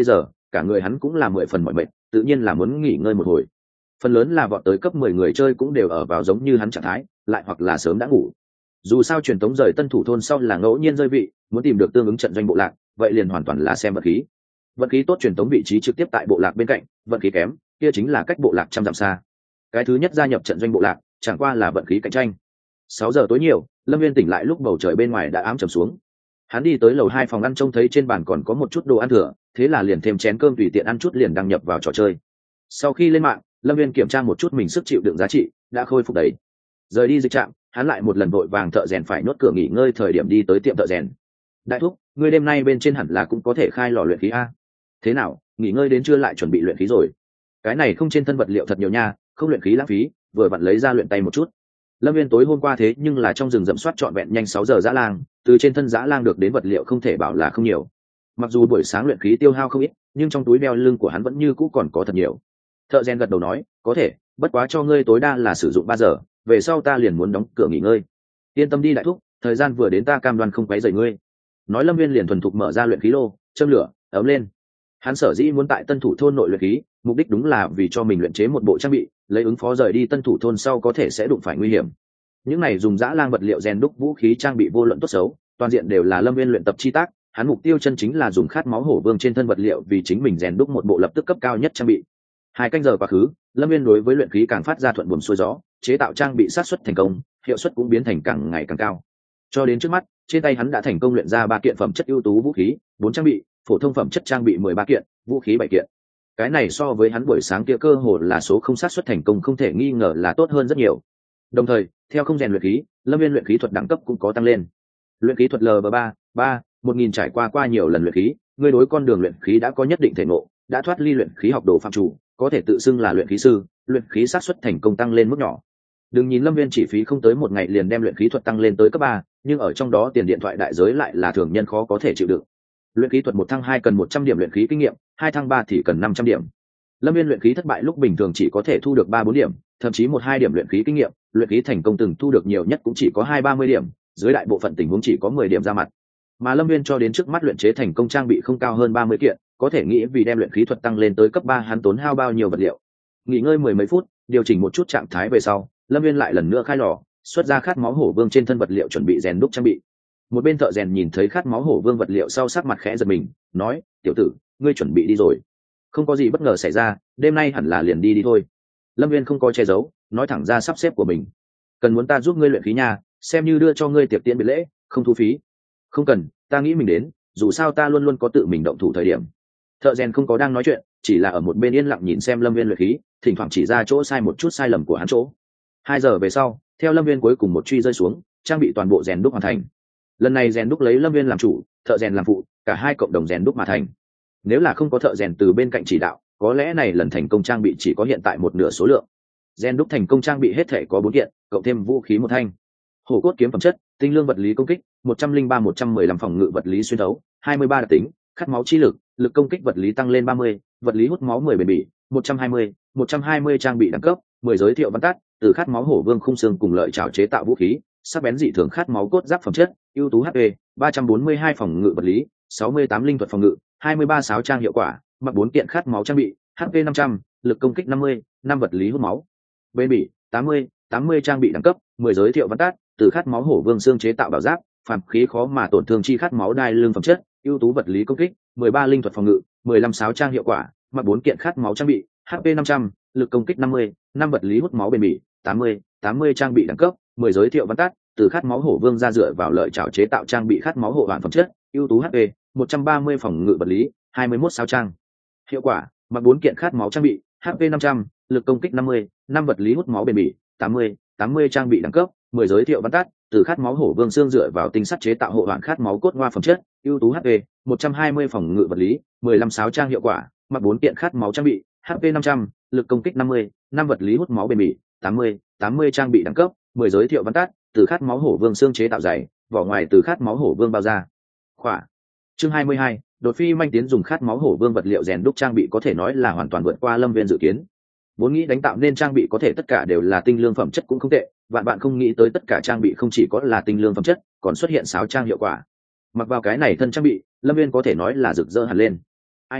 cả người hắn cũng là mười phần mỏi mệt, tự nhiên là muốn nghỉ ngơi một hồi. Phần lớn là vọt tới cấp mười người chơi cũng đều ở vào giống như hắn trạng thái, lại hoặc là sớm đã ngủ. Dù sao truyền tống rời tân thủ thôn sau là ngẫu nhiên rơi vị, muốn tìm được tương ứng trận doanh bộ lạc, vậy liền hoàn toàn là xem vận khí. Vận khí tốt truyền tống vị trí trực tiếp tại bộ lạc bên cạnh, vận khí kém, kia chính là cách bộ lạc trăm dặm xa. Cái thứ nhất gia nhập trận doanh bộ lạc, chẳng qua là vận khí cạnh tranh. Sáu giờ tối nhiều, Lâm Viên tỉnh lại lúc bầu trời bên ngoài đã ám trầm xuống. Hắn đi tới lầu hai phòng ăn, trông thấy trên bàn còn có một chút đồ ăn thừa, thế là liền thêm chén cơm tùy tiện ăn chút liền đăng nhập vào trò chơi. Sau khi lên mạng, Lâm Viên kiểm tra một chút mình sức chịu đựng giá trị đã khôi phục đầy. Rời đi dịch trạm, hắn lại một lần vội vàng thợ rèn phải nốt cửa nghỉ ngơi thời điểm đi tới tiệm thợ rèn. Đại thúc, ngươi đêm nay bên trên hẳn là cũng có thể khai lò luyện khí a. Thế nào, nghỉ ngơi đến chưa lại chuẩn bị luyện khí rồi? Cái này không trên thân vật liệu thật nhiều nha, không luyện khí lãng phí, vừa vặn lấy ra luyện tay một chút. Lâm Viên tối hôm qua thế nhưng là trong rừng rậm soát trọn vẹn nhanh sáu giờ dã lang, từ trên thân dã lang được đến vật liệu không thể bảo là không nhiều. Mặc dù buổi sáng luyện khí tiêu hao không ít, nhưng trong túi đeo lưng của hắn vẫn như cũ còn có thật nhiều. Thợ rèn gật đầu nói, có thể, bất quá cho ngươi tối đa là sử dụng ba giờ, về sau ta liền muốn đóng cửa nghỉ ngơi. Yên tâm đi đại thúc, thời gian vừa đến ta cam đoan không quấy rầy ngươi. Nói Lâm Viên liền thuần thục mở ra luyện khí lô, châm lửa, ấm lên. Hắn sở dĩ muốn tại tân thủ thôn nội luyện khí, mục đích đúng là vì cho mình luyện chế một bộ trang bị, lấy ứng phó rời đi tân thủ thôn sau có thể sẽ đụng phải nguy hiểm. Những này dùng dã lang vật liệu rèn đúc vũ khí trang bị vô luận tốt xấu, toàn diện đều là Lâm Viên luyện tập chi tác, hắn mục tiêu chân chính là dùng khát máu hổ vương trên thân vật liệu vì chính mình rèn đúc một bộ lập tức cấp cao nhất trang bị. Hai canh giờ quá khứ, Lâm Viên đối với luyện khí càng phát ra thuận buồm xuôi gió, chế tạo trang bị sát xuất thành công, hiệu suất cũng biến thành càng ngày càng cao. Cho đến trước mắt, trên tay hắn đã thành công luyện ra ba kiện phẩm chất ưu tú vũ khí, bốn trang bị, phổ thông phẩm chất trang bị mười ba kiện, vũ khí bảy kiện. Cái này so với hắn buổi sáng kia cơ hồ là số không sát xuất thành công không thể nghi ngờ là tốt hơn rất nhiều. Đồng thời, theo không rèn luyện khí, Lâm Viên luyện khí thuật đẳng cấp cũng có tăng lên. Luyện khí thuật L V ba, ba, một nghìn trải qua qua nhiều lần luyện khí, ngươi đối con đường luyện khí đã có nhất định thể ngộ, đã thoát ly luyện khí học đồ phạm chủ, có thể tự xưng là luyện khí sư, luyện khí sát xuất thành công tăng lên mức nhỏ. Đừng nhìn Lâm Viên chỉ phí không tới một ngày liền đem luyện khí thuật tăng lên tới cấp ba, nhưng ở trong đó tiền điện thoại đại giới lại là thường nhân khó có thể chịu đựng. Luyện khí thuật một thăng hai cần một trăm điểm luyện khí kinh nghiệm, hai thăng ba thì cần năm trăm điểm. Lâm Viên luyện khí thất bại lúc bình thường chỉ có thể thu được ba bốn điểm, thậm chí một hai điểm luyện khí kinh nghiệm, luyện khí thành công từng thu được nhiều nhất cũng chỉ có hai ba mươi điểm, dưới đại bộ phận tình huống chỉ có mười điểm ra mặt. Mà Lâm Viên cho đến trước mắt luyện chế thành công trang bị không cao hơn ba mươi kiện, có thể nghĩ vì đem luyện khí thuật tăng lên tới cấp ba hắn tốn hao bao nhiêu vật liệu. Nghỉ ngơi mười mấy phút, điều chỉnh một chút trạng thái về sau, Lâm Viên lại lần nữa khai lò, xuất ra khát máu hổ vương trên thân vật liệu chuẩn bị rèn đúc trang bị. Một bên thợ rèn nhìn thấy khát máu hổ vương vật liệu sau sắc mặt khẽ giật mình, nói, tiểu tử, ngươi chuẩn bị đi rồi? Không có gì bất ngờ xảy ra, đêm nay hẳn là liền đi đi thôi. Lâm Viên không có che giấu, nói thẳng ra sắp xếp của mình. Cần muốn ta giúp ngươi luyện khí nha, xem như đưa cho ngươi tiệc tiễn biệt lễ, không thu phí. Không cần, ta nghĩ mình đến, dù sao ta luôn luôn có tự mình động thủ thời điểm. Thợ rèn không có đang nói chuyện, chỉ là ở một bên yên lặng nhìn xem Lâm Viên luyện khí, thỉnh thoảng chỉ ra chỗ sai một chút sai lầm của hắn chỗ. Hai giờ về sau, theo Lâm Viên cuối cùng một truy rơi xuống, trang bị toàn bộ rèn đúc hoàn thành. Lần này rèn đúc lấy Lâm Viên làm chủ, thợ rèn làm phụ, cả hai cộng đồng rèn đúc mà thành. Nếu là không có thợ rèn từ bên cạnh chỉ đạo, có lẽ này lần thành công trang bị chỉ có hiện tại một nửa số lượng. Rèn đúc thành công trang bị hết thể có bốn kiện, cộng thêm vũ khí một thanh. Hổ cốt kiếm phẩm chất, tinh lương vật lý công kích, một trăm linh ba một trăm mười lăm phòng ngự vật lý xuyên thấu, hai mươi ba đặc tính, khát máu chi lực, lực công kích vật lý tăng lên ba mươi, vật lý hút máu mười bền bỉ, một trăm hai mươi, một trăm hai mươi trang bị đẳng cấp, mười giới thiệu văn tắt, từ khát máu hổ vương khung xương cùng lợi trảo chế tạo vũ khí, sắc bén dị thường khát máu cốt giáp phẩm chất, ưu tú hát pê, ba trăm bốn mươi hai phòng ngự vật lý, sáu mươi tám linh thuật phòng ngự, hai mươi ba sáo trang hiệu quả, mặc bốn kiện khát máu trang bị, hát pê năm trăm, lực công kích năm mươi, năm vật lý hút máu. Bền bỉ, tám mươi, tám mươi trang bị đẳng cấp, mười giới thiệu văn tắt, từ khát máu hổ vương xương chế tạo bảo giáp, phàm khí khó mà tổn thương chi khát máu đai lưng phẩm chất, ưu tú vật lý công kích, mười ba linh thuật phòng ngự, mười lăm sáo trang hiệu quả, mặc bốn kiện khát máu trang bị, hát pê năm trăm, lực công kích năm mươi, năm vật lý hút máu bền bỉ, tám mươi, tám mươi trang bị đẳng cấp, mười giới thiệu văn tắt, từ khát máu hổ vương ra dựa vào lợi trảo chế tạo trang bị khát máu hộ hoàn phẩm chất, ưu tú hát pê, một trăm ba mươi phòng ngự vật lý, hai mươi mốt sáo trang. Hiệu quả, mặc bốn kiện khát máu trang bị, hát pê năm trăm, lực công kích năm mươi, năm vật lý hút máu bền bỉ, tám mươi, tám mươi trang bị đẳng cấp, mười giới thiệu văn tắt, từ khát máu hổ vương xương dựa vào tinh sắt chế tạo hộ hoàn khát máu cốt hoa phẩm chất, ưu tú hát pê, một trăm hai mươi phòng ngự vật lý, mười lăm sáo trang hiệu quả, mặc bốn kiện khát máu trang bị, hát pê năm trăm, lực công kích năm mươi, năm vật lý hút máu bền bỉ, tám mươi, tám mươi trang bị đẳng cấp, mười giới thiệu văn tắt, từ khát máu hổ vương xương chế tạo dày, vỏ ngoài từ khát máu hổ vương bao ra. Khỏa. Chương hai mươi hai, đột phi manh tiến dùng khát máu hổ vương vật liệu rèn đúc trang bị có thể nói là hoàn toàn vượt qua Lâm Viên dự kiến. Vốn nghĩ đánh tạo nên trang bị có thể tất cả đều là tinh lương phẩm chất cũng không tệ, vạn bạn không nghĩ tới tất cả trang bị không chỉ có là tinh lương phẩm chất, còn xuất hiện sáo trang hiệu quả. Mặc vào cái này thân trang bị, Lâm Viên có thể nói là rực rỡ hẳn lên. i đê,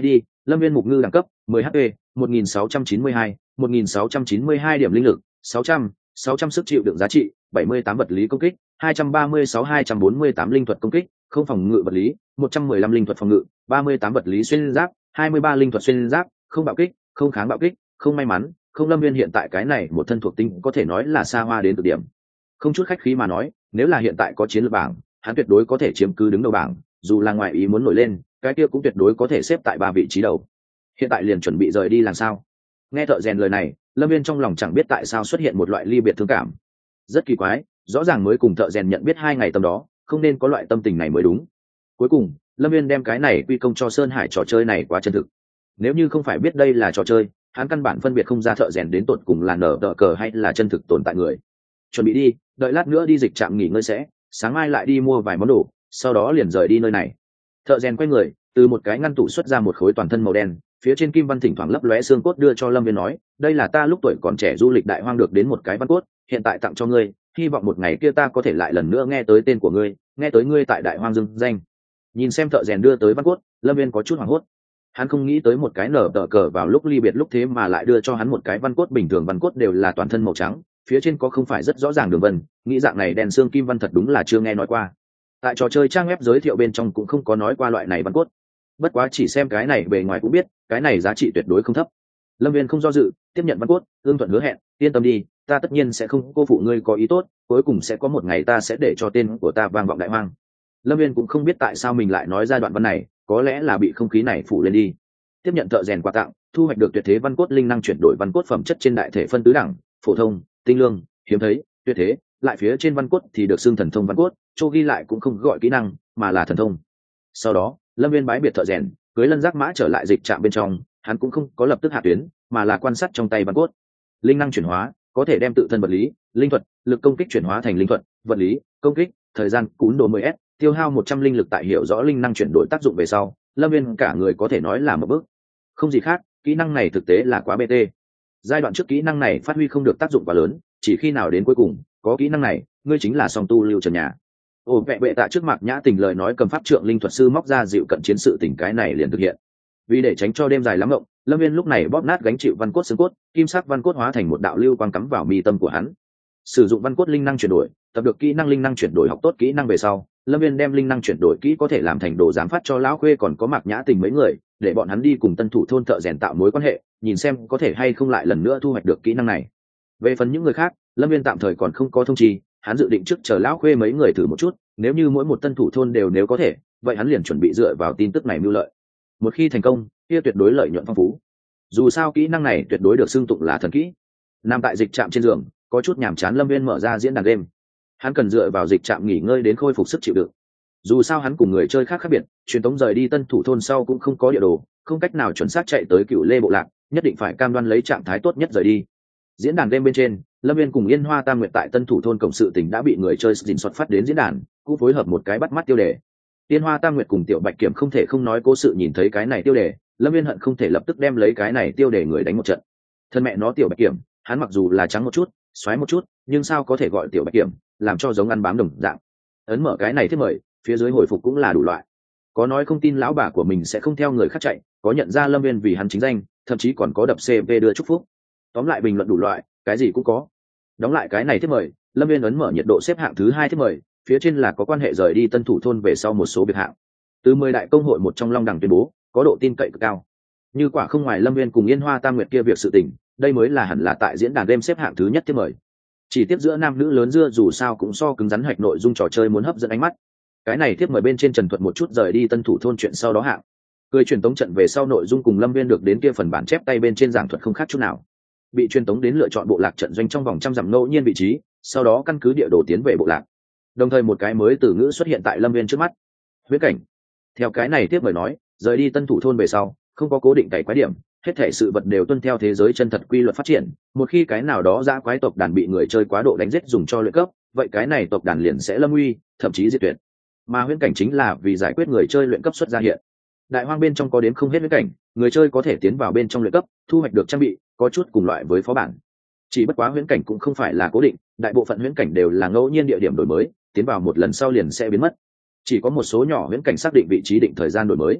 Lâm Viên Mục Ngư đẳng cấp mười H P, một nghìn sáu trăm chín mươi hai, một nghìn sáu trăm chín mươi hai điểm linh lực, sáu trăm, sáu trăm sức chịu đựng giá trị, bảy mươi tám vật lý công kích, hai trăm ba mươi sáu hai trăm bốn mươi tám linh thuật công kích, không phòng ngự vật lý, một trăm mười lăm linh thuật phòng ngự, ba mươi tám vật lý xuyên giáp, hai mươi ba linh thuật xuyên giáp, không bạo kích, không kháng bạo kích, không may mắn, không. Lâm Viên hiện tại cái này một thân thuộc tính có thể nói là xa hoa đến cực điểm. Không chút khách khí mà nói, nếu là hiện tại có chiến lược bảng, hắn tuyệt đối có thể chiếm cứ đứng đầu bảng, dù là ngoại ý muốn nổi lên, cái kia cũng tuyệt đối có thể xếp tại ba vị trí đầu. Hiện tại liền chuẩn bị rời đi làm sao? Nghe thợ rèn lời này, Lâm Viên trong lòng chẳng biết tại sao xuất hiện một loại ly biệt thương cảm. Rất kỳ quái, rõ ràng mới cùng thợ rèn nhận biết hai ngày tầm đó, không nên có loại tâm tình này mới đúng. Cuối cùng, Lâm Viên đem cái này quy công cho Sơn Hải trò chơi này quá chân thực. Nếu như không phải biết đây là trò chơi, hắn căn bản phân biệt không ra thợ rèn đến tột cùng là nở đỡ cờ hay là chân thực tồn tại người. Chuẩn bị đi, đợi lát nữa đi dịch trạm nghỉ ngơi sẽ, sáng mai lại đi mua vài món đồ, sau đó liền rời đi nơi này. Thợ rèn quay người, từ một cái ngăn tủ xuất ra một khối toàn thân màu đen, phía trên kim văn thỉnh thoảng lấp lóe xương cốt, đưa cho Lâm Viên nói, đây là ta lúc tuổi còn trẻ du lịch đại hoang được đến một cái văn cốt, hiện tại tặng cho ngươi, hy vọng một ngày kia ta có thể lại lần nữa nghe tới tên của ngươi, nghe tới ngươi tại đại hoang dưng danh. Nhìn xem thợ rèn đưa tới văn cốt, Lâm Viên có chút hoảng hốt. Hắn không nghĩ tới một cái nở tờ cờ vào lúc ly biệt lúc thế mà lại đưa cho hắn một cái văn cốt. Bình thường văn cốt đều là toàn thân màu trắng, phía trên có không phải rất rõ ràng đường vân, nghĩ dạng này đèn xương kim văn thật đúng là chưa nghe nói qua. Tại trò chơi trang web giới thiệu bên trong cũng không có nói qua loại này văn cốt. Bất quá chỉ xem cái này bề ngoài cũng biết, cái này giá trị tuyệt đối không thấp. Lâm Viên không do dự, tiếp nhận văn cốt, ương thuận hứa hẹn, yên tâm đi, ta tất nhiên sẽ không cô phụ ngươi có ý tốt, cuối cùng sẽ có một ngày ta sẽ để cho tên của ta vang vọng đại hoang. Lâm Viên cũng không biết tại sao mình lại nói ra đoạn văn này, có lẽ là bị không khí này phủ lên đi. Tiếp nhận thợ rèn quà tặng, thu hoạch được tuyệt thế văn cốt linh năng chuyển đổi văn cốt phẩm chất trên đại thể phân tứ đẳng, phổ thông, tinh lương, hiếm thấy, tuyệt thế, lại phía trên văn cốt thì được xưng thần thông văn cốt, chỗ ghi lại cũng không gọi kỹ năng, mà là thần thông. Sau đó, Lâm Viên bái biệt thợ rèn, cưới lân giác mã trở lại dịch trạm bên trong, hắn cũng không có lập tức hạ tuyến, mà là quan sát trong tay văn cốt. Linh năng chuyển hóa, có thể đem tự thân vật lý, linh thuật, lực công kích chuyển hóa thành linh thuật, vật lý, công kích, thời gian cún đồ mười s, tiêu hao một trăm linh lực. Tại hiểu rõ linh năng chuyển đổi tác dụng về sau, Lâm Viên cả người có thể nói là một bước. Không gì khác, kỹ năng này thực tế là quá bê tê. Giai đoạn trước kỹ năng này phát huy không được tác dụng quá lớn, chỉ khi nào đến cuối cùng, có kỹ năng này, ngươi chính là song tu lưu trần nhà. Ồ, vẹ bệ tạ trước mặt Nhã Tình lời nói cầm pháp trượng linh thuật sư móc ra dịu cận chiến sự tình cái này liền thực hiện. Vì để tránh cho đêm dài lắm ngộng, Lâm Viên lúc này bóp nát gánh chịu văn cốt xương cốt, kim sắc văn cốt hóa thành một đạo lưu quang cắm vào mi tâm của hắn. Sử dụng văn cốt linh năng chuyển đổi, tập được kỹ năng linh năng chuyển đổi học tốt kỹ năng về sau, Lâm Viên đem linh năng chuyển đổi kỹ có thể làm thành đồ giám phát cho lão khuê còn có Mạc Nhã Tình mấy người, để bọn hắn đi cùng tân thủ thôn thợ rèn tạo mối quan hệ, nhìn xem có thể hay không lại lần nữa thu hoạch được kỹ năng này. Về phần những người khác, Lâm Viên tạm thời còn không có thông chi, hắn dự định trước chờ lão khuê mấy người thử một chút, nếu như mỗi một tân thủ thôn đều nếu có thể, vậy hắn liền chuẩn bị dựa vào tin tức này mưu lợi. Một khi thành công, kia tuyệt đối lợi nhuận phong phú. Dù sao kỹ năng này tuyệt đối được xưng tụng là thần kỹ. Nằm tại dịch trạm trên giường, có chút nhàm chán, Lâm Viên mở ra diễn đàn game. Hắn cần dựa vào dịch trạm nghỉ ngơi đến khôi phục sức chịu đựng. Dù sao hắn cùng người chơi khác khác biệt, truyền tống rời đi tân thủ thôn sau cũng không có địa đồ, không cách nào chuẩn xác chạy tới Cựu Lê bộ lạc, nhất định phải cam đoan lấy trạng thái tốt nhất rời đi. Diễn đàn game bên trên, Lâm Viên cùng Yên Hoa Tam Nguyệt tại tân thủ thôn cổng sự tình đã bị người chơi dình xuất phát đến diễn đàn, cũng phối hợp một cái bắt mắt tiêu đề. Yên Hoa Tam Nguyệt cùng Tiểu Bạch Kiểm không thể không nói cố sự nhìn thấy cái này tiêu đề, Lâm Viên hận không thể lập tức đem lấy cái này tiêu đề người đánh một trận. Thân mẹ nó Tiểu Bạch Kiểm, hắn mặc dù là trắng một chút, xoáy một chút, nhưng sao có thể gọi Tiểu Bạch Kiểm, làm cho giống ăn bám đồng dạng. Ấn mở cái này thiết mời, phía dưới hồi phục cũng là đủ loại. Có nói không tin lão bà của mình sẽ không theo người khác chạy, có nhận ra Lâm Viên vì hắn chính danh, thậm chí còn có đập xê vê đưa chúc phúc. Tóm lại bình luận đủ loại, cái gì cũng có. Đóng lại cái này thiết mời, Lâm Viên ấn mở nhiệt độ xếp hạng thứ hai thiết mời, phía trên là có quan hệ rời đi tân thủ thôn về sau một số biệt hạng. Từ mười đại công hội một trong Long Đằng tuyên bố, có độ tin cậy cực cao. Như quả không ngoài Lâm Viên cùng Yên Hoa Tam Nguyệt kia việc sự tình, đây mới là hẳn là tại diễn đàn game xếp hạng thứ nhất thiết mời. Chỉ tiếp giữa nam nữ lớn dưa dù sao cũng so cứng rắn hoạch nội dung trò chơi muốn hấp dẫn ánh mắt. Cái này tiếp mời bên trên trần thuật một chút rời đi tân thủ thôn chuyện sau đó hạng. Cười truyền tống trận về sau nội dung cùng Lâm Viên được đến kia phần bản chép tay bên trên giảng thuật không khác chút nào. Bị truyền tống đến lựa chọn bộ lạc trận doanh trong vòng trăm dặm ngẫu nhiên vị trí, sau đó căn cứ địa đồ tiến về bộ lạc. Đồng thời một cái mới từ ngữ xuất hiện tại Lâm Viên trước mắt. Huyễn cảnh. Theo cái này tiếp mời nói, rời đi tân thủ thôn về sau, không có cố định cày quái điểm, hết thể sự vật đều tuân theo thế giới chân thật quy luật phát triển. Một khi cái nào đó dã quái tộc đàn bị người chơi quá độ đánh giết dùng cho luyện cấp, vậy cái này tộc đàn liền sẽ lâm nguy, thậm chí diệt tuyệt. Mà huyễn cảnh chính là vì giải quyết người chơi luyện cấp xuất ra hiện. Đại hoang bên trong có đến không hết huyễn cảnh, người chơi có thể tiến vào bên trong luyện cấp, thu hoạch được trang bị, có chút cùng loại với phó bản. Chỉ bất quá huyễn cảnh cũng không phải là cố định, đại bộ phận huyễn cảnh đều là ngẫu nhiên địa điểm đổi mới, tiến vào một lần sau liền sẽ biến mất. Chỉ có một số nhỏ huyễn cảnh xác định vị trí định thời gian đổi mới.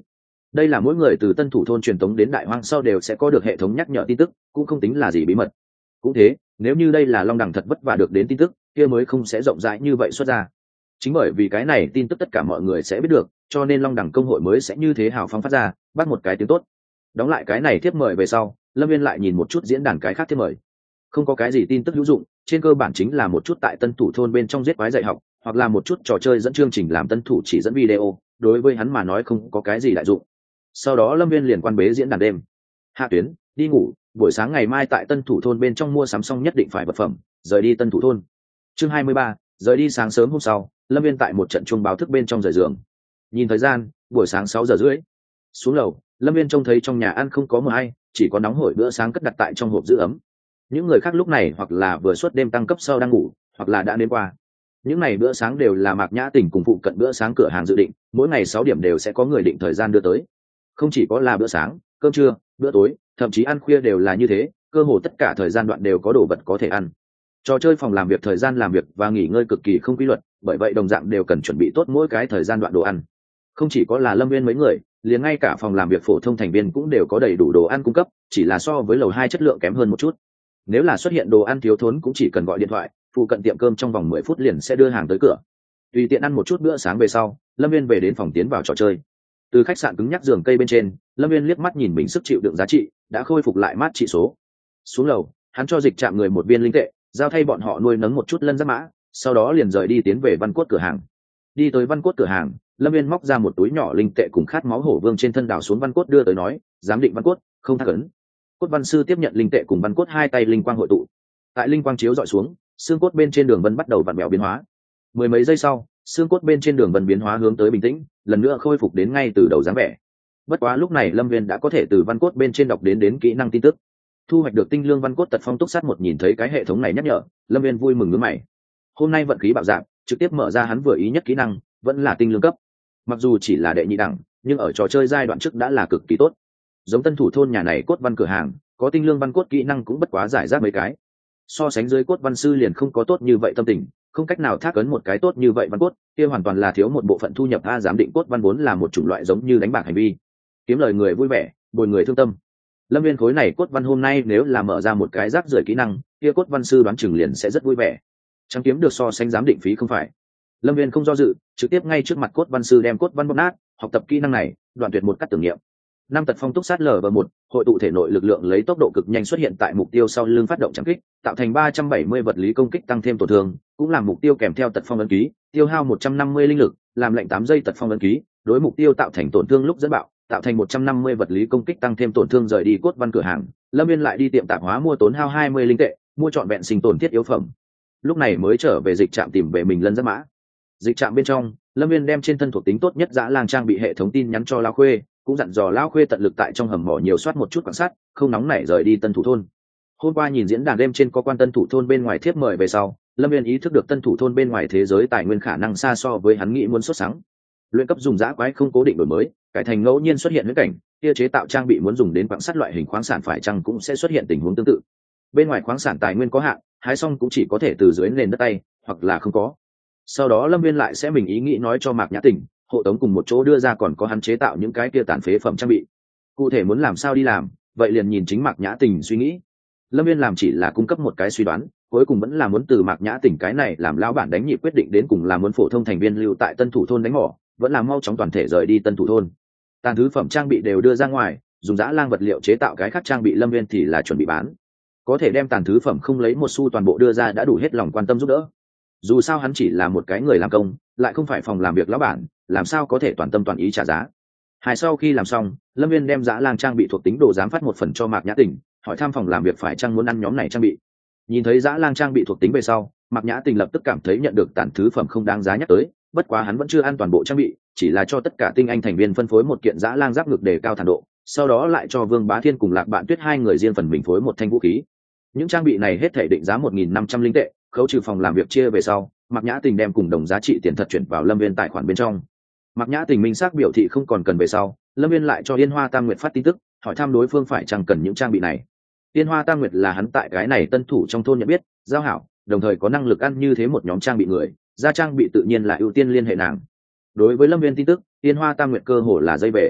đây là mỗi người từ tân thủ thôn truyền tống đến đại hoang sau đều sẽ có được hệ thống nhắc nhở tin tức, cũng không tính là gì bí mật. Cũng thế, nếu như đây là long đẳng thật vất vả được đến tin tức, kia mới không sẽ rộng rãi như vậy xuất ra. Chính bởi vì cái này tin tức tất cả mọi người sẽ biết được, cho nên long đẳng công hội mới sẽ như thế hào phóng phát ra, bắt một cái tiếng tốt. Đóng lại cái này tiếp mời về sau, Lâm Viên lại nhìn một chút diễn đàn cái khác tiếp mời. Không có cái gì tin tức hữu dụng, trên cơ bản chính là một chút tại tân thủ thôn bên trong giết quái dạy học, hoặc là một chút trò chơi dẫn chương trình làm tân thủ chỉ dẫn video, đối với hắn mà nói không có cái gì đại dụng. Sau đó Lâm Viên liền quan bế diễn đàn đêm. Hạ tuyến, đi ngủ, buổi sáng ngày mai tại tân thủ thôn bên trong mua sắm xong nhất định phải vật phẩm, rời đi tân thủ thôn. Chương hai mươi ba, rời đi. Sáng sớm hôm sau, Lâm Viên tại một trận chuông báo thức bên trong rời giường. Nhìn thời gian, buổi sáng sáu giờ rưỡi. Xuống lầu, Lâm Viên trông thấy trong nhà ăn không có mờ hay, chỉ có nóng hổi bữa sáng cất đặt tại trong hộp giữ ấm. Những người khác lúc này hoặc là vừa suốt đêm tăng cấp sau đang ngủ, hoặc là đã đến qua. Những ngày bữa sáng đều là Mạc Nhã Tỉnh cùng phụ cận bữa sáng cửa hàng dự định, mỗi ngày sáu điểm đều sẽ có người định thời gian đưa tới. Không chỉ có là bữa sáng, cơm trưa, bữa tối, thậm chí ăn khuya đều là như thế, cơ hồ tất cả thời gian đoạn đều có đồ vật có thể ăn. Trò chơi phòng làm việc thời gian làm việc và nghỉ ngơi cực kỳ không quy luật, bởi vậy đồng dạng đều cần chuẩn bị tốt mỗi cái thời gian đoạn đồ ăn. Không chỉ có là Lâm Viên mấy người, liền ngay cả phòng làm việc phổ thông thành viên cũng đều có đầy đủ đồ ăn cung cấp, chỉ là so với lầu hai chất lượng kém hơn một chút. Nếu là xuất hiện đồ ăn thiếu thốn cũng chỉ cần gọi điện thoại, phụ cận tiệm cơm trong vòng mười phút liền sẽ đưa hàng tới cửa. Tùy tiện ăn một chút bữa sáng về sau, Lâm Viên về đến phòng tiến vào trò chơi. Từ khách sạn cứng nhắc giường cây bên trên, Lâm Viên liếc mắt nhìn mình sức chịu đựng giá trị đã khôi phục lại mát trị số. Xuống lầu, hắn cho dịch trạm người một viên linh tệ, giao thay bọn họ nuôi nấng một chút lân giáp mã, sau đó liền rời đi tiến về Văn Cốt cửa hàng. Đi tới Văn Cốt cửa hàng, Lâm Viên móc ra một túi nhỏ linh tệ cùng khát máu hổ vương trên thân đảo xuống Văn Cốt đưa tới nói, giám định Văn Cốt, không thắc ấn. Cốt văn sư tiếp nhận linh tệ cùng Văn Cốt hai tay linh quang hội tụ. Tại linh quang chiếu dọi xuống, xương cốt bên trên đường vân bắt đầu vặn vẹo biến hóa. Mười mấy giây sau, xương cốt bên trên đường vân biến hóa hướng tới bình tĩnh, lần nữa khôi phục đến ngay từ đầu dáng vẻ. Bất quá lúc này Lâm Viên đã có thể từ Văn Cốt bên trên đọc đến đến kỹ năng tin tức. Thu hoạch được tinh lương Văn Cốt tật phong túc sát một, nhìn thấy cái hệ thống này nhắc nhở, Lâm Viên vui mừng nhướng mày. Hôm nay vận khí bạo dạn, trực tiếp mở ra hắn vừa ý nhất kỹ năng, vẫn là tinh lương cấp. Mặc dù chỉ là đệ nhị đẳng, nhưng ở trò chơi giai đoạn trước đã là cực kỳ tốt. Giống tân thủ thôn nhà này cốt văn cửa hàng, có tinh lương văn cốt kỹ năng cũng bất quá giải rác mấy cái. So sánh dưới cốt văn sư liền không có tốt như vậy tâm tình, không cách nào thác ấn một cái tốt như vậy văn cốt, kia hoàn toàn là thiếu một bộ phận thu nhập. A giám định cốt văn vốn là một chủng loại giống như đánh bạc hành vi, kiếm lời người vui vẻ, bồi người thương tâm. Lâm Viên khối này cốt văn hôm nay nếu là mở ra một cái rác rưởi kỹ năng, kia cốt văn sư đoán chừng liền sẽ rất vui vẻ. Chẳng kiếm được so sánh giám định phí không phải. Lâm Viên không do dự, trực tiếp ngay trước mặt cốt văn sư đem cốt văn bóp nát, học tập kỹ năng này, đoạn tuyệt một cách tưởng niệm. Năm tật phong túc sát lv một, hội tụ thể nội lực lượng lấy tốc độ cực nhanh xuất hiện tại mục tiêu sau lưng phát động trảm kích, tạo thành ba trăm bảy mươi vật lý công kích tăng thêm tổn thương, cũng làm mục tiêu kèm theo tật phong ấn ký, tiêu hao một trăm năm mươi linh lực, làm lệnh tám giây tật phong ấn ký, đối mục tiêu tạo thành tổn thương lúc dẫn bạo, tạo thành một trăm năm mươi vật lý công kích tăng thêm tổn thương. Rời đi cốt văn cửa hàng, Lâm Viên lại đi tiệm tạp hóa mua tốn hao hai mươi linh tệ, mua trọn vẹn sinh tồn thiết yếu phẩm. Lúc này mới trở về dịch trạm tìm về mình lân giáp mã. Dịch trạm bên trong, Lâm Viên đem trên thân thuộc tính tốt nhất dã lang trang bị hệ thống tin nhắn cho Lão Khuê, cũng dặn dò Lão Khuê tận lực tại trong hầm mỏ nhiều soát một chút quan sát, không nóng nảy rời đi tân thủ thôn. Hôm qua nhìn diễn đàn đêm trên có quan tân thủ thôn bên ngoài thiếp mời về sau, Lâm Viên ý thức được tân thủ thôn bên ngoài thế giới tài nguyên khả năng xa so với hắn nghĩ muốn xuất sáng. Luyện cấp dùng dã quái không cố định đổi mới, cải thành ngẫu nhiên xuất hiện huyễn cảnh, kia chế tạo trang bị muốn dùng đến quặng sắt loại hình khoáng sản phải chăng cũng sẽ xuất hiện tình huống tương tự. Bên ngoài khoáng sản tài nguyên có hạn, hái xong cũng chỉ có thể từ dưới nền đất tay, hoặc là không có. Sau đó Lâm Viên lại sẽ mình ý nghĩ nói cho Mạc Nhã Tình, hộ tống cùng một chỗ đưa ra còn có hắn chế tạo những cái kia tàn phế phẩm trang bị. Cụ thể muốn làm sao đi làm, vậy liền nhìn chính Mạc Nhã Tình suy nghĩ. Lâm Viên làm chỉ là cung cấp một cái suy đoán, cuối cùng vẫn là muốn từ Mạc Nhã Tình cái này làm lão bản đánh nhịp quyết định đến cùng là muốn phổ thông thành viên lưu tại tân thủ thôn đánh mỏ, vẫn là mau chóng toàn thể rời đi tân thủ thôn. Tàn thứ phẩm trang bị đều đưa ra ngoài, dùng dã lang vật liệu chế tạo cái khác trang bị Lâm Viên thì là chuẩn bị bán. Có thể đem tàn thứ phẩm không lấy một xu toàn bộ đưa ra đã đủ hết lòng quan tâm giúp đỡ. Dù sao hắn chỉ là một cái người làm công, lại không phải phòng làm việc lão bản, làm sao có thể toàn tâm toàn ý trả giá. Hai sau khi làm xong, Lâm Viên đem dã lang trang bị thuộc tính đồ giám phát một phần cho Mạc Nhã Tình, hỏi thăm phòng làm việc phải chăng muốn ăn nhóm này trang bị. Nhìn thấy dã lang trang bị thuộc tính về sau, Mạc Nhã Tình lập tức cảm thấy nhận được tàn thứ phẩm không đáng giá nhắc tới, bất quá hắn vẫn chưa ăn toàn bộ trang bị, chỉ là cho tất cả tinh anh thành viên phân phối một kiện dã lang giáp ngực đề cao thản độ, sau đó lại cho Vương Bá Thiên cùng Lạc Bạn Tuyết hai người riêng phần mình phối một thanh vũ khí. Những trang bị này hết thể định giá một nghìn năm trăm linh tệ, khấu trừ phòng làm việc chia về sau, Mạc Nhã Tình đem cùng đồng giá trị tiền thật chuyển vào Lâm Viên tài khoản bên trong. Mạc Nhã Tình minh xác biểu thị không còn cần về sau, Lâm Viên lại cho Yên Hoa Tam Nguyệt phát tin tức, hỏi thăm đối phương phải chăng cần những trang bị này. Yên Hoa Tam Nguyệt là hắn tại cái này tân thủ trong thôn nhận biết, giao hảo, đồng thời có năng lực ăn như thế một nhóm trang bị người, ra trang bị tự nhiên là ưu tiên liên hệ nàng. Đối với Lâm Viên tin tức, Yên Hoa Tam Nguyệt cơ hồ là dây về.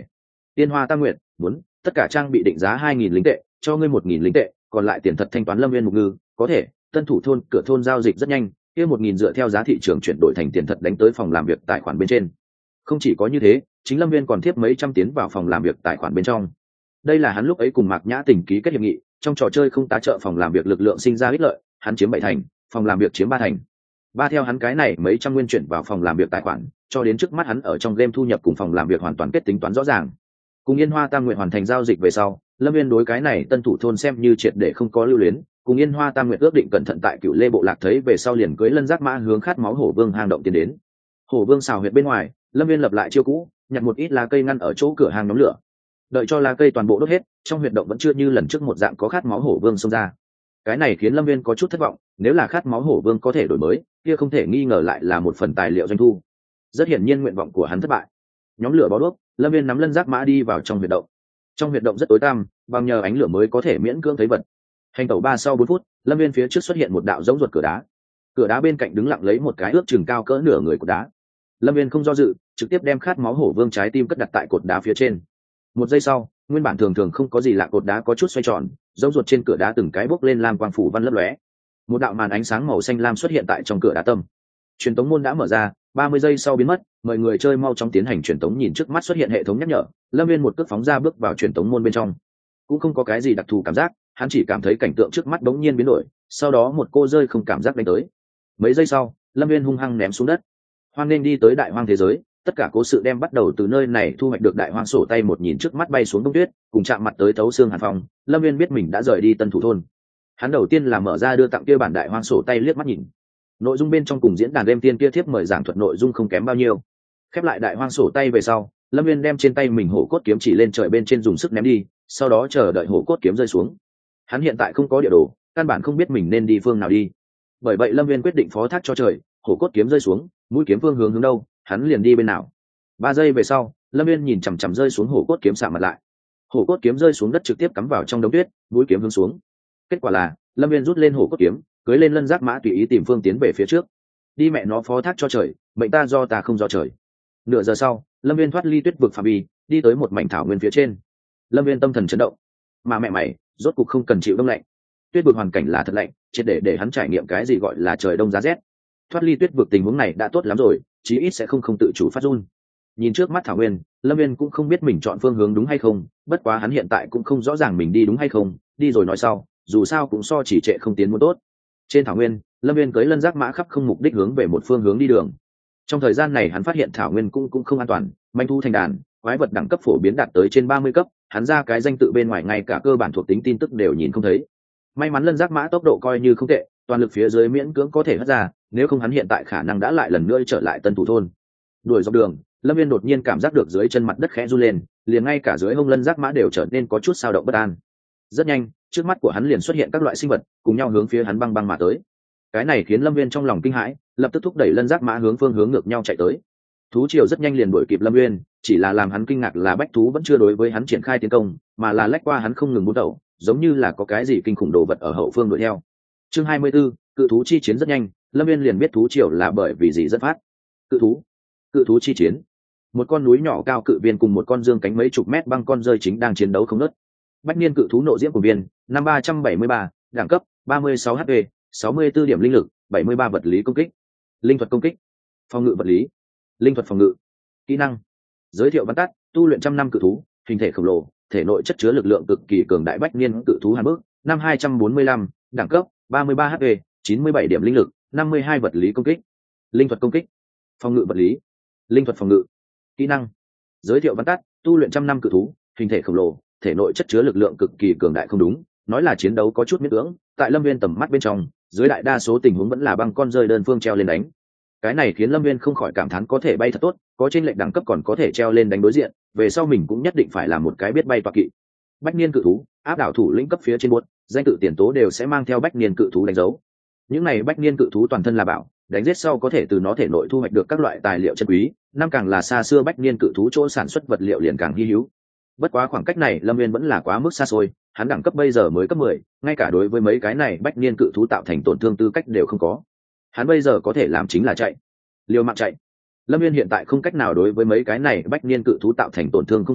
Tiên Hoa Tam Nguyệt muốn tất cả trang bị định giá hai nghìn lính tệ, cho ngươi một nghìn lính tệ, còn lại tiền thật thanh toán Lâm Viên Mục Ngư. Có thể, tân thủ thôn cửa thôn giao dịch rất nhanh, kia một nghìn dựa theo giá thị trường chuyển đổi thành tiền thật đánh tới phòng làm việc tài khoản bên trên. Không chỉ có như thế, chính Lâm Viên còn tiếp mấy trăm tiến vào phòng làm việc tài khoản bên trong. Đây là hắn lúc ấy cùng Mạc Nhã Tình ký kết hiệp nghị, trong trò chơi không tá trợ phòng làm việc lực lượng sinh ra ích lợi, hắn chiếm bảy thành, phòng làm việc chiếm ba thành. Ba theo hắn cái này mấy trăm nguyên chuyển vào phòng làm việc tài khoản, cho đến trước mắt hắn ở trong game thu nhập cùng phòng làm việc hoàn toàn kết tính toán rõ ràng. Cùng Yên Hoa Tam Nguyệt hoàn thành giao dịch về sau, Lâm Viên đối cái này tân thủ thôn xem như triệt để không có lưu luyến, cùng Yên Hoa Tam Nguyệt ước định cẩn thận tại Cựu Lê bộ lạc thấy về sau liền cưới lân giác mã hướng khát máu hổ vương hang động tiến đến. Hổ vương xào huyệt bên ngoài, Lâm Viên lập lại chiêu cũ, nhặt một ít lá cây ngăn ở chỗ cửa hàng nhóm lửa. Đợi cho lá cây toàn bộ đốt hết, trong huyệt động vẫn chưa như lần trước một dạng có khát máu hổ vương xông ra. Cái này khiến Lâm Viên có chút thất vọng, nếu là khát máu hổ vương có thể đổi mới, kia không thể nghi ngờ lại là một phần tài liệu doanh thu. Rất hiển nhiên nguyện vọng của hắn thất bại. Nhóm lửa bó đuốc, Lâm Viên nắm lân giác mã đi vào trong huyệt động. Trong huyệt động rất tối tăm, bằng nhờ ánh lửa mới có thể miễn cưỡng thấy vật. Hành tẩu ba sau bốn phút, Lâm Viên phía trước xuất hiện một đạo giống ruột cửa đá. Cửa đá bên cạnh đứng lặng lấy một cái ước chừng cao cỡ nửa người của đá. Lâm Viên không do dự, trực tiếp đem khát máu hổ vương trái tim cất đặt tại cột đá phía trên. Một giây sau, nguyên bản thường thường không có gì lạ cột đá có chút xoay tròn, giống ruột trên cửa đá từng cái bốc lên lam quang phủ văn lấp lóe. Một đạo màn ánh sáng màu xanh lam xuất hiện tại trong cửa đá tâm. Truyền tống môn đã mở ra, ba mươi giây sau biến mất, mời người chơi mau chóng tiến hành truyền tống. Nhìn trước mắt xuất hiện hệ thống nhắc nhở, Lâm Viên một cước phóng ra bước vào truyền tống môn bên trong. Cũng không có cái gì đặc thù cảm giác, hắn chỉ cảm thấy cảnh tượng trước mắt bỗng nhiên biến đổi, sau đó một cô rơi không cảm giác đánh tới. Mấy giây sau, Lâm Viên hung hăng ném xuống đất. Hoan nên đi tới đại hoang thế giới, tất cả cố sự đem bắt đầu từ nơi này. Thu hoạch được đại hoang sổ tay, một nhìn trước mắt bay xuống đông tuyết, cùng chạm mặt tới thấu xương hàn phòng, Lâm Viên biết mình đã rời đi tân thủ thôn. Hắn đầu tiên là mở ra đưa tặng kia bản đại hoang sổ tay liếc mắt nhìn. Nội dung bên trong cùng diễn đàn đêm tiên kia thiếp mời giảng thuật nội dung không kém bao nhiêu. Khép lại đại hoang sổ tay về sau, Lâm Viên đem trên tay mình hổ cốt kiếm chỉ lên trời bên trên dùng sức ném đi, sau đó chờ đợi hổ cốt kiếm rơi xuống. Hắn hiện tại không có địa đồ, căn bản không biết mình nên đi phương nào đi. Bởi vậy Lâm Viên quyết định phó thác cho trời, hổ cốt kiếm rơi xuống, mũi kiếm phương hướng hướng đâu, hắn liền đi bên nào. Ba giây về sau, Lâm Viên nhìn chằm chằm rơi xuống hổ cốt kiếm, sạm mặt lại. Hổ cốt kiếm rơi xuống đất trực tiếp cắm vào trong đống tuyết, mũi kiếm hướng xuống. Kết quả là Lâm Viên rút lên hổ cốt kiếm, cưới lên lân giác mã tùy ý tìm phương tiến về phía trước. Đi mẹ nó phó thác cho trời, mệnh ta do ta không do trời. Nửa giờ sau, Lâm Viên thoát ly tuyết vực phạm vi, đi tới một mảnh thảo nguyên phía trên. Lâm Viên tâm thần chấn động. Mà mẹ mày, rốt cục không cần chịu đông lạnh. Tuyết vực hoàn cảnh là thật lạnh, triệt để để hắn trải nghiệm cái gì gọi là trời đông giá rét. Thoát ly tuyết vực tình huống này đã tốt lắm rồi, chí ít sẽ không không tự chủ phát run. Nhìn trước mắt thảo nguyên, Lâm Viên cũng không biết mình chọn phương hướng đúng hay không, bất quá hắn hiện tại cũng không rõ ràng mình đi đúng hay không, đi rồi nói sau, dù sao cũng so chỉ trệ không tiến muốn tốt. Trên thảo nguyên, Lâm Viên cưỡi lân giác mã khắp không mục đích hướng về một phương hướng đi đường. Trong thời gian này hắn phát hiện thảo nguyên cũng cũng không an toàn, manh thu thành đàn, quái vật đẳng cấp phổ biến đạt tới trên ba mươi cấp, hắn ra cái danh tự bên ngoài ngay cả cơ bản thuộc tính tin tức đều nhìn không thấy. May mắn lân giác mã tốc độ coi như không tệ, toàn lực phía dưới miễn cưỡng có thể hất ra, nếu không hắn hiện tại khả năng đã lại lần nữa trở lại tân thủ thôn. Đuổi dọc đường, Lâm Viên đột nhiên cảm giác được dưới chân mặt đất khẽ run lên, liền ngay cả dưới hông lân giác mã đều trở nên có chút dao động bất an. Rất nhanh, trước mắt của hắn liền xuất hiện các loại sinh vật, cùng nhau hướng phía hắn băng băng mà tới. Cái này khiến Lâm Viên trong lòng kinh hãi, lập tức thúc đẩy lân giác mã hướng phương hướng ngược nhau chạy tới. Thú triều rất nhanh liền đuổi kịp Lâm Viên, chỉ là làm hắn kinh ngạc là bách thú vẫn chưa đối với hắn triển khai tiến công, mà là lách qua hắn không ngừng bút đầu, giống như là có cái gì kinh khủng đồ vật ở hậu phương đuổi theo. Chương hai mươi 24, cự thú chi chiến. Rất nhanh, Lâm Viên liền biết thú triều là bởi vì gì dẫn phát. Cự thú, cự thú chi chiến. Một con núi nhỏ cao cự viên cùng một con dương cánh mấy chục mét băng con rơi chính đang chiến đấu không ngớt. Bách niên cự thú nộ diễm của viên, năm ba trăm bảy mươi ba, đẳng cấp ba mươi sáu H P, sáu mươi tư điểm linh lực, bảy mươi ba vật lý công kích, linh thuật công kích, phòng ngự vật lý, linh thuật phòng ngự. Kỹ năng giới thiệu văn tắt: tu luyện trăm năm cự thú, hình thể khổng lồ, thể nội chất chứa lực lượng cực kỳ cường đại. Bách niên cự thú hàn bước, năm hai trăm bốn mươi lăm, đẳng cấp ba mươi ba H P, chín mươi bảy điểm linh lực, năm mươi hai vật lý công kích, linh thuật công kích, phòng ngự vật lý, linh thuật phòng ngự. Kỹ năng giới thiệu văn tắt: tu luyện trăm năm cự thú, hình thể khổng lồ, thể nội chất chứa lực lượng cực kỳ cường đại. Không đúng, nói là chiến đấu có chút miễn cưỡng, tại Lâm Viên tầm mắt bên trong, dưới đại đa số tình huống vẫn là băng con rơi đơn phương treo lên đánh. Cái này khiến Lâm Viên không khỏi cảm thán có thể bay thật tốt, có trên lệnh đẳng cấp còn có thể treo lên đánh đối diện, về sau mình cũng nhất định phải là một cái biết bay toạc kỵ. Bách niên cự thú, áp đảo thủ lĩnh cấp phía trên buốt, danh tự tiền tố đều sẽ mang theo bách niên cự thú đánh dấu. Những này bách niên cự thú toàn thân là bảo, đánh giết sau có thể từ nó thể nội thu hoạch được các loại tài liệu chân quý, năm càng là xa xưa bách niên cự thú chỗ sản xuất vật liệu liền càng hi hữu. Bất quá khoảng cách này Lâm Viên vẫn là quá mức xa xôi, hắn đẳng cấp bây giờ mới cấp mười, ngay cả đối với mấy cái này bách niên cự thú tạo thành tổn thương tư cách đều không có. Hắn bây giờ có thể làm chính là chạy, liều mạng chạy. Lâm Viên hiện tại không cách nào đối với mấy cái này bách niên cự thú tạo thành tổn thương không sai,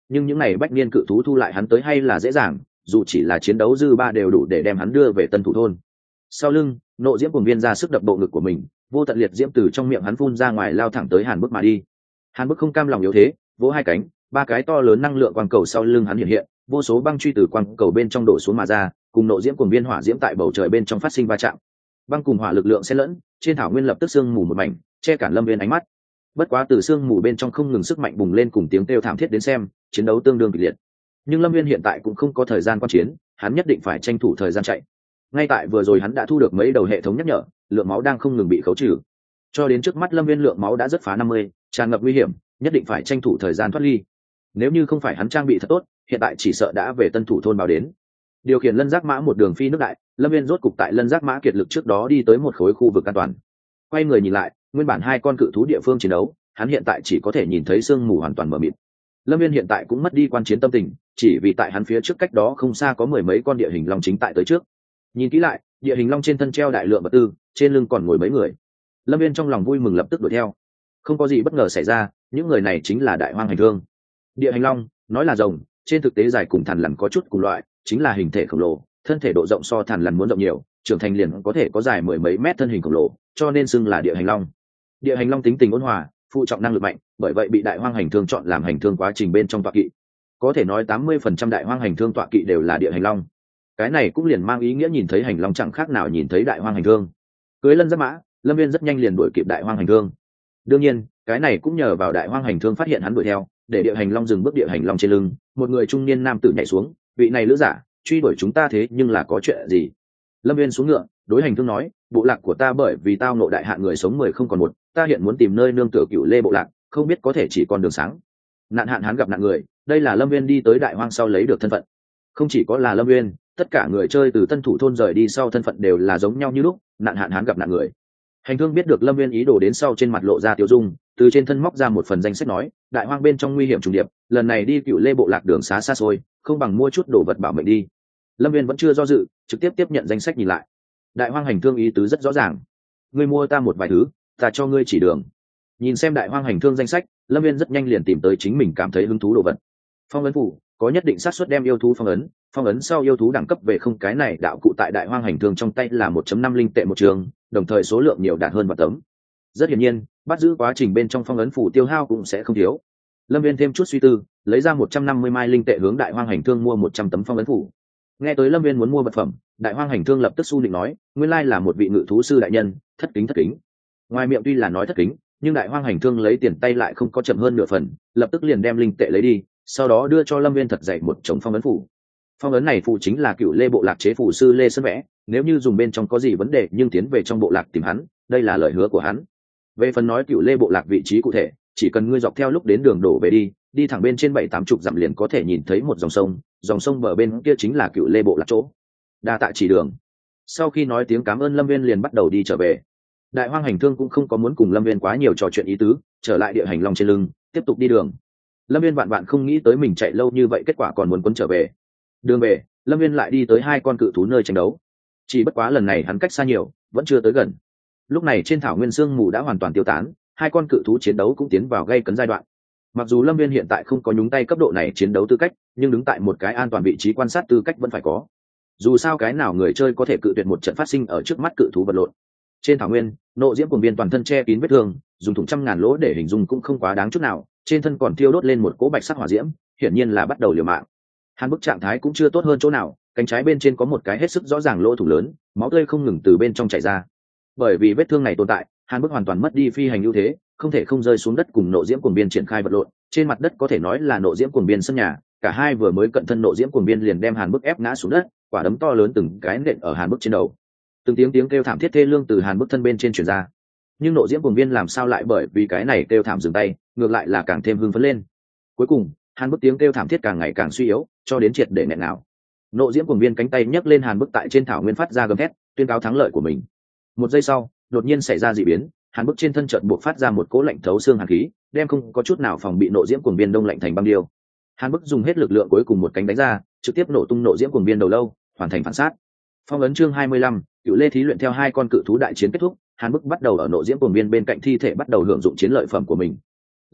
nhưng những này bách niên cự thú thu lại hắn tới hay là dễ dàng, dù chỉ là chiến đấu dư ba đều đủ để đem hắn đưa về tân thủ thôn. Sau lưng nộ diễm cuồng viên ra sức đập bộ ngực của mình, vô tận liệt diễm từ trong miệng hắn phun ra ngoài lao thẳng tới Hàn Bức mà đi. Hàn Bức không cam lòng yếu thế, vỗ hai cánh, ba cái to lớn năng lượng quang cầu sau lưng hắn hiện hiện, vô số băng truy từ quang cầu bên trong đổ xuống mà ra, cùng nộ diễm cuồng viên hỏa diễm tại bầu trời bên trong phát sinh va chạm. Băng cùng hỏa lực lượng xen lẫn, trên thảo nguyên lập tức sương mù một mảnh, che cản Lâm Viên ánh mắt. Bất quá từ sương mù bên trong không ngừng sức mạnh bùng lên cùng tiếng kêu thảm thiết đến xem, chiến đấu tương đương kịch liệt. Nhưng Lâm Viên hiện tại cũng không có thời gian quan chiến, hắn nhất định phải tranh thủ thời gian chạy. Ngay tại vừa rồi hắn đã thu được mấy đầu hệ thống nhắc nhở, lượng máu đang không ngừng bị khấu trừ. Cho đến trước mắt Lâm Viên lượng máu đã rất phá năm mươi, tràn ngập nguy hiểm, nhất định phải tranh thủ thời gian thoát ly. Nếu như không phải hắn trang bị thật tốt, hiện tại chỉ sợ đã về tân thủ thôn báo đến. Điều khiển lân giác mã một đường phi nước đại, Lâm Viên rốt cục tại lân giác mã kiệt lực trước đó đi tới một khối khu vực an toàn. Quay người nhìn lại, nguyên bản hai con cự thú địa phương chiến đấu, hắn hiện tại chỉ có thể nhìn thấy sương mù hoàn toàn mờ mịt. Lâm Viên hiện tại cũng mất đi quan chiến tâm tình, chỉ vì tại hắn phía trước cách đó không xa có mười mấy con địa hình long chính tại tới trước. Nhìn kỹ lại, địa hình long trên thân treo đại lượng vật tư, trên lưng còn ngồi mấy người. Lâm Viên trong lòng vui mừng lập tức đuổi theo. Không có gì bất ngờ xảy ra, những người này chính là đại hoang hành thương. Địa hành long, nói là rồng, trên thực tế dài cùng thằn lằn có chút cùng loại, chính là hình thể khổng lồ, thân thể độ rộng so thằn lằn muốn rộng nhiều, trưởng thành liền có thể có dài mười mấy mét thân hình khổng lồ, cho nên xưng là địa hành long. Địa hành long tính tình ôn hòa, phụ trọng năng lực mạnh, bởi vậy bị đại hoang hành thương chọn làm hành thương quá trình bên trong tọa kỵ. Có thể nói tám mươi phần trăm đại hoang hành thương tọa kỵ đều là địa hành long. Cái này cũng liền mang ý nghĩa nhìn thấy hành long chẳng khác nào nhìn thấy đại hoang hành thương. Cưới lân giáp mã, Lâm Viên rất nhanh liền đuổi kịp đại hoang hành thương. Đương nhiên, cái này cũng nhờ vào đại hoang hành thương phát hiện hắn đuổi theo, để địa hành long dừng bước. Địa hành long trên lưng, một người trung niên nam tử nhảy xuống, vị này lữ giả, truy đuổi chúng ta thế nhưng là có chuyện gì? Lâm Viên xuống ngựa, đối hành thương nói, bộ lạc của ta bởi vì tao nộ đại hạn người sống mười không còn một, ta hiện muốn tìm nơi nương tựa Cửu Lê bộ lạc, không biết có thể chỉ còn đường sáng. Nạn hạn hắn gặp nạn người, đây là Lâm Viên đi tới đại hoang sau lấy được thân phận. Không chỉ có là Lâm Viên, tất cả người chơi từ tân thủ thôn rời đi sau thân phận đều là giống nhau như lúc, nạn hạn hắn gặp nạn người. Hành thương biết được Lâm Viên ý đồ đến sau trên mặt lộ ra tiêu dung, từ trên thân móc ra một phần danh sách nói, đại hoang bên trong nguy hiểm trùng điệp, lần này đi Cửu Lê bộ lạc đường xá xa xôi, không bằng mua chút đồ vật bảo mệnh đi. Lâm Viên vẫn chưa do dự, trực tiếp tiếp nhận danh sách nhìn lại. Đại hoang hành thương ý tứ rất rõ ràng, ngươi mua ta một vài thứ, ta cho ngươi chỉ đường. Nhìn xem đại hoang hành thương danh sách, Lâm Viên rất nhanh liền tìm tới chính mình cảm thấy hứng thú đồ vật. Phong ấn phủ có nhất định xác suất đem yêu thú phong ấn, phong ấn sau yêu thú đẳng cấp về không, cái này đạo cụ tại đại hoang hành thương trong tay là một phẩy năm linh tệ một trường, đồng thời số lượng nhiều đạt hơn vạn tấm. Rất hiển nhiên, bắt giữ quá trình bên trong phong ấn phủ tiêu hao cũng sẽ không thiếu. Lâm Viên thêm chút suy tư, lấy ra một trăm năm mươi mai linh tệ hướng đại hoang hành thương mua một trăm tấm phong ấn phủ. Nghe tới Lâm Viên muốn mua vật phẩm, đại hoang hành thương lập tức su định nói, nguyên lai là một vị ngự thú sư đại nhân, thất kính thất kính. Ngoài miệng tuy là nói thất kính, nhưng đại hoang hành thương lấy tiền tay lại không có chậm hơn nửa phần, lập tức liền đem linh tệ lấy đi, sau đó đưa cho Lâm Viên thật dày một chồng phong ấn phủ. Phong ấn này phụ chính là Cửu Lê bộ lạc chế phủ sư Lê Sơn vẽ, nếu như dùng bên trong có gì vấn đề nhưng tiến về trong bộ lạc tìm hắn, đây là lời hứa của hắn. Về phần nói Cửu Lê bộ lạc vị trí cụ thể, chỉ cần ngươi dọc theo lúc đến đường đổ về đi, đi thẳng bên trên bảy tám chục dặm liền có thể nhìn thấy một dòng sông, dòng sông bờ bên kia chính là Cửu Lê bộ lạc chỗ. Đa tạ chỉ đường. Sau khi nói tiếng cảm ơn, Lâm Viên liền bắt đầu đi trở về. Đại hoang hành thương cũng không có muốn cùng Lâm Viên quá nhiều trò chuyện ý tứ, trở lại địa hành long trên lưng, tiếp tục đi đường. Lâm Viên vạn vạn không nghĩ tới mình chạy lâu như vậy kết quả còn muốn quấn trở về. Đường về, Lâm Viên lại đi tới hai con cự thú nơi tranh đấu. Chỉ bất quá lần này hắn cách xa nhiều, vẫn chưa tới gần. Lúc này trên thảo nguyên sương mù đã hoàn toàn tiêu tán, hai con cự thú chiến đấu cũng tiến vào gay cấn giai đoạn. Mặc dù Lâm Viên hiện tại không có nhúng tay cấp độ này chiến đấu tư cách, nhưng đứng tại một cái an toàn vị trí quan sát tư cách vẫn phải có. Dù sao cái nào người chơi có thể cự tuyệt một trận phát sinh ở trước mắt cự thú vật lộn. Trên thảo nguyên, nộ diễm cuồng viên toàn thân che kín vết thương, dùng thủng trăm ngàn lỗ để hình dung cũng không quá đáng chút nào, trên thân còn thiêu đốt lên một cỗ bạch sắc hỏa diễm, hiển nhiên là bắt đầu liều mạng. Hàn Bức trạng thái cũng chưa tốt hơn chỗ nào, cánh trái bên trên có một cái hết sức rõ ràng lỗ thủng lớn, máu tươi không ngừng từ bên trong chảy ra. Bởi vì vết thương này tồn tại, Hàn Bức hoàn toàn mất đi phi hành ưu thế, không thể không rơi xuống đất cùng nộ diễm cuồng viên triển khai vật lộn. Trên mặt đất có thể nói là nộ diễm cuồng viên sân nhà, cả hai vừa mới cận thân nộ diễm cuồng viên liền đem Hàn Bức ép ngã xuống đất, quả đấm to lớn từng cái nện ở Hàn Bức trên đầu. Từng tiếng tiếng kêu thảm thiết thê lương từ Hàn Bức thân bên trên truyền ra. Nhưng nộ diễm cuồng viên làm sao lại bởi vì cái này kêu thảm dừng tay, ngược lại là càng thêm hưng phấn lên. Cuối cùng, Hàn Bức tiếng kêu thảm thiết càng ngày càng suy yếu, cho đến triệt để nghẹn nào. Nộ diễm cuồng viên cánh tay nhấc lên Hàn Bức tại trên thảo nguyên phát ra gầm thét, tuyên cáo thắng lợi của mình. Một giây sau, đột nhiên xảy ra dị biến, Hàn Bức trên thân chợt buộc phát ra một cỗ lạnh thấu xương hàn khí, đem không có chút nào phòng bị nộ diễm cuồng viên đông lạnh thành băng điêu. Hàn Bức dùng hết lực lượng cuối cùng một cánh đánh ra, trực tiếp nổ tung nộ diễm cuồng viên đầu lâu, hoàn thành phản sát. Phong ấn chương hai mươi lăm, Cựu Lê thí luyện theo hai con cự thú đại chiến kết thúc, Hàn Bức bắt đầu ở nộ diễm cuồng viên bên cạnh thi thể bắt đầu hưởng dụng chiến lợi phẩm của mình.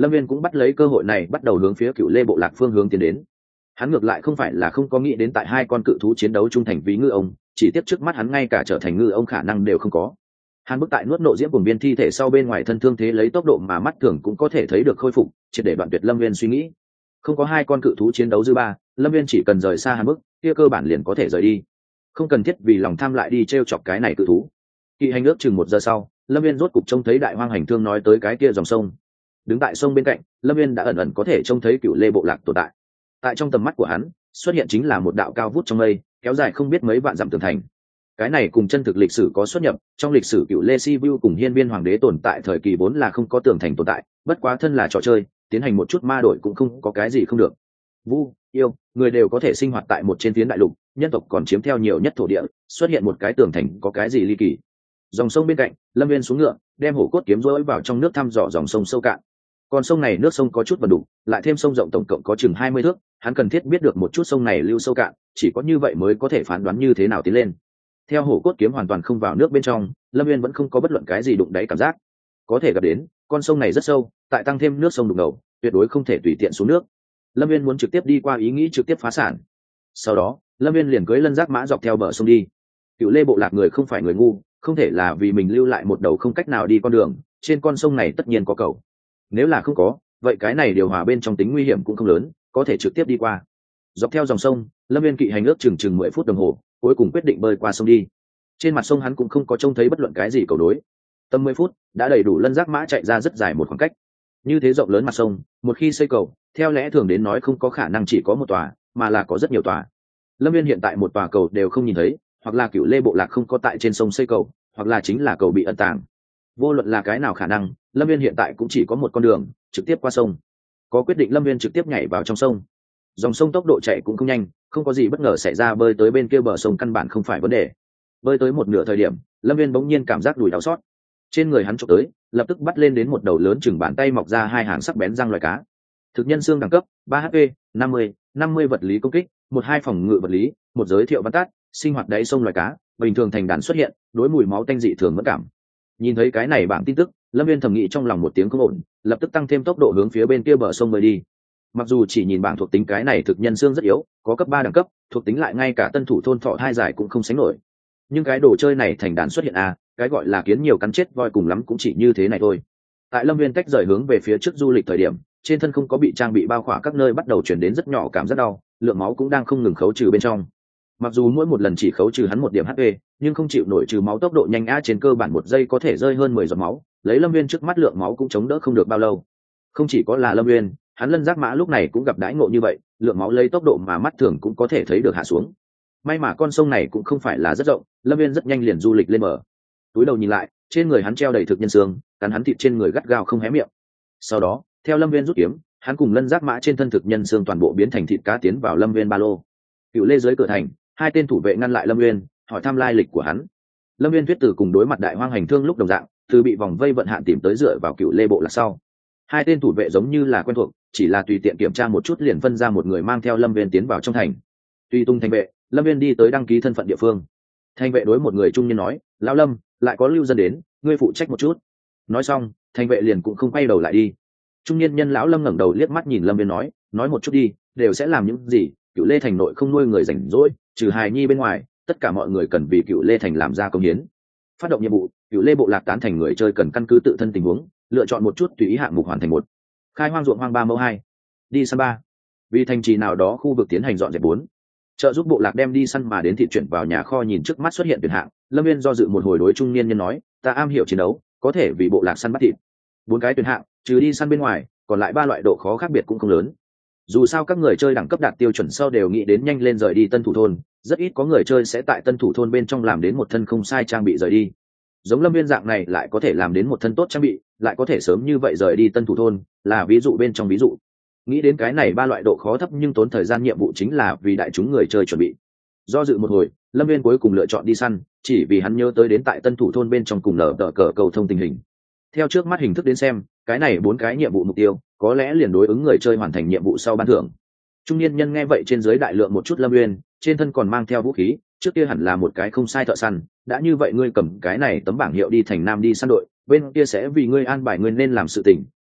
Lâm Viên cũng bắt lấy cơ hội này bắt đầu hướng phía Cựu Lê bộ lạc phương hướng tiến đến. Hắn ngược lại không phải là không có nghĩ đến tại hai con cự thú chiến đấu trung thành với ngư ông, chỉ tiếp trước mắt hắn ngay cả trở thành ngư ông khả năng đều không có. Hàn Bức tại nuốt nộ diễm cùng viên thi thể sau bên ngoài thân thương thế lấy tốc độ mà mắt thường cũng có thể thấy được khôi phục, triệt để đoạn tuyệt Lâm Viên suy nghĩ. Không có hai con cự thú chiến đấu dư ba, Lâm Viên chỉ cần rời xa Hàn Bức, kia cơ bản liền có thể rời đi. Không cần thiết vì lòng tham lại đi trêu chọc cái này cự thú. Kỵ hành ước chừng một giờ sau, Lâm Viên rốt cục trông thấy đại hoang hành thương nói tới cái kia dòng sông. Đứng tại sông bên cạnh, Lâm Viên đã ẩn ẩn có thể trông thấy Cựu Lê bộ lạc tồn tại. Tại trong tầm mắt của hắn, xuất hiện chính là một đạo cao vút trong mây, kéo dài không biết mấy vạn dặm tường thành. Cái này cùng chân thực lịch sử có xuất nhập, trong lịch sử Cựu Lê Sibiu cùng Hiên Viên hoàng đế tồn tại thời kỳ vốn là không có tường thành tồn tại, bất quá thân là trò chơi, tiến hành một chút ma đổi cũng không có cái gì không được. Vu, yêu, người đều có thể sinh hoạt tại một trên phiến đại lục, nhân tộc còn chiếm theo nhiều nhất thổ địa, xuất hiện một cái tường thành có cái gì ly kỳ. Dòng sông bên cạnh, Lâm Viên xuống ngựa, đem hổ cốt kiếm rỗi vào trong nước thăm dò dòng sông sâu cạn. Con sông này nước sông có chút vần đục, lại thêm sông rộng tổng cộng có chừng hai mươi thước, hắn cần thiết biết được một chút sông này lưu sâu cạn, chỉ có như vậy mới có thể phán đoán như thế nào tiến lên. Theo hổ cốt kiếm hoàn toàn không vào nước bên trong, Lâm Viên vẫn không có bất luận cái gì đụng đáy cảm giác. Có thể gặp đến, con sông này rất sâu, tại tăng thêm nước sông đục ngầu, tuyệt đối không thể tùy tiện xuống nước. Lâm Viên muốn trực tiếp đi qua ý nghĩ trực tiếp phá sản. Sau đó, Lâm Viên liền cưỡi lân giác mã dọc theo bờ sông đi. Cựu Lê bộ lạc người không phải người ngu, không thể là vì mình lưu lại một đầu không cách nào đi con đường, trên con sông này tất nhiên có cầu. Nếu là không có, vậy cái này điều hòa bên trong tính nguy hiểm cũng không lớn, có thể trực tiếp đi qua. Dọc theo dòng sông, Lâm Viên kỵ hành ước chừng chừng mười phút đồng hồ, cuối cùng quyết định bơi qua sông đi. Trên mặt sông hắn cũng không có trông thấy bất luận cái gì cầu đối. Tầm mười phút đã đầy đủ lân giác mã chạy ra rất dài một khoảng cách. Như thế rộng lớn mặt sông, một khi xây cầu, theo lẽ thường đến nói không có khả năng chỉ có một tòa, mà là có rất nhiều tòa. Lâm Viên hiện tại một tòa cầu đều không nhìn thấy, hoặc là Cựu Lê bộ lạc không có tại trên sông xây cầu, hoặc là chính là cầu bị ẩn tàng. Vô luận là cái nào khả năng, Lâm Viên hiện tại cũng chỉ có một con đường trực tiếp qua sông. Có quyết định, Lâm Viên trực tiếp nhảy vào trong sông. Dòng sông tốc độ chạy cũng không nhanh, không có gì bất ngờ xảy ra, bơi tới bên kia bờ sông căn bản không phải vấn đề. Bơi tới một nửa thời điểm, Lâm Viên bỗng nhiên cảm giác đùi đau xót. Trên người hắn chụp tới, lập tức bắt lên đến một đầu lớn chừng bàn tay mọc ra hai hàng sắc bén răng loài cá. Thực nhân xương đẳng cấp ba H P, năm mươi, năm mươi vật lý công kích, một hai phòng ngự vật lý, một giới thiệu văn tát, sinh hoạt đáy sông loài cá, bình thường thành đàn xuất hiện, đối mùi máu tanh dị thường mất cảm. Nhìn thấy cái này bảng tin tức, Lâm Viên thầm nghĩ trong lòng một tiếng không ổn, lập tức tăng thêm tốc độ hướng phía bên kia bờ sông bơi đi. Mặc dù chỉ nhìn bảng thuộc tính cái này thực nhân xương rất yếu, có cấp ba đẳng cấp, thuộc tính lại ngay cả tân thủ thôn thọ hai giải cũng không sánh nổi. Nhưng cái đồ chơi này thành đàn xuất hiện à, cái gọi là kiến nhiều cắn chết voi cùng lắm cũng chỉ như thế này thôi. Tại Lâm Viên cách rời hướng về phía trước du lịch thời điểm, trên thân không có bị trang bị bao khỏa các nơi bắt đầu chuyển đến rất nhỏ cảm giác đau, lượng máu cũng đang không ngừng khấu trừ bên trong. Mặc dù mỗi một lần chỉ khấu trừ hắn một điểm H P, nhưng không chịu nổi trừ máu tốc độ nhanh a, trên cơ bản một giây có thể rơi hơn mười giọt máu, lấy Lâm Viên trước mắt lượng máu cũng chống đỡ không được bao lâu. Không chỉ có là Lâm Viên, hắn lân giác mã lúc này cũng gặp đãi ngộ như vậy, lượng máu lấy tốc độ mà mắt thường cũng có thể thấy được hạ xuống. May mà con sông này cũng không phải là rất rộng, Lâm Viên rất nhanh liền du lịch lên bờ. Túi đầu nhìn lại, trên người hắn treo đầy thực nhân xương, cắn hắn thịt trên người gắt gao không hé miệng. Sau đó, theo Lâm Viên rút kiếm, hắn cùng lân giác mã trên thân thực nhân xương toàn bộ biến thành thịt cá tiến vào Lâm Viên ba lô. Cựu Lê dưới cửa thành, hai tên thủ vệ ngăn lại Lâm Viên, hỏi thăm lai lịch của hắn. Lâm Viên thuyết từ cùng đối mặt đại hoang hành thương lúc đồng dạng, từ bị vòng vây vận hạn tìm tới dựa vào Cựu Lê bộ là sau. Hai tên thủ vệ giống như là quen thuộc, chỉ là tùy tiện kiểm tra một chút liền phân ra một người mang theo Lâm Viên tiến vào trong thành. Tuy tung thành vệ, Lâm Viên đi tới đăng ký thân phận địa phương. Thành vệ đối một người trung niên nói, lão Lâm, lại có lưu dân đến, ngươi phụ trách một chút. Nói xong, thành vệ liền cũng không quay đầu lại đi. Trung niên nhân lão Lâm ngẩng đầu liếc mắt nhìn Lâm Viên nói, nói một chút đi, đều sẽ làm những gì? Cựu Lê thành nội không nuôi người rảnh rỗi, trừ hài nhi bên ngoài, tất cả mọi người cần vì Cựu Lê thành làm ra công hiến. Phát động nhiệm vụ, Cựu Lê bộ lạc tán thành người chơi cần căn cứ tự thân tình huống, lựa chọn một chút tùy ý hạng mục hoàn thành một. Khai hoang ruộng hoang ba mẫu hai, đi săn ba, vì thành trì nào đó khu vực tiến hành dọn dẹp bốn. Trợ giúp bộ lạc đem đi săn mà đến thịt chuyển vào nhà kho. Nhìn trước mắt xuất hiện tuyển hạng, Lâm Viên do dự một hồi đối trung niên nhân nói, ta am hiểu chiến đấu, có thể vì bộ lạc săn bắt thịt. Bốn cái tuyển hạng, trừ đi săn bên ngoài, còn lại ba loại độ khó khác biệt cũng không lớn. Dù sao các người chơi đẳng cấp đạt tiêu chuẩn sau đều nghĩ đến nhanh lên rời đi tân thủ thôn, rất ít có người chơi sẽ tại tân thủ thôn bên trong làm đến một thân không sai trang bị rời đi. Giống Lâm Viên dạng này lại có thể làm đến một thân tốt trang bị, lại có thể sớm như vậy rời đi tân thủ thôn, là ví dụ bên trong ví dụ. Nghĩ đến cái này ba loại độ khó thấp nhưng tốn thời gian nhiệm vụ chính là vì đại chúng người chơi chuẩn bị. Do dự một hồi, Lâm Viên cuối cùng lựa chọn đi săn, chỉ vì hắn nhớ tới đến tại tân thủ thôn bên trong cùng lờ tờ cờ cầu thông tình hình. Theo trước mắt hình thức đến xem, cái này bốn cái nhiệm vụ mục tiêu có lẽ liền đối ứng người chơi hoàn thành nhiệm vụ sau ban thưởng. Trung niên nhân nghe vậy trên dưới đại lượng một chút Lâm Viên, trên thân còn mang theo vũ khí, trước kia hẳn là một cái không sai thợ săn, đã như vậy ngươi cầm cái này tấm bảng hiệu đi thành Nam đi săn đội, bên kia sẽ vì ngươi an bài ngươi nên làm sự tình,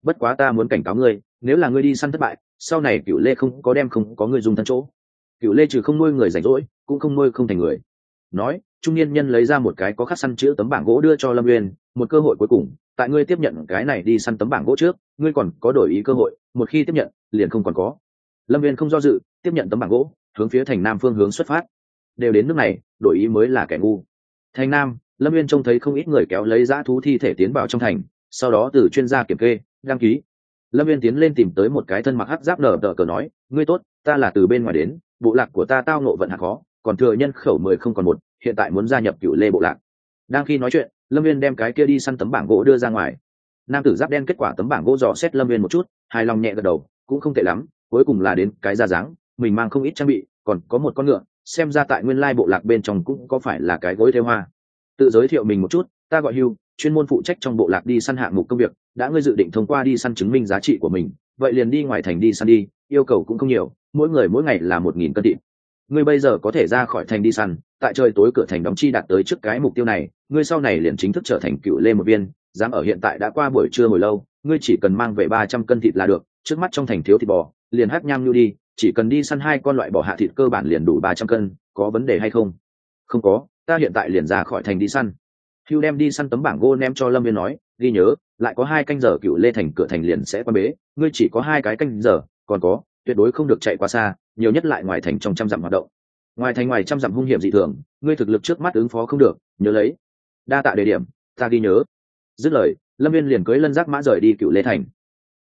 bất quá ta muốn cảnh cáo ngươi, nếu là ngươi đi săn thất bại, sau này Cửu Lê không có đem không có ngươi dùng thân chỗ. Cửu Lê trừ không nuôi người rảnh rỗi, cũng không nuôi không thành người. Nói, trung niên nhân lấy ra một cái có khắc săn chữ tấm bảng gỗ đưa cho Lâm Uyên, một cơ hội cuối cùng, tại ngươi tiếp nhận cái này đi săn tấm bảng gỗ trước, ngươi còn có đổi ý cơ hội, một khi tiếp nhận, liền không còn có. Lâm Uyên không do dự, tiếp nhận tấm bảng gỗ, hướng phía thành nam phương hướng xuất phát. Đều đến nước này, đổi ý mới là kẻ ngu. Thành nam, Lâm Uyên trông thấy không ít người kéo lấy dã thú thi thể tiến vào trong thành, sau đó từ chuyên gia kiểm kê, đăng ký. Lâm Uyên tiến lên tìm tới một cái thân mặc hắc giáp nở đỡ cờ nói, ngươi tốt, ta là từ bên ngoài đến, bộ lạc của ta tao nộ vận hạ khó, còn thừa nhân khẩu mười không còn một, hiện tại muốn gia nhập Cửu Lê bộ lạc. Đang khi nói chuyện, Lâm Uyên đem cái kia đi săn tấm bảng gỗ đưa ra ngoài. Nam tử giáp đen kết quả tấm bảng gỗ dò xét Lâm Uyên một chút, hài lòng nhẹ gật đầu, cũng không tệ lắm, cuối cùng là đến cái ra dáng, mình mang không ít trang bị, còn có một con ngựa, xem ra tại nguyên lai bộ lạc bên trong cũng có phải là cái gối thêu hoa. Tự giới thiệu mình một chút, ta gọi Hugh, chuyên môn phụ trách trong bộ lạc đi săn hạng mục công việc, đã ngươi dự định thông qua đi săn chứng minh giá trị của mình, vậy liền đi ngoài thành đi săn đi, yêu cầu cũng không nhiều, mỗi người mỗi ngày là một nghìn cân thịt. Ngươi bây giờ có thể ra khỏi thành đi săn, tại trời tối cửa thành đóng chi đạt tới trước cái mục tiêu này, ngươi sau này liền chính thức trở thành Cửu Lê một viên, dám ở hiện tại đã qua buổi trưa hồi lâu, ngươi chỉ cần mang về ba trăm cân thịt là được, trước mắt trong thành thiếu thịt bò, liền hắc nham nhu đi, chỉ cần đi săn hai con loại bò hạ thịt cơ bản liền đủ ba trăm cân, có vấn đề hay không? Không có, ta hiện tại liền ra khỏi thành đi săn. Hugh đem đi săn tấm bảng gỗ ném cho Lâm Viên nói, ghi nhớ, lại có hai canh giờ Cửu Lê thành cửa thành liền sẽ quan bế, ngươi chỉ có hai cái canh giờ, còn có, tuyệt đối không được chạy quá xa, nhiều nhất lại ngoài thành trong trăm dặm hoạt động. Ngoài thành ngoài trăm dặm hung hiểm dị thường, ngươi thực lực trước mắt ứng phó không được, nhớ lấy. Đa tạ đề điểm, ta ghi nhớ. Dứt lời, Lâm Viên liền cưỡi lân giác mã rời đi Cửu Lê thành.